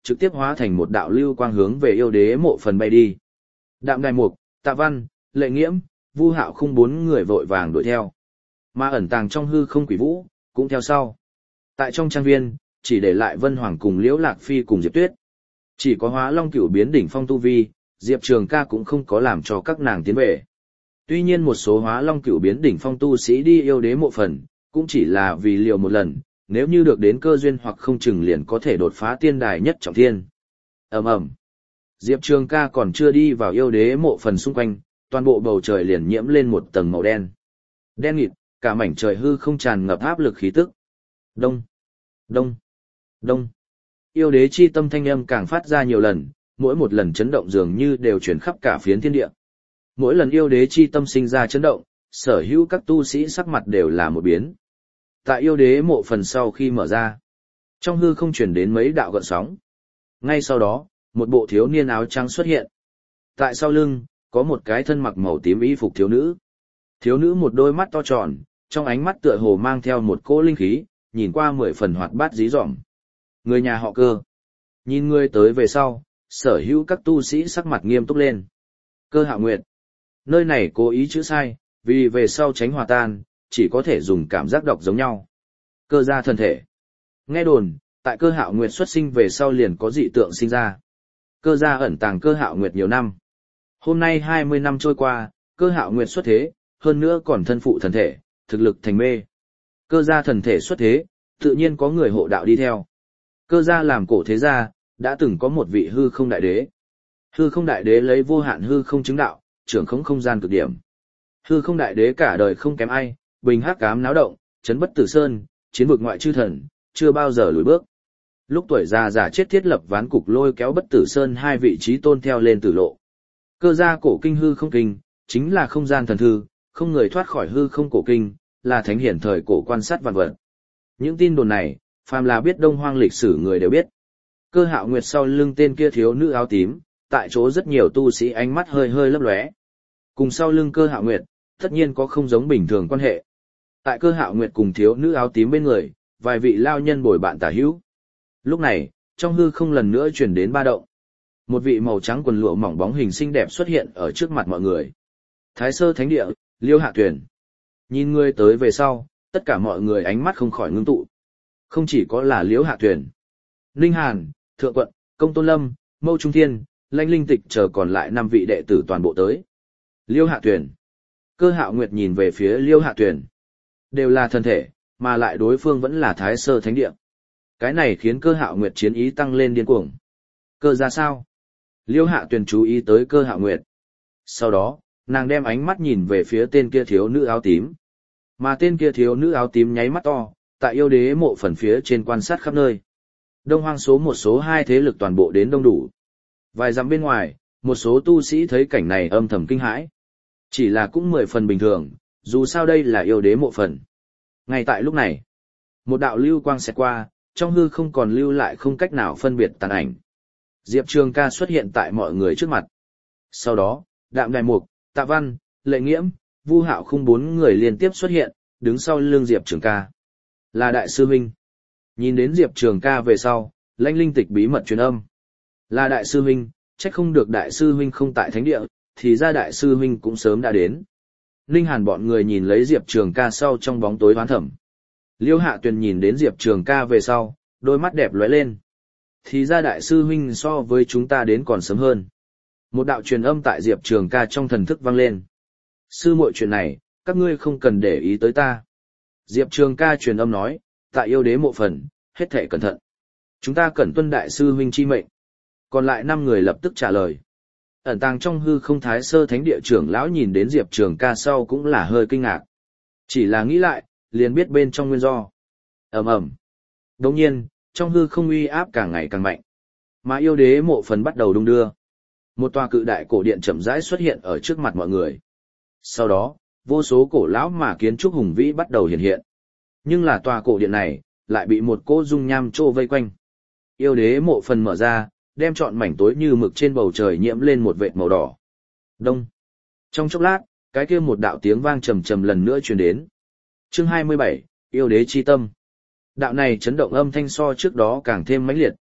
trực tiếp hóa thành một đạo lưu quang hướng về yêu đế mộ phần bay đi. Đạm Đài Mục, Tạ Văn, Lệ Nghiễm, Vu Hạo Khung bốn người vội vàng đuổi theo. Mà ẩn tàng trong hư không Quỷ Vũ cũng theo sau. Tại trong trang viên, chỉ để lại Vân Hoàng cùng Liễu Lạc Phi cùng Diệp Tuyết. Chỉ có Hóa Long Cửu biến đỉnh phong tu vi, Diệp Trường Ca cũng không có làm cho các nàng tiến về. Tuy nhiên một số Hóa Long Cửu biến đỉnh phong tu sĩ đi yêu đế mộ phần, cũng chỉ là vì liều một lần, nếu như được đến cơ duyên hoặc không chừng liền có thể đột phá tiên đài nhất trọng thiên. Ầm ầm. Diệp Trường Ca còn chưa đi vào yêu đế mộ phần xung quanh, toàn bộ bầu trời liền nhiễm lên một tầng màu đen. Đen nghịt, cả mảnh trời hư không tràn ngập áp lực khí tức. Đông, đông, đông. Yêu đế chi tâm thanh âm càng phát ra nhiều lần, mỗi một lần chấn động dường như đều chuyển khắp cả phiến thiên địa. Mỗi lần yêu đế chi tâm sinh ra chấn động, sở hữu các tu sĩ sắc mặt đều là một biến. Tại yêu đế mộ phần sau khi mở ra, trong hư không chuyển đến mấy đạo gợn sóng. Ngay sau đó, một bộ thiếu niên áo trắng xuất hiện. Tại sau lưng, có một cái thân mặc màu tím y phục thiếu nữ. Thiếu nữ một đôi mắt to tròn, trong ánh mắt tựa hồ mang theo một cỗ linh khí, nhìn qua mười phần hoạt bát dí dỏm. Người nhà họ Cơ. Nhìn người tới về sau, sở hữu các tu sĩ sắc mặt nghiêm túc lên. Cơ Hạo Nguyệt. Nơi này cố ý chữ sai, vì về sau tránh hòa tan, chỉ có thể dùng cảm giác đọc giống nhau. Cơ gia thân thể. Nghe đồn, tại Cơ Hạo Nguyệt xuất sinh về sau liền có dị tượng sinh ra. Cơ gia ẩn tàng Cơ Hạo Nguyệt nhiều năm. Hôm nay hai mươi năm trôi qua, Cơ Hạo Nguyệt xuất thế, hơn nữa còn thân phụ thần thể, thực lực thành mê. Cơ gia thần thể xuất thế, tự nhiên có người hộ đạo đi theo. Cơ gia làm cổ thế gia, đã từng có một vị hư không đại đế. Hư không đại đế lấy vô hạn hư không chứng đạo, trưởng không không gian cực điểm. Hư không đại đế cả đời không kém ai, bình hắc ám náo động, chấn bất tử sơn, chiến vực ngoại chư thần, chưa bao giờ lùi bước. Lúc tuổi già già chết thiết lập ván cục lôi kéo bất tử sơn hai vị trí tôn theo lên tử lộ. Cơ gia cổ kinh hư không kinh, chính là không gian thần thư, không người thoát khỏi hư không cổ kinh, là thánh hiển thời cổ quan sát vạn vật. Những tin đồn này, phàm là biết Đông Hoang lịch sử người đều biết. Cơ Hạo Nguyệt sau lưng tên kia thiếu nữ áo tím, tại chỗ rất nhiều tu sĩ ánh mắt hơi hơi lấp lóe. Cùng sau lưng Cơ Hạo Nguyệt, tất nhiên có không giống bình thường quan hệ. Tại Cơ Hạo Nguyệt cùng thiếu nữ áo tím bên người, vài vị lao nhân bồi bạn tả hữu. Lúc này, trong hư không lần nữa truyền đến ba động. Một vị màu trắng quần lụa mỏng bóng hình xinh đẹp xuất hiện ở trước mặt mọi người. Thái Sơ Thánh Địa, Liêu Hạ Tuyền. Nhìn người tới về sau, tất cả mọi người ánh mắt không khỏi ngưng tụ. Không chỉ có là Liễu Hạ Tuyền, Ninh Hàn, Thượng Quận, Công Tôn Lâm, Mâu Trung Thiên, Lãnh Linh Tịch chờ còn lại năm vị đệ tử toàn bộ tới. Liễu Hạ Tuyền. Cơ Hạo Nguyệt nhìn về phía Liễu Hạ Tuyền. Đều là thân thể, mà lại đối phương vẫn là Thái Sơ Thánh Địa. Cái này khiến Cơ Hạo Nguyệt chiến ý tăng lên điên cuồng. Cơ ra sao? Liễu Hạ Tuyền chú ý tới Cơ Hạo Nguyệt. Sau đó, nàng đem ánh mắt nhìn về phía tên kia thiếu nữ áo tím. Mà tên kia thiếu nữ áo tím nháy mắt to, tại yêu đế mộ phần phía trên quan sát khắp nơi. Đông Hoang số một số hai thế lực toàn bộ đến đông đủ. Vài dặm bên ngoài, một số tu sĩ thấy cảnh này âm thầm kinh hãi. Chỉ là cũng mười phần bình thường, dù sao đây là yêu đế mộ phần. Ngay tại lúc này, một đạo lưu quang xẹt qua, trong hư không còn lưu lại không cách nào phân biệt tàn ảnh. Diệp Trường Ca xuất hiện tại mọi người trước mặt. Sau đó, Đạm Đài Mục, Tạ Văn, Lệ Nghiễm, Vu Hạo Khung bốn người liên tiếp xuất hiện, đứng sau lưng Diệp Trường Ca. Là đại sư huynh. Nhìn đến Diệp Trường Ca về sau, Lãnh Linh Tịch bí mật truyền âm. Là đại sư huynh, trách không được đại sư huynh không tại thánh địa, thì ra đại sư huynh cũng sớm đã đến. Ninh Hàn bọn người nhìn lấy Diệp Trường Ca sau trong bóng tối hoán thẩm. Liêu Hạ Tuyền nhìn đến Diệp Trường Ca về sau, đôi mắt đẹp lóe lên. Thì ra đại sư huynh so với chúng ta đến còn sớm hơn. Một đạo truyền âm tại Diệp Trường Ca trong thần thức vang lên. Sư muội chuyện này, các ngươi không cần để ý tới ta. Diệp Trường Ca truyền âm nói, tại yêu đế mộ phần, hết thảy cẩn thận. Chúng ta cần tuân đại sư huynh chi mệnh. Còn lại năm người lập tức trả lời. Ẩn tàng trong hư không Thái Sơ Thánh Địa trưởng lão nhìn đến Diệp Trường Ca sau cũng là hơi kinh ngạc. Chỉ là nghĩ lại, liền biết bên trong nguyên do. Ầm ầm. Đồng nhiên, trong hư không uy áp càng ngày càng mạnh. Mà yêu đế mộ phần bắt đầu đung đưa. Một tòa cự đại cổ điện chậm rãi xuất hiện ở trước mặt mọi người. Sau đó, vô số cổ lão mà kiến trúc hùng vĩ bắt đầu hiện hiện. Nhưng là tòa cổ điện này, lại bị một cỗ dung nham trô vây quanh. Yêu đế mộ phần mở ra, đem trọn mảnh tối như mực trên bầu trời nhiễm lên một vệt màu đỏ. Đông. Trong chốc lát, cái kia một đạo tiếng vang trầm trầm lần nữa truyền đến. Chương hai mươi bảy, yêu đế chi tâm. Đạo này chấn động âm thanh so trước đó càng thêm mãnh liệt.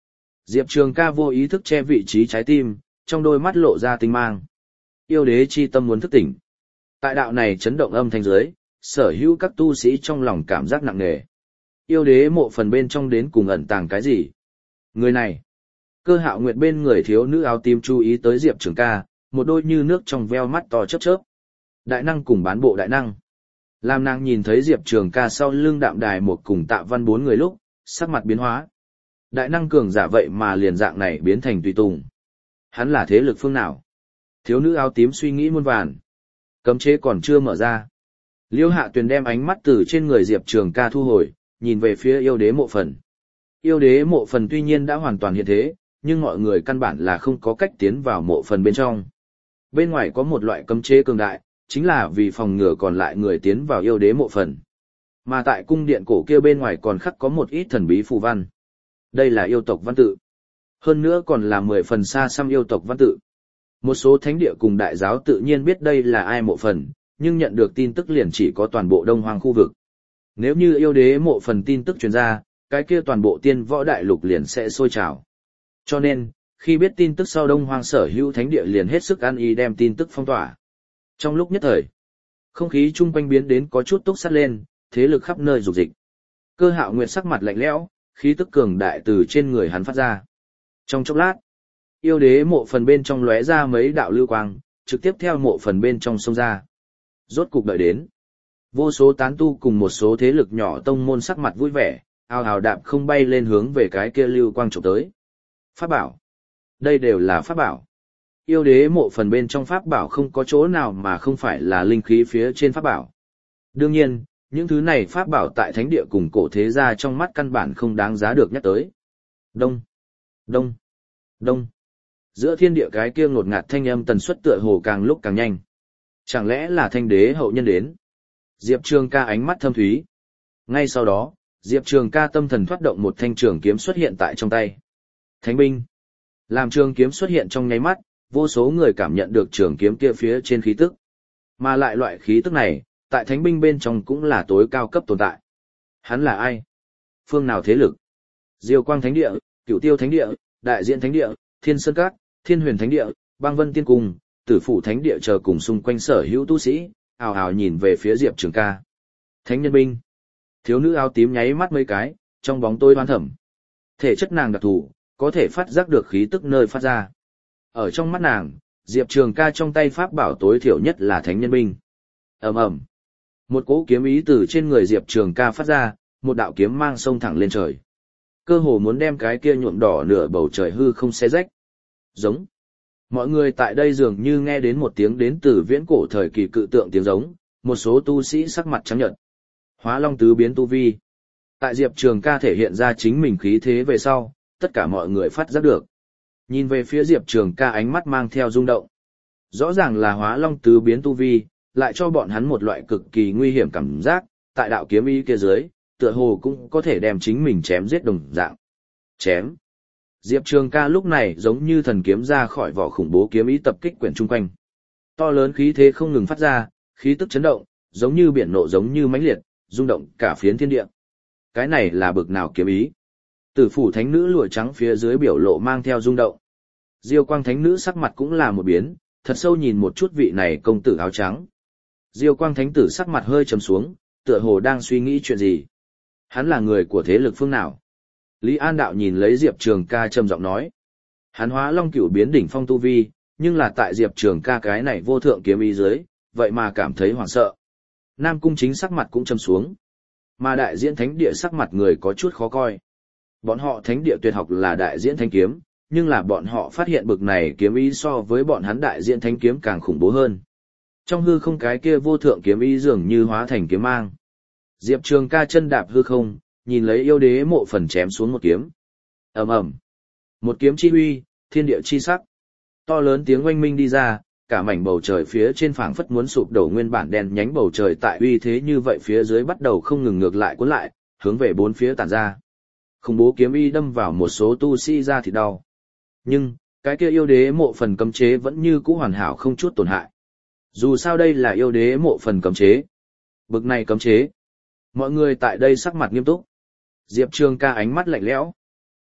Diệp Trường ca vô ý thức che vị trí trái tim, trong đôi mắt lộ ra tinh mang. Yêu đế chi tâm muốn thức tỉnh. Tại đạo này chấn động âm thanh dưới, sở hữu các tu sĩ trong lòng cảm giác nặng nề. Yêu đế mộ phần bên trong đến cùng ẩn tàng cái gì? Người này. Cơ Hạo Nguyệt bên người thiếu nữ áo tím chú ý tới Diệp Trường ca, một đôi như nước trong veo mắt to chớp chớp. Đại năng cùng bán bộ đại năng. Làm nàng nhìn thấy Diệp Trường ca sau lưng Đạm Đài một cùng Tạ Văn bốn người lúc, sắc mặt biến hóa. Đại năng cường giả vậy mà liền dạng này biến thành tùy tùng. Hắn là thế lực phương nào? Thiếu nữ áo tím suy nghĩ muôn vàn. Cấm chế còn chưa mở ra. Liêu Hạ Tuyền đem ánh mắt từ trên người Diệp Trường ca thu hồi, nhìn về phía yêu đế mộ phần. Yêu đế mộ phần tuy nhiên đã hoàn toàn hiện thế, nhưng mọi người căn bản là không có cách tiến vào mộ phần bên trong. Bên ngoài có một loại cấm chế cường đại, chính là vì phòng ngừa còn lại người tiến vào yêu đế mộ phần. Mà tại cung điện cổ kia bên ngoài còn khắc có một ít thần bí phù văn. Đây là yêu tộc văn tự. Hơn nữa còn là mười phần xa xăm yêu tộc văn tự. Một số thánh địa cùng đại giáo tự nhiên biết đây là ai mộ phần, nhưng nhận được tin tức liền chỉ có toàn bộ Đông Hoang khu vực. Nếu như yêu đế mộ phần tin tức truyền ra, cái kia toàn bộ tiên võ đại lục liền sẽ sôi trào. Cho nên, khi biết tin tức sau Đông Hoang sở hữu thánh địa liền hết sức ăn ý đem tin tức phong tỏa. Trong lúc nhất thời, không khí chung quanh biến đến có chút túc sắt lên, thế lực khắp nơi rục dịch. Cơ Hạo Nguyệt sắc mặt lạnh lẽo, khí tức cường đại từ trên người hắn phát ra. Trong chốc lát, yêu đế mộ phần bên trong lóe ra mấy đạo lưu quang, trực tiếp theo mộ phần bên trong xông ra. Rốt cục đợi đến. Vô số tán tu cùng một số thế lực nhỏ tông môn sắc mặt vui vẻ, ào ào đạp không bay lên hướng về cái kia lưu quang chụp tới. Pháp bảo. Đây đều là pháp bảo. Yêu đế mộ phần bên trong pháp bảo không có chỗ nào mà không phải là linh khí phía trên pháp bảo. Đương nhiên, những thứ này pháp bảo tại thánh địa cùng cổ thế gia trong mắt căn bản không đáng giá được nhắc tới. Đông, đông, đông. Giữa thiên địa cái kia ngột ngạt thanh âm tần suất tựa hồ càng lúc càng nhanh. Chẳng lẽ là thanh đế hậu nhân đến? Diệp Trường ca ánh mắt thâm thúy. Ngay sau đó, Diệp Trường ca tâm thần thoát động một thanh trường kiếm xuất hiện tại trong tay. Thánh binh. Làm trường kiếm xuất hiện trong nháy mắt, vô số người cảm nhận được trường kiếm kia phía trên khí tức. Mà lại loại khí tức này, tại thánh binh bên trong cũng là tối cao cấp tồn tại. Hắn là ai? Phương nào thế lực? Diêu Quang Thánh Địa, Cửu Tiêu Thánh Địa, Đại Diện Thánh Địa, Thiên Sơn Các, Thiên Huyền Thánh Địa, Băng Vân Tiên Cung, Tử Phủ Thánh Địa chờ cùng xung quanh sở hữu tu sĩ, ào ào nhìn về phía Diệp Trường ca. Thánh nhân binh. Thiếu nữ áo tím nháy mắt mấy cái, trong bóng tối đoán thẩm. Thể chất nàng đặc thù, có thể phát giác được khí tức nơi phát ra. Ở trong mắt nàng, Diệp Trường ca trong tay pháp bảo tối thiểu nhất là thánh nhân binh. Ầm ầm. Một cỗ kiếm ý từ trên người Diệp Trường ca phát ra, một đạo kiếm mang sông thẳng lên trời. Cơ hồ muốn đem cái kia nhuộm đỏ nửa bầu trời hư không xé rách. Giống. Mọi người tại đây dường như nghe đến một tiếng đến từ viễn cổ thời kỳ cự tượng tiếng giống, một số tu sĩ sắc mặt trắng nhợt. Hóa Long tứ biến tu vi. Tại Diệp Trường ca thể hiện ra chính mình khí thế về sau, tất cả mọi người phát giác được. Nhìn về phía Diệp Trường ca ánh mắt mang theo rung động. Rõ ràng là Hóa Long tứ biến tu vi, lại cho bọn hắn một loại cực kỳ nguy hiểm cảm giác, tại đạo kiếm ý kia dưới, tựa hồ cũng có thể đem chính mình chém giết đồng dạng. Chém. Diệp Trường ca lúc này giống như thần kiếm ra khỏi vỏ khủng bố kiếm ý tập kích quyển chung quanh. To lớn khí thế không ngừng phát ra, khí tức chấn động, giống như biển nộ giống như mãnh liệt, rung động cả phiến thiên địa. Cái này là bực nào kiếm ý? Tử Phủ Thánh Nữ lụa trắng phía dưới biểu lộ mang theo rung động. Diêu Quang Thánh Nữ sắc mặt cũng là một biến, thật sâu nhìn một chút vị này công tử áo trắng. Diêu Quang Thánh Tử sắc mặt hơi trầm xuống, tựa hồ đang suy nghĩ chuyện gì. Hắn là người của thế lực phương nào? Lý An Đạo nhìn lấy Diệp Trường ca trầm giọng nói. Hắn Hóa Long cửu biến đỉnh phong tu vi, nhưng là tại Diệp Trường ca cái này vô thượng kiếm ý dưới, vậy mà cảm thấy hoảng sợ. Nam Cung Chính sắc mặt cũng trầm xuống. Mà đại diễn thánh địa sắc mặt người có chút khó coi. Bọn họ thánh địa tuyệt học là đại diễn thánh kiếm, nhưng là bọn họ phát hiện bực này kiếm ý so với bọn hắn đại diễn thánh kiếm càng khủng bố hơn. Trong hư không cái kia vô thượng kiếm ý dường như hóa thành kiếm mang. Diệp Trường ca chân đạp hư không, nhìn lấy yêu đế mộ phần chém xuống một kiếm. Ầm ầm. Một kiếm chi uy, thiên địa chi sắc. To lớn tiếng oanh minh đi ra, cả mảnh bầu trời phía trên phảng phất muốn sụp đổ, nguyên bản đen nhánh bầu trời tại uy thế như vậy phía dưới bắt đầu không ngừng ngược lại cuốn lại, hướng về bốn phía tản ra. Khủng bố kiếm y đâm vào một số tu sĩ ra thì đau. Nhưng, cái kia yêu đế mộ phần cấm chế vẫn như cũ hoàn hảo không chút tổn hại. Dù sao đây là yêu đế mộ phần cấm chế. Bực này cấm chế. Mọi người tại đây sắc mặt nghiêm túc. Diệp Trường ca ánh mắt lạnh lẽo.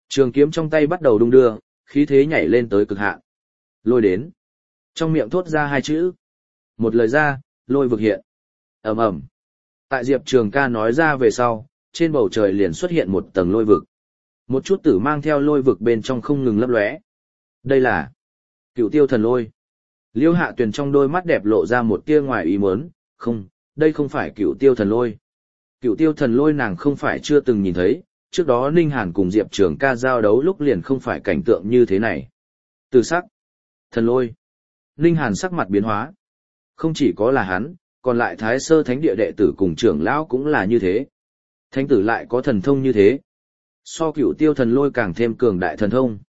Trường kiếm trong tay bắt đầu đung đưa, khí thế nhảy lên tới cực hạn. Lôi đến. Trong miệng thốt ra hai chữ. Một lời ra, lôi vực hiện. Ầm ầm. Tại Diệp Trường ca nói ra về sau, trên bầu trời liền xuất hiện một tầng lôi vực. Một chút tử mang theo lôi vực bên trong không ngừng lấp lóe. Đây là Cựu Tiêu Thần Lôi. Liêu Hạ Tuyền trong đôi mắt đẹp lộ ra một tia ngoài ý muốn, không, đây không phải Cựu Tiêu Thần Lôi. Cựu Tiêu Thần Lôi nàng không phải chưa từng nhìn thấy, trước đó Ninh Hàn cùng Diệp Trường ca giao đấu lúc liền không phải cảnh tượng như thế này. Từ sắc, thần lôi. Ninh Hàn sắc mặt biến hóa. Không chỉ có là hắn, còn lại Thái Sơ Thánh Địa đệ tử cùng trưởng lão cũng là như thế. Thánh tử lại có thần thông như thế. So Cựu Tiêu Thần Lôi càng thêm cường đại thần thông.